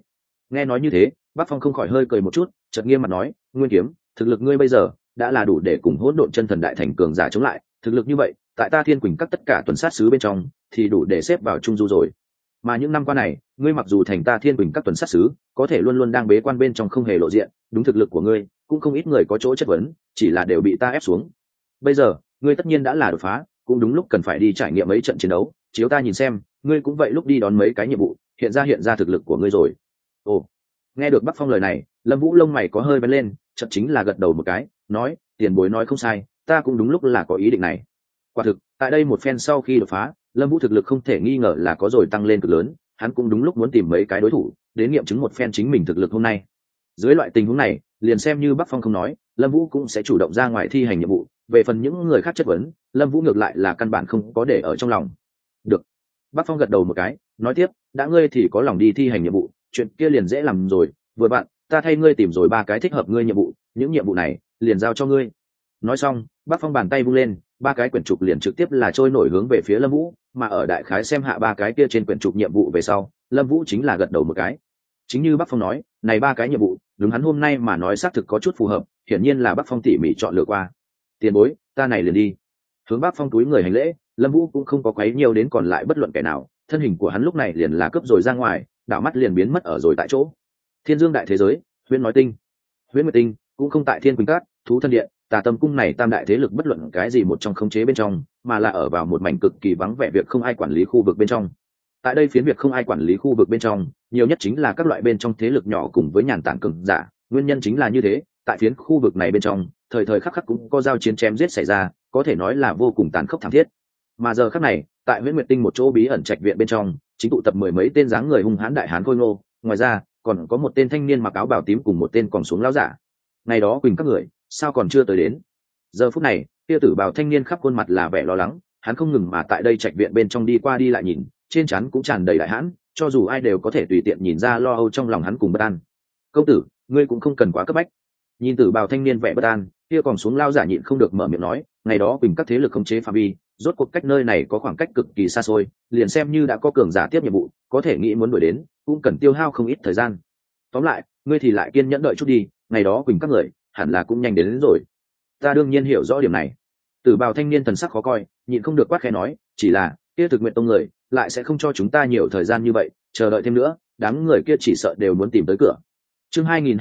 Nghe nói như thế, Bắc Phong không khỏi hơi cười một chút, chợt nghiêm mặt nói, Nguyên Kiếm, thực lực ngươi bây giờ đã là đủ để cùng hỗn độn chân thần đại thành cường giả chống lại, thực lực như vậy tại ta Thiên Quỳnh các tất cả tuần sát sứ bên trong thì đủ để xếp vào trung du rồi. Mà những năm qua này, ngươi mặc dù thành ta Thiên Quỳnh các tuần sát sứ, có thể luôn luôn đang bế quan bên trong không hề lộ diện, đúng thực lực của ngươi cũng không ít người có chỗ chất vấn, chỉ là đều bị ta ép xuống. Bây giờ ngươi tất nhiên đã là đột phá, cũng đúng lúc cần phải đi trải nghiệm mấy trận chiến đấu, chiếu ta nhìn xem, ngươi cũng vậy lúc đi đón mấy cái nhiệm vụ, hiện ra thực lực của ngươi rồi. Ồ, nghe được Bắc Phong lời này, Lâm Vũ lông mày có hơi bén lên, chợt chính là gật đầu một cái, nói, tiền bối nói không sai, ta cũng đúng lúc là có ý định này. Quả thực, tại đây một phen sau khi đột phá, Lâm Vũ thực lực không thể nghi ngờ là có rồi tăng lên cực lớn, hắn cũng đúng lúc muốn tìm mấy cái đối thủ, đến nghiệm chứng một phen chính mình thực lực hôm nay. Dưới loại tình huống này, liền xem như Bắc Phong không nói, Lâm Vũ cũng sẽ chủ động ra ngoài thi hành nhiệm vụ, về phần những người khác chất vấn, Lâm Vũ ngược lại là căn bản không có để ở trong lòng. Được. Bắc Phong gật đầu một cái, nói tiếp, đã ngươi thì có lòng đi thi hành nhiệm vụ, chuyện kia liền dễ làm rồi, vừa bạn, ta thay ngươi tìm rồi 3 cái thích hợp ngươi nhiệm vụ, những nhiệm vụ này liền giao cho ngươi. Nói xong, Bắc Phong bàn tay vung lên, 3 cái quyển trục liền trực tiếp là trôi nổi hướng về phía Lâm Vũ, mà ở đại khái xem hạ 3 cái kia trên quyển trục nhiệm vụ về sau, Lâm Vũ chính là gật đầu một cái. Chính như Bắc Phong nói, này 3 cái nhiệm vụ, đúng hắn hôm nay mà nói xác thực có chút phù hợp, hiển nhiên là Bắc Phong tỉ mỉ chọn lựa qua. Tiền bối, ta này liền đi. Hướng Bắc Phong túi người hành lễ, Lâm Vũ cũng không có quấy nhiều đến còn lại bất luận kẻ nào, thân hình của hắn lúc này liền là cấp rồi ra ngoài, đảo mắt liền biến mất ở rồi tại chỗ. Thiên Dương đại thế giới, Huyễn nói tinh. Huyễn Nguyệt tinh cũng không tại Thiên Quỳnh Các, Thú Thân Điện, Tà Tâm cung này tam đại thế lực bất luận cái gì một trong khống chế bên trong, mà là ở vào một mảnh cực kỳ vắng vẻ việc không ai quản lý khu vực bên trong. Tại đây phiến việc không ai quản lý khu vực bên trong, nhiều nhất chính là các loại bên trong thế lực nhỏ cùng với nhàn tản cường giả, nguyên nhân chính là như thế, tại phiến khu vực này bên trong, thời thời khắc khắc cũng có giao chiến chém giết xảy ra, có thể nói là vô cùng tàn khốc thảm thiết. Mà giờ khắc này, tại Huyễn Nguyệt tinh một chỗ bí ẩn trạch viện bên trong, chính tụ tập 10 mấy tên dáng người hung hãn đại hán khôi ngô, ngoài ra, còn có một tên thanh niên mặc áo bào tím cùng một tên còn xuống lão giả. Ngày đó Quỳnh các người, sao còn chưa tới đến? Giờ phút này, kia tử bào thanh niên khắp khuôn mặt là vẻ lo lắng, hắn không ngừng mà tại đây trạch viện bên trong đi qua đi lại nhìn, trên trán cũng tràn đầy đại hãn, cho dù ai đều có thể tùy tiện nhìn ra lo âu trong lòng hắn cùng bất an. Công tử, ngươi cũng không cần quá cấp bách. Nhìn tử bào thanh niên vẻ bất an, kia còn xuống lao giả nhịn không được mở miệng nói, ngày đó Quỳnh các thế lực khống chế phạm vi, rốt cuộc cách nơi này có khoảng cách cực kỳ xa xôi, liền xem như đã có cường giả tiếp nhiệm vụ, có thể nghĩ muốn đuổi đến, cũng cần tiêu hao không ít thời gian. Tóm lại, ngươi thì lại kiên nhẫn đợi chút đi, ngày đó Quỳnh các người hẳn là cũng nhanh đến rồi. Ta đương nhiên hiểu rõ điểm này. Tử bào thanh niên thần sắc khó coi, nhịn không được quát khẽ nói, chỉ là kia thực nguyện tông người lại sẽ không cho chúng ta nhiều thời gian như vậy, chờ đợi thêm nữa, đám người kia chỉ sợ đều muốn tìm tới cửa. Chương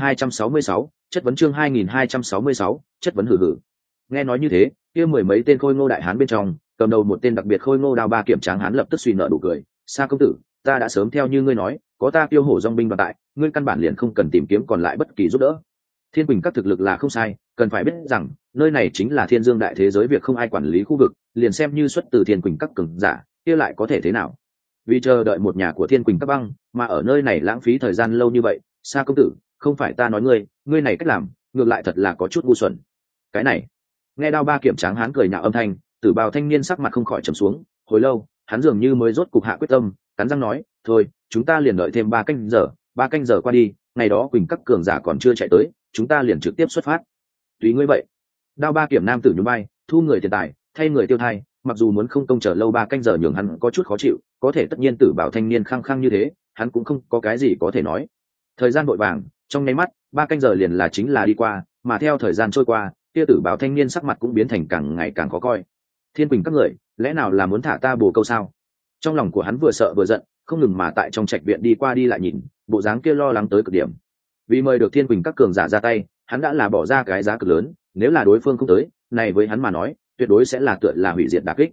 2266, chất vấn chương 2266, chất vấn hử hử. Nghe nói như thế, kia 10 mấy tên khôi ngô đại hán bên trong, cầm đầu một tên đặc biệt khôi ngô đao ba kiểm tráng hán lập tức suy nợ đủ cười, "Sa công tử, ta đã sớm theo như ngươi nói, có ta Tiêu Hổ dòng binh đoàn tại, ngươi căn bản liền không cần tìm kiếm còn lại bất kỳ giúp đỡ. Thiên Quỳnh các thực lực là không sai, cần phải biết rằng, nơi này chính là Thiên Dương đại thế giới việc không ai quản lý khu vực, liền xem như xuất từ Thiên Quỳnh các cường giả, kia lại có thể thế nào? Vì chờ đợi một nhà của Thiên Quỳnh các băng, mà ở nơi này lãng phí thời gian lâu như vậy, Sa công tử, không phải ta nói ngươi này cách làm, ngược lại thật là có chút ngu xuẩn." Cái này, nghe đao ba kiểm tráng hán cười nhạo âm thanh, tử bào thanh niên sắc mặt không khỏi trầm xuống, hồi lâu, hắn dường như mới rốt cục hạ quyết tâm, cắn răng nói, "Thôi, chúng ta liền đợi thêm 3 canh giờ qua đi, ngày đó Quỳnh các cường giả còn chưa chạy tới, chúng ta liền trực tiếp xuất phát." Tùy ngươi vậy. Đao ba kiểm nam tử nhún vai, thu người tiền tài, thay người tiêu thai, mặc dù muốn không công chờ lâu 3 canh giờ nhường hắn có chút khó chịu, có thể tất nhiên tử bảo thanh niên khăng khăng như thế, hắn cũng không có cái gì có thể nói. Thời gian vội vàng, trong nháy mắt, 3 canh giờ liền là chính là đi qua, mà theo thời gian trôi qua, kia tử bảo thanh niên sắc mặt cũng biến thành càng ngày càng khó coi. Thiên Quỳnh các người, lẽ nào là muốn thả ta bồ câu sao? Trong lòng của hắn vừa sợ vừa giận, không ngừng mà tại trong trạch viện đi qua đi lại nhìn, bộ dáng kia lo lắng tới cực điểm. Vì mời được Thiên Quỳnh các cường giả ra tay, hắn đã là bỏ ra cái giá cực lớn, nếu là đối phương không tới, này với hắn mà nói, tuyệt đối sẽ là tựa là hủy diệt đả kích.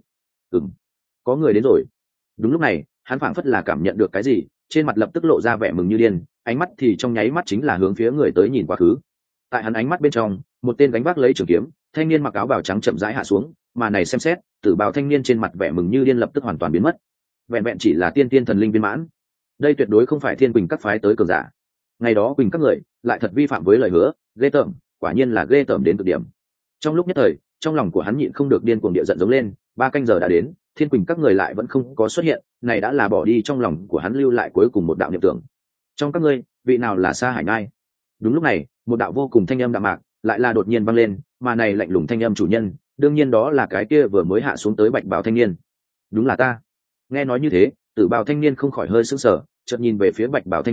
Có người đến rồi. Đúng lúc này, hắn phảng phất là cảm nhận được cái gì, trên mặt lập tức lộ ra vẻ mừng như điên, ánh mắt thì trong nháy mắt chính là hướng phía người tới nhìn qua khứ. Tại hắn ánh mắt bên trong, một tên gánh vác lấy trường kiếm, thanh niên mặc áo bào trắng chậm rãi hạ xuống, mà này xem xét, tử bào thanh niên trên mặt vẻ mừng như điên lập tức hoàn toàn biến mất. Vẹn vẹn chỉ là tiên tiên thần linh viên mãn. Đây tuyệt đối không phải Thiên Quỳnh các phái tới cường giả. Ngày đó Quỳnh các người lại thật vi phạm với lời hứa, ghê tởm, quả nhiên là ghê tởm đến cực điểm. Trong lúc nhất thời, trong lòng của hắn nhịn không được điên cuồng địa giận giống lên, 3 canh giờ đã đến, Thiên Quỳnh các người lại vẫn không có xuất hiện, này đã là bỏ đi trong lòng của hắn lưu lại cuối cùng một đạo niệm tưởng. Trong các ngươi, vị nào là Sa Hải Nhai? Đúng lúc này, một đạo vô cùng thanh âm đạm mạc lại là đột nhiên vang lên, mà này lạnh lùng thanh âm chủ nhân, đương nhiên đó là cái kia vừa mới hạ xuống tới bạch bào thanh niên. Đúng là ta. Nghe nói như thế, tử bào thanh niên không khỏi hơi sững sờ, chợt nhìn về phía bạch bào thanh niên,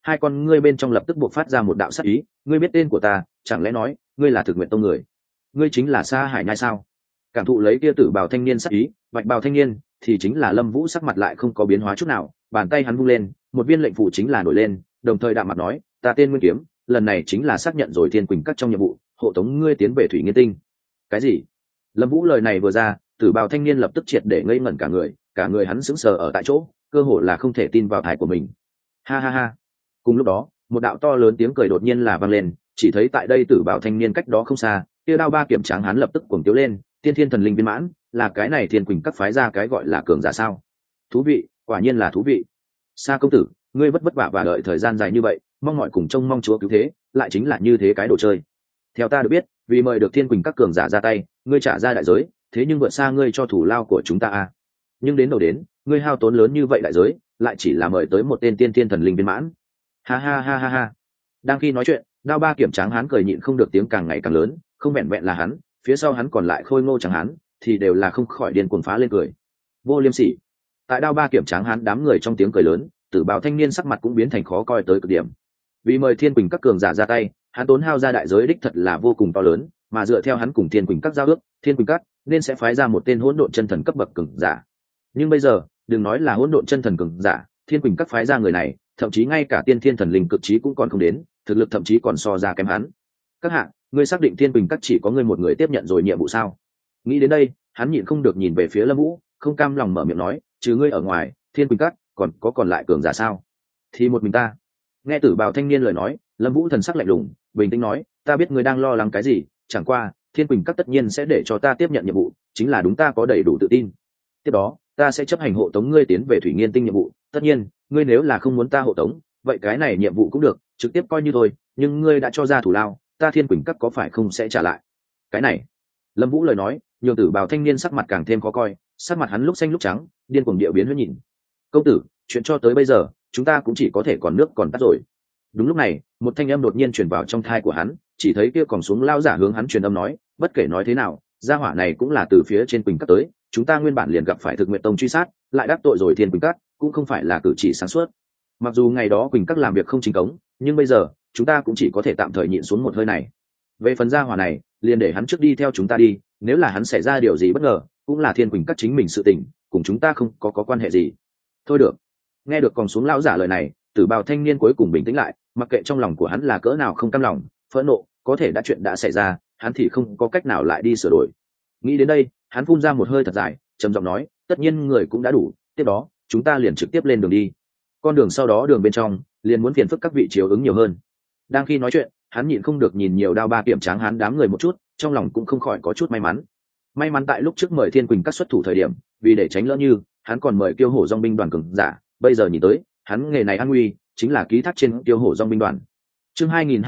hai con ngươi bên trong lập tức buộc phát ra một đạo sắc ý. Ngươi biết tên của ta, chẳng lẽ nói ngươi là Thực Nguyện Tông người? Ngươi chính là Sa Hải Nhai sao? Cảm thụ lấy kia tử bào thanh niên sắc ý, bạch bào thanh niên thì chính là Lâm Vũ, sắc mặt lại không có biến hóa chút nào, bàn tay hắn vung lên, một viên lệnh phủ chính là nổi lên, đồng thời đạm mặt nói, ta tên Nguyên Kiếm, lần này chính là xác nhận rồi Thiên Quỳnh Các trong nhiệm vụ, hộ tống ngươi tiến về Thủy Nghiên Tinh. Cái gì? Lâm Vũ lời này vừa ra, tử bào thanh niên lập tức triệt để ngây ngẩn cả người hắn sững sờ ở tại chỗ, cơ hồ là không thể tin vào tai của mình. Ha ha ha. Cùng lúc đó, một đạo to lớn tiếng cười đột nhiên là vang lên, chỉ thấy tại đây tử bào thanh niên cách đó không xa, kia đao ba kiểm tráng hắn lập tức cuồng tiếu lên, tiên thiên thần linh viên mãn, là cái này Thiên Quỳnh Các phái ra cái gọi là cường giả sao? Thú vị, quả nhiên là thú vị. Sa công tử, ngươi vất vất vả và đợi thời gian dài như vậy, mong mọi cùng trông mong chúa cứu thế, lại chính là như thế cái đồ chơi. Theo ta được biết, vì mời được Thiên Quỳnh Các cường giả ra tay, ngươi trả ra đại giới, thế nhưng vượt xa ngươi cho thủ lao của chúng ta à? Nhưng đến đầu đến, ngươi hao tốn lớn như vậy đại giới, lại chỉ là mời tới một tên tiên thiên thần linh viên mãn. Ha ha ha ha ha. Đang khi nói chuyện, đao ba kiểm tráng hán cười nhịn không được tiếng càng ngày càng lớn, không vẹn vẹn là hắn, phía sau hắn còn lại khôi ngô tráng hán thì đều là không khỏi điên cuồng phá lên cười. Vô liêm sỉ. Tại đao ba kiểm tráng hán đám người trong tiếng cười lớn, tử bào thanh niên sắc mặt cũng biến thành khó coi tới cực điểm. Vì mời Thiên Quỳnh Các cường giả ra tay, hắn tốn hao ra đại giới đích thật là vô cùng to lớn, mà dựa theo hắn cùng Thiên Quỳnh Các giao ước, Thiên Quỳnh Các nên sẽ phái ra một tên hỗn độn chân thần cấp bậc cường giả. Nhưng bây giờ, đừng nói là hỗn độn chân thần cường giả, Thiên Quỳnh Các phái ra người này, thậm chí ngay cả tiên thiên thần linh cực trí cũng còn không đến, thực lực thậm chí còn so ra kém hắn. Các hạ, ngươi xác định Thiên Quỳnh Các chỉ có ngươi một người tiếp nhận rồi nhiệm vụ sao? Nghĩ đến đây, hắn nhịn không được nhìn về phía Lâm Vũ, không cam lòng mở miệng nói, trừ ngươi ở ngoài, Thiên Quỳnh Các còn lại cường giả sao? Thì một mình ta. Nghe tử bào thanh niên lời nói, Lâm Vũ thần sắc lạnh lùng, bình tĩnh nói, ta biết ngươi đang lo lắng cái gì, chẳng qua Thiên Quỳnh Các tất nhiên sẽ để cho ta tiếp nhận nhiệm vụ, chính là đúng ta có đầy đủ tự tin. Tiếp đó, ta sẽ chấp hành hộ tống ngươi tiến về Thủy Nghiên Tinh nhiệm vụ, tất nhiên, ngươi nếu là không muốn ta hộ tống, vậy cái này nhiệm vụ cũng được, trực tiếp coi như thôi, nhưng ngươi đã cho ra thủ lao, ta Thiên Quỳnh Các có phải không sẽ trả lại. Cái này, Lâm Vũ lời nói, nhường tử bào thanh niên sắc mặt càng thêm khó coi, sắc mặt hắn lúc xanh lúc trắng, điên cuồng điệu biến huyết nhìn. Công tử, chuyện cho tới bây giờ, chúng ta cũng chỉ có thể còn nước còn tắt rồi. Đúng lúc này, một thanh âm đột nhiên truyền vào trong thai của hắn, chỉ thấy kia còn xuống lao giả hướng hắn truyền âm nói, bất kể nói thế nào, gia hỏa này cũng là từ phía trên Quỳnh Các tới, chúng ta nguyên bản liền gặp phải Thực Nguyện Tông truy sát, lại đắc tội rồi Thiên Quỳnh Các, cũng không phải là cử chỉ sáng suốt. Mặc dù ngày đó Quỳnh Các làm việc không chính cống, nhưng bây giờ, chúng ta cũng chỉ có thể tạm thời nhịn xuống một hơi này. Về phần gia hỏa này, liền để hắn trước đi theo chúng ta đi, nếu là hắn xảy ra điều gì bất ngờ, cũng là Thiên Quỳnh Các chính mình sự tình, cùng chúng ta không có quan hệ gì. Thôi được. Nghe được còn xuống lão giả lời này, tử bào thanh niên cuối cùng bình tĩnh lại, mặc kệ trong lòng của hắn là cỡ nào không cam lòng, phẫn nộ, có thể đã chuyện đã xảy ra, hắn thì không có cách nào lại đi sửa đổi. Nghĩ đến đây, hắn phun ra một hơi thật dài, trầm giọng nói, tất nhiên người cũng đã đủ, tiếp đó, chúng ta liền trực tiếp lên đường đi. Con đường sau đó đường bên trong, liền muốn phiền phức các vị chiếu ứng nhiều hơn. Đang khi nói chuyện, hắn nhịn không được nhìn nhiều đao ba kiểm tráng hắn đám người một chút, trong lòng cũng không khỏi có chút may mắn. May mắn tại lúc trước mời Thiên Quỳnh Các xuất thủ thời điểm, vì để tránh lỡ như, hắn còn mời Kiêu Hổ Dòng binh đoàn cường giả, bây giờ nhìn tới, hắn nghề này an nguy, chính là ký thác trên Kiêu Hổ Dòng binh đoàn. Chương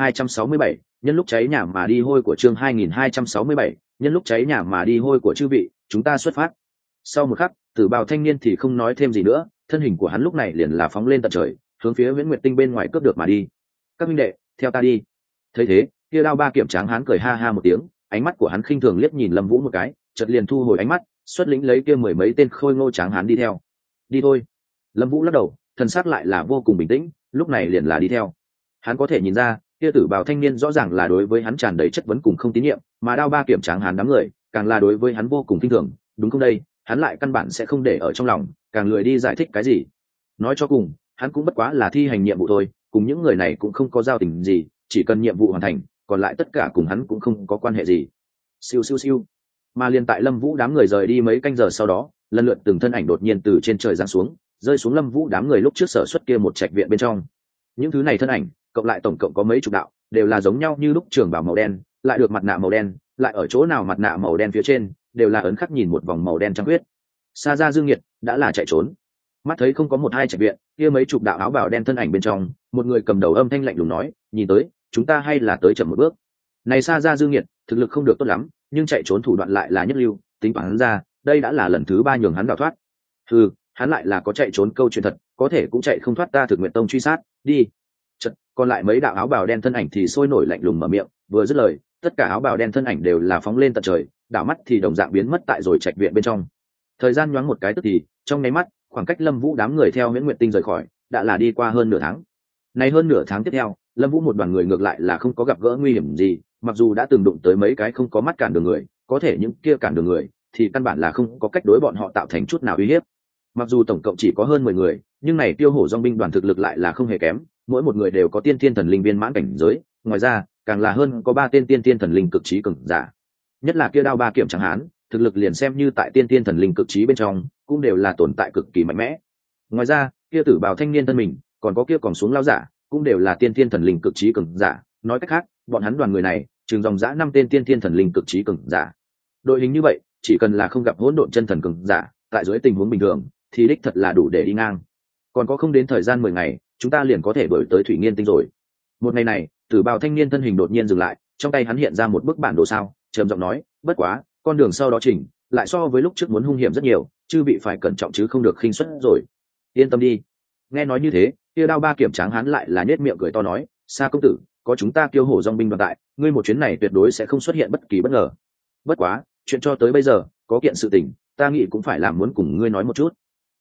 2267, nhân lúc cháy nhà mà đi hôi của chương 2267, nhân lúc cháy nhà mà đi hôi của chư vị, chúng ta xuất phát. Sau một khắc, tử bào thanh niên thì không nói thêm gì nữa, thân hình của hắn lúc này liền là phóng lên tận trời, hướng phía Viễn Nguyệt Tinh bên ngoài cướp được mà đi. Các huynh đệ, theo ta đi. Thấy thế, kia đao ba kiểm tráng hắn cười ha ha một tiếng, ánh mắt của hắn khinh thường liếc nhìn Lâm Vũ một cái, chợt liền thu hồi ánh mắt, xuất lĩnh lấy kia mười mấy tên khôi ngô tráng hắn đi theo. Đi thôi. Lâm Vũ lắc đầu, thần sắc lại là vô cùng bình tĩnh, lúc này liền là đi theo. Hắn có thể nhìn ra, kia tử bào thanh niên rõ ràng là đối với hắn tràn đầy chất vấn cùng không tín nhiệm, mà đao ba kiểm tráng hắn đám người, càng là đối với hắn vô cùng khinh thường, đúng không đây? Hắn lại căn bản sẽ không để ở trong lòng, càng lười đi giải thích cái gì. Nói cho cùng, hắn cũng bất quá là thi hành nhiệm vụ thôi, cùng những người này cũng không có giao tình gì, chỉ cần nhiệm vụ hoàn thành, còn lại tất cả cùng hắn cũng không có quan hệ gì. Siêu siêu siêu. Mà liền tại Lâm Vũ đám người rời đi mấy canh giờ sau đó, lần lượt từng thân ảnh đột nhiên từ trên trời giáng xuống, rơi xuống Lâm Vũ đám người lúc trước sở xuất kia một trạch viện bên trong. Những thứ này thân ảnh, cộng lại tổng cộng có mấy chục đạo, đều là giống nhau như lúc trường bào màu đen, lại được mặt nạ màu đen, lại ở chỗ nào mặt nạ màu đen phía trên, đều là ấn khắc nhìn một vòng màu đen trắng huyết. Sa Gia Dương Nhiệt đã là chạy trốn. Mắt thấy không có một hai trạch viện, kia mấy chục đạo áo bào đen thân ảnh bên trong, một người cầm đầu âm thanh lạnh lùng nói, nhìn tới, chúng ta hay là tới chậm một bước. Này Sa Gia Dương Nhiệt, thực lực không được tốt lắm, nhưng chạy trốn thủ đoạn lại là nhất lưu, tính toán hắn ra, đây đã là lần thứ 3 nhường hắn đào thoát. Hắn lại là có chạy trốn câu chuyện thật, có thể cũng chạy không thoát ta Thực Nguyện Tông truy sát, đi. Chật, còn lại mấy đạo áo bào đen thân ảnh thì sôi nổi lạnh lùng mở miệng, vừa dứt lời, tất cả áo bào đen thân ảnh đều là phóng lên tận trời, đảo mắt thì đồng dạng biến mất tại rồi trạch viện bên trong. Thời gian nhoáng một cái tức thì, trong nháy mắt, khoảng cách Lâm Vũ đám người theo Huyễn Nguyệt Tinh rời khỏi, đã là đi qua hơn nửa tháng. Này hơn nửa tháng tiếp theo, Lâm Vũ một đoàn người ngược lại là không có gặp gỡ nguy hiểm gì, mặc dù đã từng đụng tới mấy cái không có mắt cản đường người, có thể những kia cản đường người thì căn bản là không có cách đối bọn họ tạo thành chút nào uy hiếp. Mặc dù tổng cộng chỉ có hơn 10 người, nhưng này Tiêu Hổ Dòng binh đoàn thực lực lại là không hề kém, mỗi một người đều có tiên thiên thần linh viên mãn cảnh giới, ngoài ra, càng là hơn có 3 tên tiên thiên thần linh cực trí cường giả. Nhất là kia Đao Ba Kiểm chẳng hán, thực lực liền xem như tại tiên thiên thần linh cực trí bên trong, cũng đều là tồn tại cực kỳ mạnh mẽ. Ngoài ra, kia Tử Bào thanh niên thân mình, còn có kia còn xuống lao giả, cũng đều là tiên thiên thần linh cực trí cường giả, nói cách khác, bọn hắn đoàn người này, chừng dòng dã 5 tên tiên thiên thần linh cực trí cường giả. Đội hình như vậy, chỉ cần là không gặp hỗn độn chân thần cường giả, tại dưới tình huống bình thường, thì đích thật là đủ để đi ngang. Còn có không đến thời gian 10 ngày, chúng ta liền có thể đuổi tới Thủy Nghiên Tinh rồi. Một ngày này, Tử Bào thanh niên thân hình đột nhiên dừng lại, trong tay hắn hiện ra một bức bản đồ sao, trầm giọng nói, bất quá, con đường sau đó chỉnh, lại so với lúc trước muốn hung hiểm rất nhiều, chư vị phải cẩn trọng chứ không được khinh suất rồi. Yên tâm đi. Nghe nói như thế, kia Đao Ba Kiểm tráng hắn lại là nhếch miệng cười to nói, Sa công tử, có chúng ta Kiêu Hổ Dòng binh đoàn tại, ngươi một chuyến này tuyệt đối sẽ không xuất hiện bất kỳ bất ngờ. Bất quá, chuyện cho tới bây giờ, có kiện sự tình, ta nghĩ cũng phải làm muốn cùng ngươi nói một chút.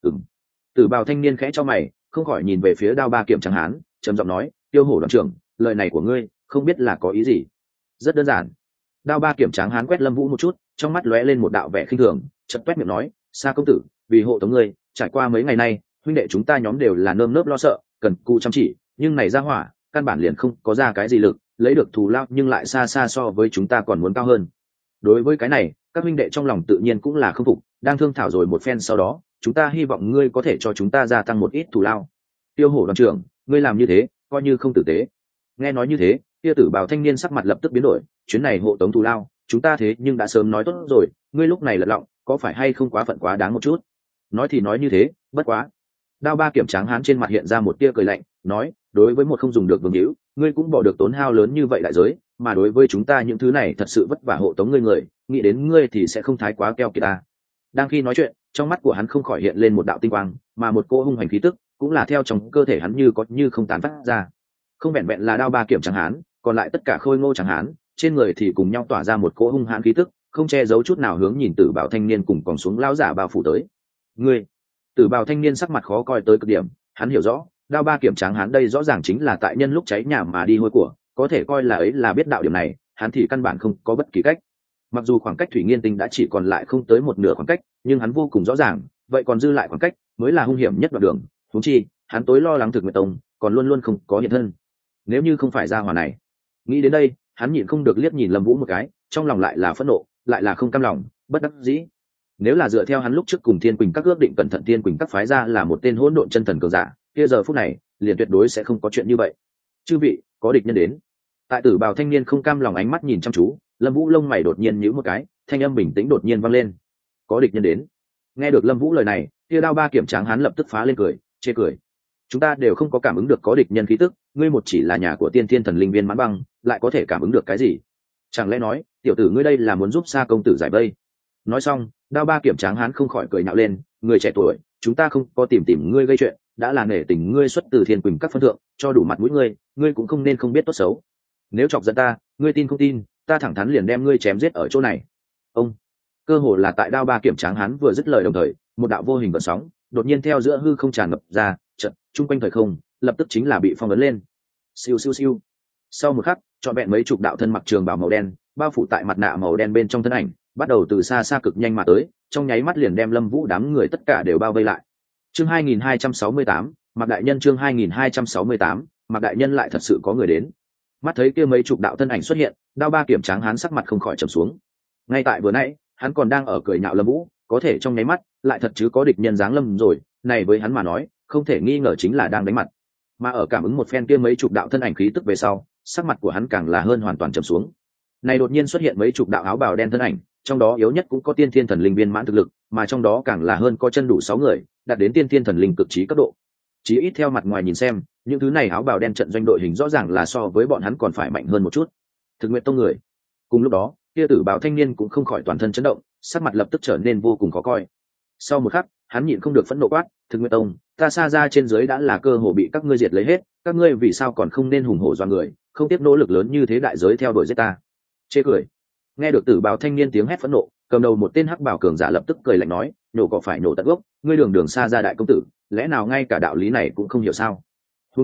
Tử Bào thanh niên khẽ cho mày, không khỏi nhìn về phía Đao Ba Kiểm tráng hán, trầm giọng nói, Tiêu Hổ đoàn trưởng, lời này của ngươi, không biết là có ý gì? Rất đơn giản. Đao Ba Kiểm tráng hán quét Lâm Vũ một chút, trong mắt lóe lên một đạo vẻ khinh thường, chợt quét miệng nói, Sa công tử, vì hộ tống ngươi, trải qua mấy ngày nay, huynh đệ chúng ta nhóm đều là nơm nớp lo sợ, cần cù chăm chỉ, nhưng này ra hỏa, căn bản liền không có ra cái gì lực, lấy được thù lao nhưng lại xa xa so với chúng ta còn muốn cao hơn. Đối với cái này, các huynh đệ trong lòng tự nhiên cũng là không phục, đang thương thảo rồi một phen sau đó, chúng ta hy vọng ngươi có thể cho chúng ta gia tăng một ít thù lao. Tiêu Hổ đoàn trưởng, ngươi làm như thế, coi như không tử tế. Nghe nói như thế, kia Tử Bào thanh niên sắc mặt lập tức biến đổi, chuyến này hộ tống thù lao, chúng ta thế nhưng đã sớm nói tốt rồi, ngươi lúc này lật lọng, có phải hay không quá phận quá đáng một chút? Nói thì nói như thế, bất quá. Đao Ba Kiểm tráng hán trên mặt hiện ra một tia cười lạnh, nói, đối với một không dùng được vương hữu, ngươi cũng bỏ được tốn hao lớn như vậy đại giới, mà đối với chúng ta những thứ này thật sự vất vả hộ tống ngươi người, nghĩ đến ngươi thì sẽ không thái quá keo kiệt ta. Đang khi nói chuyện, trong mắt của hắn không khỏi hiện lên một đạo tinh quang, mà một cỗ hung hành khí tức cũng là theo trong cơ thể hắn như có như không tán phát ra. Không vẹn vẹn là Đao Ba Kiểm tráng hán, còn lại tất cả khôi ngô tráng hán, trên người thì cùng nhau tỏa ra một cỗ hung hãn khí tức, không che giấu chút nào hướng nhìn Tử Bào thanh niên cùng còn xuống lão giả bao phủ tới. Ngươi, Tử Bào thanh niên sắc mặt khó coi tới cực điểm, hắn hiểu rõ, Đao Ba Kiểm tráng hán đây rõ ràng chính là tại nhân lúc cháy nhà mà đi hôi của, có thể coi là ấy là biết đạo điểm này, hắn thì căn bản không có bất kỳ cách. Mặc dù khoảng cách Thủy Nghiên Tinh đã chỉ còn lại không tới một nửa khoảng cách, nhưng hắn vô cùng rõ ràng, vậy còn dư lại khoảng cách mới là hung hiểm nhất đoạn đường, huống chi, hắn tối lo lắng Thực Nguyệt Tông, còn luôn luôn không có hiện thân. Nếu như không phải ra hỏa này, nghĩ đến đây, hắn nhịn không được liếc nhìn Lâm Vũ một cái, trong lòng lại là phẫn nộ, lại là không cam lòng, bất đắc dĩ. Nếu là dựa theo hắn lúc trước cùng Thiên Quỳnh các ước định cẩn thận Thiên Quỳnh các phái ra là một tên hỗn độn chân thần cường giả, kia giờ phút này, liền tuyệt đối sẽ không có chuyện như vậy. Chư vị, có địch nhân đến. Tại Tử Bào thanh niên không cam lòng ánh mắt nhìn chăm chú, Lâm Vũ lông mày đột nhiên nhíu một cái, thanh âm bình tĩnh đột nhiên vang lên. Có địch nhân đến. Nghe được Lâm Vũ lời này, kia Đao Ba Kiểm tráng hắn lập tức phá lên cười, chê cười. Chúng ta đều không có cảm ứng được có địch nhân khí tức, ngươi một chỉ là nhà của tiên thiên thần linh viên mãn băng, lại có thể cảm ứng được cái gì? Chẳng lẽ nói, tiểu tử ngươi đây là muốn giúp Sa công tử giải vây? Nói xong, Đao Ba Kiểm tráng hắn không khỏi cười nhạo lên, người trẻ tuổi, chúng ta không có tìm ngươi gây chuyện, đã là nể tình ngươi xuất từ Thiên Quỳnh các phân thượng, cho đủ mặt mũi ngươi cũng không nên không biết tốt xấu. Nếu chọc giận ta, ngươi tin không tin, ta thẳng thắn liền đem ngươi chém giết ở chỗ này. Ông, cơ hồ là tại Đao Ba Kiểm tráng hắn vừa dứt lời đồng thời, một đạo vô hình gợn sóng đột nhiên theo giữa hư không tràn ngập ra, trận trung quanh thời không lập tức chính là bị phong ấn lên. Siêu siêu siêu. Sau một khắc, trọn vẹn mấy chục đạo thân mặc trường bào màu đen, bao phủ tại mặt nạ màu đen bên trong thân ảnh, bắt đầu từ xa xa cực nhanh mà tới, trong nháy mắt liền đem Lâm Vũ đám người tất cả đều bao vây lại. Chương 2268, Mạc đại nhân chương 2268, Mạc đại nhân lại thật sự có người đến. Mắt thấy kia mấy chục đạo thân ảnh xuất hiện, Đao Ba Kiểm tráng hán sắc mặt không khỏi trầm xuống. Ngay tại vừa nãy, hắn còn đang ở cười nhạo Lâm Vũ, có thể trong nháy mắt, lại thật chứ có địch nhân giáng lâm rồi, này với hắn mà nói, không thể nghi ngờ chính là đang đánh mặt. Mà ở cảm ứng một phen kia mấy chục đạo thân ảnh khí tức về sau, sắc mặt của hắn càng là hơn hoàn toàn trầm xuống. Này đột nhiên xuất hiện mấy chục đạo áo bào đen thân ảnh, trong đó yếu nhất cũng có tiên thiên thần linh viên mãn thực lực, mà trong đó càng là hơn có chân đủ 6 người, đạt đến tiên thiên thần linh cực trí cấp độ. Chỉ ít theo mặt ngoài nhìn xem, những thứ này áo bào đen trận doanh đội hình rõ ràng là so với bọn hắn còn phải mạnh hơn một chút. Thực Nguyệt Tông người. Cùng lúc đó, kia Tử Bào thanh niên cũng không khỏi toàn thân chấn động, sắc mặt lập tức trở nên vô cùng khó coi. Sau một khắc, hắn nhịn không được phẫn nộ quát, Thực Nguyệt Tông, ta xa ra trên dưới đã là cơ hồ bị các ngươi diệt lấy hết, các ngươi vì sao còn không nên hùng hổ doa người, không tiếp nỗ lực lớn như thế đại giới theo đuổi giết ta? Chê cười. Nghe được Tử Bào thanh niên tiếng hét phẫn nộ, cầm đầu một tên hắc bào cường giả lập tức cười lạnh nói, nhổ cỏ phải nhổ tận gốc, ngươi đường đường xa ra đại công tử, lẽ nào ngay cả đạo lý này cũng không hiểu sao? Huống chi,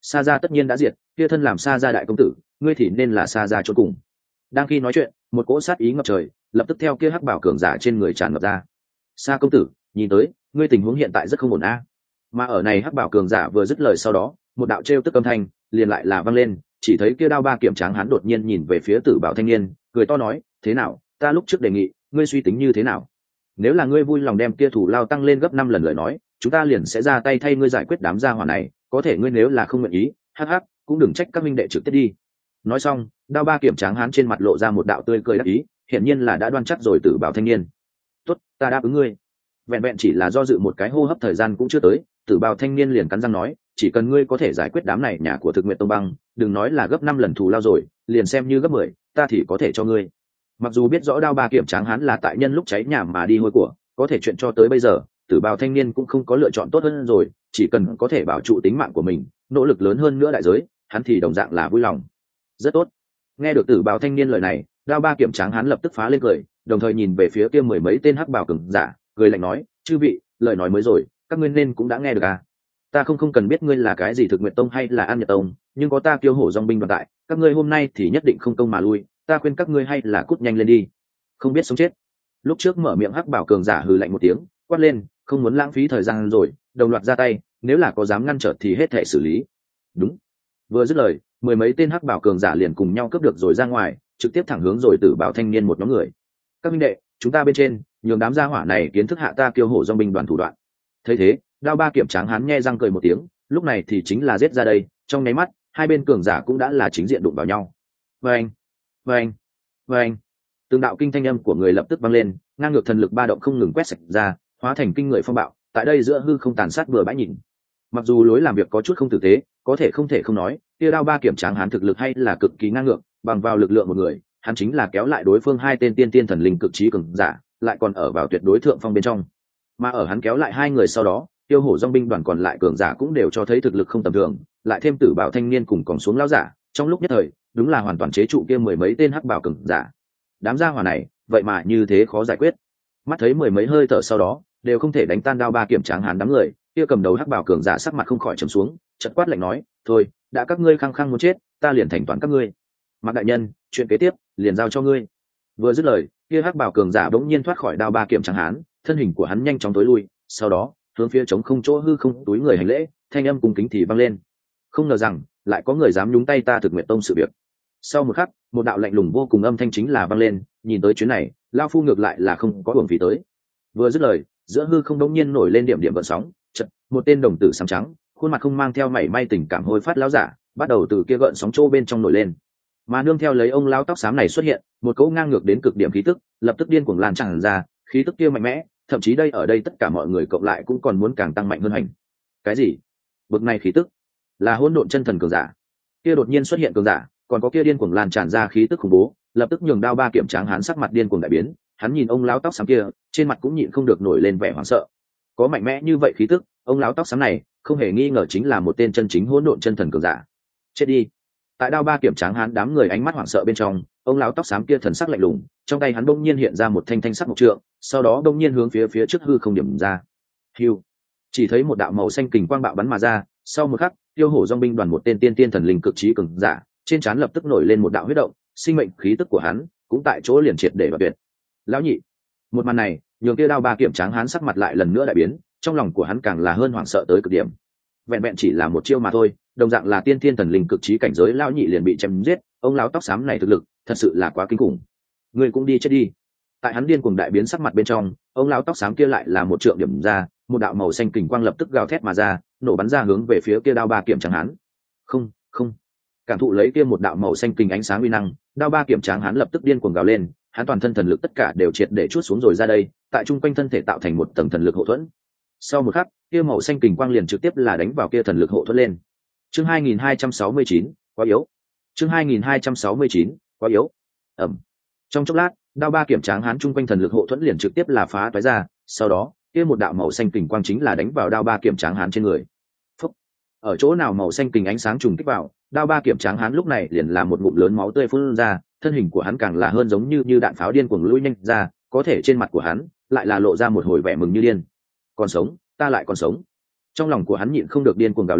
Sa gia tất nhiên đã diệt, kia thân làm Sa gia đại công tử, ngươi thì nên là Sa gia chôn cùng. Đang khi nói chuyện, một cỗ sát ý ngập trời lập tức theo kia hắc bảo cường giả trên người tràn ngập ra. Sa công tử, nhìn tới ngươi tình huống hiện tại rất không ổn a. Mà ở này hắc bảo cường giả vừa dứt lời sau đó, một đạo trêu tức âm thanh liền lại là vang lên, chỉ thấy kia đao ba kiểm tráng hắn đột nhiên nhìn về phía tử bảo thanh niên, cười to nói, thế nào, ta lúc trước đề nghị, ngươi suy tính như thế nào? Nếu là ngươi vui lòng đem kia thủ lao tăng lên gấp 5 lần lời nói, chúng ta liền sẽ ra tay thay ngươi giải quyết đám gia hỏa này, có thể ngươi nếu là không nguyện ý, hắc hắc, cũng đừng trách các minh đệ trực tiếp đi. Nói xong, đao ba kiểm tráng hán trên mặt lộ ra một đạo tươi cười đắc ý, hiển nhiên là đã đoan chắc rồi tử bảo thanh niên. Tốt, ta đáp ứng ngươi. Vẹn vẹn chỉ là do dự một cái hô hấp thời gian cũng chưa tới, tử bảo thanh niên liền cắn răng nói, chỉ cần ngươi có thể giải quyết đám này nhà của Thực Nguyện Tông băng, đừng nói là gấp 5 lần thù lao rồi, liền xem như gấp 10, ta thì có thể cho ngươi. Mặc dù biết rõ đao ba kiểm tráng hán là tại nhân lúc cháy nhà mà đi hôi của, có thể chuyện cho tới bây giờ, tử bào thanh niên cũng không có lựa chọn tốt hơn rồi, chỉ cần có thể bảo trụ tính mạng của mình, nỗ lực lớn hơn nữa đại giới, hắn thì đồng dạng là vui lòng. Rất tốt. Nghe được tử bào thanh niên lời này, đao ba kiểm tráng hán lập tức phá lên cười, đồng thời nhìn về phía kia mười mấy tên hắc bào cường giả, cười lạnh nói, chư vị, lời nói mới rồi, các ngươi nên cũng đã nghe được à? Ta không cần biết ngươi là cái gì Thực Nguyện Tông hay là An Nhật Tông, nhưng có ta Kiêu Hổ Dòng binh đoàn tại, các ngươi hôm nay thì nhất định không công mà lui, ta khuyên các ngươi hay là cút nhanh lên đi, không biết sống chết. Lúc trước mở miệng hắc bảo cường giả hừ lạnh một tiếng, quát lên, không muốn lãng phí thời gian rồi, đồng loạt ra tay, nếu là có dám ngăn trở thì hết thể xử lý. Đúng. Vừa dứt lời, mười mấy tên hắc bảo cường giả liền cùng nhau cướp được rồi ra ngoài, trực tiếp thẳng hướng rồi tử bảo thanh niên một nhóm người. Các minh đệ, chúng ta bên trên, nhường đám gia hỏa này kiến thức hạ ta Kiêu Hổ Dòng binh đoàn thủ đoạn. Thấy thế, đao ba kiểm tráng hắn nhe răng cười một tiếng, lúc này thì chính là giết ra đây, trong nháy mắt, hai bên cường giả cũng đã là chính diện đụng vào nhau. Vâng, vâng, vâng. Từng đạo kinh thanh âm của người lập tức vang lên, ngang ngược thần lực ba động không ngừng quét sạch ra, hóa thành kinh người phong bạo, tại đây giữa hư không tàn sát bừa bãi nhìn. Mặc dù lối làm việc có chút không tử tế, có thể không thể không nói, kia đao ba kiểm tráng hắn thực lực hay là cực kỳ ngang ngược, bằng vào lực lượng một người, hắn chính là kéo lại đối phương hai tên tiên tiên thần linh cực trí cường giả, lại còn ở vào tuyệt đối thượng phong bên trong. Mà ở hắn kéo lại hai người sau đó, Tiêu Hổ Dòng binh đoàn còn lại cường giả cũng đều cho thấy thực lực không tầm thường, lại thêm tử bảo thanh niên cùng còn xuống lão giả, trong lúc nhất thời, đúng là hoàn toàn chế trụ kia mười mấy tên hắc bảo cường giả. Đám gia hỏa này, vậy mà như thế khó giải quyết. Mắt thấy mười mấy hơi thở sau đó, đều không thể đánh tan đao ba kiểm tráng hán đám người, kia cầm đầu hắc bảo cường giả sắc mặt không khỏi trầm xuống, chợt quát lạnh nói, thôi, đã các ngươi khăng khăng muốn chết, ta liền thành toàn các ngươi. Mạc đại nhân, chuyện kế tiếp liền giao cho ngươi. Vừa dứt lời, kia hắc bảo cường giả bỗng nhiên thoát khỏi đao ba kiểm tráng hán, thân hình của hắn nhanh chóng tối lui, sau đó hướng phía trống không chỗ hư không túi người hành lễ, thanh âm cung kính thì vang lên. Không ngờ rằng lại có người dám nhúng tay ta Thực Nguyện Tông sự việc. Sau một khắc, một đạo lạnh lùng vô cùng âm thanh chính là vang lên, nhìn tới chuyến này, lao phu ngược lại là không có hưởng phí tới. Vừa dứt lời, giữa hư không đống nhiên nổi lên điểm điểm gợn sóng, chợt, một tên đồng tử xám trắng, khuôn mặt không mang theo mảy may tình cảm hôi phát lão giả, bắt đầu từ kia gợn sóng chỗ bên trong nổi lên. Mà nương theo lấy ông lão tóc xám này xuất hiện, một cỗ ngang ngược đến cực điểm khí tức, lập tức điên cuồng lan tràn ra, khí tức kia mạnh mẽ, thậm chí đây ở đây tất cả mọi người cộng lại cũng còn muốn càng tăng mạnh hơn hành. Cái gì? Bực này khí tức là hỗn độn chân thần cường giả. Kia đột nhiên xuất hiện cường giả, còn có kia điên cuồng lan tràn ra khí tức khủng bố, lập tức nhường đao ba kiểm tráng hắn sắc mặt điên cuồng đại biến, hắn nhìn ông lão tóc xám kia, trên mặt cũng nhịn không được nổi lên vẻ hoảng sợ. Có mạnh mẽ như vậy khí tức, ông lão tóc xám này không hề nghi ngờ chính là một tên chân chính hỗn độn chân thần cường giả. Chết đi. Tại đao ba kiểm tráng hắn đám người ánh mắt hoảng sợ bên trong, ông lão tóc xám kia thần sắc lạnh lùng, trong tay hắn bỗng nhiên hiện ra một thanh thanh sắc mộc trượng, sau đó bỗng nhiên hướng phía trước hư không điểm ra. Hưu. Chỉ thấy một đạo màu xanh kình quang bạo bắn mà ra, sau một khắc, Tiêu Hổ Dòng binh đoàn một tên tiên tiên thần linh cực trí cường giả, trên trán lập tức nổi lên một đạo huyết động, sinh mệnh khí tức của hắn cũng tại chỗ liền triệt để đoạt tuyệt. Lão nhị. Một màn này, nhường kia đao ba kiểm tráng hắn sắc mặt lại lần nữa đại biến, trong lòng của hắn càng là hơn hoảng sợ tới cực điểm. Vẹn vẹn chỉ là một chiêu mà thôi, đồng dạng là tiên tiên thần linh cực trí cảnh giới lão nhị liền bị chém giết, ông lão tóc xám này thực lực thật sự là quá kinh khủng. Ngươi cũng đi chết đi. Tại hắn điên cuồng đại biến sắc mặt bên trong, ông lão tóc xám kia lại là một trượng điểm ra, một đạo màu xanh kình quang lập tức gào thét mà ra, nổ bắn ra hướng về phía kia đao ba kiểm tráng hắn. Không, không. Cảm thụ lấy kia một đạo màu xanh kình ánh sáng uy năng, đao ba kiểm tráng hắn lập tức điên cuồng gào lên, hắn toàn thân thần lực tất cả đều triệt để chuốt xuống rồi ra đây, tại trung quanh thân thể tạo thành một tầng thần lực hộ thuẫn. Sau một khắc, kia màu xanh kình quang liền trực tiếp là đánh vào kia thần lực hộ thuẫn lên. Chương 2269, quá yếu. Chương 2269, quá yếu. Ầm. Trong chốc lát, đao ba kiểm tráng hắn trung quanh thần lực hộ thuẫn liền trực tiếp là phá toái ra, sau đó, kia một đạo màu xanh kình quang chính là đánh vào đao ba kiểm tráng hắn trên người. Phúc. Ở chỗ nào màu xanh kình ánh sáng trùng kích vào, đao ba kiểm tráng hắn lúc này liền là một ngụm lớn máu tươi phun ra, thân hình của hắn càng là hơn giống như đạn pháo điên cuồng lui nhanh ra, có thể trên mặt của hắn lại là lộ ra một hồi vẻ mừng như điên. Còn sống, ta lại còn sống. Trong lòng của hắn nhịn không được điên cuồng gào lên,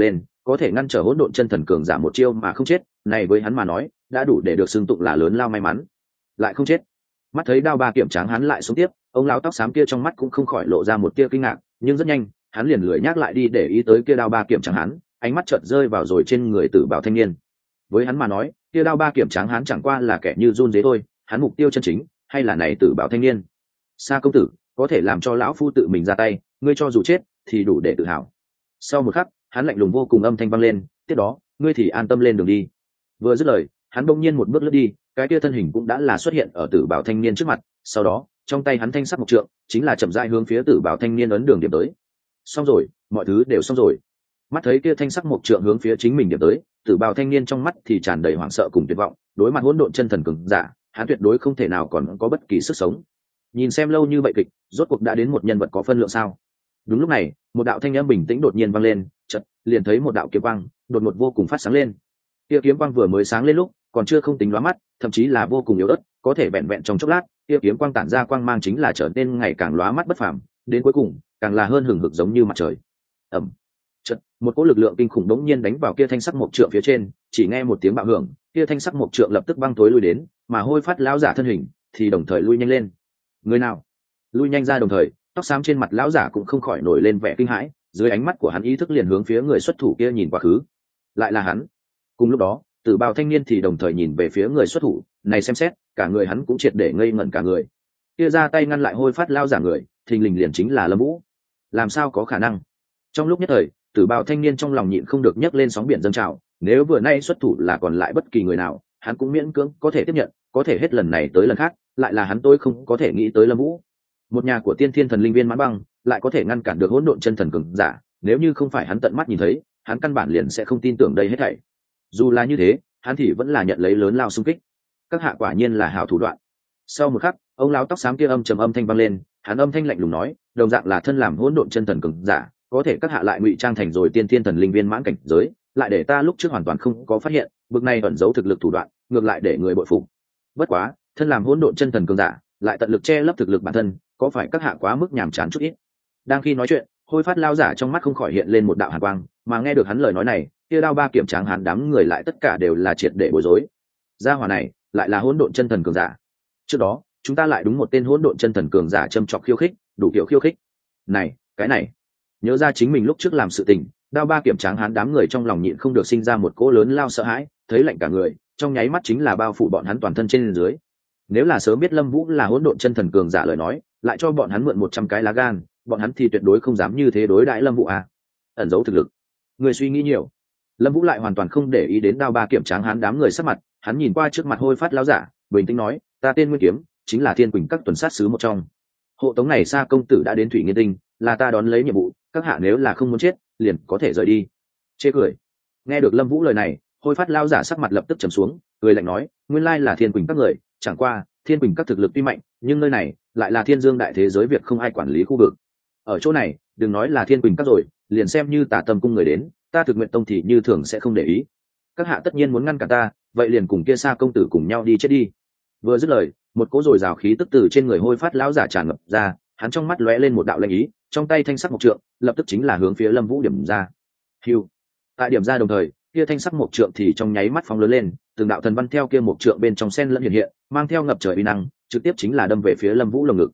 có thể ngăn trở hỗn độn chân thần cường giả một chiêu mà không chết, này với hắn mà nói đã đủ để được xưng tụng là lớn lao may mắn. Lại không chết. Mắt thấy đao ba kiểm tráng hắn lại sống tiếp, ông lão tóc xám kia trong mắt cũng không khỏi lộ ra một tia kinh ngạc, nhưng rất nhanh hắn liền lười nhắc lại đi để ý tới kia đao ba kiểm tráng hắn, ánh mắt chợt rơi vào rồi trên người tử bảo thanh niên. Với hắn mà nói, kia đao ba kiểm tráng hắn chẳng qua là kẻ như run dế thôi, hắn mục tiêu chân chính hay là này tử bảo thanh niên. Sa công tử, có thể làm cho lão phu tự mình ra tay, ngươi cho dù chết thì đủ để tự hào. Sau một khắc, hắn lạnh lùng vô cùng âm thanh vang lên, tiếp đó ngươi thì an tâm lên đường đi. Vừa dứt lời, hắn bỗng nhiên một bước lướt đi, cái kia thân hình cũng đã là xuất hiện ở tử bảo thanh niên trước mặt, sau đó trong tay hắn thanh sắc mộc trượng chính là chậm rãi hướng phía tử bảo thanh niên ấn đường điểm tới. Xong rồi, mọi thứ đều xong rồi. Mắt thấy kia thanh sắc mộc trượng hướng phía chính mình điểm tới, tử bảo thanh niên trong mắt thì tràn đầy hoảng sợ cùng tuyệt vọng, đối mặt hỗn độn chân thần cường giả, hắn tuyệt đối không thể nào còn có bất kỳ sức sống. Nhìn xem lâu như vậy kịch, rốt cuộc đã đến một nhân vật có phân lượng sao? Đúng lúc này, một đạo thanh âm bình tĩnh đột nhiên vang lên, chợt liền thấy một đạo kiếm quang đột ngột vô cùng phát sáng lên. Kia kiếm quang vừa mới sáng lên lúc, còn chưa không tính lóa mắt, thậm chí là vô cùng yếu ớt, có thể vẹn vẹn trong chốc lát, kia kiếm quang tản ra quang mang chính là trở nên ngày càng lóa mắt bất phàm, đến cuối cùng, càng là hơn hừng hực giống như mặt trời. Ầm. Chợt, một cỗ lực lượng kinh khủng đống nhiên đánh vào kia thanh sắc mộc trượng phía trên, chỉ nghe một tiếng bạo hưởng, kia thanh sắc mộc trượng lập tức băng tối lui đến, mà Hôi Phát lão giả thân hình thì đồng thời lui nhanh lên. Người nào? Lui nhanh ra đồng thời, tóc xám trên mặt lão giả cũng không khỏi nổi lên vẻ kinh hãi, dưới ánh mắt của hắn ý thức liền hướng phía người xuất thủ kia nhìn quá khứ. Lại là hắn. Cùng lúc đó, tử bào thanh niên thì đồng thời nhìn về phía người xuất thủ, này xem xét, cả người hắn cũng triệt để ngây ngẩn cả người. Kia ra tay ngăn lại Hôi Phát lão giả người, thình lình liền chính là Lâm Vũ. Làm sao có khả năng? Trong lúc nhất thời, tử bào thanh niên trong lòng nhịn không được nhấc lên sóng biển dâng trào, nếu vừa nay xuất thủ là còn lại bất kỳ người nào, hắn cũng miễn cưỡng có thể tiếp nhận, có thể hết lần này tới lần khác, lại là hắn tôi không có thể nghĩ tới Lâm Vũ. Một nhà của tiên thiên thần linh viên mãn băng lại có thể ngăn cản được hỗn độn chân thần cường giả, nếu như không phải hắn tận mắt nhìn thấy, hắn căn bản liền sẽ không tin tưởng đây hết thảy. Dù là như thế, hắn thì vẫn là nhận lấy lớn lao xung kích. Các hạ quả nhiên là hảo thủ đoạn. Sau một khắc, ông lão tóc xám kia âm trầm âm thanh vang lên, hắn âm thanh lạnh lùng nói, đồng dạng là thân làm hỗn độn chân thần cường giả, có thể các hạ lại ngụy trang thành rồi tiên thiên thần linh viên mãn cảnh giới, lại để ta lúc trước hoàn toàn không có phát hiện, bực này ẩn giấu thực lực thủ đoạn, ngược lại để người bội phục. Bất quá, thân làm hỗn độn chân thần cường giả, lại tận lực che lấp thực lực bản thân, có phải các hạ quá mức nhàm chán chút ít? Đang khi nói chuyện, Hôi Phát lao giả trong mắt không khỏi hiện lên một đạo hàn quang, mà nghe được hắn lời nói này, kia đao ba kiểm tráng hắn đám người lại tất cả đều là triệt để bối rối. Gia hỏa này lại là hỗn độn chân thần cường giả. Trước đó, chúng ta lại đúng một tên hỗn độn chân thần cường giả châm chọc khiêu khích, đủ kiểu khiêu khích. Này, cái này, nhớ ra chính mình lúc trước làm sự tình, đao ba kiểm tráng hắn đám người trong lòng nhịn không được sinh ra một cỗ lớn lao sợ hãi, thấy lạnh cả người, trong nháy mắt chính là bao phủ bọn hắn toàn thân trên dưới. Nếu là sớm biết Lâm Vũ là hỗn độn chân thần cường giả lời nói, lại cho bọn hắn mượn 100 cái lá gan, bọn hắn thì tuyệt đối không dám như thế đối đãi Lâm Vũ à. Ẩn giấu thực lực. Người suy nghĩ nhiều. Lâm Vũ lại hoàn toàn không để ý đến đao ba kiểm tráng hắn đám người sắc mặt, hắn nhìn qua trước mặt Hôi Phát lão giả, bình tĩnh nói, ta tên Nguyên Kiếm, chính là Thiên Quỳnh các tuần sát sứ một trong. Hộ tống này Sa công tử đã đến Thủy Nghiên Tinh, là ta đón lấy nhiệm vụ, các hạ nếu là không muốn chết, liền có thể rời đi. Chê cười. Nghe được Lâm Vũ lời này, Hôi Phát lão giả sắc mặt lập tức trầm xuống, cười lạnh nói, nguyên lai là Thiên Quỳnh các người, chẳng qua Thiên Quỳnh các thực lực tuy mạnh, nhưng nơi này lại là Thiên Dương đại thế giới việc không ai quản lý khu vực. Ở chỗ này, đừng nói là Thiên Quỳnh các rồi, liền xem như Tà Tâm cung người đến, ta Thực Nguyện tông thì như thường sẽ không để ý. Các hạ tất nhiên muốn ngăn cản ta, vậy liền cùng kia Sa công tử cùng nhau đi chết đi. Vừa dứt lời, một cỗ dồi dào khí tức từ trên người Hôi Phát lão giả tràn ngập ra, hắn trong mắt lóe lên một đạo lanh ý, trong tay thanh sắc mộc trượng lập tức chính là hướng phía Lâm Vũ điểm ra. Hưu. Tại điểm ra đồng thời, kia thanh sắc mộc trượng thì trong nháy mắt phóng lớn lên, từng đạo thần văn theo kia mộc trượng bên trong sen lẫn hiện hiện, mang theo ngập trời uy năng, trực tiếp chính là đâm về phía Lâm Vũ lồng ngực.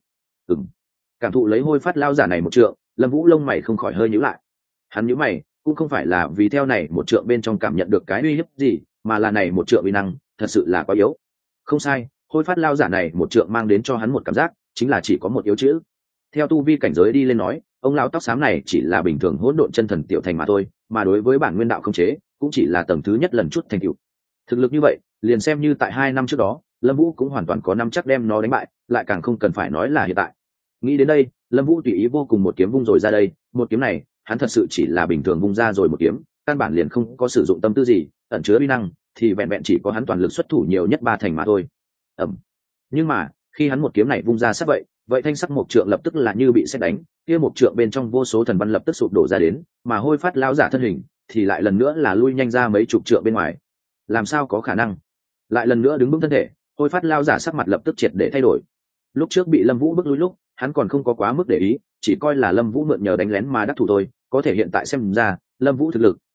Cảm thụ lấy Hôi Phát lão giả này một trượng, Lâm Vũ lông mày không khỏi hơi nhíu lại. Hắn nhíu mày, cũng không phải là vì theo này một trượng bên trong cảm nhận được cái uy hiếp gì, mà là này một trượng uy năng thật sự là quá yếu. Không sai, Hôi Phát lão giả này một trượng mang đến cho hắn một cảm giác, chính là chỉ có một yếu chữ. Theo tu vi cảnh giới đi lên nói, ông lão tóc xám này chỉ là bình thường hỗn độn chân thần tiểu thành mà thôi, mà đối với bản nguyên đạo không chế, cũng chỉ là tầng thứ nhất lần chút thành tựu. Thực lực như vậy, liền xem như tại 2 năm trước đó, Lâm Vũ cũng hoàn toàn có nắm chắc đem nó đánh bại, lại càng không cần phải nói là hiện tại. Nghĩ đến đây, Lâm Vũ tùy ý vô cùng một kiếm vung rồi ra đây, một kiếm này, hắn thật sự chỉ là bình thường vung ra rồi một kiếm, căn bản liền không có sử dụng tâm tư gì, ẩn chứa uy năng thì vẹn vẹn chỉ có hắn toàn lực xuất thủ nhiều nhất 3 thành mà thôi. Nhưng mà, khi hắn một kiếm này vung ra sắp vậy thanh sắc mộc trượng lập tức là như bị sét đánh, kia mộc trượng bên trong vô số thần văn lập tức sụp đổ ra đến, mà Hôi Phát lão giả thân hình thì lại lần nữa là lui nhanh ra mấy chục trượng bên ngoài. Làm sao có khả năng? Lại lần nữa đứng vững thân thể, Hôi Phát lão giả sắc mặt lập tức triệt để thay đổi. Lúc trước bị Lâm Vũ bức lui lúc, hắn còn không có quá mức để ý, chỉ coi là Lâm Vũ mượn nhờ đánh lén mà đắc thủ thôi, có thể hiện tại xem ra, Lâm Vũ thực lực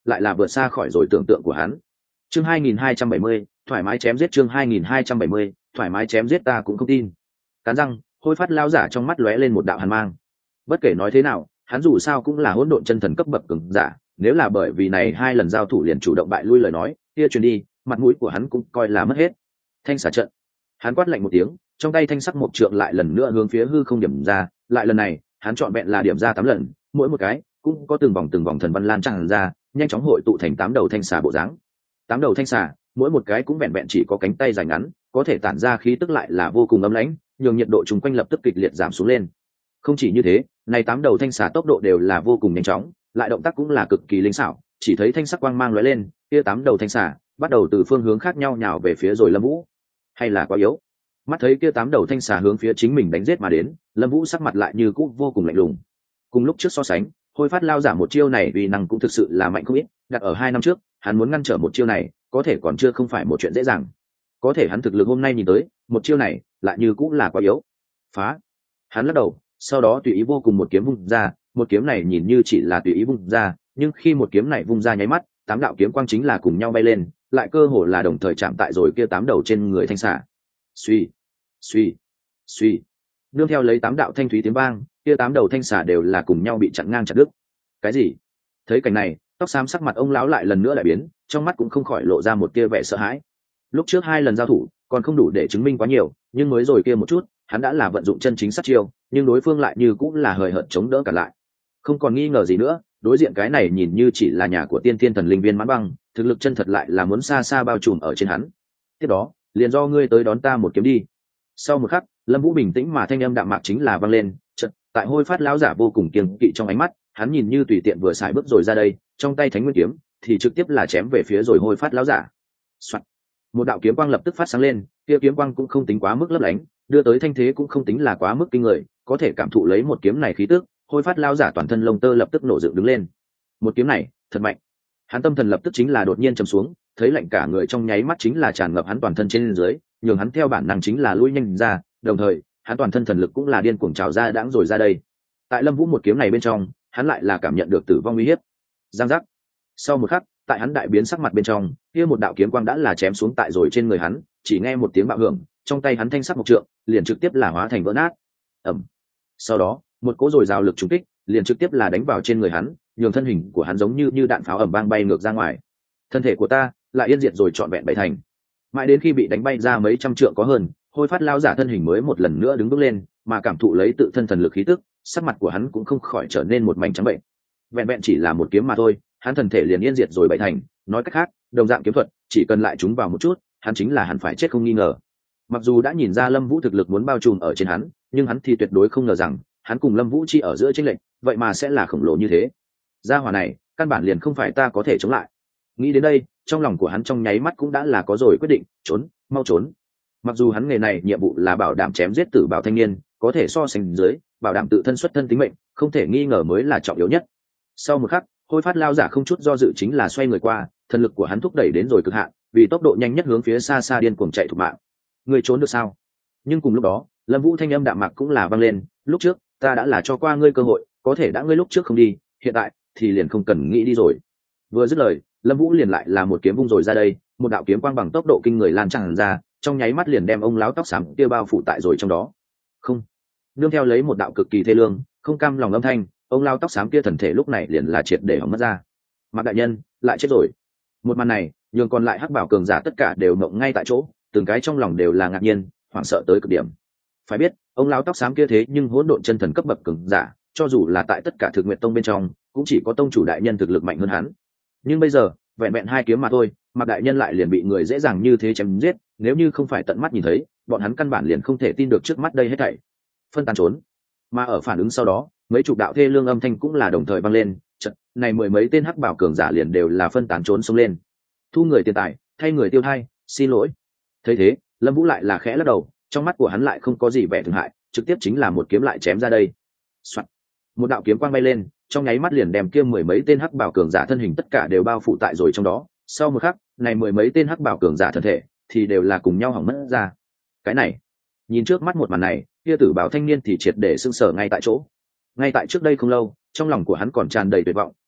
lại là vượt xa khỏi rồi tưởng tượng của hắn. Chương 2270, thoải mái chém giết. Chương 2270, thoải mái chém giết. Ta cũng không tin. Cắn răng, Hôi Phát lão giả trong mắt lóe lên một đạo hàn mang. Bất kể nói thế nào, hắn dù sao cũng là hỗn độn chân thần cấp bậc cường giả, nếu là bởi vì này hai lần giao thủ liền chủ động bại lui lời nói, kia truyền đi, mặt mũi của hắn cũng coi là mất hết. Thanh xả trận. Hắn quát lạnh một tiếng, trong tay thanh sắc mộc trượng lại lần nữa hướng phía hư không điểm ra, lại lần này, hắn chọn vẹn là điểm ra 8 lần, mỗi một cái cũng có từng vòng thần văn lan tràn ra, nhanh chóng hội tụ thành 8 đầu thanh xà bộ dáng. 8 đầu thanh xà, mỗi một cái cũng vẹn vẹn chỉ có cánh tay dài ngắn, có thể tản ra khí tức lại là vô cùng ấm lãnh, nhường nhiệt độ chung quanh lập tức kịch liệt giảm xuống lên. Không chỉ như thế, này 8 đầu thanh xà tốc độ đều là vô cùng nhanh chóng, lại động tác cũng là cực kỳ linh xảo, chỉ thấy thanh sắc quang mang lóe lên, kia 8 đầu thanh xà bắt đầu từ phương hướng khác nhau nhào về phía rồi Lâm Vũ. Hay là quá yếu. Mắt thấy kia 8 đầu thanh xà hướng phía chính mình đánh giết mà đến, Lâm Vũ sắc mặt lại như cũ vô cùng lạnh lùng. Cùng lúc trước so sánh, Hôi Phát lao giả một chiêu này uy năng cũng thực sự là mạnh không ít, đặt ở 2 năm trước, hắn muốn ngăn trở một chiêu này, có thể còn chưa không phải một chuyện dễ dàng. Có thể hắn thực lực hôm nay nhìn tới, một chiêu này lại như cũng là quá yếu. Phá. Hắn lắc đầu, sau đó tùy ý vô cùng một kiếm vung ra, một kiếm này nhìn như chỉ là tùy ý vung ra, nhưng khi một kiếm này vung ra nháy mắt, 8 đạo kiếm quang chính là cùng nhau bay lên, lại cơ hồ là đồng thời chạm tại rồi kia 8 đầu trên người thanh xà. Suy, suy, suy. Nương theo lấy 8 đạo thanh thúy tiếng vang, kia 8 đầu thanh xà đều là cùng nhau bị chặn ngang chặt đứt. Cái gì? Thấy cảnh này, tóc xám sắc mặt ông lão lại lần nữa lại biến, trong mắt cũng không khỏi lộ ra một tia vẻ sợ hãi. Lúc trước 2 lần giao thủ, còn không đủ để chứng minh quá nhiều, nhưng mới rồi kia một chút, hắn đã là vận dụng chân chính sát chiêu, nhưng đối phương lại như cũng là hời hợt chống đỡ cả lại. Không còn nghi ngờ gì nữa, đối diện cái này nhìn như chỉ là nhà của tiên thiên thần linh viên mãn băng, thực lực chân thật lại là muốn xa xa bao trùm ở trên hắn. Tiếp đó, liền do ngươi tới đón ta một kiếm đi. Sau một khắc, Lâm Vũ bình tĩnh mà thanh âm đạm mạc chính là vang lên, chợt, tại Hôi Phát lão giả vô cùng kiêng kỵ trong ánh mắt, hắn nhìn như tùy tiện vừa xài bước rồi ra đây, trong tay Thánh Nguyên kiếm thì trực tiếp là chém về phía rồi Hôi Phát lão giả. Soạt. Một đạo kiếm quang lập tức phát sáng lên, kia kiếm quang cũng không tính quá mức lấp lánh, đưa tới thanh thế cũng không tính là quá mức kinh người, có thể cảm thụ lấy một kiếm này khí tức, Hôi Phát lão giả toàn thân lông tơ lập tức nổ dựng đứng lên. Một kiếm này, thật mạnh. Hắn tâm thần lập tức chính là đột nhiên trầm xuống, thấy lạnh cả người trong nháy mắt chính là tràn ngập hắn toàn thân trên dưới, nhường hắn theo bản năng chính là lui nhanh ra, đồng thời, hắn toàn thân thần lực cũng là điên cuồng trào ra đãng rồi ra đây. Tại Lâm Vũ một kiếm này bên trong, hắn lại là cảm nhận được tử vong uy hiếp. Giang giác. Sau một khắc, tại hắn đại biến sắc mặt bên trong, kia một đạo kiếm quang đã là chém xuống tại rồi trên người hắn, chỉ nghe một tiếng bạo hưởng, trong tay hắn thanh sắc mộc trượng, liền trực tiếp là hóa thành vỡ nát. Ầm. Sau đó, một cỗ dồi dào lực trùng kích, liền trực tiếp là đánh vào trên người hắn, nhường thân hình của hắn giống như đạn pháo ầm vang bay ngược ra ngoài. Thân thể của ta lại yên diệt rồi trọn vẹn bảy thành. Mãi đến khi bị đánh bay ra mấy trăm trượng có hơn, Hôi Phát lao giả thân hình mới một lần nữa đứng bước lên, mà cảm thụ lấy tự thân thần lực khí tức, sắc mặt của hắn cũng không khỏi trở nên một mảnh trắng bệnh. Vẹn vẹn chỉ là một kiếm mà thôi, hắn thần thể liền yên diệt rồi bảy thành, nói cách khác, đồng dạng kiếm thuật, chỉ cần lại trúng vào một chút, hắn chính là hắn phải chết không nghi ngờ. Mặc dù đã nhìn ra Lâm Vũ thực lực muốn bao trùm ở trên hắn, nhưng hắn thì tuyệt đối không ngờ rằng, hắn cùng Lâm Vũ chi ở giữa chênh lệch, vậy mà sẽ là khổng lồ như thế. Gia hỏa này, căn bản liền không phải ta có thể chống lại. Nghĩ đến đây, trong lòng của hắn trong nháy mắt cũng đã là có rồi quyết định, trốn, mau trốn. Mặc dù hắn nghề này nhiệm vụ là bảo đảm chém giết tử bảo thanh niên, có thể so sánh dưới, bảo đảm tự thân xuất thân tính mệnh, không thể nghi ngờ mới là trọng yếu nhất. Sau một khắc, Hôi Phát lao giả không chút do dự chính là xoay người qua, thần lực của hắn thúc đẩy đến rồi cực hạn, vì tốc độ nhanh nhất hướng phía xa xa điên cuồng chạy thục mạng. Người trốn được sao? Nhưng cùng lúc đó, Lâm Vũ thanh âm đạm mạc cũng là vang lên, lúc trước ta đã là cho qua ngươi cơ hội, có thể đã ngươi lúc trước không đi, hiện tại thì liền không cần nghĩ đi rồi. Vừa dứt lời, Lâm Vũ liền lại là một kiếm vung rồi ra đây, một đạo kiếm quang bằng tốc độ kinh người lan tràn ra, trong nháy mắt liền đem ông lão tóc xám kia bao phủ tại rồi trong đó. Không. Nương theo lấy một đạo cực kỳ thê lương, không cam lòng âm thanh, ông lão tóc xám kia thần thể lúc này liền là triệt để hỏng mất ra. Mạc đại nhân lại chết rồi. Một màn này, nhường còn lại hắc bảo cường giả tất cả đều mộng ngay tại chỗ, từng cái trong lòng đều là ngạc nhiên, hoảng sợ tới cực điểm. Phải biết, ông lão tóc xám kia thế nhưng hỗn độn chân thần cấp bậc cường giả, cho dù là tại tất cả Thực Nguyện Tông bên trong, cũng chỉ có tông chủ đại nhân thực lực mạnh hơn hắn. Nhưng bây giờ, vẹn vẹn 2 kiếm mà thôi, Mạc đại nhân lại liền bị người dễ dàng như thế chém giết, nếu như không phải tận mắt nhìn thấy, bọn hắn căn bản liền không thể tin được trước mắt đây hết thảy. Phân tán trốn. Mà ở phản ứng sau đó, mấy chục đạo thê lương âm thanh cũng là đồng thời vang lên, chợt, này mười mấy tên hắc bảo cường giả liền đều là phân tán trốn xông lên. Thu người tiền tài, thay người tiêu thai, xin lỗi. Thấy thế, Lâm Vũ lại là khẽ lắc đầu, trong mắt của hắn lại không có gì vẻ thương hại, trực tiếp chính là một kiếm lại chém ra đây. Soạt. Một đạo kiếm quang bay lên, trong nháy mắt liền đem kia mười mấy tên hắc bảo cường giả thân hình tất cả đều bao phủ tại rồi trong đó. Sau một khắc, này mười mấy tên hắc bảo cường giả thân thể thì đều là cùng nhau hỏng mất ra. Cái này, nhìn trước mắt một màn này, kia tử bảo thanh niên thì triệt để sững sờ ngay tại chỗ. Ngay tại trước đây không lâu, trong lòng của hắn còn tràn đầy tuyệt vọng,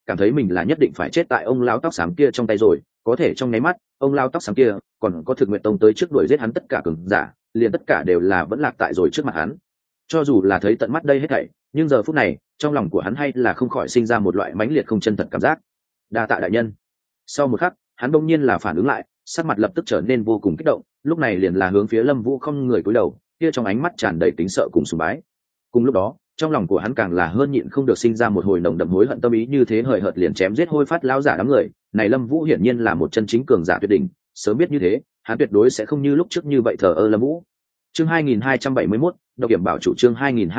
cảm thấy mình là nhất định phải chết tại ông lao tóc xám kia trong tay rồi. Có thể trong nháy mắt ông lao tóc xám kia còn có Thực Nguyện Tông tới trước đuổi giết hắn tất cả cường giả, liền tất cả đều là vẫn lạc tại rồi trước mặt hắn. Cho dù là thấy tận mắt đây hết thảy, nhưng giờ phút này trong lòng của hắn hay là không khỏi sinh ra một loại mãnh liệt không chân thật cảm giác. Đa tạ đại nhân. Sau một khắc hắn bỗng nhiên là phản ứng lại, sắc mặt lập tức trở nên vô cùng kích động, lúc này liền là hướng phía Lâm Vũ không người cúi đầu, kia trong ánh mắt tràn đầy kính sợ cùng sùng bái. Cùng lúc đó trong lòng của hắn càng là hơn nhịn không được sinh ra một hồi nồng đậm hối hận tâm ý, như thế hời hợt liền chém giết Hôi Phát lão giả đám người này. Lâm Vũ hiển nhiên là một chân chính cường giả tuyệt đỉnh, sớm biết như thế hắn tuyệt đối sẽ không như lúc trước như vậy thờ ơ Lâm Vũ. Chương 2271, độc kiểm bảo chủ. Chương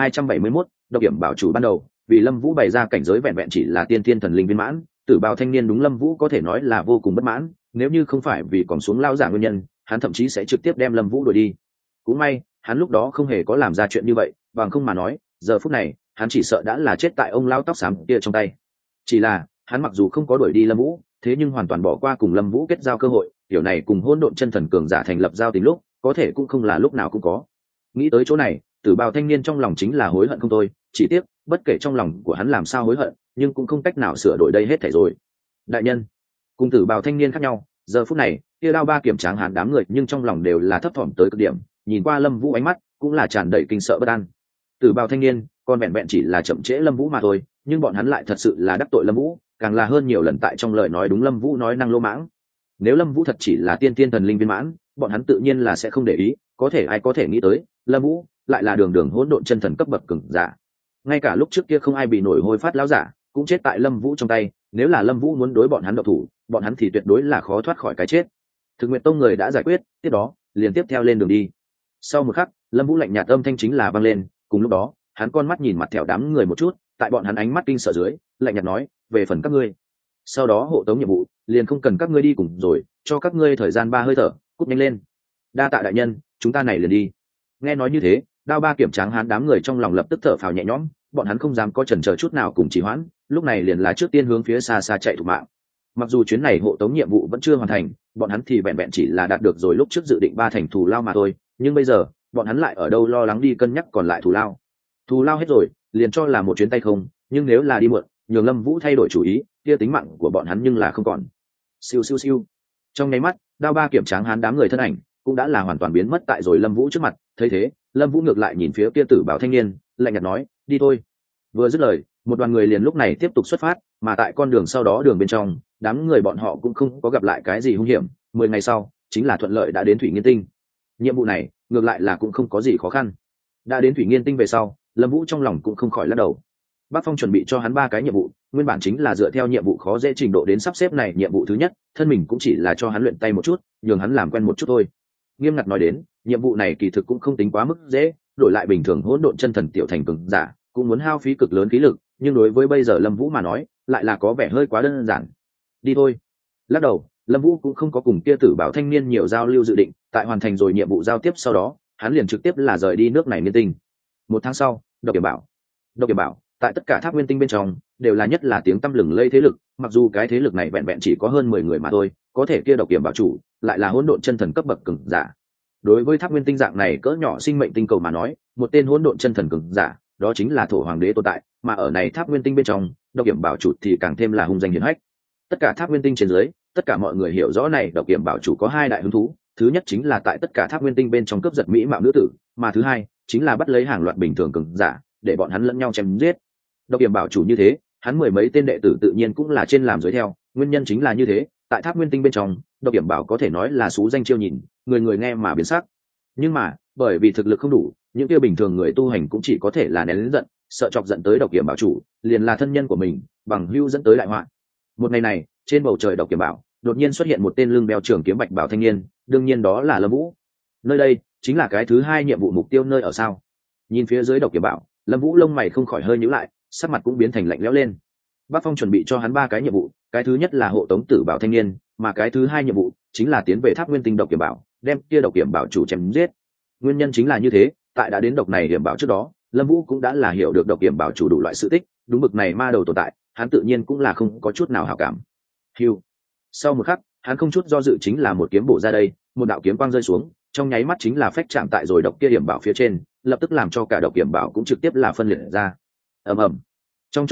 2271, độc kiểm bảo chủ. Ban đầu vì Lâm Vũ bày ra cảnh giới vẹn vẹn chỉ là tiên thiên thần linh viên mãn, Tử Bào thanh niên đúng Lâm Vũ có thể nói là vô cùng bất mãn, nếu như không phải vì còn xuống lao giả nguyên nhân, hắn thậm chí sẽ trực tiếp đem Lâm Vũ đuổi đi. Cũng may hắn lúc đó không hề có làm ra chuyện như vậy, bằng không mà nói giờ phút này hắn chỉ sợ đã là chết tại ông lao tóc xám kia trong tay. Chỉ là hắn mặc dù không có đuổi đi Lâm Vũ, thế nhưng hoàn toàn bỏ qua cùng Lâm Vũ kết giao cơ hội, điều này cùng hỗn độn chân thần cường giả thành lập giao tình lúc có thể cũng không là lúc nào cũng có. Nghĩ tới chỗ này, Tử Bào thanh niên trong lòng chính là hối hận không thôi, chỉ tiếc bất kể trong lòng của hắn làm sao hối hận, nhưng cũng không cách nào sửa đổi đây hết thảy rồi. Đại nhân, cùng Tử Bào thanh niên khác nhau, giờ phút này kia đao ba kiểm tráng hán đám người nhưng trong lòng đều là thấp thỏm tới cực điểm, nhìn qua Lâm Vũ ánh mắt cũng là tràn đầy kinh sợ bất an. Tử Bào thanh niên còn vẹn vẹn chỉ là chậm trễ Lâm Vũ mà thôi, nhưng bọn hắn lại thật sự là đắc tội Lâm Vũ, càng là hơn nhiều lần tại trong lời nói đúng Lâm Vũ nói năng lô mãng. Nếu Lâm Vũ thật chỉ là tiên tiên thần linh viên mãn, bọn hắn tự nhiên là sẽ không để ý, có thể ai có thể nghĩ tới Lâm Vũ lại là đường đường hỗn độn chân thần cấp bậc cường giả. Ngay cả lúc trước kia không ai bị nổi Hôi Phát lão giả cũng chết tại Lâm Vũ trong tay, nếu là Lâm Vũ muốn đối bọn hắn động thủ, bọn hắn thì tuyệt đối là khó thoát khỏi cái chết. Thực Nguyện Tông người đã giải quyết, tiếp đó liền tiếp theo lên đường đi. Sau một khắc Lâm Vũ lạnh nhạt âm thanh chính là vang lên, cùng lúc đó hắn con mắt nhìn mặt thẻo đám người một chút, tại bọn hắn ánh mắt kinh sợ dưới lạnh nhạt nói, về phần các ngươi sau đó hộ tống nhiệm vụ liền không cần các ngươi đi cùng rồi, cho các ngươi thời gian 3 hơi thở, cút nhanh lên. Đa tạ đại nhân, chúng ta này liền đi. Nghe nói như thế, đao ba kiểm tráng hán đám người trong lòng lập tức thở phào nhẹ nhõm, bọn hắn không dám có chần chờ chút nào cùng trì hoãn, lúc này liền là trước tiên hướng phía xa xa chạy thủ mạng. Mặc dù chuyến này hộ tống nhiệm vụ vẫn chưa hoàn thành, bọn hắn thì vẹn vẹn chỉ là đạt được rồi lúc trước dự định 3 thành thù lao mà thôi, nhưng bây giờ bọn hắn lại ở đâu lo lắng đi cân nhắc còn lại thù lao hết rồi liền cho là một chuyến tay không, nhưng nếu là đi muộn nhường Lâm Vũ thay đổi chủ ý, kia tính mạng của bọn hắn nhưng là không còn. Siêu siêu siêu. Trong nháy mắt đao ba kiểm tráng hán đám người thân ảnh cũng đã là hoàn toàn biến mất tại rồi Lâm Vũ trước mặt. Thấy thế Lâm Vũ ngược lại nhìn phía kia Tử Bảo thanh niên, lạnh nhạt nói, đi thôi. Vừa dứt lời một đoàn người liền lúc này tiếp tục xuất phát, mà tại con đường sau đó đường bên trong đám người bọn họ cũng không có gặp lại cái gì hung hiểm. 10 ngày sau chính là thuận lợi đã đến Thủy Nghiên Tinh. Nhiệm vụ này ngược lại là cũng không có gì khó khăn. Đã đến Thủy Nghiên Tinh về sau, Lâm Vũ trong lòng cũng không khỏi lắc đầu. Bác Phong chuẩn bị cho hắn 3 cái nhiệm vụ, nguyên bản chính là dựa theo nhiệm vụ khó dễ trình độ đến sắp xếp này. Nhiệm vụ thứ nhất thân mình cũng chỉ là cho hắn luyện tay một chút, nhường hắn làm quen một chút thôi. Nghiêm ngặt nói đến nhiệm vụ này kỳ thực cũng không tính quá mức dễ, đổi lại bình thường hỗn độn chân thần tiểu thành cường giả cũng muốn hao phí cực lớn khí lực, nhưng đối với bây giờ Lâm Vũ mà nói lại là có vẻ hơi quá đơn giản. Đi thôi. Lắc đầu Lâm Vũ cũng không có cùng kia Tử Bảo thanh niên nhiều giao lưu dự định, tại hoàn thành rồi nhiệm vụ giao tiếp sau đó hắn liền trực tiếp là rời đi nước này Nguyên Tinh. 1 tháng sau, độc kiểm bảo tại tất cả tháp Nguyên Tinh bên trong đều là nhất là tiếng tăm lừng lây thế lực, mặc dù cái thế lực này vẹn vẹn chỉ có hơn 10 người mà thôi, có thể kia độc kiểm bảo chủ lại là hỗn độn chân thần cấp bậc cường giả. Đối với tháp Nguyên Tinh dạng này cỡ nhỏ sinh mệnh tinh cầu mà nói, một tên hỗn độn chân thần cường giả đó chính là thổ hoàng đế tồn tại, mà ở này tháp Nguyên Tinh bên trong độc kiểm bảo chủ thì càng thêm là hung danh hiển hách. Tất cả tháp Nguyên Tinh trên dưới, tất cả mọi người hiểu rõ này độc kiểm bảo chủ có 2 đại hứng thú, thứ nhất chính là tại tất cả tháp Nguyên Tinh bên trong cướp giật mỹ mạo nữ tử, mà thứ hai chính là bắt lấy hàng loạt bình thường cường giả để bọn hắn lẫn nhau chém giết. Độc kiểm bảo chủ như thế, hắn 10 mấy tên đệ tử tự nhiên cũng là trên làm dưới theo, nguyên nhân chính là như thế, tại tháp Nguyên Tinh bên trong độc kiểm bảo có thể nói là xú danh chiêu nhìn, người người nghe mà biến sắc. Nhưng mà bởi vì thực lực không đủ, những kia bình thường người tu hành cũng chỉ có thể là nén lớn giận, sợ chọc giận tới độc kiểm bảo chủ, liền là thân nhân của mình bằng hữu dẫn tới đại họa. Một ngày này trên bầu trời độc kiểm bảo đột nhiên xuất hiện một tên lưng đeo trường kiếm bạch bảo thanh niên, đương nhiên đó là Lâm Vũ. Nơi đây chính là cái thứ 2 nhiệm vụ mục tiêu nơi ở sao? Nhìn phía dưới độc kiểm bảo, Lâm Vũ lông mày không khỏi hơi nhíu lại, sắc mặt cũng biến thành lạnh lẽo lên. Bác Phong chuẩn bị cho hắn 3 cái nhiệm vụ, cái thứ nhất là hộ tống Tử Bảo thanh niên, mà cái thứ 2 nhiệm vụ chính là tiến về tháp Nguyên Tinh độc kiểm bảo, đem kia độc kiểm bảo chủ chém giết. Nguyên nhân chính là như thế, tại đã đến độc này hiểm bảo trước đó, Lâm Vũ cũng đã là hiểu được độc kiểm bảo chủ đủ loại sự tích, đúng bực này ma đầu tồn tại, hắn tự nhiên cũng là không có chút nào hảo cảm. Hưu. Sau một khắc, hắn không chút do dự chính là một kiếm bổ ra đây, một đạo kiếm quang rơi xuống, trong nháy mắt chính là phách chạm tại rồi độc kia hiểm bảo phía trên, lập tức làm cho cả độc hiểm bảo cũng trực tiếp là phân liệt ra. Ầm ầm. Trong chốc lát,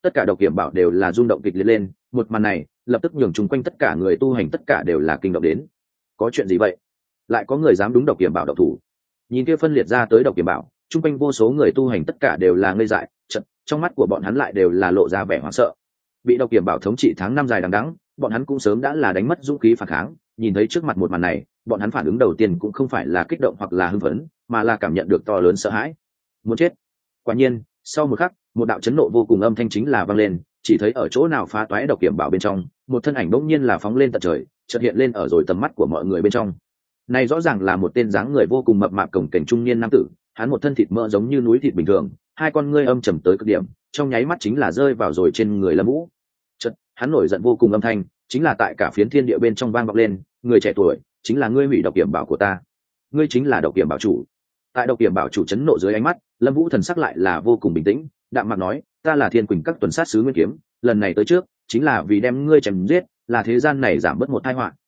tất cả độc kiểm bảo đều là rung động kịch liệt lên. Một màn này lập tức nhường chung quanh tất cả người tu hành tất cả đều là kinh động đến. Có chuyện gì vậy? Lại có người dám đúng độc kiểm bảo độc thủ? Nhìn kia phân liệt ra tới độc kiểm bảo, chung quanh vô số người tu hành tất cả đều là ngây dại, trong mắt của bọn hắn lại đều là lộ ra vẻ hoảng sợ. Bị độc kiểm bảo thống trị tháng năm dài đằng đẵng, bọn hắn cũng sớm đã là đánh mất dũng khí phản kháng. Nhìn thấy trước mặt một màn này, bọn hắn phản ứng đầu tiên cũng không phải là kích động hoặc là hưng phấn, mà là cảm nhận được to lớn sợ hãi, muốn chết. Quả nhiên, sau một khắc, một đạo chấn nộ vô cùng âm thanh chính là vang lên, chỉ thấy ở chỗ nào phá toái độc kiểm bảo bên trong, một thân ảnh đột nhiên là phóng lên tận trời, chợt hiện lên ở rồi tầm mắt của mọi người bên trong. Này rõ ràng là một tên dáng người vô cùng mập mạp cồng kềnh trung niên nam tử, hắn một thân thịt mỡ giống như núi thịt bình thường, hai con ngươi âm trầm tới cực điểm, trong nháy mắt chính là rơi vào rồi trên người Lâm Vũ. Chợt, hắn nổi giận vô cùng âm thanh, chính là tại cả phiến thiên địa bên trong vang vọng lên, người trẻ tuổi, chính là ngươi hủy độc kiểm bảo của ta. Ngươi chính là độc kiểm bảo chủ. Tại độc kiểm bảo chủ chấn nộ dưới ánh mắt, Lâm Vũ thần sắc lại là vô cùng bình tĩnh, đạm mạc nói, ta là Thiên Quỳnh các tuần sát sứ Nguyên Kiếm, lần này tới trước, chính là vì đem ngươi chém giết, là thế gian này giảm bớt một tai họa.